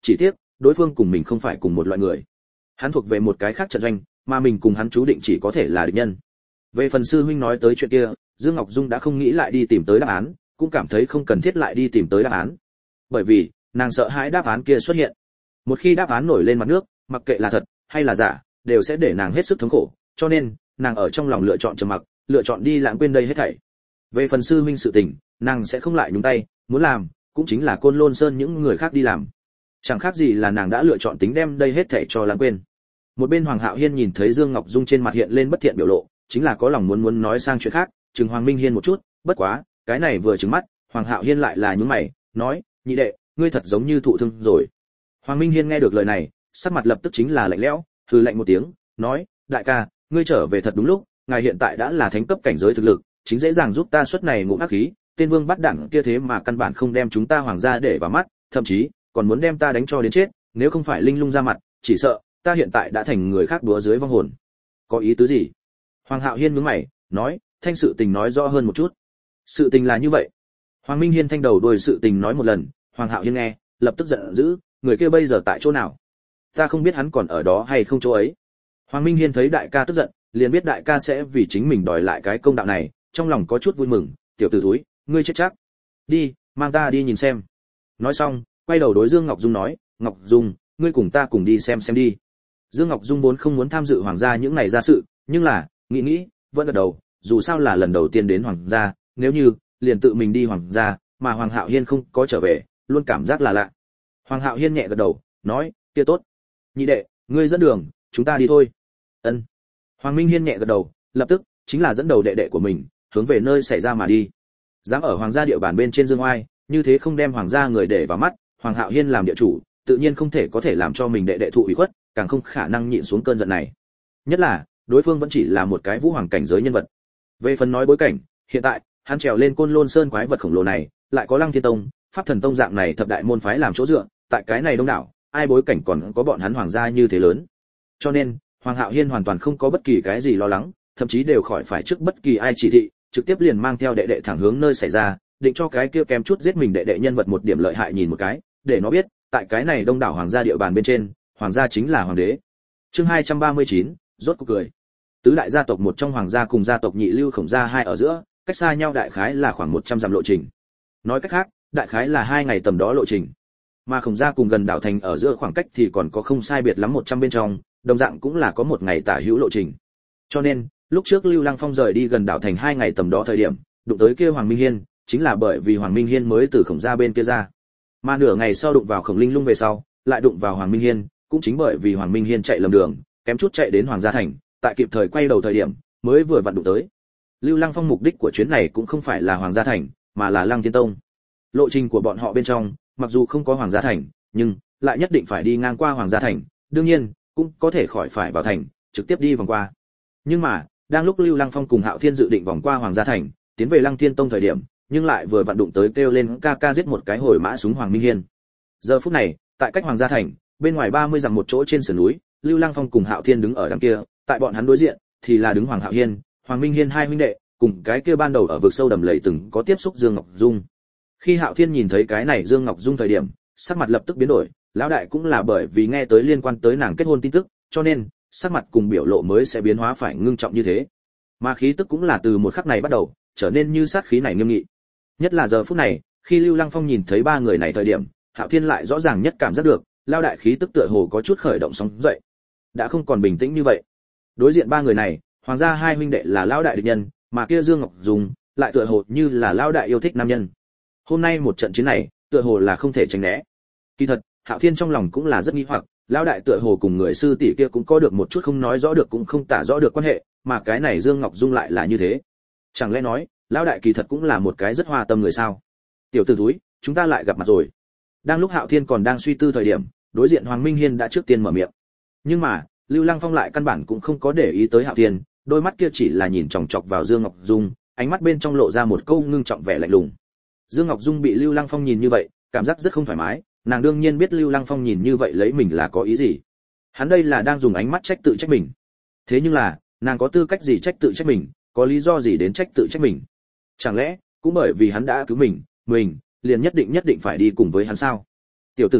chỉ tiếc đối phương cùng mình không phải cùng một loại người. Hắn thuộc về một cái khác trận doanh, mà mình cùng hắn chú định chỉ có thể là địch nhân. Về phần sư huynh nói tới chuyện kia, Dương Ngọc Dung đã không nghĩ lại đi tìm tới đáp án, cũng cảm thấy không cần thiết lại đi tìm tới đáp án. Bởi vì, nàng sợ hãi đáp án kia xuất hiện. Một khi đáp án nổi lên mặt nước, mặc kệ là thật hay là giả, đều sẽ để nàng hết sức thống khổ, cho nên, nàng ở trong lòng lựa chọn trầm mặc, lựa chọn đi lãng quên đây hết thảy. Về phần sư huynh sự tình, nàng sẽ không lại nhúng tay, muốn làm, cũng chính là Côn Lôn Sơn những người khác đi làm. Chẳng khác gì là nàng đã lựa chọn tính đem đây hết thảy cho lãng quên. Một bên Hoàng Hạo Hiên nhìn thấy Dương Ngọc Dung trên mặt hiện lên bất thiện biểu lộ, chính là có lòng muốn muốn nói sang chuyện khác, chừng Hoàng Minh Hiên một chút, bất quá, cái này vừa trừng mắt, Hoàng Hạo Hiên lại là nhướng mày, nói, nhị đệ, ngươi thật giống như thụ thương rồi. Hoàng Minh Hiên nghe được lời này, sắc mặt lập tức chính là lạnh lẽo, hừ lạnh một tiếng, nói, đại ca, ngươi trở về thật đúng lúc, ngài hiện tại đã là thánh cấp cảnh giới thực lực, chính dễ dàng giúp ta xuất này ngụm ác khí, tên vương bắt đẳng kia thế mà căn bản không đem chúng ta hoàng gia để vào mắt, thậm chí còn muốn đem ta đánh cho đến chết, nếu không phải Linh Lung ra mặt, chỉ sợ ta hiện tại đã thành người khác đúa dưới vong hồn. Có ý tứ gì? Hoàng Hạo Hiên nhướng mày, nói, thanh sự tình nói rõ hơn một chút. Sự tình là như vậy. Hoàng Minh Hiên thanh đầu đuôi sự tình nói một lần, Hoàng Hạo Hiên nghe, lập tức giận dữ, người kia bây giờ tại chỗ nào? Ta không biết hắn còn ở đó hay không chỗ ấy. Hoàng Minh Hiên thấy đại ca tức giận, liền biết đại ca sẽ vì chính mình đòi lại cái công đạo này, trong lòng có chút vui mừng, tiểu tử thúi, ngươi chết chắc. Đi, mang ta đi nhìn xem. Nói xong, quay đầu đối Dương Ngọc Dung nói, Ngọc Dung, ngươi cùng ta cùng đi xem xem đi. Dương Ngọc Dung vốn không muốn tham dự hoàng gia những này ra sự, nhưng là, nghĩ nghĩ, vẫn gật đầu, dù sao là lần đầu tiên đến hoàng gia, nếu như liền tự mình đi hoàng gia, mà Hoàng Hạo Hiên không có trở về, luôn cảm giác là lạ. Hoàng Hạo Hiên nhẹ gật đầu, nói, kia tốt. Nhị đệ, ngươi dẫn đường, chúng ta đi thôi. Ân. Hoàng Minh Hiên nhẹ gật đầu, lập tức chính là dẫn đầu đệ đệ của mình, hướng về nơi xảy ra mà đi. Dám ở hoàng gia địa bàn bên trên dương oai, như thế không đem hoàng gia người để vào mắt, Hoàng Hạo Hiên làm địa chủ, tự nhiên không thể có thể làm cho mình đệ đệ thụ ủy khuất, càng không khả năng nhịn xuống cơn giận này. Nhất là, đối phương vẫn chỉ là một cái vũ hoàng cảnh giới nhân vật. Về phần nói bối cảnh, hiện tại, hắn trèo lên Côn Lôn Sơn quái vật khổng lồ này, lại có Lăng Thiên Tông, Pháp Thần Tông dạng này thập đại môn phái làm chỗ dựa, tại cái này đông đảo, ai bối cảnh còn có bọn hắn hoàng gia như thế lớn. Cho nên, Hoàng Hạo Hiên hoàn toàn không có bất kỳ cái gì lo lắng, thậm chí đều khỏi phải trước bất kỳ ai chỉ thị, trực tiếp liền mang theo đệ đệ thẳng hướng nơi xảy ra, định cho cái kia kém chút giết mình đệ đệ nhân vật một điểm lợi hại nhìn một cái, để nó biết, tại cái này đông đảo hoàng gia địa bàn bên trên, hoàng gia chính là hoàng đế. Chương hai trăm ba mươi chín, rốt cuộc cười. Tứ đại gia tộc một trong hoàng gia cùng gia tộc Nhị Lưu Khổng gia hai ở giữa, cách xa nhau đại khái là khoảng một trăm dặm lộ trình. Nói cách khác, đại khái là hai ngày tầm đó lộ trình. Mà Khổng gia cùng gần đảo thành ở giữa khoảng cách thì còn có không sai biệt lắm một trăm bên trong, đồng dạng cũng là có một ngày tả hữu lộ trình. Cho nên, lúc trước Lưu Lăng Phong rời đi gần đảo thành hai ngày tầm đó thời điểm, đụng tới kia Hoàng Minh Hiên, chính là bởi vì Hoàng Minh Hiên mới từ Khổng gia bên kia ra. Mà nửa ngày sau đụng vào Khổng Linh Lung về sau, lại đụng vào Hoàng Minh Hiên, cũng chính bởi vì Hoàng Minh Hiên chạy lầm đường, kém chút chạy đến Hoàng gia thành, tại kịp thời quay đầu thời điểm, mới vừa vặn đụng tới. Lưu Lăng Phong mục đích của chuyến này cũng không phải là Hoàng gia thành, mà là Lăng Thiên Tông. Lộ trình của bọn họ bên trong, mặc dù không có Hoàng gia thành, nhưng lại nhất định phải đi ngang qua Hoàng gia thành, đương nhiên, cũng có thể khỏi phải vào thành, trực tiếp đi vòng qua. Nhưng mà, đang lúc Lưu Lăng Phong cùng Hạo Thiên dự định vòng qua Hoàng gia thành, tiến về Lăng Thiên Tông thời điểm, nhưng lại vừa vặn đụng tới kêu lên ca ca giết một cái hồi mã súng Hoàng Minh Hiên. Giờ phút này, tại cách Hoàng gia thành, bên ngoài ba mươi dặm một chỗ trên sườn núi, Lưu Lăng Phong cùng Hạo Thiên đứng ở đằng kia, tại bọn hắn đối diện thì là đứng Hoàng Hạo Hiên, Hoàng Minh Hiên hai huynh đệ, cùng cái kia ban đầu ở vực sâu đầm lầy từng có tiếp xúc Dương Ngọc Dung. Khi Hạo Thiên nhìn thấy cái này Dương Ngọc Dung thời điểm, sắc mặt lập tức biến đổi, lão đại cũng là bởi vì nghe tới liên quan tới nàng kết hôn tin tức, cho nên sắc mặt cùng biểu lộ mới sẽ biến hóa phải ngưng trọng như thế. Mà khí tức cũng là từ một khắc này bắt đầu, trở nên như sát khí này nghiêm nghị. Nhất là giờ phút này, khi Lưu Lăng Phong nhìn thấy ba người này thời điểm, Hạo Thiên lại rõ ràng nhất cảm giác được, lão đại khí tức tựa hồ có chút khởi động sóng dậy, đã không còn bình tĩnh như vậy. Đối diện ba người này, hoàng gia hai huynh đệ là lão đại địch nhân, mà kia Dương Ngọc Dung lại tựa hồ như là lão đại yêu thích nam nhân. Hôm nay một trận chiến này, tựa hồ là không thể tránh né. Kỳ thật, Hạo Thiên trong lòng cũng là rất nghi hoặc, lão đại tựa hồ cùng người sư tỷ kia cũng có được một chút không nói rõ được cũng không tả rõ được quan hệ, mà cái này Dương Ngọc Dung lại là như thế. Chẳng lẽ nói, lão đại kỳ thật cũng là một cái rất hoa tâm người sao? Tiểu tử túi, chúng ta lại gặp mặt rồi. Đang lúc Hạo Thiên còn đang suy tư thời điểm, đối diện Hoàng Minh Hiên đã trước tiên mở miệng. Nhưng mà, Lưu Lăng Phong lại căn bản cũng không có để ý tới Hạo Thiên, đôi mắt kia chỉ là nhìn chòng chọc vào Dương Ngọc Dung, ánh mắt bên trong lộ ra một câu ngưng trọng vẻ lạnh lùng. Dương Ngọc Dung bị Lưu Lăng Phong nhìn như vậy, cảm giác rất không thoải mái, nàng đương nhiên biết Lưu Lăng Phong nhìn như vậy lấy mình là có ý gì. Hắn đây là đang dùng ánh mắt trách tự trách mình. Thế nhưng là, nàng có tư cách gì trách tự trách mình, có lý do gì đến trách tự trách mình? Chẳng lẽ, cũng bởi vì hắn đã cứu mình, mình liền nhất định nhất định phải đi cùng với hắn sao? Tiểu tử thúi,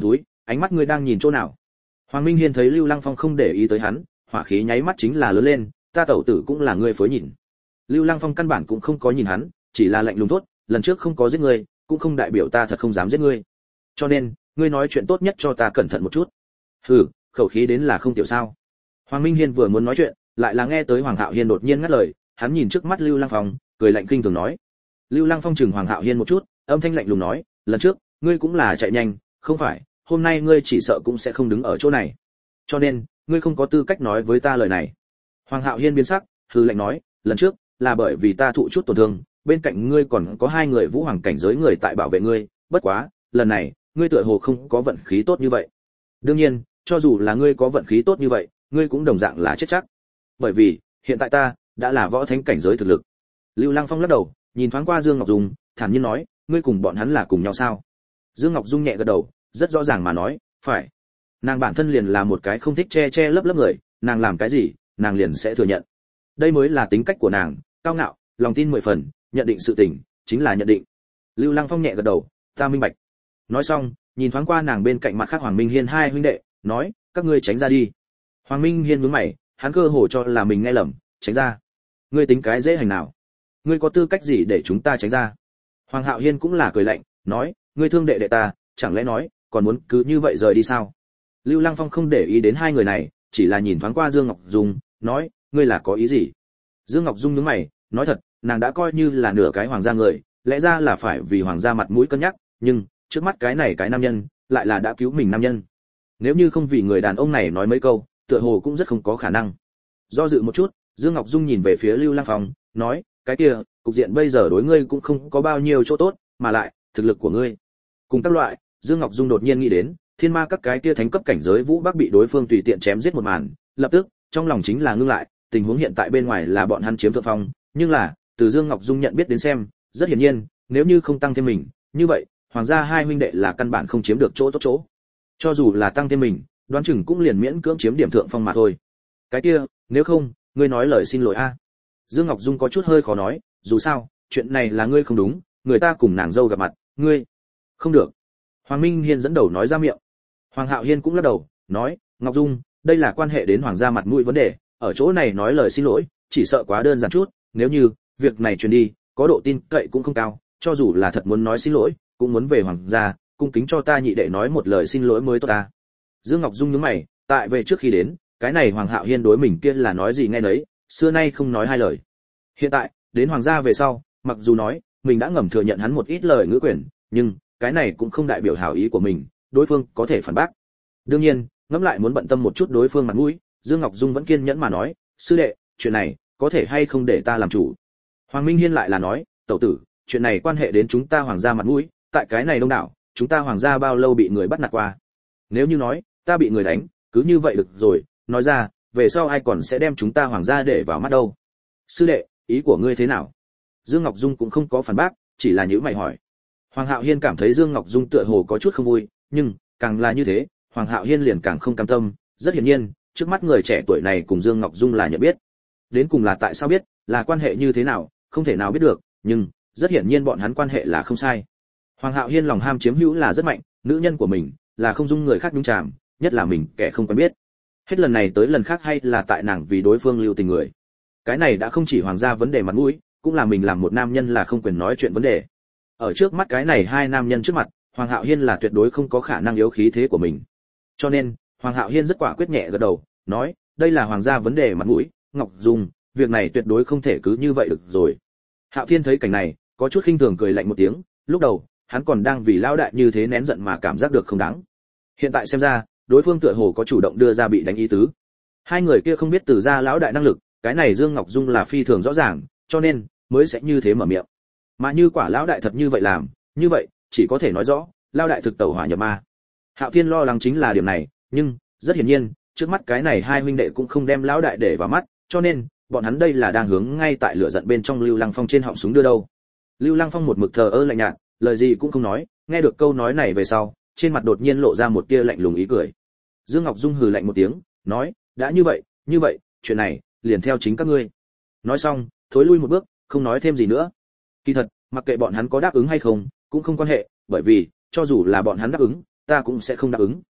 ánh mắt ngươi đang nhìn chỗ nào? Hoàng Minh Hiên thấy Lưu Lăng Phong không để ý tới hắn, hỏa khí nháy mắt chính là lớn lên, ta tẩu tử cũng là ngươi phối nhìn. Lưu Lăng Phong căn bản cũng không có nhìn hắn, chỉ là lạnh lùng thốt, lần trước không có giết ngươi, cũng không đại biểu ta thật không dám giết ngươi. Cho nên, ngươi nói chuyện tốt nhất cho ta cẩn thận một chút. Hừ, khẩu khí đến là không tiểu sao? Hoàng Minh Hiên vừa muốn nói chuyện, lại là nghe tới Hoàng Hạo Hiên đột nhiên ngắt lời, hắn nhìn trước mắt Lưu Lăng Phong, cười lạnh kinh thường nói. Lưu Lăng Phong chừng Hoàng Hạo Hiên một chút, âm thanh lạnh lùng nói, lần trước, ngươi cũng là chạy nhanh, không phải, hôm nay ngươi chỉ sợ cũng sẽ không đứng ở chỗ này. Cho nên, ngươi không có tư cách nói với ta lời này. Hoàng Hạo Hiên biến sắc, hừ lạnh nói, lần trước, là bởi vì ta thụ chút tổn thương, bên cạnh ngươi còn có hai người vũ hoàng cảnh giới người tại bảo vệ ngươi, bất quá, lần này, ngươi tựa hồ không có vận khí tốt như vậy. Đương nhiên, cho dù là ngươi có vận khí tốt như vậy, ngươi cũng đồng dạng là chết chắc. Bởi vì, hiện tại ta đã là võ thánh cảnh giới thực lực. Lưu Lăng Phong lắc đầu, nhìn thoáng qua Dương Ngọc Dung, thản nhiên nói, ngươi cùng bọn hắn là cùng nhau sao? Dương Ngọc Dung nhẹ gật đầu, rất rõ ràng mà nói, phải. Nàng bản thân liền là một cái không thích che che lấp lấp người, nàng làm cái gì, nàng liền sẽ thừa nhận. Đây mới là tính cách của nàng, cao ngạo, lòng tin mười phần, nhận định sự tình, chính là nhận định. Lưu Lăng Phong nhẹ gật đầu, ta minh bạch. Nói xong, nhìn thoáng qua nàng bên cạnh mặt khác Hoàng Minh Hiên hai huynh đệ, nói, các ngươi tránh ra đi. Hoàng Minh Hiên nhướng mày, hắn cơ hồ cho là mình nghe lầm, tránh ra. Ngươi tính cái dễ hành nào? Ngươi có tư cách gì để chúng ta tránh ra? Hoàng Hạo Hiên cũng là cười lạnh, nói, ngươi thương đệ đệ ta, chẳng lẽ nói, còn muốn cứ như vậy rời đi sao? Lưu Lăng Phong không để ý đến hai người này, chỉ là nhìn thoáng qua Dương Ngọc Dung, nói, ngươi là có ý gì? Dương Ngọc Dung nhướng mày, nói thật, nàng đã coi như là nửa cái hoàng gia người, lẽ ra là phải vì hoàng gia mặt mũi cân nhắc, nhưng trước mắt cái này cái nam nhân, lại là đã cứu mình nam nhân. Nếu như không vì người đàn ông này nói mấy câu, tựa hồ cũng rất không có khả năng. Do dự một chút, Dương Ngọc Dung nhìn về phía Lưu Lăng Phong, nói, cái kia, cục diện bây giờ đối ngươi cũng không có bao nhiêu chỗ tốt, mà lại, thực lực của ngươi. Cùng các loại, Dương Ngọc Dung đột nhiên nghĩ đến, thiên ma các cái kia thánh cấp cảnh giới vũ bắc bị đối phương tùy tiện chém giết một màn, lập tức, trong lòng chính là ngưng lại, tình huống hiện tại bên ngoài là bọn hắn chiếm thượng phong, nhưng là, từ Dương Ngọc Dung nhận biết đến xem, rất hiển nhiên, nếu như không tăng thêm mình, như vậy, hoàng gia hai huynh đệ là căn bản không chiếm được chỗ tốt chỗ. Cho dù là tăng thêm mình, đoán chừng cũng liền miễn cưỡng chiếm điểm thượng phong mà thôi. Cái kia, nếu không, ngươi nói lời xin lỗi a. Dương Ngọc Dung có chút hơi khó nói, dù sao, chuyện này là ngươi không đúng, người ta cùng nàng dâu gặp mặt, ngươi không được. Hoàng Minh Hiên dẫn đầu nói ra miệng. Hoàng Hạo Hiên cũng lắc đầu, nói, Ngọc Dung, đây là quan hệ đến hoàng gia mặt mũi vấn đề, ở chỗ này nói lời xin lỗi, chỉ sợ quá đơn giản chút, nếu như việc này truyền đi, có độ tin cậy cũng không cao, cho dù là thật muốn nói xin lỗi, cũng muốn về hoàng gia, cung kính cho ta nhị đệ nói một lời xin lỗi mới tốt ta. Dương Ngọc Dung nhướng mày, tại về trước khi đến, cái này Hoàng Hạo Hiên đối mình kia là nói gì nghe nấy, xưa nay không nói hai lời. Hiện tại, đến hoàng gia về sau, mặc dù nói mình đã ngầm thừa nhận hắn một ít lời ngữ quyền, nhưng cái này cũng không đại biểu hảo ý của mình, đối phương có thể phản bác. Đương nhiên, ngẫm lại muốn bận tâm một chút đối phương mặt mũi, Dương Ngọc Dung vẫn kiên nhẫn mà nói, sư đệ, chuyện này có thể hay không để ta làm chủ. Hoàng Minh Hiên lại là nói, tẩu tử, chuyện này quan hệ đến chúng ta hoàng gia mặt mũi, tại cái này đông đảo, chúng ta hoàng gia bao lâu bị người bắt nạt qua. Nếu như nói ta bị người đánh, cứ như vậy được rồi, nói ra, về sau ai còn sẽ đem chúng ta hoàng gia để vào mắt đâu. Sư đệ, ý của ngươi thế nào? Dương Ngọc Dung cũng không có phản bác, chỉ là nhíu mày hỏi. Hoàng Hạo Hiên cảm thấy Dương Ngọc Dung tựa hồ có chút không vui, nhưng càng là như thế, Hoàng Hạo Hiên liền càng không cam tâm, rất hiển nhiên, trước mắt người trẻ tuổi này cùng Dương Ngọc Dung là nhận biết. Đến cùng là tại sao biết, là quan hệ như thế nào, không thể nào biết được, nhưng rất hiển nhiên bọn hắn quan hệ là không sai. Hoàng Hạo Hiên lòng ham chiếm hữu là rất mạnh, nữ nhân của mình là không dung người khác nhúng chàm, nhất là mình kẻ không quen biết. Hết lần này tới lần khác hay là tại nàng vì đối phương lưu tình người. Cái này đã không chỉ hoàng gia vấn đề mặt mũi, cũng là mình làm một nam nhân là không quyền nói chuyện vấn đề. Ở trước mắt cái này hai nam nhân trước mặt, Hoàng Hạo Hiên là tuyệt đối không có khả năng yếu khí thế của mình. Cho nên, Hoàng Hạo Hiên rất quả quyết nhẹ gật đầu, nói, đây là hoàng gia vấn đề mặt mũi, Ngọc Dung, việc này tuyệt đối không thể cứ như vậy được rồi. Hạo Thiên thấy cảnh này, có chút khinh thường cười lạnh một tiếng, lúc đầu, hắn còn đang vì lão đại như thế nén giận mà cảm giác được không đáng. Hiện tại xem ra, đối phương tựa hồ có chủ động đưa ra bị đánh ý tứ. Hai người kia không biết từ ra lão đại năng lực, cái này Dương Ngọc Dung là phi thường rõ ràng, cho nên mới sẽ như thế mở miệng. Mà như quả lão đại thật như vậy làm, như vậy, chỉ có thể nói rõ, lão đại thực tẩu hỏa nhập ma. Hạo Thiên lo lắng chính là điểm này, nhưng rất hiển nhiên, trước mắt cái này hai huynh đệ cũng không đem lão đại để vào mắt, cho nên bọn hắn đây là đang hướng ngay tại lửa giận bên trong Lưu Lăng Phong trên họng súng đưa đâu. Lưu Lăng Phong một mực thờ ơ lạnh nhạt, lời gì cũng không nói, nghe được câu nói này về sau, trên mặt đột nhiên lộ ra một tia lạnh lùng ý cười. Dương Ngọc Dung hừ lạnh một tiếng, nói, đã như vậy, như vậy, chuyện này liền theo chính các ngươi. Nói xong, thối lui một bước, không nói thêm gì nữa. Kỳ thật, mặc kệ bọn hắn có đáp ứng hay không, cũng không quan hệ, bởi vì cho dù là bọn hắn đáp ứng, ta cũng sẽ không đáp ứng.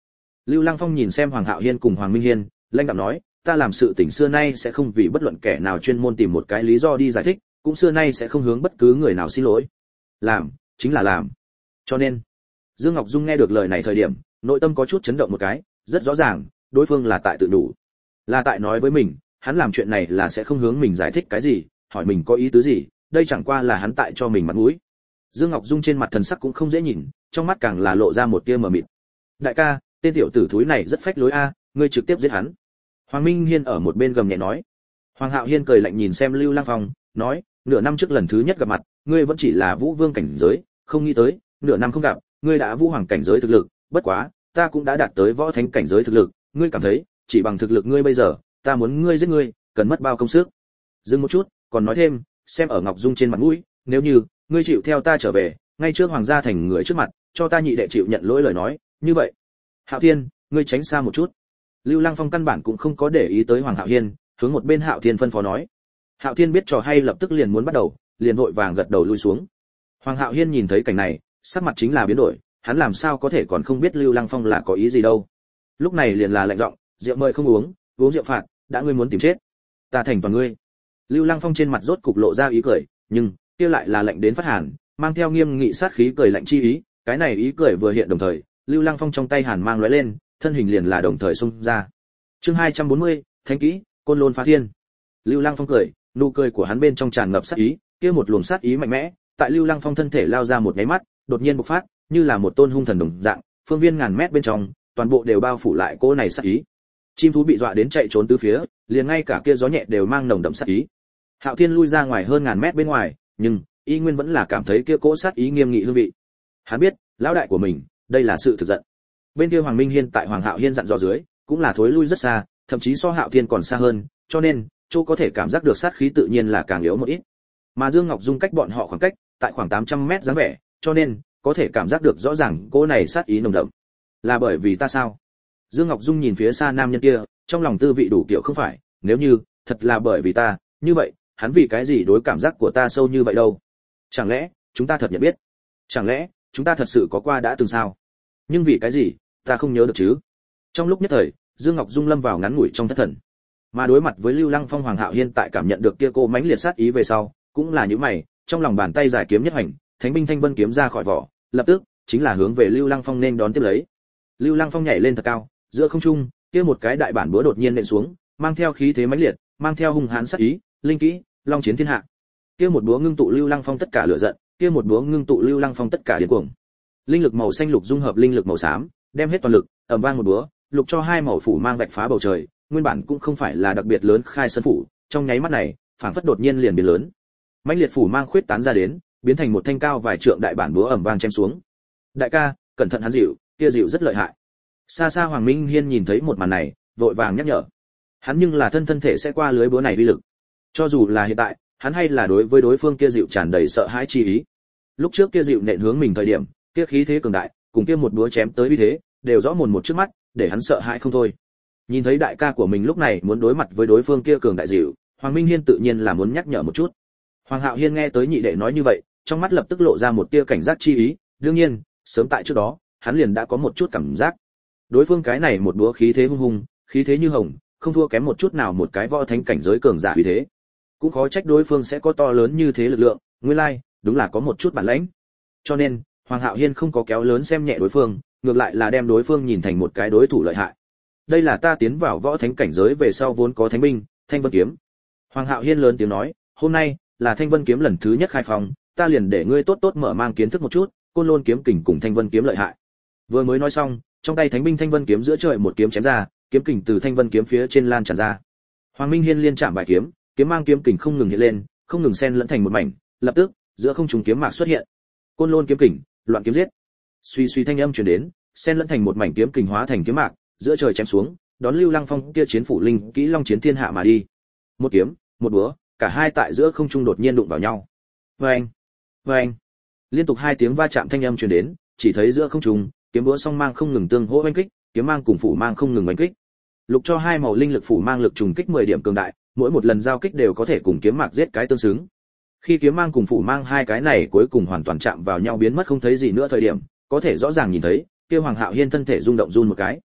Lưu Lăng Phong nhìn xem Hoàng Hạo Hiên cùng Hoàng Minh Hiên, lãnh đạm nói, ta làm sự tình xưa nay sẽ không vì bất luận kẻ nào chuyên môn tìm một cái lý do đi giải thích, cũng xưa nay sẽ không hướng bất cứ người nào xin lỗi. Làm, chính là làm. Cho nên, Dương Ngọc Dung nghe được lời này thời điểm, nội tâm có chút chấn động một cái, rất rõ ràng, đối phương là tại tự đủ. Là tại nói với mình, hắn làm chuyện này là sẽ không hướng mình giải thích cái gì, hỏi mình có ý tứ gì, đây chẳng qua là hắn tại cho mình mặt mũi. Dương Ngọc Dung trên mặt thần sắc cũng không dễ nhìn, trong mắt càng là lộ ra một tia mờ mịt. Đại ca, tên tiểu tử thúi này rất phách lối a, ngươi trực tiếp giết hắn. Hoàng Minh Hiên ở một bên gầm nhẹ nói. Hoàng Hạo Hiên cười lạnh nhìn xem Lưu Lăng Phong, nói, nửa năm trước lần thứ nhất gặp mặt, ngươi vẫn chỉ là Vũ Vương cảnh giới, không nghĩ tới, nửa năm không gặp, ngươi đã Vũ Hoàng cảnh giới thực lực, bất quá, ta cũng đã đạt tới Võ Thánh cảnh giới thực lực, ngươi cảm thấy, chỉ bằng thực lực ngươi bây giờ, ta muốn ngươi giết ngươi, cần mất bao công sức. Dừng một chút, còn nói thêm, xem ở Ngọc Dung trên mặt mũi, nếu như ngươi chịu theo ta trở về, ngay trước hoàng gia thành người trước mặt, cho ta nhị đệ chịu nhận lỗi lời nói, như vậy, Hạo Thiên, ngươi tránh xa một chút. Lưu Lăng Phong căn bản cũng không có để ý tới Hoàng Hạo Hiên, hướng một bên Hạo Thiên phân phó nói. Hạo Thiên biết trò hay lập tức liền muốn bắt đầu, liền vội vàng gật đầu lui xuống. Hoàng Hạo Hiên nhìn thấy cảnh này, sắc mặt chính là biến đổi, hắn làm sao có thể còn không biết Lưu Lăng Phong là có ý gì đâu. Lúc này liền là lạnh giọng, rượu mời không uống, uống rượu phạt, đã ngươi muốn tìm chết, ta thành toàn ngươi. Lưu Lăng Phong trên mặt rốt cục lộ ra ý cười, nhưng kia lại là lạnh đến phát hàn, mang theo nghiêm nghị sát khí cười lạnh chi ý, cái này ý cười vừa hiện đồng thời, Lưu Lăng Phong trong tay hàn mang lóe lên, thân hình liền là đồng thời xông ra. Chương hai trăm bốn mươi, Thánh kỹ, Côn Lôn phá thiên. Lưu Lăng Phong cười, nụ cười của hắn bên trong tràn ngập sát ý, kia một luồng sát ý mạnh mẽ, tại Lưu Lăng Phong thân thể lao ra một cái mắt, đột nhiên bộc phát, như là một tôn hung thần đồng dạng, phương viên ngàn mét bên trong, toàn bộ đều bao phủ lại cỗ này sát ý. Chim thú bị dọa đến chạy trốn tứ phía, liền ngay cả kia gió nhẹ đều mang nồng đậm sát ý. Hạo Thiên lui ra ngoài hơn ngàn mét bên ngoài, nhưng y nguyên vẫn là cảm thấy kia cỗ sát ý nghiêm nghị hương vị. Hắn biết, lão đại của mình, đây là sự thực giận. Bên kia Hoàng Minh Hiên tại Hoàng Hạo Hiên dặn dò dưới, cũng là thối lui rất xa, thậm chí so Hạo Thiên còn xa hơn, cho nên, Châu có thể cảm giác được sát khí tự nhiên là càng yếu một ít. Mà Dương Ngọc Dung cách bọn họ khoảng cách, tại khoảng tám trăm mét dáng vẻ, cho nên, có thể cảm giác được rõ ràng cỗ này sát ý nồng đậm. Là bởi vì ta sao? Dương Ngọc Dung nhìn phía xa nam nhân kia, trong lòng tư vị đủ kiểu không phải, nếu như thật là bởi vì ta, như vậy, hắn vì cái gì đối cảm giác của ta sâu như vậy đâu? Chẳng lẽ, chúng ta thật nhận biết? Chẳng lẽ, chúng ta thật sự có qua đã từng sao? Nhưng vì cái gì, ta không nhớ được chứ? Trong lúc nhất thời, Dương Ngọc Dung lâm vào ngắn ngủi trong thất thần. Mà đối mặt với Lưu Lăng Phong, Hoàng Hạo Hiên tại cảm nhận được kia cô mãnh liệt sát ý về sau, cũng là những mày, trong lòng bàn tay giải kiếm nhất hành, Thánh binh Thanh Vân kiếm ra khỏi vỏ, lập tức chính là hướng về Lưu Lăng Phong nên đón tiếp lấy. Lưu Lăng Phong nhảy lên thật cao, giữa không trung, kia một cái đại bản búa đột nhiên nện xuống, mang theo khí thế mãnh liệt, mang theo hung hãn sát ý, linh kỹ, long chiến thiên hạ. Kia một búa ngưng tụ Lưu Lăng Phong tất cả lửa giận, kia một búa ngưng tụ Lưu Lăng Phong tất cả điên cuồng. Linh lực màu xanh lục dung hợp linh lực màu xám, đem hết toàn lực, ầm vang một búa, lục cho hai màu phủ mang vạch phá bầu trời, nguyên bản cũng không phải là đặc biệt lớn khai sơn phủ, trong nháy mắt này, phảng phất đột nhiên liền biến lớn. Mãnh liệt phủ mang khuyết tán ra đến, biến thành một thanh cao vài trượng đại bản búa ầm vang chém xuống. Đại ca, cẩn thận hắn dịu, kia dịu rất lợi hại. Xa xa Hoàng Minh Hiên nhìn thấy một màn này, vội vàng nhắc nhở. Hắn nhưng là thân thân thể sẽ qua lưới búa này uy lực. Cho dù là hiện tại, hắn hay là đối với đối phương kia dịu tràn đầy sợ hãi chi ý. Lúc trước kia dịu nện hướng mình thời điểm, kia khí thế cường đại, cùng kia một búa chém tới uy thế, đều rõ mồn một trước mắt, để hắn sợ hãi không thôi. Nhìn thấy đại ca của mình lúc này muốn đối mặt với đối phương kia cường đại dịu, Hoàng Minh Hiên tự nhiên là muốn nhắc nhở một chút. Hoàng Hạo Hiên nghe tới nhị đệ nói như vậy, trong mắt lập tức lộ ra một tia cảnh giác chi ý, đương nhiên, sớm tại trước đó, hắn liền đã có một chút cảm giác. Đối phương cái này một búa khí thế hung hùng, khí thế như hồng, không thua kém một chút nào một cái võ thánh cảnh giới cường giả uy thế. Cũng khó trách đối phương sẽ có to lớn như thế lực lượng, nguyên lai, đúng là có một chút bản lĩnh. Cho nên, Hoàng Hạo Hiên không có kéo lớn xem nhẹ đối phương, ngược lại là đem đối phương nhìn thành một cái đối thủ lợi hại. Đây là ta tiến vào võ thánh cảnh giới về sau vốn có thánh binh, Thanh Vân kiếm. Hoàng Hạo Hiên lớn tiếng nói, hôm nay là Thanh Vân kiếm lần thứ nhất khai phóng, ta liền để ngươi tốt tốt mở mang kiến thức một chút, Côn Lôn kiếm kình cùng Thanh Vân kiếm lợi hại. Vừa mới nói xong, trong tay thánh binh Thanh Vân kiếm giữa trời một kiếm chém ra, kiếm kình từ Thanh Vân kiếm phía trên lan tràn ra. Hoàng Minh Hiên liên chạm bài kiếm, kiếm mang kiếm kình không ngừng hiện lên, không ngừng xen lẫn thành một mảnh, lập tức, giữa không trung kiếm mạc xuất hiện. Côn Lôn kiếm kình, loạn kiếm giết. Suy suy thanh âm truyền đến, xen lẫn thành một mảnh kiếm kình hóa thành kiếm mạc, giữa trời chém xuống, đón Lưu Lăng Phong kia chiến phủ linh kỹ long chiến thiên hạ mà đi. Một kiếm, một búa, cả hai tại giữa không trung đột nhiên đụng vào nhau. Oeng, oeng. Liên tục hai tiếng va chạm thanh âm truyền đến, chỉ thấy giữa không trung, kiếm búa song mang không ngừng tương hỗ oanh kích, kiếm mang cùng phủ mang không ngừng oanh kích. Lục cho hai màu linh lực phủ mang lực trùng kích mười điểm cường đại, mỗi một lần giao kích đều có thể cùng kiếm mạc giết cái tương xứng. Khi kiếm mang cùng phủ mang hai cái này cuối cùng hoàn toàn chạm vào nhau biến mất không thấy gì nữa thời điểm, có thể rõ ràng nhìn thấy, kia Hoàng Hạo Hiên thân thể rung động run một cái.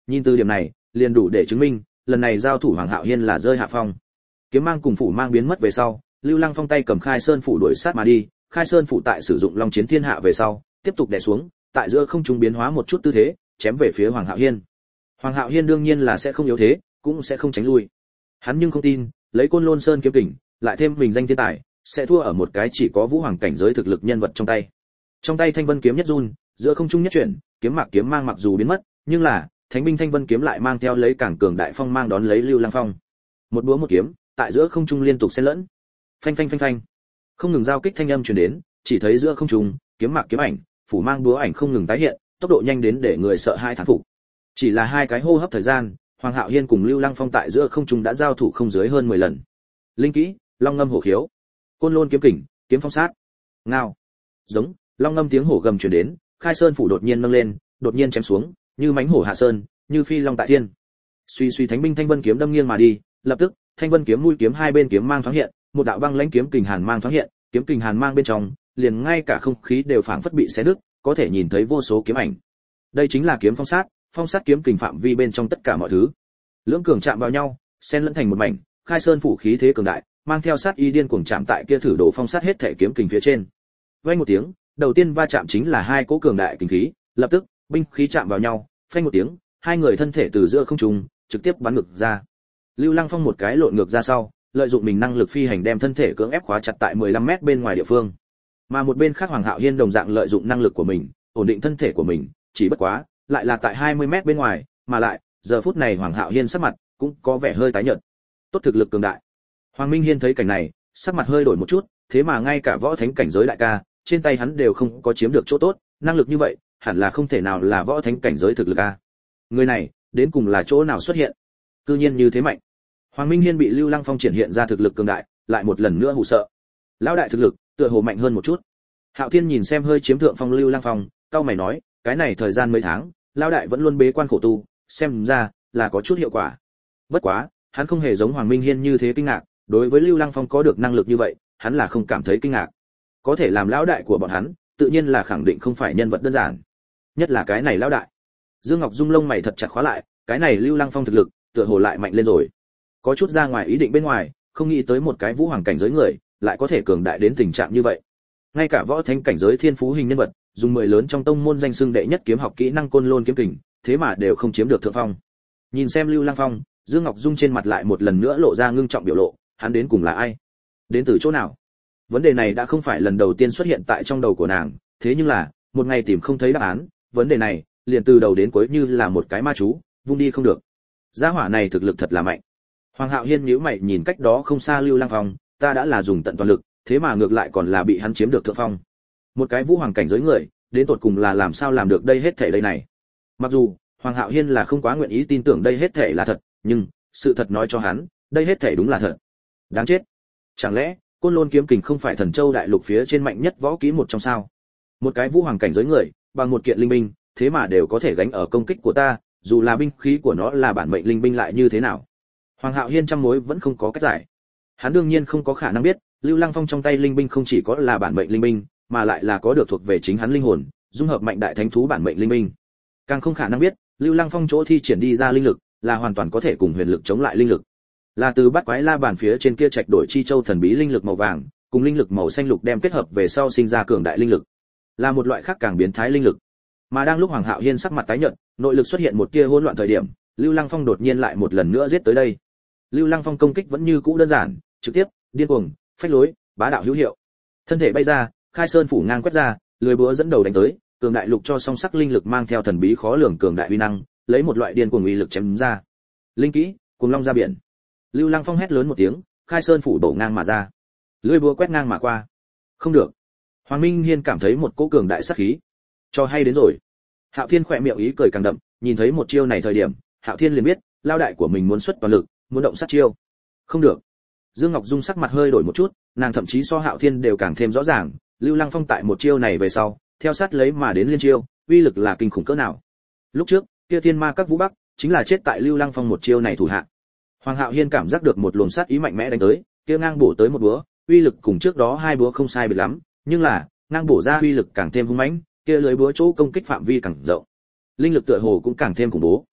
Nhìn từ điểm này, liền đủ để chứng minh, lần này giao thủ Hoàng Hạo Hiên là rơi hạ phong. Kiếm mang cùng phủ mang biến mất về sau, Lưu Lăng Phong tay cầm Khai Sơn phủ đuổi sát mà đi, Khai Sơn phủ tại sử dụng Long Chiến Thiên Hạ về sau, tiếp tục đè xuống, tại giữa không trung biến hóa một chút tư thế, chém về phía Hoàng Hạo Hiên. Hoàng Hạo Hiên đương nhiên là sẽ không yếu thế, cũng sẽ không tránh lui. Hắn nhưng không tin, lấy Côn Lôn Sơn kiếm kình, lại thêm mình danh thiên tài, sẽ thua ở một cái chỉ có vũ hoàng cảnh giới thực lực nhân vật trong tay. Trong tay Thanh Vân kiếm nhất run, giữa không trung nhất chuyển, kiếm mạc kiếm mang mặc dù biến mất, nhưng là Thánh binh Thanh Vân kiếm lại mang theo lấy càng cường đại phong mang đón lấy Lưu Lăng Phong. Một búa một kiếm, tại giữa không trung liên tục xen lẫn. Phanh phanh phanh phanh. Không ngừng giao kích thanh âm truyền đến, chỉ thấy giữa không trung, kiếm mạc kiếm ảnh, phủ mang búa ảnh không ngừng tái hiện, tốc độ nhanh đến để người sợ hai thán phục. Chỉ là hai cái hô hấp thời gian, Hoàng Hạo Hiên cùng Lưu Lăng Phong tại giữa không trung đã giao thủ không dưới hơn mười lần. Linh kỹ, Long ngâm hổ khiếu, Côn Lôn kiếm kình, kiếm phong sát. Ngao. Giống, long ngâm tiếng hổ gầm truyền đến, Khai Sơn phủ đột nhiên nâng lên, đột nhiên chém xuống, như mãnh hổ hạ sơn, như phi long tại thiên. Suy suy Thánh binh Thanh Vân kiếm đâm nghiêng mà đi, lập tức, Thanh Vân kiếm mũi kiếm hai bên kiếm mang thoáng hiện, một đạo băng lãnh kiếm kình hàn mang thoáng hiện, kiếm kình hàn mang bên trong, liền ngay cả không khí đều phảng phất bị xé nứt, có thể nhìn thấy vô số kiếm ảnh. Đây chính là kiếm phong sát, phong sát kiếm kình phạm vi bên trong tất cả mọi thứ. Lưỡng cường chạm vào nhau, xen lẫn thành một mảnh, Khai Sơn phủ khí thế cường đại, mang theo sát y điên cuồng chạm tại kia thử đổ phong sát hết thể kiếm kình phía trên. Vang một tiếng, đầu tiên va chạm chính là hai cỗ cường đại kình khí, lập tức, binh khí chạm vào nhau, phanh một tiếng, hai người thân thể từ giữa không trung trực tiếp bắn ngược ra. Lưu Lăng Phong một cái lộn ngược ra sau, lợi dụng mình năng lực phi hành đem thân thể cưỡng ép khóa chặt tại mười lăm mét bên ngoài địa phương. Mà một bên khác Hoàng Hạo Hiên đồng dạng lợi dụng năng lực của mình, ổn định thân thể của mình, chỉ bất quá, lại là tại hai mươi mét bên ngoài, mà lại, giờ phút này Hoàng Hạo Hiên sắc mặt cũng có vẻ hơi tái nhợt. Tốt thực lực cường đại. Hoàng Minh Hiên thấy cảnh này, sắc mặt hơi đổi một chút, thế mà ngay cả võ thánh cảnh giới đại ca, trên tay hắn đều không có chiếm được chỗ tốt, năng lực như vậy, hẳn là không thể nào là võ thánh cảnh giới thực lực a. Người này, đến cùng là chỗ nào xuất hiện? Cư nhiên như thế mạnh. Hoàng Minh Hiên bị Lưu Lăng Phong triển hiện ra thực lực cường đại, lại một lần nữa hù sợ. Lão đại thực lực, tựa hồ mạnh hơn một chút. Hạo Thiên nhìn xem hơi chiếm thượng phong Lưu Lăng Phong, cau mày nói, cái này thời gian mấy tháng, lão đại vẫn luôn bế quan khổ tu, xem ra là có chút hiệu quả. Bất quá, hắn không hề giống Hoàng Minh Hiên như thế kinh ngạc, đối với Lưu Lăng Phong có được năng lực như vậy, hắn là không cảm thấy kinh ngạc. Có thể làm lão đại của bọn hắn, tự nhiên là khẳng định không phải nhân vật đơn giản. Nhất là cái này lão đại. Dương Ngọc Dung lông mày thật chặt khóa lại, cái này Lưu Lăng Phong thực lực, tựa hồ lại mạnh lên rồi. Có chút ra ngoài ý định bên ngoài, không nghĩ tới một cái vũ hoàng cảnh giới người, lại có thể cường đại đến tình trạng như vậy. Ngay cả võ thánh cảnh giới thiên phú hình nhân vật, dùng mười lớn trong tông môn danh xưng đệ nhất kiếm học kỹ năng Côn Lôn kiếm kình, thế mà đều không chiếm được thượng phong. Nhìn xem Lưu Lăng Phong, Dương Ngọc Dung trên mặt lại một lần nữa lộ ra ngưng trọng biểu lộ, hắn đến cùng là ai? Đến từ chỗ nào? Vấn đề này đã không phải lần đầu tiên xuất hiện tại trong đầu của nàng, thế nhưng là, một ngày tìm không thấy đáp án, vấn đề này, liền từ đầu đến cuối như là một cái ma chú, vung đi không được. Gia hỏa này thực lực thật là mạnh. Hoàng Hạo Hiên nhíu mày nhìn cách đó không xa Lưu Lăng Phong, ta đã là dùng tận toàn lực, thế mà ngược lại còn là bị hắn chiếm được thượng phong. Một cái vũ hoàng cảnh giới người, đến tột cùng là làm sao làm được đây hết thảy đây này. Mặc dù, Hoàng Hạo Hiên là không quá nguyện ý tin tưởng đây hết thảy là thật, nhưng, sự thật nói cho hắn, đây hết thảy đúng là thật. Đáng chết. Chẳng lẽ, Côn Lôn kiếm kình không phải Thần Châu đại lục phía trên mạnh nhất võ kỹ một trong sao? Một cái vũ hoàng cảnh giới người, bằng một kiện linh binh, thế mà đều có thể gánh ở công kích của ta, dù là binh khí của nó là bản mệnh linh binh lại như thế nào. Hoàng Hạo Hiên trăm mối vẫn không có cách giải. Hắn đương nhiên không có khả năng biết, Lưu Lăng Phong trong tay linh binh không chỉ có là bản mệnh linh binh, mà lại là có được thuộc về chính hắn linh hồn, dung hợp mạnh đại thánh thú bản mệnh linh binh. Càng không khả năng biết, Lưu Lăng Phong chỗ thi triển đi ra linh lực, là hoàn toàn có thể cùng huyền lực chống lại linh lực. Là từ bát quái la bàn phía trên kia trạch đổi chi châu thần bí linh lực màu vàng, cùng linh lực màu xanh lục đem kết hợp về sau sinh ra cường đại linh lực. Là một loại khác càng biến thái linh lực. Mà đang lúc Hoàng Hạo Hiên sắc mặt tái nhợt, nội lực xuất hiện một tia hỗn loạn thời điểm, Lưu Lăng Phong đột nhiên lại một lần nữa giết tới đây. Lưu Lăng Phong công kích vẫn như cũ đơn giản, trực tiếp, điên cuồng, phách lối, bá đạo hữu hiệu. Thân thể bay ra, Khai Sơn phủ ngang quét ra, lưỡi búa dẫn đầu đánh tới, cường đại lục cho song sắc linh lực mang theo thần bí khó lường cường đại uy năng, lấy một loại điên cuồng uy lực chém ra. Linh kỹ, cuồng long ra biển. Lưu Lăng Phong hét lớn một tiếng, Khai Sơn phủ đổ ngang mà ra. Lưỡi búa quét ngang mà qua. Không được. Hoàng Minh Hiên cảm thấy một cỗ cường đại sát khí. Cho hay đến rồi. Hạo Thiên khỏe miệng ý cười càng đậm, nhìn thấy một chiêu này thời điểm, Hạo Thiên liền biết, lao đại của mình muốn xuất toàn lực, muốn động sát chiêu. Không được. Dương Ngọc Dung sắc mặt hơi đổi một chút, nàng thậm chí so Hạo Thiên đều càng thêm rõ ràng, Lưu Lăng Phong tại một chiêu này về sau, theo sát lấy mà đến liên chiêu, uy lực là kinh khủng cỡ nào. Lúc trước, kia Thiên Ma các Vũ Bắc, chính là chết tại Lưu Lăng Phong một chiêu này thủ hạ. Hoàng Hạo Hiên cảm giác được một luồng sát ý mạnh mẽ đánh tới, kia ngang bổ tới một búa, uy lực cùng trước đó hai búa không sai biệt lắm, nhưng là, ngang bổ ra uy lực càng thêm hung mãnh, kia lưới búa chỗ công kích phạm vi càng rộng. Linh lực tựa hồ cũng càng thêm khủng bố.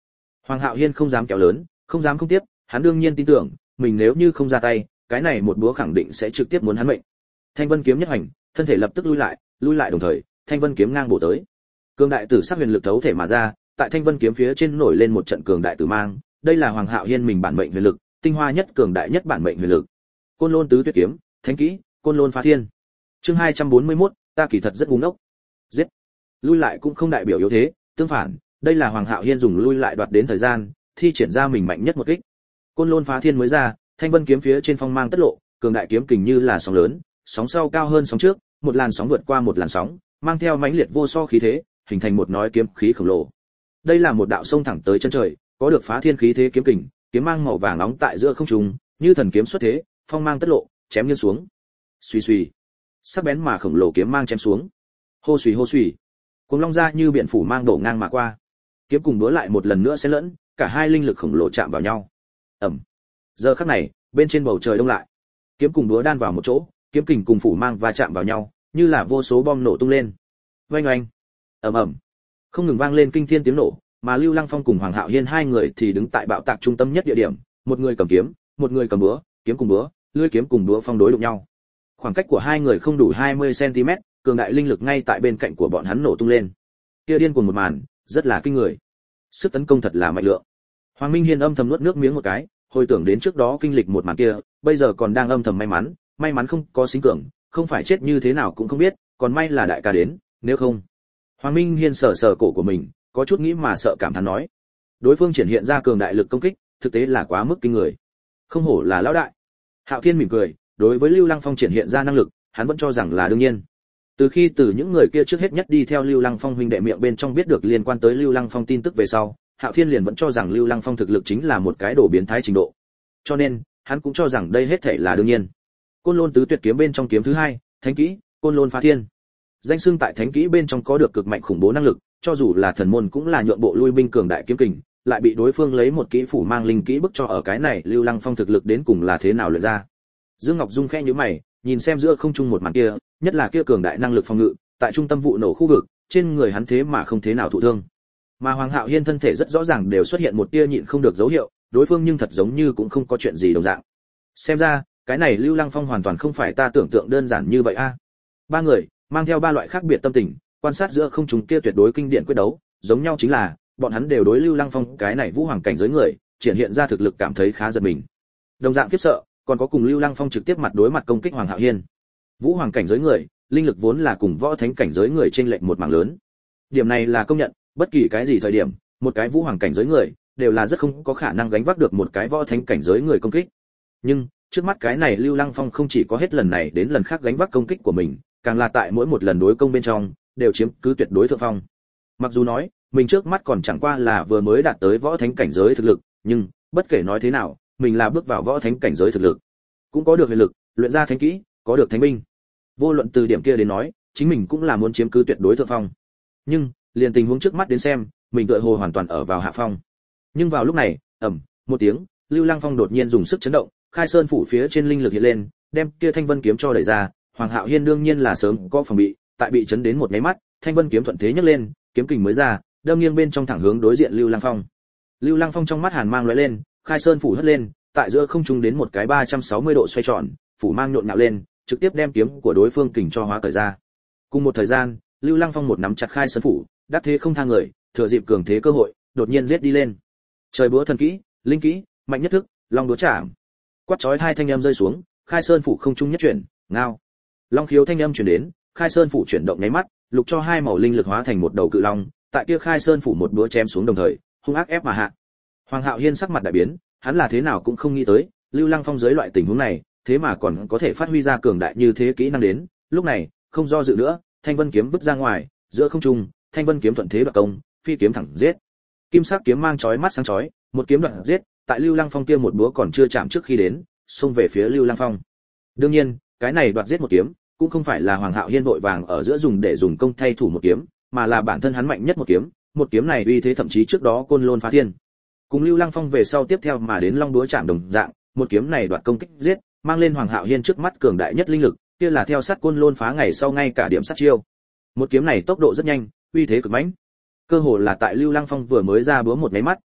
Hoàng Hạo Hiên không dám kéo lớn, không dám không tiếp, hắn đương nhiên tin tưởng, mình nếu như không ra tay, cái này một búa khẳng định sẽ trực tiếp muốn hắn mệnh. Thanh Vân kiếm nhất hành, thân thể lập tức lui lại, lui lại đồng thời, Thanh Vân kiếm ngang bổ tới. Cường đại tử sắc huyền lực thấu thể mà ra, tại Thanh Vân kiếm phía trên nổi lên một trận cường đại tử mang, đây là Hoàng Hạo Hiên mình bản mệnh huyền lực, tinh hoa nhất cường đại nhất bản mệnh huyền lực. Côn Lôn tứ tuyệt kiếm, thánh kỹ, Côn Lôn phá thiên. Chương hai trăm bốn mươi mốt, ta kỳ thật rất ngu ngốc. Giết. Lui lại cũng không đại biểu yếu thế, tương phản, đây là Hoàng Hạo Hiên dùng lui lại đoạt đến thời gian, thi triển ra mình mạnh nhất một kích. Côn Lôn phá thiên mới ra, Thanh Vân kiếm phía trên phong mang tất lộ, cường đại kiếm kình như là sóng lớn, sóng sau cao hơn sóng trước, một làn sóng vượt qua một làn sóng, mang theo mãnh liệt vô so khí thế, hình thành một nói kiếm khí khổng lồ. Đây là một đạo sông thẳng tới chân trời, có được phá thiên khí thế kiếm kình, kiếm mang màu vàng nóng tại giữa không trung, như thần kiếm xuất thế, phong mang tất lộ, chém nghiêng xuống. Xuy xuy, sắc bén mà khổng lồ kiếm mang chém xuống. Hô xuy hô xuy, cuồng long ra như biển phủ mang đổ ngang mà qua. Kiếm cùng đúa lại một lần nữa xen lẫn, cả hai linh lực khổng lồ chạm vào nhau. Ầm. Giờ khắc này, bên trên bầu trời đông lại. Kiếm cùng đúa đan vào một chỗ, kiếm kình cùng phủ mang va chạm vào nhau, như là vô số bom nổ tung lên. Oanh oanh. Ầm ầm. Không ngừng vang lên kinh thiên tiếng nổ, mà Lưu Lăng Phong cùng Hoàng Hạo Hiên hai người thì đứng tại bạo tạc trung tâm nhất địa điểm, một người cầm kiếm, một người cầm búa, kiếm cùng búa, lưỡi kiếm cùng búa phong đối đụng nhau. Khoảng cách của hai người không đủ hai mươi xăng ti mét, cường đại linh lực ngay tại bên cạnh của bọn hắn nổ tung lên. Kia điên cuồng một màn, rất là kinh người. Sức tấn công thật là mạnh lượng. Hoàng Minh Hiên âm thầm nuốt nước miếng một cái, hồi tưởng đến trước đó kinh lịch một màn kia, bây giờ còn đang âm thầm may mắn, may mắn không có sinh cường, không phải chết như thế nào cũng không biết, còn may là đại ca đến, nếu không. Hoàng Minh Hiên sờ sờ cổ của mình, có chút nghĩ mà sợ cảm thán nói. Đối phương triển hiện ra cường đại lực công kích, thực tế là quá mức kinh người. Không hổ là lão đại. Hạo Thiên mỉm cười, đối với Lưu Lăng Phong triển hiện ra năng lực, hắn vẫn cho rằng là đương nhiên. Từ khi từ những người kia trước hết nhất đi theo Lưu Lăng Phong huynh đệ miệng bên trong biết được liên quan tới Lưu Lăng Phong tin tức về sau, Hạo Thiên liền vẫn cho rằng Lưu Lăng Phong thực lực chính là một cái đồ biến thái trình độ. Cho nên, hắn cũng cho rằng đây hết thảy là đương nhiên. Côn Lôn tứ tuyệt kiếm bên trong kiếm thứ hai, thánh kỹ, Côn Lôn phá thiên. Danh xưng tại thánh kỹ bên trong có được cực mạnh khủng bố năng lực, cho dù là thần môn cũng là nhượng bộ lui binh cường đại kiếm kình, lại bị đối phương lấy một kỹ phủ mang linh kỹ bức cho ở cái này Lưu Lăng Phong thực lực đến cùng là thế nào luyện ra. Dương Ngọc Dung khẽ nhíu mày, nhìn xem giữa không trung một màn kia, nhất là kia cường đại năng lực phòng ngự, tại trung tâm vụ nổ khu vực, trên người hắn thế mà không thế nào thụ thương. Mà Hoàng Hạo Hiên thân thể rất rõ ràng đều xuất hiện một tia nhịn không được dấu hiệu, đối phương nhưng thật giống như cũng không có chuyện gì đồng dạng. Xem ra, cái này Lưu Lăng Phong hoàn toàn không phải ta tưởng tượng đơn giản như vậy a. Ba người mang theo ba loại khác biệt tâm tình, quan sát giữa không trung kia tuyệt đối kinh điển quyết đấu, giống nhau chính là, bọn hắn đều đối Lưu Lăng Phong cái này vũ hoàng cảnh giới người, triển hiện ra thực lực cảm thấy khá giật mình. Đồng dạng khiếp sợ, còn có cùng Lưu Lăng Phong trực tiếp mặt đối mặt công kích Hoàng Hạo Hiên. Vũ hoàng cảnh giới người, linh lực vốn là cùng võ thánh cảnh giới người chênh lệch một mảng lớn. Điểm này là công nhận, bất kỳ cái gì thời điểm, một cái vũ hoàng cảnh giới người đều là rất không có khả năng gánh vác được một cái võ thánh cảnh giới người công kích. Nhưng, trước mắt cái này Lưu Lăng Phong không chỉ có hết lần này đến lần khác gánh vác công kích của mình, càng là tại mỗi một lần đối công bên trong đều chiếm cứ tuyệt đối thượng phong. Mặc dù nói, mình trước mắt còn chẳng qua là vừa mới đạt tới võ thánh cảnh giới thực lực, nhưng bất kể nói thế nào, mình là bước vào võ thánh cảnh giới thực lực, cũng có được huyền lực, luyện ra thánh kỹ, có được thánh binh. Vô luận từ điểm kia đến nói, chính mình cũng là muốn chiếm cứ tuyệt đối thượng phong. Nhưng, liền tình huống trước mắt đến xem, mình tựa hồ hoàn toàn ở vào hạ phong. Nhưng vào lúc này, ầm, một tiếng, Lưu Lăng Phong đột nhiên dùng sức chấn động, Khai Sơn phủ phía trên linh lực hiện lên, đem kia Thanh Vân kiếm cho đẩy ra, Hoàng Hạo Hiên đương nhiên là sớm có phòng bị, tại bị chấn đến một cái mắt, Thanh Vân kiếm thuận thế nhấc lên, kiếm kình mới ra, đâm nghiêng bên trong thẳng hướng đối diện Lưu Lăng Phong. Lưu Lăng Phong trong mắt hàn mang lóe lên, Khai Sơn phủ hất lên, tại giữa không trung đến một cái ba trăm sáu mươi độ xoay tròn, phủ mang nhộn nhạo lên, trực tiếp đem kiếm của đối phương kình cho hóa cởi ra. Cùng một thời gian, Lưu Lăng Phong một nắm chặt Khai Sơn phủ, đắc thế không tha người, thừa dịp cường thế cơ hội, đột nhiên giết đi lên. Trời búa thần kỹ, linh kỹ, mạnh nhất thức, long đúa chạm. Quát chói hai thanh âm rơi xuống, Khai Sơn phủ không trung nhất chuyển, ngao. Long khiếu thanh âm truyền đến, Khai Sơn phủ chuyển động nháy mắt, lục cho hai màu linh lực hóa thành một đầu cự long, tại kia Khai Sơn phủ một búa chém xuống đồng thời, hung ác ép mà hạ. Hoàng Hạo Hiên sắc mặt đại biến, hắn là thế nào cũng không nghĩ tới, Lưu Lăng Phong dưới loại tình huống này, thế mà còn có thể phát huy ra cường đại như thế kỹ năng đến. Lúc này, không do dự nữa, Thanh Vân kiếm vứt ra ngoài, giữa không trung, Thanh Vân kiếm thuận thế bật công, phi kiếm thẳng giết. Kim sắc kiếm mang chói mắt sáng chói, một kiếm đoạn giết, tại Lưu Lăng Phong kia một búa còn chưa chạm trước khi đến, xông về phía Lưu Lăng Phong. Đương nhiên, cái này đoạt giết một kiếm, cũng không phải là Hoàng Hạo Hiên vội vàng ở giữa dùng để dùng công thay thủ một kiếm, mà là bản thân hắn mạnh nhất một kiếm, một kiếm này uy thế thậm chí trước đó Côn Lôn phá thiên. Cùng Lưu Lăng Phong về sau tiếp theo mà đến Long đúa chạm đồng dạng, một kiếm này đoạt công kích giết, mang lên Hoàng Hạo Hiên trước mắt cường đại nhất linh lực, kia là theo sát Côn Lôn phá ngày sau ngay cả điểm sát chiêu. Một kiếm này tốc độ rất nhanh, uy thế cực mãnh. Cơ hồ là tại Lưu Lăng Phong vừa mới ra búa một cái mắt,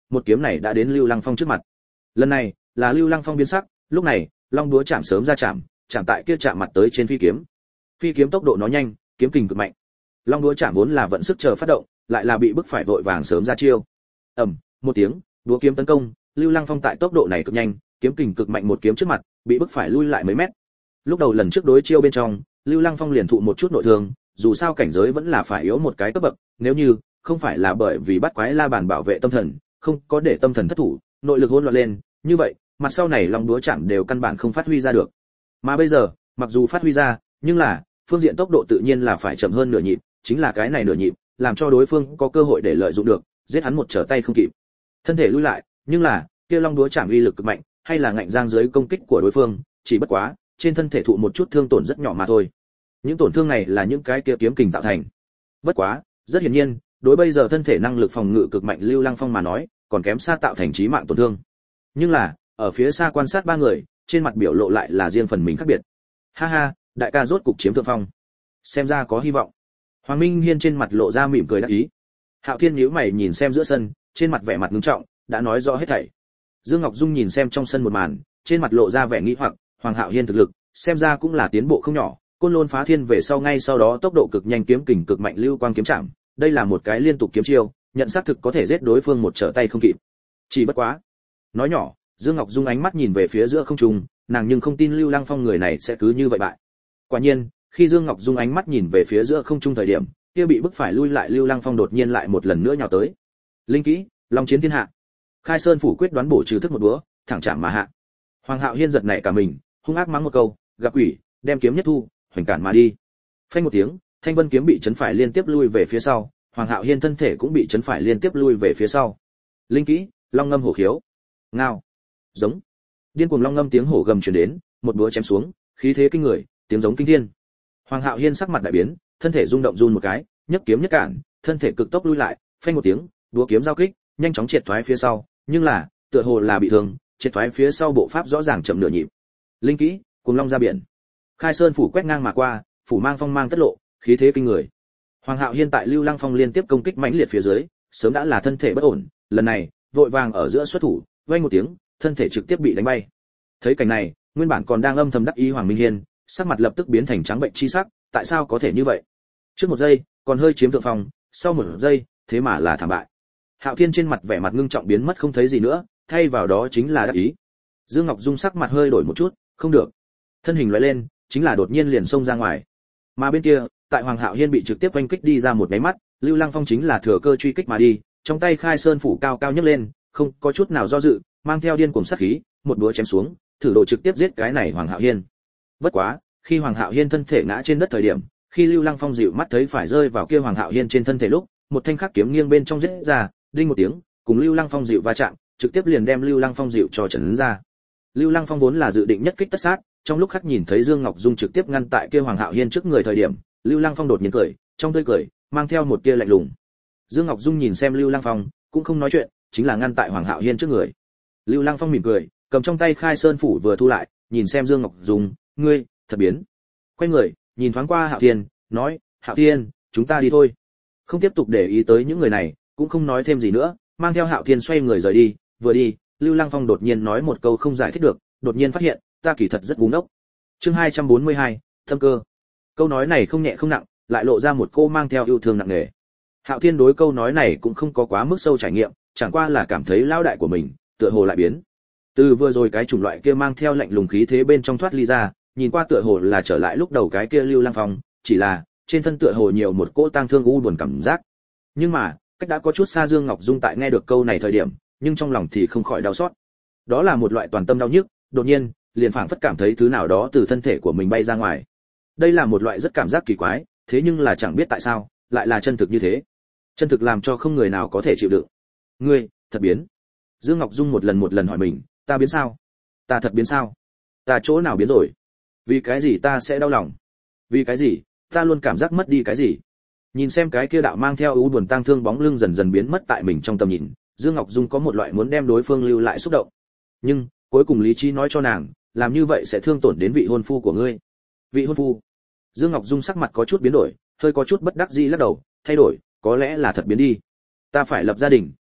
một kiếm này đã đến Lưu Lăng Phong trước mặt. Lần này, là Lưu Lăng Phong biến sắc, lúc này, long đúa chạm sớm ra chạm, chạm tại kia chạm mặt tới trên phi kiếm. Phi kiếm tốc độ nó nhanh, kiếm kình cực mạnh. Long đúa chạm vốn là vận sức chờ phát động, lại là bị bức phải vội vàng sớm ra chiêu. Ầm, một tiếng, đúa kiếm tấn công, Lưu Lăng Phong tại tốc độ này cực nhanh, kiếm kình cực mạnh một kiếm trước mặt, bị bức phải lui lại mấy mét. Lúc đầu lần trước đối chiêu bên trong, Lưu Lăng Phong liền thụ một chút nội thương, dù sao cảnh giới vẫn là phải yếu một cái cấp bậc, nếu như không phải là bởi vì bắt quái la bàn bảo vệ tâm thần, không có để tâm thần thất thủ, nội lực hỗn loạn lên, như vậy, mặt sau này long đúa chạm đều căn bản không phát huy ra được. Mà bây giờ, mặc dù phát huy ra, nhưng là phương diện tốc độ tự nhiên là phải chậm hơn nửa nhịp, chính là cái này nửa nhịp, làm cho đối phương có cơ hội để lợi dụng được, giết hắn một trở tay không kịp. Thân thể lui lại, nhưng là, kia long đúa chạm uy lực cực mạnh, hay là ngạnh giang dưới công kích của đối phương, chỉ bất quá, trên thân thể thụ một chút thương tổn rất nhỏ mà thôi. Những tổn thương này là những cái kia kiếm kình tạo thành. Bất quá, rất hiển nhiên, đối bây giờ thân thể năng lực phòng ngự cực mạnh Lưu Lăng Phong mà nói, còn kém xa tạo thành chí mạng tổn thương. Nhưng là, ở phía xa quan sát ba người, trên mặt biểu lộ lại là riêng phần mình khác biệt. Ha ha, đại ca rốt cục chiếm thượng phong. Xem ra có hy vọng. Hoàng Minh Hiên trên mặt lộ ra mỉm cười đắc ý. Hạo Thiên nhíu mày nhìn xem giữa sân, trên mặt vẻ mặt nghiêm trọng, đã nói rõ hết thảy. Dương Ngọc Dung nhìn xem trong sân một màn, trên mặt lộ ra vẻ nghi hoặc, Hoàng Hạo Hiên thực lực, xem ra cũng là tiến bộ không nhỏ, Côn Lôn phá thiên về sau ngay sau đó tốc độ cực nhanh kiếm kình cực mạnh lưu quang kiếm chạm, đây là một cái liên tục kiếm chiêu, nhận xác thực có thể giết đối phương một trở tay không kịp. Chỉ bất quá, nói nhỏ, Dương Ngọc Dung ánh mắt nhìn về phía giữa không trung, nàng nhưng không tin Lưu Lăng Phong người này sẽ cứ như vậy bại. Quả nhiên, khi Dương Ngọc Dung ánh mắt nhìn về phía giữa không trung thời điểm, kia bị bức phải lui lại Lưu Lăng Phong đột nhiên lại một lần nữa nhào tới. Linh kỹ, Long chiến thiên hạ. Khai Sơn phủ quyết đoán bổ trừ thức một búa, thẳng chạm mà hạ. Hoàng Hạo Hiên giật nảy cả mình, hung ác mắng một câu, gặp quỷ, đem kiếm nhất thu, hoành cản mà đi. Phanh một tiếng, Thanh Vân kiếm bị chấn phải liên tiếp lui về phía sau, Hoàng Hạo Hiên thân thể cũng bị chấn phải liên tiếp lui về phía sau. Linh kỹ, Long ngâm hổ khiếu. Ngao. Giống. Điên cuồng long ngâm tiếng hổ gầm truyền đến, một búa chém xuống, khí thế kinh người, tiếng giống kinh thiên. Hoàng Hạo Hiên sắc mặt đại biến, thân thể rung động run một cái, nhấc kiếm nhất cản, thân thể cực tốc lui lại, phanh một tiếng, đũa kiếm giao kích, nhanh chóng triệt thoái phía sau, nhưng là, tựa hồ là bị thương, triệt thoái phía sau bộ pháp rõ ràng chậm nửa nhịp. Linh kỹ, cuồng long ra biển. Khai Sơn phủ quét ngang mà qua, phủ mang phong mang tất lộ, khí thế kinh người. Hoàng Hạo Hiên tại Lưu Lăng Phong liên tiếp công kích mãnh liệt phía dưới, sớm đã là thân thể bất ổn, lần này, vội vàng ở giữa xuất thủ, vang một tiếng, thân thể trực tiếp bị đánh bay. Thấy cảnh này, nguyên bản còn đang âm thầm đắc ý Hoàng Minh Hiên, sắc mặt lập tức biến thành trắng bệnh chi sắc, tại sao có thể như vậy? Trước một giây, còn hơi chiếm thượng phong, sau một giây, thế mà là thảm bại. Hạo Thiên trên mặt vẻ mặt ngưng trọng biến mất không thấy gì nữa, thay vào đó chính là đắc ý. Dương Ngọc Dung sắc mặt hơi đổi một chút, không được. Thân hình lóe lên, chính là đột nhiên liền xông ra ngoài. Mà bên kia, tại Hoàng Hạo Hiên bị trực tiếp oanh kích đi ra một cái mắt, Lưu Lăng Phong chính là thừa cơ truy kích mà đi, trong tay Khai Sơn phủ cao cao nhấc lên, không có chút nào do dự, mang theo điên cuồng sát khí, một búa chém xuống, thử độ trực tiếp giết cái này Hoàng Hạo Hiên. Bất quá, khi Hoàng Hạo Hiên thân thể ngã trên đất thời điểm, khi Lưu Lăng Phong dịu mắt thấy phải rơi vào kia Hoàng Hạo Hiên trên thân thể lúc, một thanh khắc kiếm nghiêng bên trong giết ra, đinh một tiếng, cùng Lưu Lăng Phong dịu va chạm, trực tiếp liền đem Lưu Lăng Phong dịu cho chấn ra. Lưu Lăng Phong vốn là dự định nhất kích tất sát, trong lúc khắc nhìn thấy Dương Ngọc Dung trực tiếp ngăn tại kia Hoàng Hạo Hiên trước người thời điểm, Lưu Lăng Phong đột nhiên cười, trong tươi cười mang theo một tia lạnh lùng. Dương Ngọc Dung nhìn xem Lưu Lăng Phong, cũng không nói chuyện, chính là ngăn tại Hoàng Hạo Hiên trước người. Lưu Lăng Phong mỉm cười, cầm trong tay Khai Sơn phủ vừa thu lại, nhìn xem Dương Ngọc Dung, ngươi, thật biến. Quay người, nhìn thoáng qua Hạo Thiên, nói, Hạo Thiên, chúng ta đi thôi. Không tiếp tục để ý tới những người này, cũng không nói thêm gì nữa, mang theo Hạo Thiên xoay người rời đi, vừa đi, Lưu Lăng Phong đột nhiên nói một câu không giải thích được, đột nhiên phát hiện, ta kỳ thật rất ngu ngốc. Chương hai trăm bốn mươi hai, thâm cơ. Câu nói này không nhẹ không nặng, lại lộ ra một cô mang theo yêu thương nặng nề. Hạo Thiên đối câu nói này cũng không có quá mức sâu trải nghiệm, chẳng qua là cảm thấy lao đại của mình, tựa hồ lại biến. Từ vừa rồi cái chủng loại kia mang theo lạnh lùng khí thế bên trong thoát ly ra, nhìn qua tựa hồ là trở lại lúc đầu cái kia Lưu Lăng Phong, chỉ là trên thân tựa hồ nhiều một cỗ tang thương u buồn cảm giác. Nhưng mà, cách đã có chút xa Dương Ngọc Dung tại nghe được câu này thời điểm, nhưng trong lòng thì không khỏi đau xót. Đó là một loại toàn tâm đau nhức, đột nhiên, liền phảng phất cảm thấy thứ nào đó từ thân thể của mình bay ra ngoài. Đây là một loại rất cảm giác kỳ quái, thế nhưng là chẳng biết tại sao, lại là chân thực như thế. Chân thực làm cho không người nào có thể chịu đựng. Ngươi, thật biến. Dương Ngọc Dung một lần một lần hỏi mình, ta biến sao? Ta thật biến sao? Ta chỗ nào biến rồi? Vì cái gì ta sẽ đau lòng? Vì cái gì, ta luôn cảm giác mất đi cái gì? Nhìn xem cái kia đạo mang theo u buồn tang thương bóng lưng dần dần biến mất tại mình trong tầm nhìn, Dương Ngọc Dung có một loại muốn đem đối phương lưu lại xúc động. Nhưng, cuối cùng lý trí nói cho nàng, làm như vậy sẽ thương tổn đến vị hôn phu của ngươi. Vị hôn phu? Dương Ngọc Dung sắc mặt có chút biến đổi, hơi có chút bất đắc dĩ lắc đầu, thay đổi, có lẽ là thật biến đi. Ta phải lập gia đình,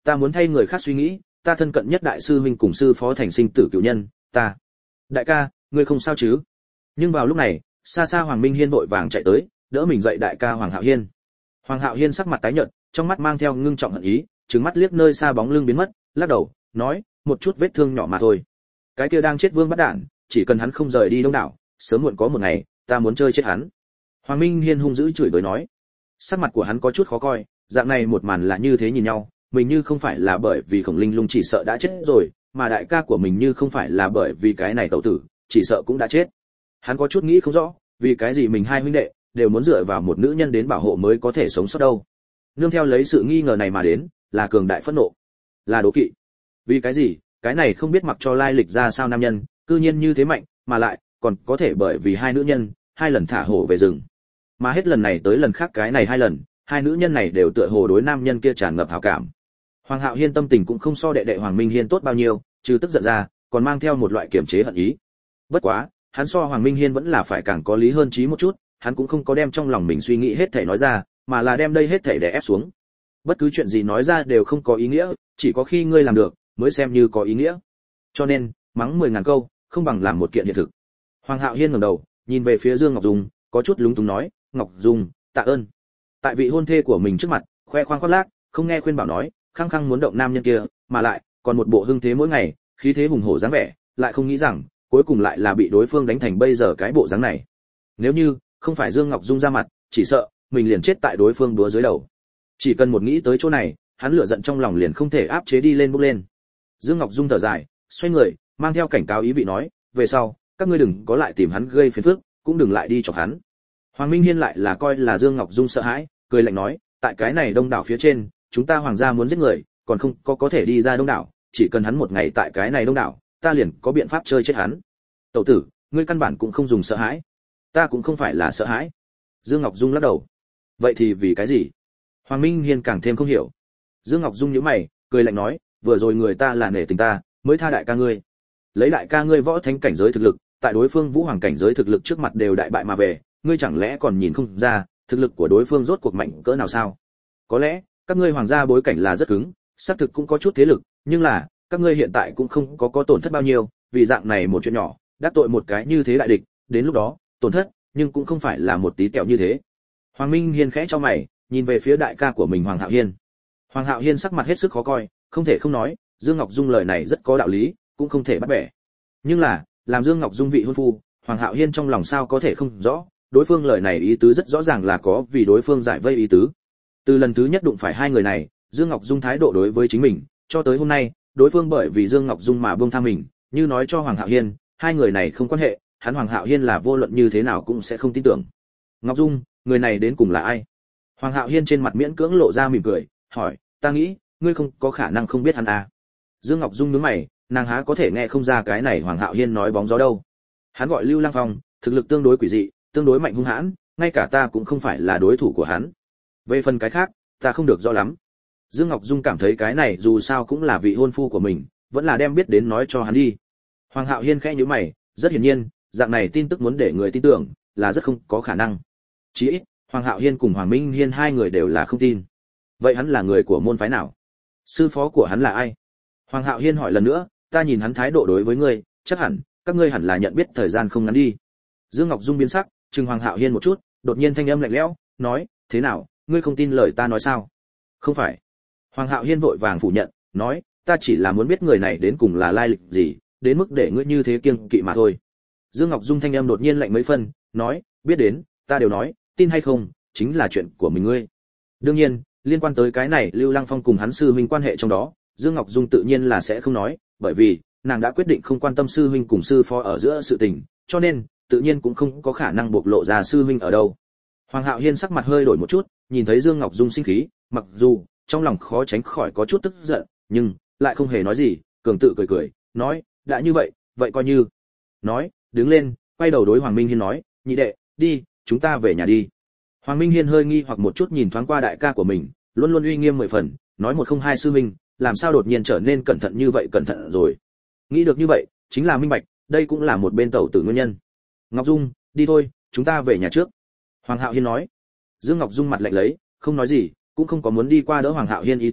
ta muốn thay người khác suy nghĩ, ta thân cận nhất đại sư huynh cùng sư phó thành sinh tử cửu nhân, ta. Đại ca, ngươi không sao chứ? Nhưng vào lúc này, xa xa Hoàng Minh Hiên vội vàng chạy tới, đỡ mình dậy đại ca Hoàng Hạo Hiên. Hoàng Hạo Hiên sắc mặt tái nhợt, trong mắt mang theo ngưng trọng hận ý, trừng mắt liếc nơi xa bóng lưng biến mất, lắc đầu, nói, một chút vết thương nhỏ mà thôi. Cái kia đang chết vương bắt đạn, chỉ cần hắn không rời đi Đông đảo, sớm muộn có một ngày, ta muốn chơi chết hắn. Hoàng Minh Hiên hung dữ chửi bới nói. Sắc mặt của hắn có chút khó coi, dạng này một màn là như thế nhìn nhau, mình như không phải là bởi vì Khổng Linh Lung chỉ sợ đã chết rồi, mà đại ca của mình như không phải là bởi vì cái này tẩu tử, chỉ sợ cũng đã chết. Hắn có chút nghĩ không rõ, vì cái gì mình hai huynh đệ đều muốn dựa vào một nữ nhân đến bảo hộ mới có thể sống sót đâu. Nương theo lấy sự nghi ngờ này mà đến, là cường đại phẫn nộ, là đố kỵ. Vì cái gì, cái này không biết mặc cho lai lịch ra sao nam nhân, cư nhiên như thế mạnh, mà lại còn có thể bởi vì hai nữ nhân, hai lần thả hổ về rừng. Mà hết lần này tới lần khác cái này hai lần, hai nữ nhân này đều tựa hồ đối nam nhân kia tràn ngập hảo cảm. Hoàng Hạo Hiên tâm tình cũng không so đệ đệ Hoàng Minh Hiên tốt bao nhiêu, trừ tức giận ra, còn mang theo một loại kiềm chế hận ý. Bất quá, hắn so Hoàng Minh Hiên vẫn là phải càng có lý hơn trí một chút, hắn cũng không có đem trong lòng mình suy nghĩ hết thảy nói ra, mà là đem đây hết thảy đè ép xuống. Bất cứ chuyện gì nói ra đều không có ý nghĩa, chỉ có khi ngươi làm được mới xem như có ý nghĩa. Cho nên, mắng mười ngàn câu, không bằng làm một kiện hiện thực. Hoàng Hạo Hiên ngẩng đầu, nhìn về phía Dương Ngọc Dung, có chút lúng túng nói, "Ngọc Dung, tạ ơn." Tại vị hôn thê của mình trước mặt, khoe khoang khoác lác, không nghe khuyên bảo nói, khăng khăng muốn động nam nhân kia, mà lại còn một bộ hưng thế mỗi ngày, khí thế hùng hổ dáng vẻ, lại không nghĩ rằng cuối cùng lại là bị đối phương đánh thành bây giờ cái bộ dáng này. Nếu như không phải Dương Ngọc Dung ra mặt, chỉ sợ mình liền chết tại đối phương đúa dưới đầu. Chỉ cần một nghĩ tới chỗ này, hắn lửa giận trong lòng liền không thể áp chế đi lên bốc lên. Dương Ngọc Dung thở dài, xoay người, mang theo cảnh cáo ý vị nói, về sau, các ngươi đừng có lại tìm hắn gây phiền phức, cũng đừng lại đi chọc hắn. Hoàng Minh Hiên lại là coi là Dương Ngọc Dung sợ hãi, cười lạnh nói, tại cái này Đông đảo phía trên, chúng ta hoàng gia muốn giết người, còn không có có thể đi ra Đông đảo, chỉ cần hắn một ngày tại cái này Đông đảo, ta liền có biện pháp chơi chết hắn. Tẩu tử, ngươi căn bản cũng không dùng sợ hãi. Ta cũng không phải là sợ hãi. Dương Ngọc Dung lắc đầu. Vậy thì vì cái gì? Hoàng Minh Hiên càng thêm không hiểu. Dương Ngọc Dung nhíu mày, cười lạnh nói, vừa rồi người ta là nể tình ta, mới tha đại ca ngươi. Lấy đại ca ngươi võ thánh cảnh giới thực lực, tại đối phương vũ hoàng cảnh giới thực lực trước mặt đều đại bại mà về, ngươi chẳng lẽ còn nhìn không ra, thực lực của đối phương rốt cuộc mạnh cỡ nào sao? Có lẽ, các ngươi hoàng gia bối cảnh là rất cứng, xác thực cũng có chút thế lực, nhưng là, các ngươi hiện tại cũng không có có tổn thất bao nhiêu, vì dạng này một chuyện nhỏ, đắc tội một cái như thế đại địch, đến lúc đó, tổn thất, nhưng cũng không phải là một tí tẹo như thế. Hoàng Minh Hiên khẽ cho mày, nhìn về phía đại ca của mình Hoàng Hạo Hiên. Hoàng Hạo Hiên sắc mặt hết sức khó coi, không thể không nói, Dương Ngọc Dung lời này rất có đạo lý, cũng không thể bắt bẻ. Nhưng là, làm Dương Ngọc Dung vị hôn phu, Hoàng Hạo Hiên trong lòng sao có thể không rõ, đối phương lời này ý tứ rất rõ ràng là có vì đối phương giải vây ý tứ. Từ lần thứ nhất đụng phải hai người này, Dương Ngọc Dung thái độ đối với chính mình, cho tới hôm nay, đối phương bởi vì Dương Ngọc Dung mà buông tha mình, như nói cho Hoàng Hạo Hiên, hai người này không quan hệ, hắn Hoàng Hạo Hiên là vô luận như thế nào cũng sẽ không tin tưởng. Ngọc Dung, người này đến cùng là ai? Hoàng Hạo Hiên trên mặt miễn cưỡng lộ ra mỉm cười, hỏi, ta nghĩ, ngươi không có khả năng không biết hắn à? Dương Ngọc Dung nhướng mày, nàng há có thể nghe không ra cái này Hoàng Hạo Hiên nói bóng gió đâu. Hắn gọi Lưu Lang Phong, thực lực tương đối quỷ dị, tương đối mạnh hung hãn, ngay cả ta cũng không phải là đối thủ của hắn. Về phần cái khác, ta không được rõ lắm. Dương Ngọc Dung cảm thấy cái này dù sao cũng là vị hôn phu của mình, vẫn là đem biết đến nói cho hắn đi. Hoàng Hạo Hiên khẽ nhíu mày, rất hiển nhiên, dạng này tin tức muốn để người tin tưởng, là rất không có khả năng. Chỉ ít, Hoàng Hạo Hiên cùng Hoàng Minh Hiên hai người đều là không tin. Vậy hắn là người của môn phái nào? Sư phó của hắn là ai? Hoàng Hạo Hiên hỏi lần nữa, ta nhìn hắn thái độ đối với ngươi, chắc hẳn các ngươi hẳn là nhận biết thời gian không ngắn đi. Dương Ngọc Dung biến sắc, trừng Hoàng Hạo Hiên một chút, đột nhiên thanh âm lạnh lẽo, nói, thế nào, ngươi không tin lời ta nói sao? Không phải. Hoàng Hạo Hiên vội vàng phủ nhận, nói, ta chỉ là muốn biết người này đến cùng là lai lịch gì, đến mức để ngươi như thế kiêng kỵ mà thôi. Dương Ngọc Dung thanh âm đột nhiên lạnh mấy phân, nói, biết đến, ta đều nói, tin hay không, chính là chuyện của mình ngươi. Đương nhiên, liên quan tới cái này Lưu Lăng Phong cùng hắn sư huynh quan hệ trong đó, Dương Ngọc Dung tự nhiên là sẽ không nói, bởi vì nàng đã quyết định không quan tâm sư huynh cùng sư phó ở giữa sự tình, cho nên tự nhiên cũng không có khả năng bộc lộ ra sư huynh ở đâu. Hoàng Hạo Hiên sắc mặt hơi đổi một chút, nhìn thấy Dương Ngọc Dung sinh khí, mặc dù trong lòng khó tránh khỏi có chút tức giận, nhưng lại không hề nói gì, cường tự cười cười, nói, đã như vậy, vậy coi như. Nói, đứng lên, quay đầu đối Hoàng Minh Hiên nói, nhị đệ, đi, chúng ta về nhà đi. Hoàng Minh Hiên hơi nghi hoặc một chút nhìn thoáng qua đại ca của mình, luôn luôn uy nghiêm mười phần, nói một không hai sư huynh, làm sao đột nhiên trở nên cẩn thận như vậy cẩn thận rồi. Nghĩ được như vậy, chính là minh bạch, đây cũng là một bên tẩu tử nguyên nhân. Ngọc Dung, đi thôi, chúng ta về nhà trước. Hoàng Hạo Hiên nói. Dương Ngọc Dung mặt lạnh lấy, không nói gì, cũng không có muốn đi qua đỡ Hoàng Hạo Hiên ý tứ,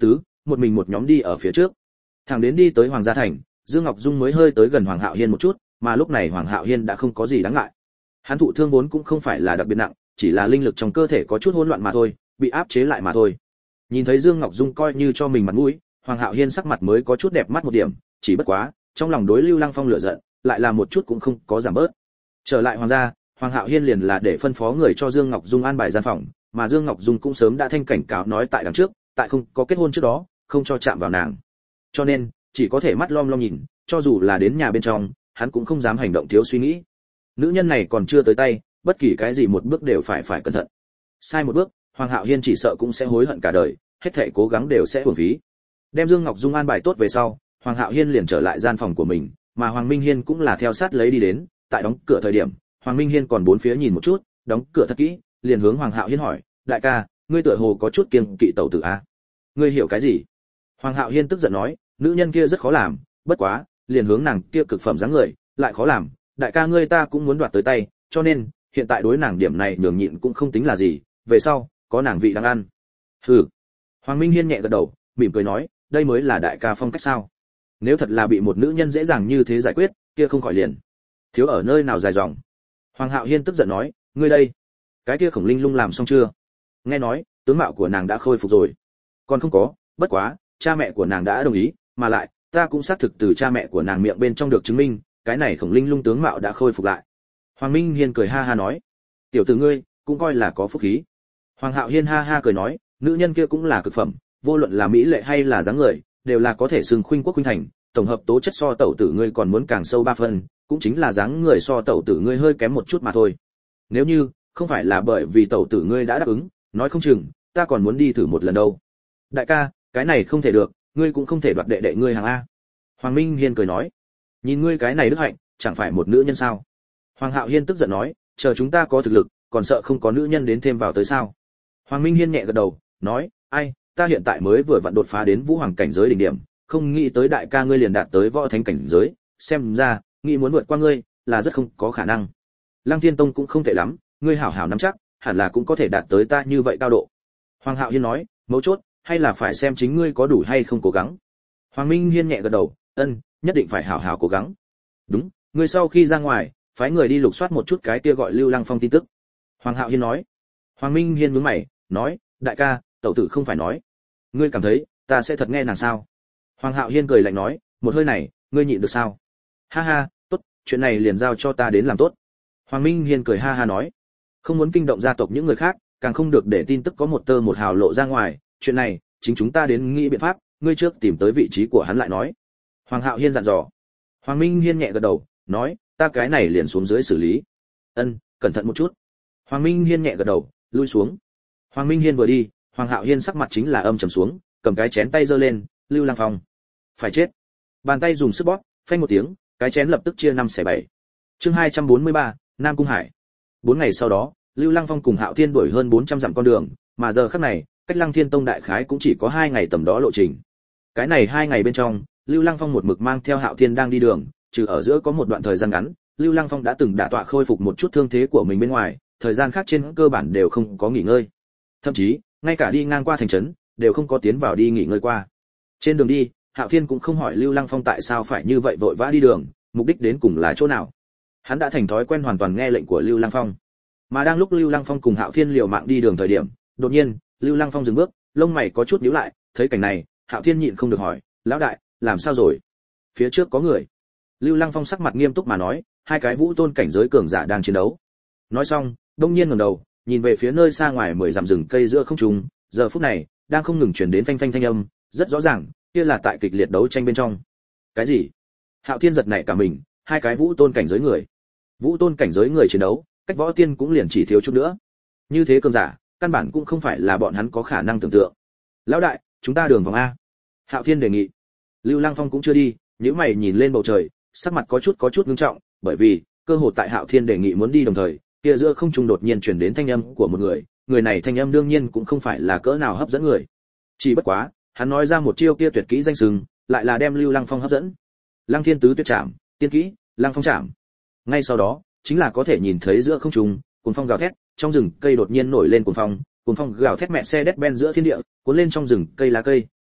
một mình một nhóm đi ở phía trước. Thẳng đến đi tới Hoàng gia thành, Dương Ngọc Dung mới hơi tới gần Hoàng Hạo Hiên một chút, mà lúc này Hoàng Hạo Hiên đã không có gì đáng ngại. Hắn thụ thương vốn cũng không phải là đặc biệt nặng, chỉ là linh lực trong cơ thể có chút hỗn loạn mà thôi, bị áp chế lại mà thôi. Nhìn thấy Dương Ngọc Dung coi như cho mình mặt mũi, Hoàng Hạo Hiên sắc mặt mới có chút đẹp mắt một điểm, chỉ bất quá, trong lòng đối Lưu Lăng Phong lửa giận, lại là một chút cũng không có giảm bớt. Trở lại Hoàng gia, Hoàng Hạo Hiên liền là để phân phó người cho Dương Ngọc Dung an bài gian phòng, mà Dương Ngọc Dung cũng sớm đã thanh cảnh cáo nói tại đằng trước, tại không có kết hôn trước đó, không cho chạm vào nàng. Cho nên, chỉ có thể mắt lom lom nhìn, cho dù là đến nhà bên trong, hắn cũng không dám hành động thiếu suy nghĩ. Nữ nhân này còn chưa tới tay, bất kỳ cái gì một bước đều phải phải cẩn thận. Sai một bước, Hoàng Hạo Hiên chỉ sợ cũng sẽ hối hận cả đời, hết thảy cố gắng đều sẽ uổng phí. Đem Dương Ngọc Dung an bài tốt về sau, Hoàng Hạo Hiên liền trở lại gian phòng của mình, mà Hoàng Minh Hiên cũng là theo sát lấy đi đến, tại đóng cửa thời điểm, Hoàng Minh Hiên còn bốn phía nhìn một chút, đóng cửa thật kỹ, liền hướng Hoàng Hạo Hiên hỏi, đại ca, ngươi tựa hồ có chút kiêng kỵ tẩu tử a? Ngươi hiểu cái gì? Hoàng Hạo Hiên tức giận nói, nữ nhân kia rất khó làm, bất quá, liền hướng nàng kia cực phẩm dáng người, lại khó làm, đại ca ngươi ta cũng muốn đoạt tới tay, cho nên, hiện tại đối nàng điểm này nhường nhịn cũng không tính là gì, về sau, có nàng vị đang ăn. Hừ. Hoàng Minh Hiên nhẹ gật đầu, mỉm cười nói, đây mới là đại ca phong cách sao? Nếu thật là bị một nữ nhân dễ dàng như thế giải quyết, kia không khỏi liền thiếu ở nơi nào dài dòng. Hoàng Hạo Hiên tức giận nói, ngươi đây, cái kia Khổng Linh Lung làm xong chưa? Nghe nói, tướng mạo của nàng đã khôi phục rồi. Còn không có, bất quá, cha mẹ của nàng đã đồng ý, mà lại, ta cũng xác thực từ cha mẹ của nàng miệng bên trong được chứng minh, cái này Khổng Linh Lung tướng mạo đã khôi phục lại. Hoàng Minh Hiên cười ha ha nói, tiểu tử ngươi, cũng coi là có phúc khí. Hoàng Hạo Hiên ha ha cười nói, nữ nhân kia cũng là cực phẩm, vô luận là mỹ lệ hay là dáng người, đều là có thể xưng khuynh quốc khuynh thành, tổng hợp tố chất so tẩu tử ngươi còn muốn càng sâu ba phần, cũng chính là dáng người so tẩu tử ngươi hơi kém một chút mà thôi. Nếu như không phải là bởi vì tẩu tử ngươi đã đáp ứng, nói không chừng ta còn muốn đi thử một lần đâu. Đại ca, cái này không thể được, ngươi cũng không thể đoạt đệ đệ ngươi hàng a. Hoàng Minh Hiên cười nói, nhìn ngươi cái này đức hạnh, chẳng phải một nữ nhân sao? Hoàng Hạo Hiên tức giận nói, chờ chúng ta có thực lực, còn sợ không có nữ nhân đến thêm vào tới sao? Hoàng Minh Hiên nhẹ gật đầu, nói, ai, ta hiện tại mới vừa vặn đột phá đến vũ hoàng cảnh giới đỉnh điểm, không nghĩ tới đại ca ngươi liền đạt tới võ thánh cảnh giới, xem ra, nghĩ muốn vượt qua ngươi, là rất không có khả năng. Lăng Thiên Tông cũng không tệ lắm, ngươi hảo hảo nắm chắc, hẳn là cũng có thể đạt tới ta như vậy cao độ. Hoàng Hạo Hiên nói, mấu chốt, hay là phải xem chính ngươi có đủ hay không cố gắng. Hoàng Minh Hiên nhẹ gật đầu, ân, nhất định phải hảo hảo cố gắng. Đúng, ngươi sau khi ra ngoài, phái người đi lục soát một chút cái kia gọi Lưu Lăng Phong tin tức. Hoàng Hạo Hiên nói. Hoàng Minh Hiên nhướng mày, nói, đại ca, tẩu tử không phải nói, ngươi cảm thấy ta sẽ thật nghe nàng sao? Hoàng Hạo Hiên cười lạnh nói, một hơi này, ngươi nhịn được sao? Ha ha, tốt, chuyện này liền giao cho ta đến làm tốt. Hoàng Minh Hiên cười ha ha nói, không muốn kinh động gia tộc những người khác, càng không được để tin tức có một tơ một hào lộ ra ngoài, chuyện này, chính chúng ta đến nghĩ biện pháp, ngươi trước tìm tới vị trí của hắn lại nói. Hoàng Hạo Hiên dặn dò. Hoàng Minh Hiên nhẹ gật đầu, nói, ta cái này liền xuống dưới xử lý. Ân, cẩn thận một chút. Hoàng Minh Hiên nhẹ gật đầu, lui xuống. Hoàng Minh Hiên vừa đi, Hoàng Hạo Hiên sắc mặt chính là âm trầm xuống, cầm cái chén tay giơ lên, Lưu Lăng Phong, phải chết. Bàn tay dùng sức bóp, phanh một tiếng, cái chén lập tức chia năm xẻ bảy. Chương hai trăm bốn mươi ba, Nam Cung Hải. Bốn ngày sau đó, Lưu Lăng Phong cùng Hạo Thiên đuổi hơn bốn trăm dặm con đường, mà giờ khắc này, cách Lăng Thiên Tông đại khái cũng chỉ có hai ngày tầm đó lộ trình. Cái này hai ngày bên trong, Lưu Lăng Phong một mực mang theo Hạo Thiên đang đi đường, trừ ở giữa có một đoạn thời gian ngắn, Lưu Lăng Phong đã từng đả tọa khôi phục một chút thương thế của mình bên ngoài, thời gian khác trên cơ bản đều không có nghỉ ngơi. Thậm chí, ngay cả đi ngang qua thành trấn, đều không có tiến vào đi nghỉ ngơi qua. Trên đường đi, Hạo Thiên cũng không hỏi Lưu Lăng Phong tại sao phải như vậy vội vã đi đường, mục đích đến cùng là chỗ nào. Hắn đã thành thói quen hoàn toàn nghe lệnh của Lưu Lăng Phong. Mà đang lúc Lưu Lăng Phong cùng Hạo Thiên liều mạng đi đường thời điểm, đột nhiên, Lưu Lăng Phong dừng bước, lông mày có chút nhíu lại, thấy cảnh này, Hạo Thiên nhịn không được hỏi, "Lão đại, làm sao rồi?" Phía trước có người. Lưu Lăng Phong sắc mặt nghiêm túc mà nói, hai cái vũ tôn cảnh giới cường giả đang chiến đấu. Nói xong, đông nhiên ngẩng đầu, nhìn về phía nơi xa ngoài mười dặm rừng cây giữa không trung, giờ phút này, đang không ngừng truyền đến phanh phanh thanh âm, rất rõ ràng, kia là tại kịch liệt đấu tranh bên trong. Cái gì? Hạo Thiên giật nảy cả mình, hai cái vũ tôn cảnh giới người. Vũ tôn cảnh giới người chiến đấu, cách võ tiên cũng liền chỉ thiếu chút nữa. Như thế cường giả, căn bản cũng không phải là bọn hắn có khả năng tưởng tượng. Lão đại, chúng ta đường vòng a. Hạo Thiên đề nghị. Lưu Lăng Phong cũng chưa đi, nhíu mày nhìn lên bầu trời, sắc mặt có chút có chút ngưng trọng, bởi vì cơ hội tại Hạo Thiên đề nghị muốn đi đồng thời, kia giữa không trung đột nhiên truyền đến thanh âm của một người, người này thanh âm đương nhiên cũng không phải là cỡ nào hấp dẫn người. Chỉ bất quá, hắn nói ra một chiêu kia tuyệt kỹ danh xưng, lại là đem Lưu Lăng Phong hấp dẫn. Lăng Thiên tứ tuyệt trảm, tiên kỹ, Lăng Phong trảm. Ngay sau đó, chính là có thể nhìn thấy giữa không trung, cuồng phong gào thét, trong rừng cây đột nhiên nổi lên cuồng phong, cuồng phong gào thét mẹ xe đét ben giữa thiên địa, cuốn lên trong rừng cây lá cây,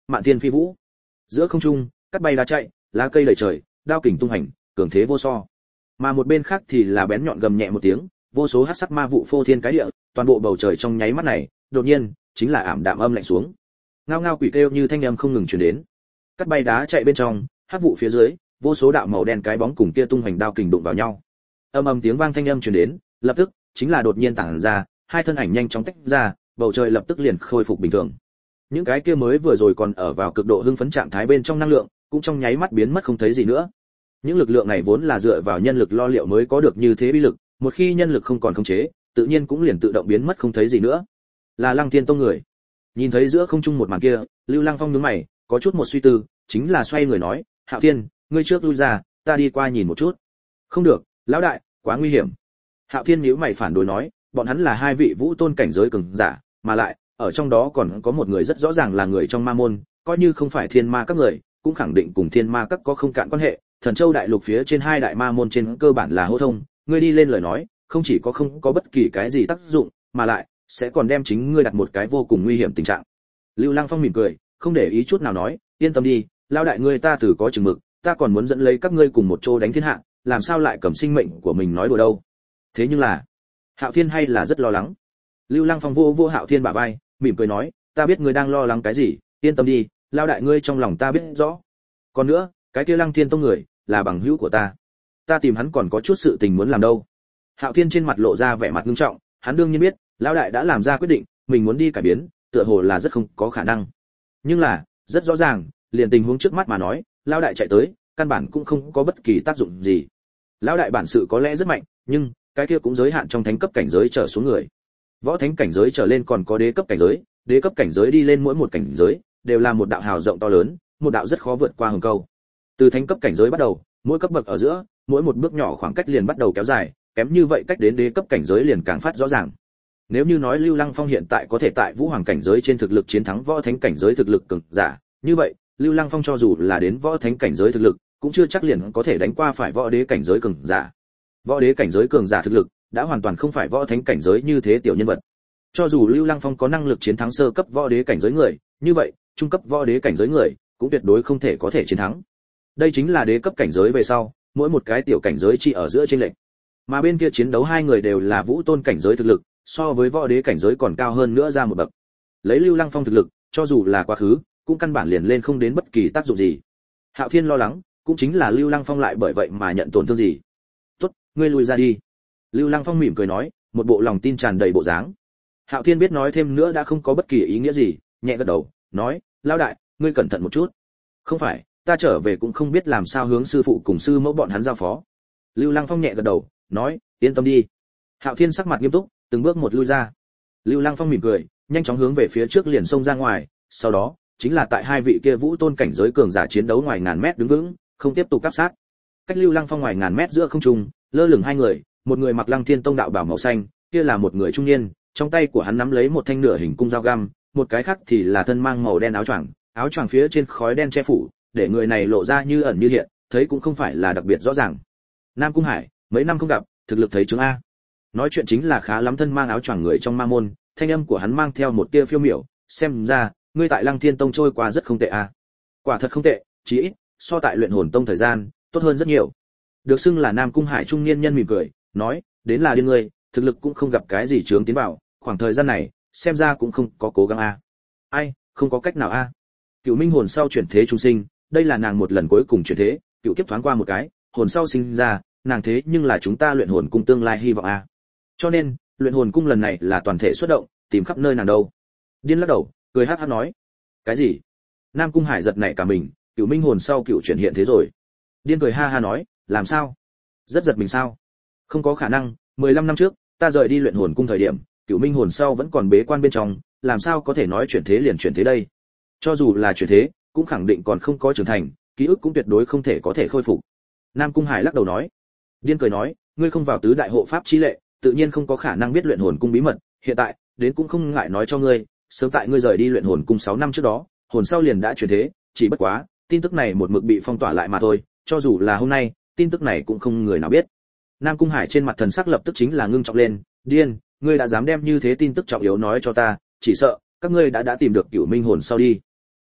mạn thiên phi vũ. Giữa không trung, cắt bay đá chạy, lá cây đầy trời, đao kình tung hành, cường thế vô so. Mà một bên khác thì là bén nhọn gầm nhẹ một tiếng, vô số hắc sắc ma vụ phô thiên cái địa, toàn bộ bầu trời trong nháy mắt này, đột nhiên, chính là ảm đạm âm lạnh xuống. Ngao ngao quỷ kêu như thanh âm không ngừng truyền đến. Cắt bay đá chạy bên trong, hắc vụ phía dưới, vô số đạo màu đen cái bóng cùng kia tung hoành đao kình đụng vào nhau. Âm ầm tiếng vang thanh âm truyền đến, lập tức chính là đột nhiên tản ra, hai thân ảnh nhanh chóng tách ra, bầu trời lập tức liền khôi phục bình thường. Những cái kia mới vừa rồi còn ở vào cực độ hưng phấn trạng thái bên trong năng lượng, cũng trong nháy mắt biến mất không thấy gì nữa. Những lực lượng này vốn là dựa vào nhân lực lo liệu mới có được như thế bi lực, một khi nhân lực không còn khống chế, tự nhiên cũng liền tự động biến mất không thấy gì nữa. Là Lăng Thiên Tông người. Nhìn thấy giữa không trung một màn kia, Lưu Lăng Phong nhướng mày, có chút một suy tư, chính là xoay người nói, Hạo Thiên, ngươi trước lui ra, ta đi qua nhìn một chút. Không được, lão đại, quá nguy hiểm. Hạo Thiên nhíu mày phản đối nói, bọn hắn là hai vị vũ tôn cảnh giới cường giả, mà lại, ở trong đó còn có một người rất rõ ràng là người trong ma môn, coi như không phải thiên ma các người, cũng khẳng định cùng thiên ma các có không cạn quan hệ. Thần Châu đại lục phía trên hai đại ma môn trên cơ bản là hô thông, ngươi đi lên lời nói, không chỉ có không có bất kỳ cái gì tác dụng, mà lại sẽ còn đem chính ngươi đặt một cái vô cùng nguy hiểm tình trạng. Lưu Lăng Phong mỉm cười, không để ý chút nào nói, yên tâm đi, lao đại ngươi ta từ có chừng mực, ta còn muốn dẫn lấy các ngươi cùng một chỗ đánh thiên hạ, làm sao lại cầm sinh mệnh của mình nói đùa đâu. Thế nhưng là, Hạo Thiên hay là rất lo lắng. Lưu Lăng Phong vô vô Hạo Thiên bả vai, mỉm cười nói, ta biết ngươi đang lo lắng cái gì, yên tâm đi, lao đại ngươi trong lòng ta biết rõ. Còn nữa, cái kia Lăng Thiên Tông người là bằng hữu của ta, ta tìm hắn còn có chút sự tình muốn làm đâu. Hạo Thiên trên mặt lộ ra vẻ mặt nghiêm trọng, hắn đương nhiên biết, lão đại đã làm ra quyết định, mình muốn đi cải biến, tựa hồ là rất không có khả năng. Nhưng là, rất rõ ràng, liền tình huống trước mắt mà nói, lão đại chạy tới, căn bản cũng không có bất kỳ tác dụng gì. Lão đại bản sự có lẽ rất mạnh, nhưng cái kia cũng giới hạn trong thánh cấp cảnh giới trở xuống người. Võ thánh cảnh giới trở lên còn có đế cấp cảnh giới, đế cấp cảnh giới đi lên mỗi một cảnh giới đều là một đạo hào rộng to lớn, một đạo rất khó vượt qua hừng câu. Từ thánh cấp cảnh giới bắt đầu, mỗi cấp bậc ở giữa, mỗi một bước nhỏ khoảng cách liền bắt đầu kéo dài, kém như vậy cách đến đế cấp cảnh giới liền càng phát rõ ràng. Nếu như nói Lưu Lăng Phong hiện tại có thể tại vũ hoàng cảnh giới trên thực lực chiến thắng võ thánh cảnh giới thực lực cường giả, như vậy, Lưu Lăng Phong cho dù là đến võ thánh cảnh giới thực lực, cũng chưa chắc liền có thể đánh qua phải võ đế cảnh giới cường giả. Võ đế cảnh giới cường giả thực lực đã hoàn toàn không phải võ thánh cảnh giới như thế tiểu nhân vật. Cho dù Lưu Lăng Phong có năng lực chiến thắng sơ cấp võ đế cảnh giới người, như vậy, trung cấp võ đế cảnh giới người cũng tuyệt đối không thể có thể chiến thắng. Đây chính là đế cấp cảnh giới về sau, mỗi một cái tiểu cảnh giới chỉ ở giữa chênh lệch. Mà bên kia chiến đấu hai người đều là vũ tôn cảnh giới thực lực, so với võ đế cảnh giới còn cao hơn nữa ra một bậc. Lấy Lưu Lăng Phong thực lực, cho dù là quá khứ, cũng căn bản liền lên không đến bất kỳ tác dụng gì. Hạo Thiên lo lắng, cũng chính là Lưu Lăng Phong lại bởi vậy mà nhận tổn thương gì. "Tốt, ngươi lui ra đi." Lưu Lăng Phong mỉm cười nói, một bộ lòng tin tràn đầy bộ dáng. Hạo Thiên biết nói thêm nữa đã không có bất kỳ ý nghĩa gì, nhẹ gật đầu, nói, "Lão đại, ngươi cẩn thận một chút." "Không phải, ta trở về cũng không biết làm sao hướng sư phụ cùng sư mẫu bọn hắn giao phó." Lưu Lăng Phong nhẹ gật đầu, nói, "Yên tâm đi." Hạo Thiên sắc mặt nghiêm túc, từng bước một lui ra. Lưu Lăng Phong mỉm cười, nhanh chóng hướng về phía trước liền xông ra ngoài, sau đó chính là tại hai vị kia vũ tôn cảnh giới cường giả chiến đấu ngoài ngàn mét đứng vững, không tiếp tục áp sát. Cách Lưu Lăng Phong ngoài ngàn mét giữa không trung, lơ lửng hai người, một người mặc Lăng Thiên Tông đạo bào màu xanh, kia là một người trung niên, trong tay của hắn nắm lấy một thanh nửa hình cung dao găm, một cái khác thì là thân mang màu đen áo choàng, áo choàng phía trên khói đen che phủ, để người này lộ ra như ẩn như hiện, thấy cũng không phải là đặc biệt rõ ràng. Nam Cung Hải, mấy năm không gặp, thực lực thấy chứng a. Nói chuyện chính là khá lắm thân mang áo choàng người trong ma môn, thanh âm của hắn mang theo một tia phiêu miểu, xem ra, ngươi tại Lăng Thiên Tông trôi qua rất không tệ a. Quả thật không tệ, chỉ ít, so tại Luyện Hồn Tông thời gian, tốt hơn rất nhiều. Được xưng là Nam Cung Hải trung niên nhân mỉm cười, nói, đến là điên ngươi, thực lực cũng không gặp cái gì chướng tiến vào, khoảng thời gian này, xem ra cũng không có cố gắng a. Ai, không có cách nào a. Cựu Minh hồn sau chuyển thế trung sinh, đây là nàng một lần cuối cùng chuyển thế, cựu kiếp thoáng qua một cái, hồn sau sinh ra, nàng thế nhưng là chúng ta Luyện Hồn cung tương lai hy vọng a. Cho nên, Luyện Hồn cung lần này là toàn thể xuất động, tìm khắp nơi nàng đâu. Điên lắc đầu, cười hắc hắc nói, cái gì? Nam Cung Hải giật nảy cả mình, Cựu Minh hồn sau cựu chuyển hiện thế rồi. Điên cười ha ha nói, làm sao? Rất giật mình sao? Không có khả năng, mười lăm năm trước, ta rời đi Luyện Hồn cung thời điểm, Cựu Minh hồn sau vẫn còn bế quan bên trong, làm sao có thể nói chuyển thế liền chuyển thế đây? Cho dù là chuyển thế, cũng khẳng định còn không có trưởng thành, ký ức cũng tuyệt đối không thể có thể khôi phục. Nam Cung Hải lắc đầu nói. Điên cười nói, ngươi không vào tứ đại hộ pháp chi lệ, tự nhiên không có khả năng biết Luyện Hồn cung bí mật, hiện tại, đến cũng không ngại nói cho ngươi, sớm tại ngươi rời đi Luyện Hồn cung sáu năm trước đó, hồn sau liền đã chuyển thế, chỉ bất quá, tin tức này một mực bị phong tỏa lại mà thôi, cho dù là hôm nay, tin tức này cũng không người nào biết. Nam Cung Hải trên mặt thần sắc lập tức chính là ngưng trọng lên, điên, ngươi đã dám đem như thế tin tức trọng yếu nói cho ta, chỉ sợ các ngươi đã đã tìm được Cửu Minh hồn sau đi.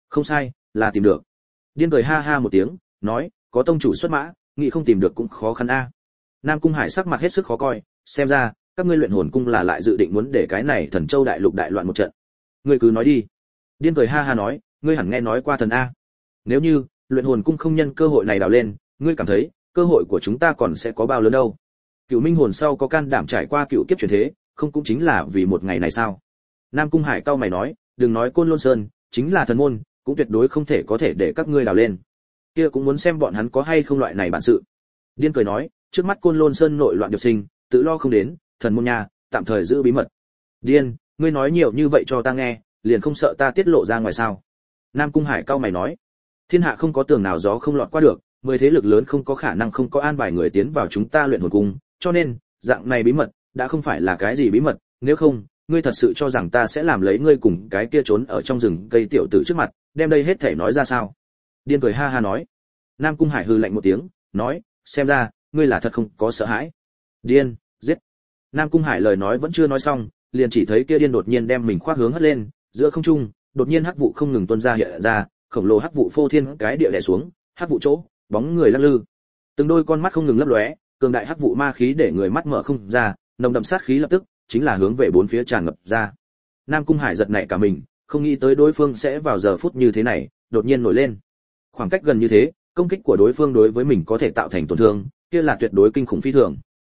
Không sai, là tìm được. Điên cười ha ha một tiếng, nói, có tông chủ xuất mã, nghĩ không tìm được cũng khó khăn a. Nam Cung Hải sắc mặt hết sức khó coi, xem ra các ngươi luyện hồn cung là lại dự định muốn để cái này Thần Châu đại lục đại loạn một trận. Ngươi cứ nói đi. Điên cười ha ha nói, ngươi hẳn nghe nói qua thần a. Nếu như luyện hồn cung không nhân cơ hội này đào lên, ngươi cảm thấy cơ hội của chúng ta còn sẽ có bao lớn đâu? Cựu Minh hồn sau có can đảm trải qua cựu kiếp chuyển thế, không cũng chính là vì một ngày này sao? Nam Cung Hải cau mày nói, đừng nói Côn Lôn Sơn, chính là thần môn, cũng tuyệt đối không thể có thể để các ngươi đào lên. Kia cũng muốn xem bọn hắn có hay không loại này bản sự. Điên cười nói, trước mắt Côn Lôn Sơn nội loạn điệp sinh, tự lo không đến, thần môn nha, tạm thời giữ bí mật. Điên, ngươi nói nhiều như vậy cho ta nghe, liền không sợ ta tiết lộ ra ngoài sao? Nam Cung Hải cau mày nói, thiên hạ không có tường nào gió không lọt qua được, mười thế lực lớn không có khả năng không có an bài người tiến vào chúng ta luyện hồn cung, cho nên dạng này bí mật đã không phải là cái gì bí mật, nếu không, ngươi thật sự cho rằng ta sẽ làm lấy ngươi cùng cái kia trốn ở trong rừng cây tiểu tử trước mặt, đem đây hết thể nói ra sao? Điên cười ha ha nói. Nam Cung Hải hừ lạnh một tiếng, nói, xem ra ngươi là thật không có sợ hãi. Điên, giết. Nam Cung Hải lời nói vẫn chưa nói xong, liền chỉ thấy kia điên đột nhiên đem mình khoác hướng hất lên, giữa không trung, đột nhiên hắc vụ không ngừng tuôn ra hiện ra, khổng lồ hắc vụ phô thiên cái địa đè xuống, hắc vụ chỗ, bóng người lắc lư. Từng đôi con mắt không ngừng lấp lóe, cường đại hắc vụ ma khí để người mắt mở không ra, nồng đậm sát khí lập tức chính là hướng về bốn phía tràn ngập ra. Nam Cung Hải giật nảy cả mình, không nghĩ tới đối phương sẽ vào giờ phút như thế này đột nhiên nổi lên. Khoảng cách gần như thế, công kích của đối phương đối với mình có thể tạo thành tổn thương, kia là tuyệt đối kinh khủng phi thường.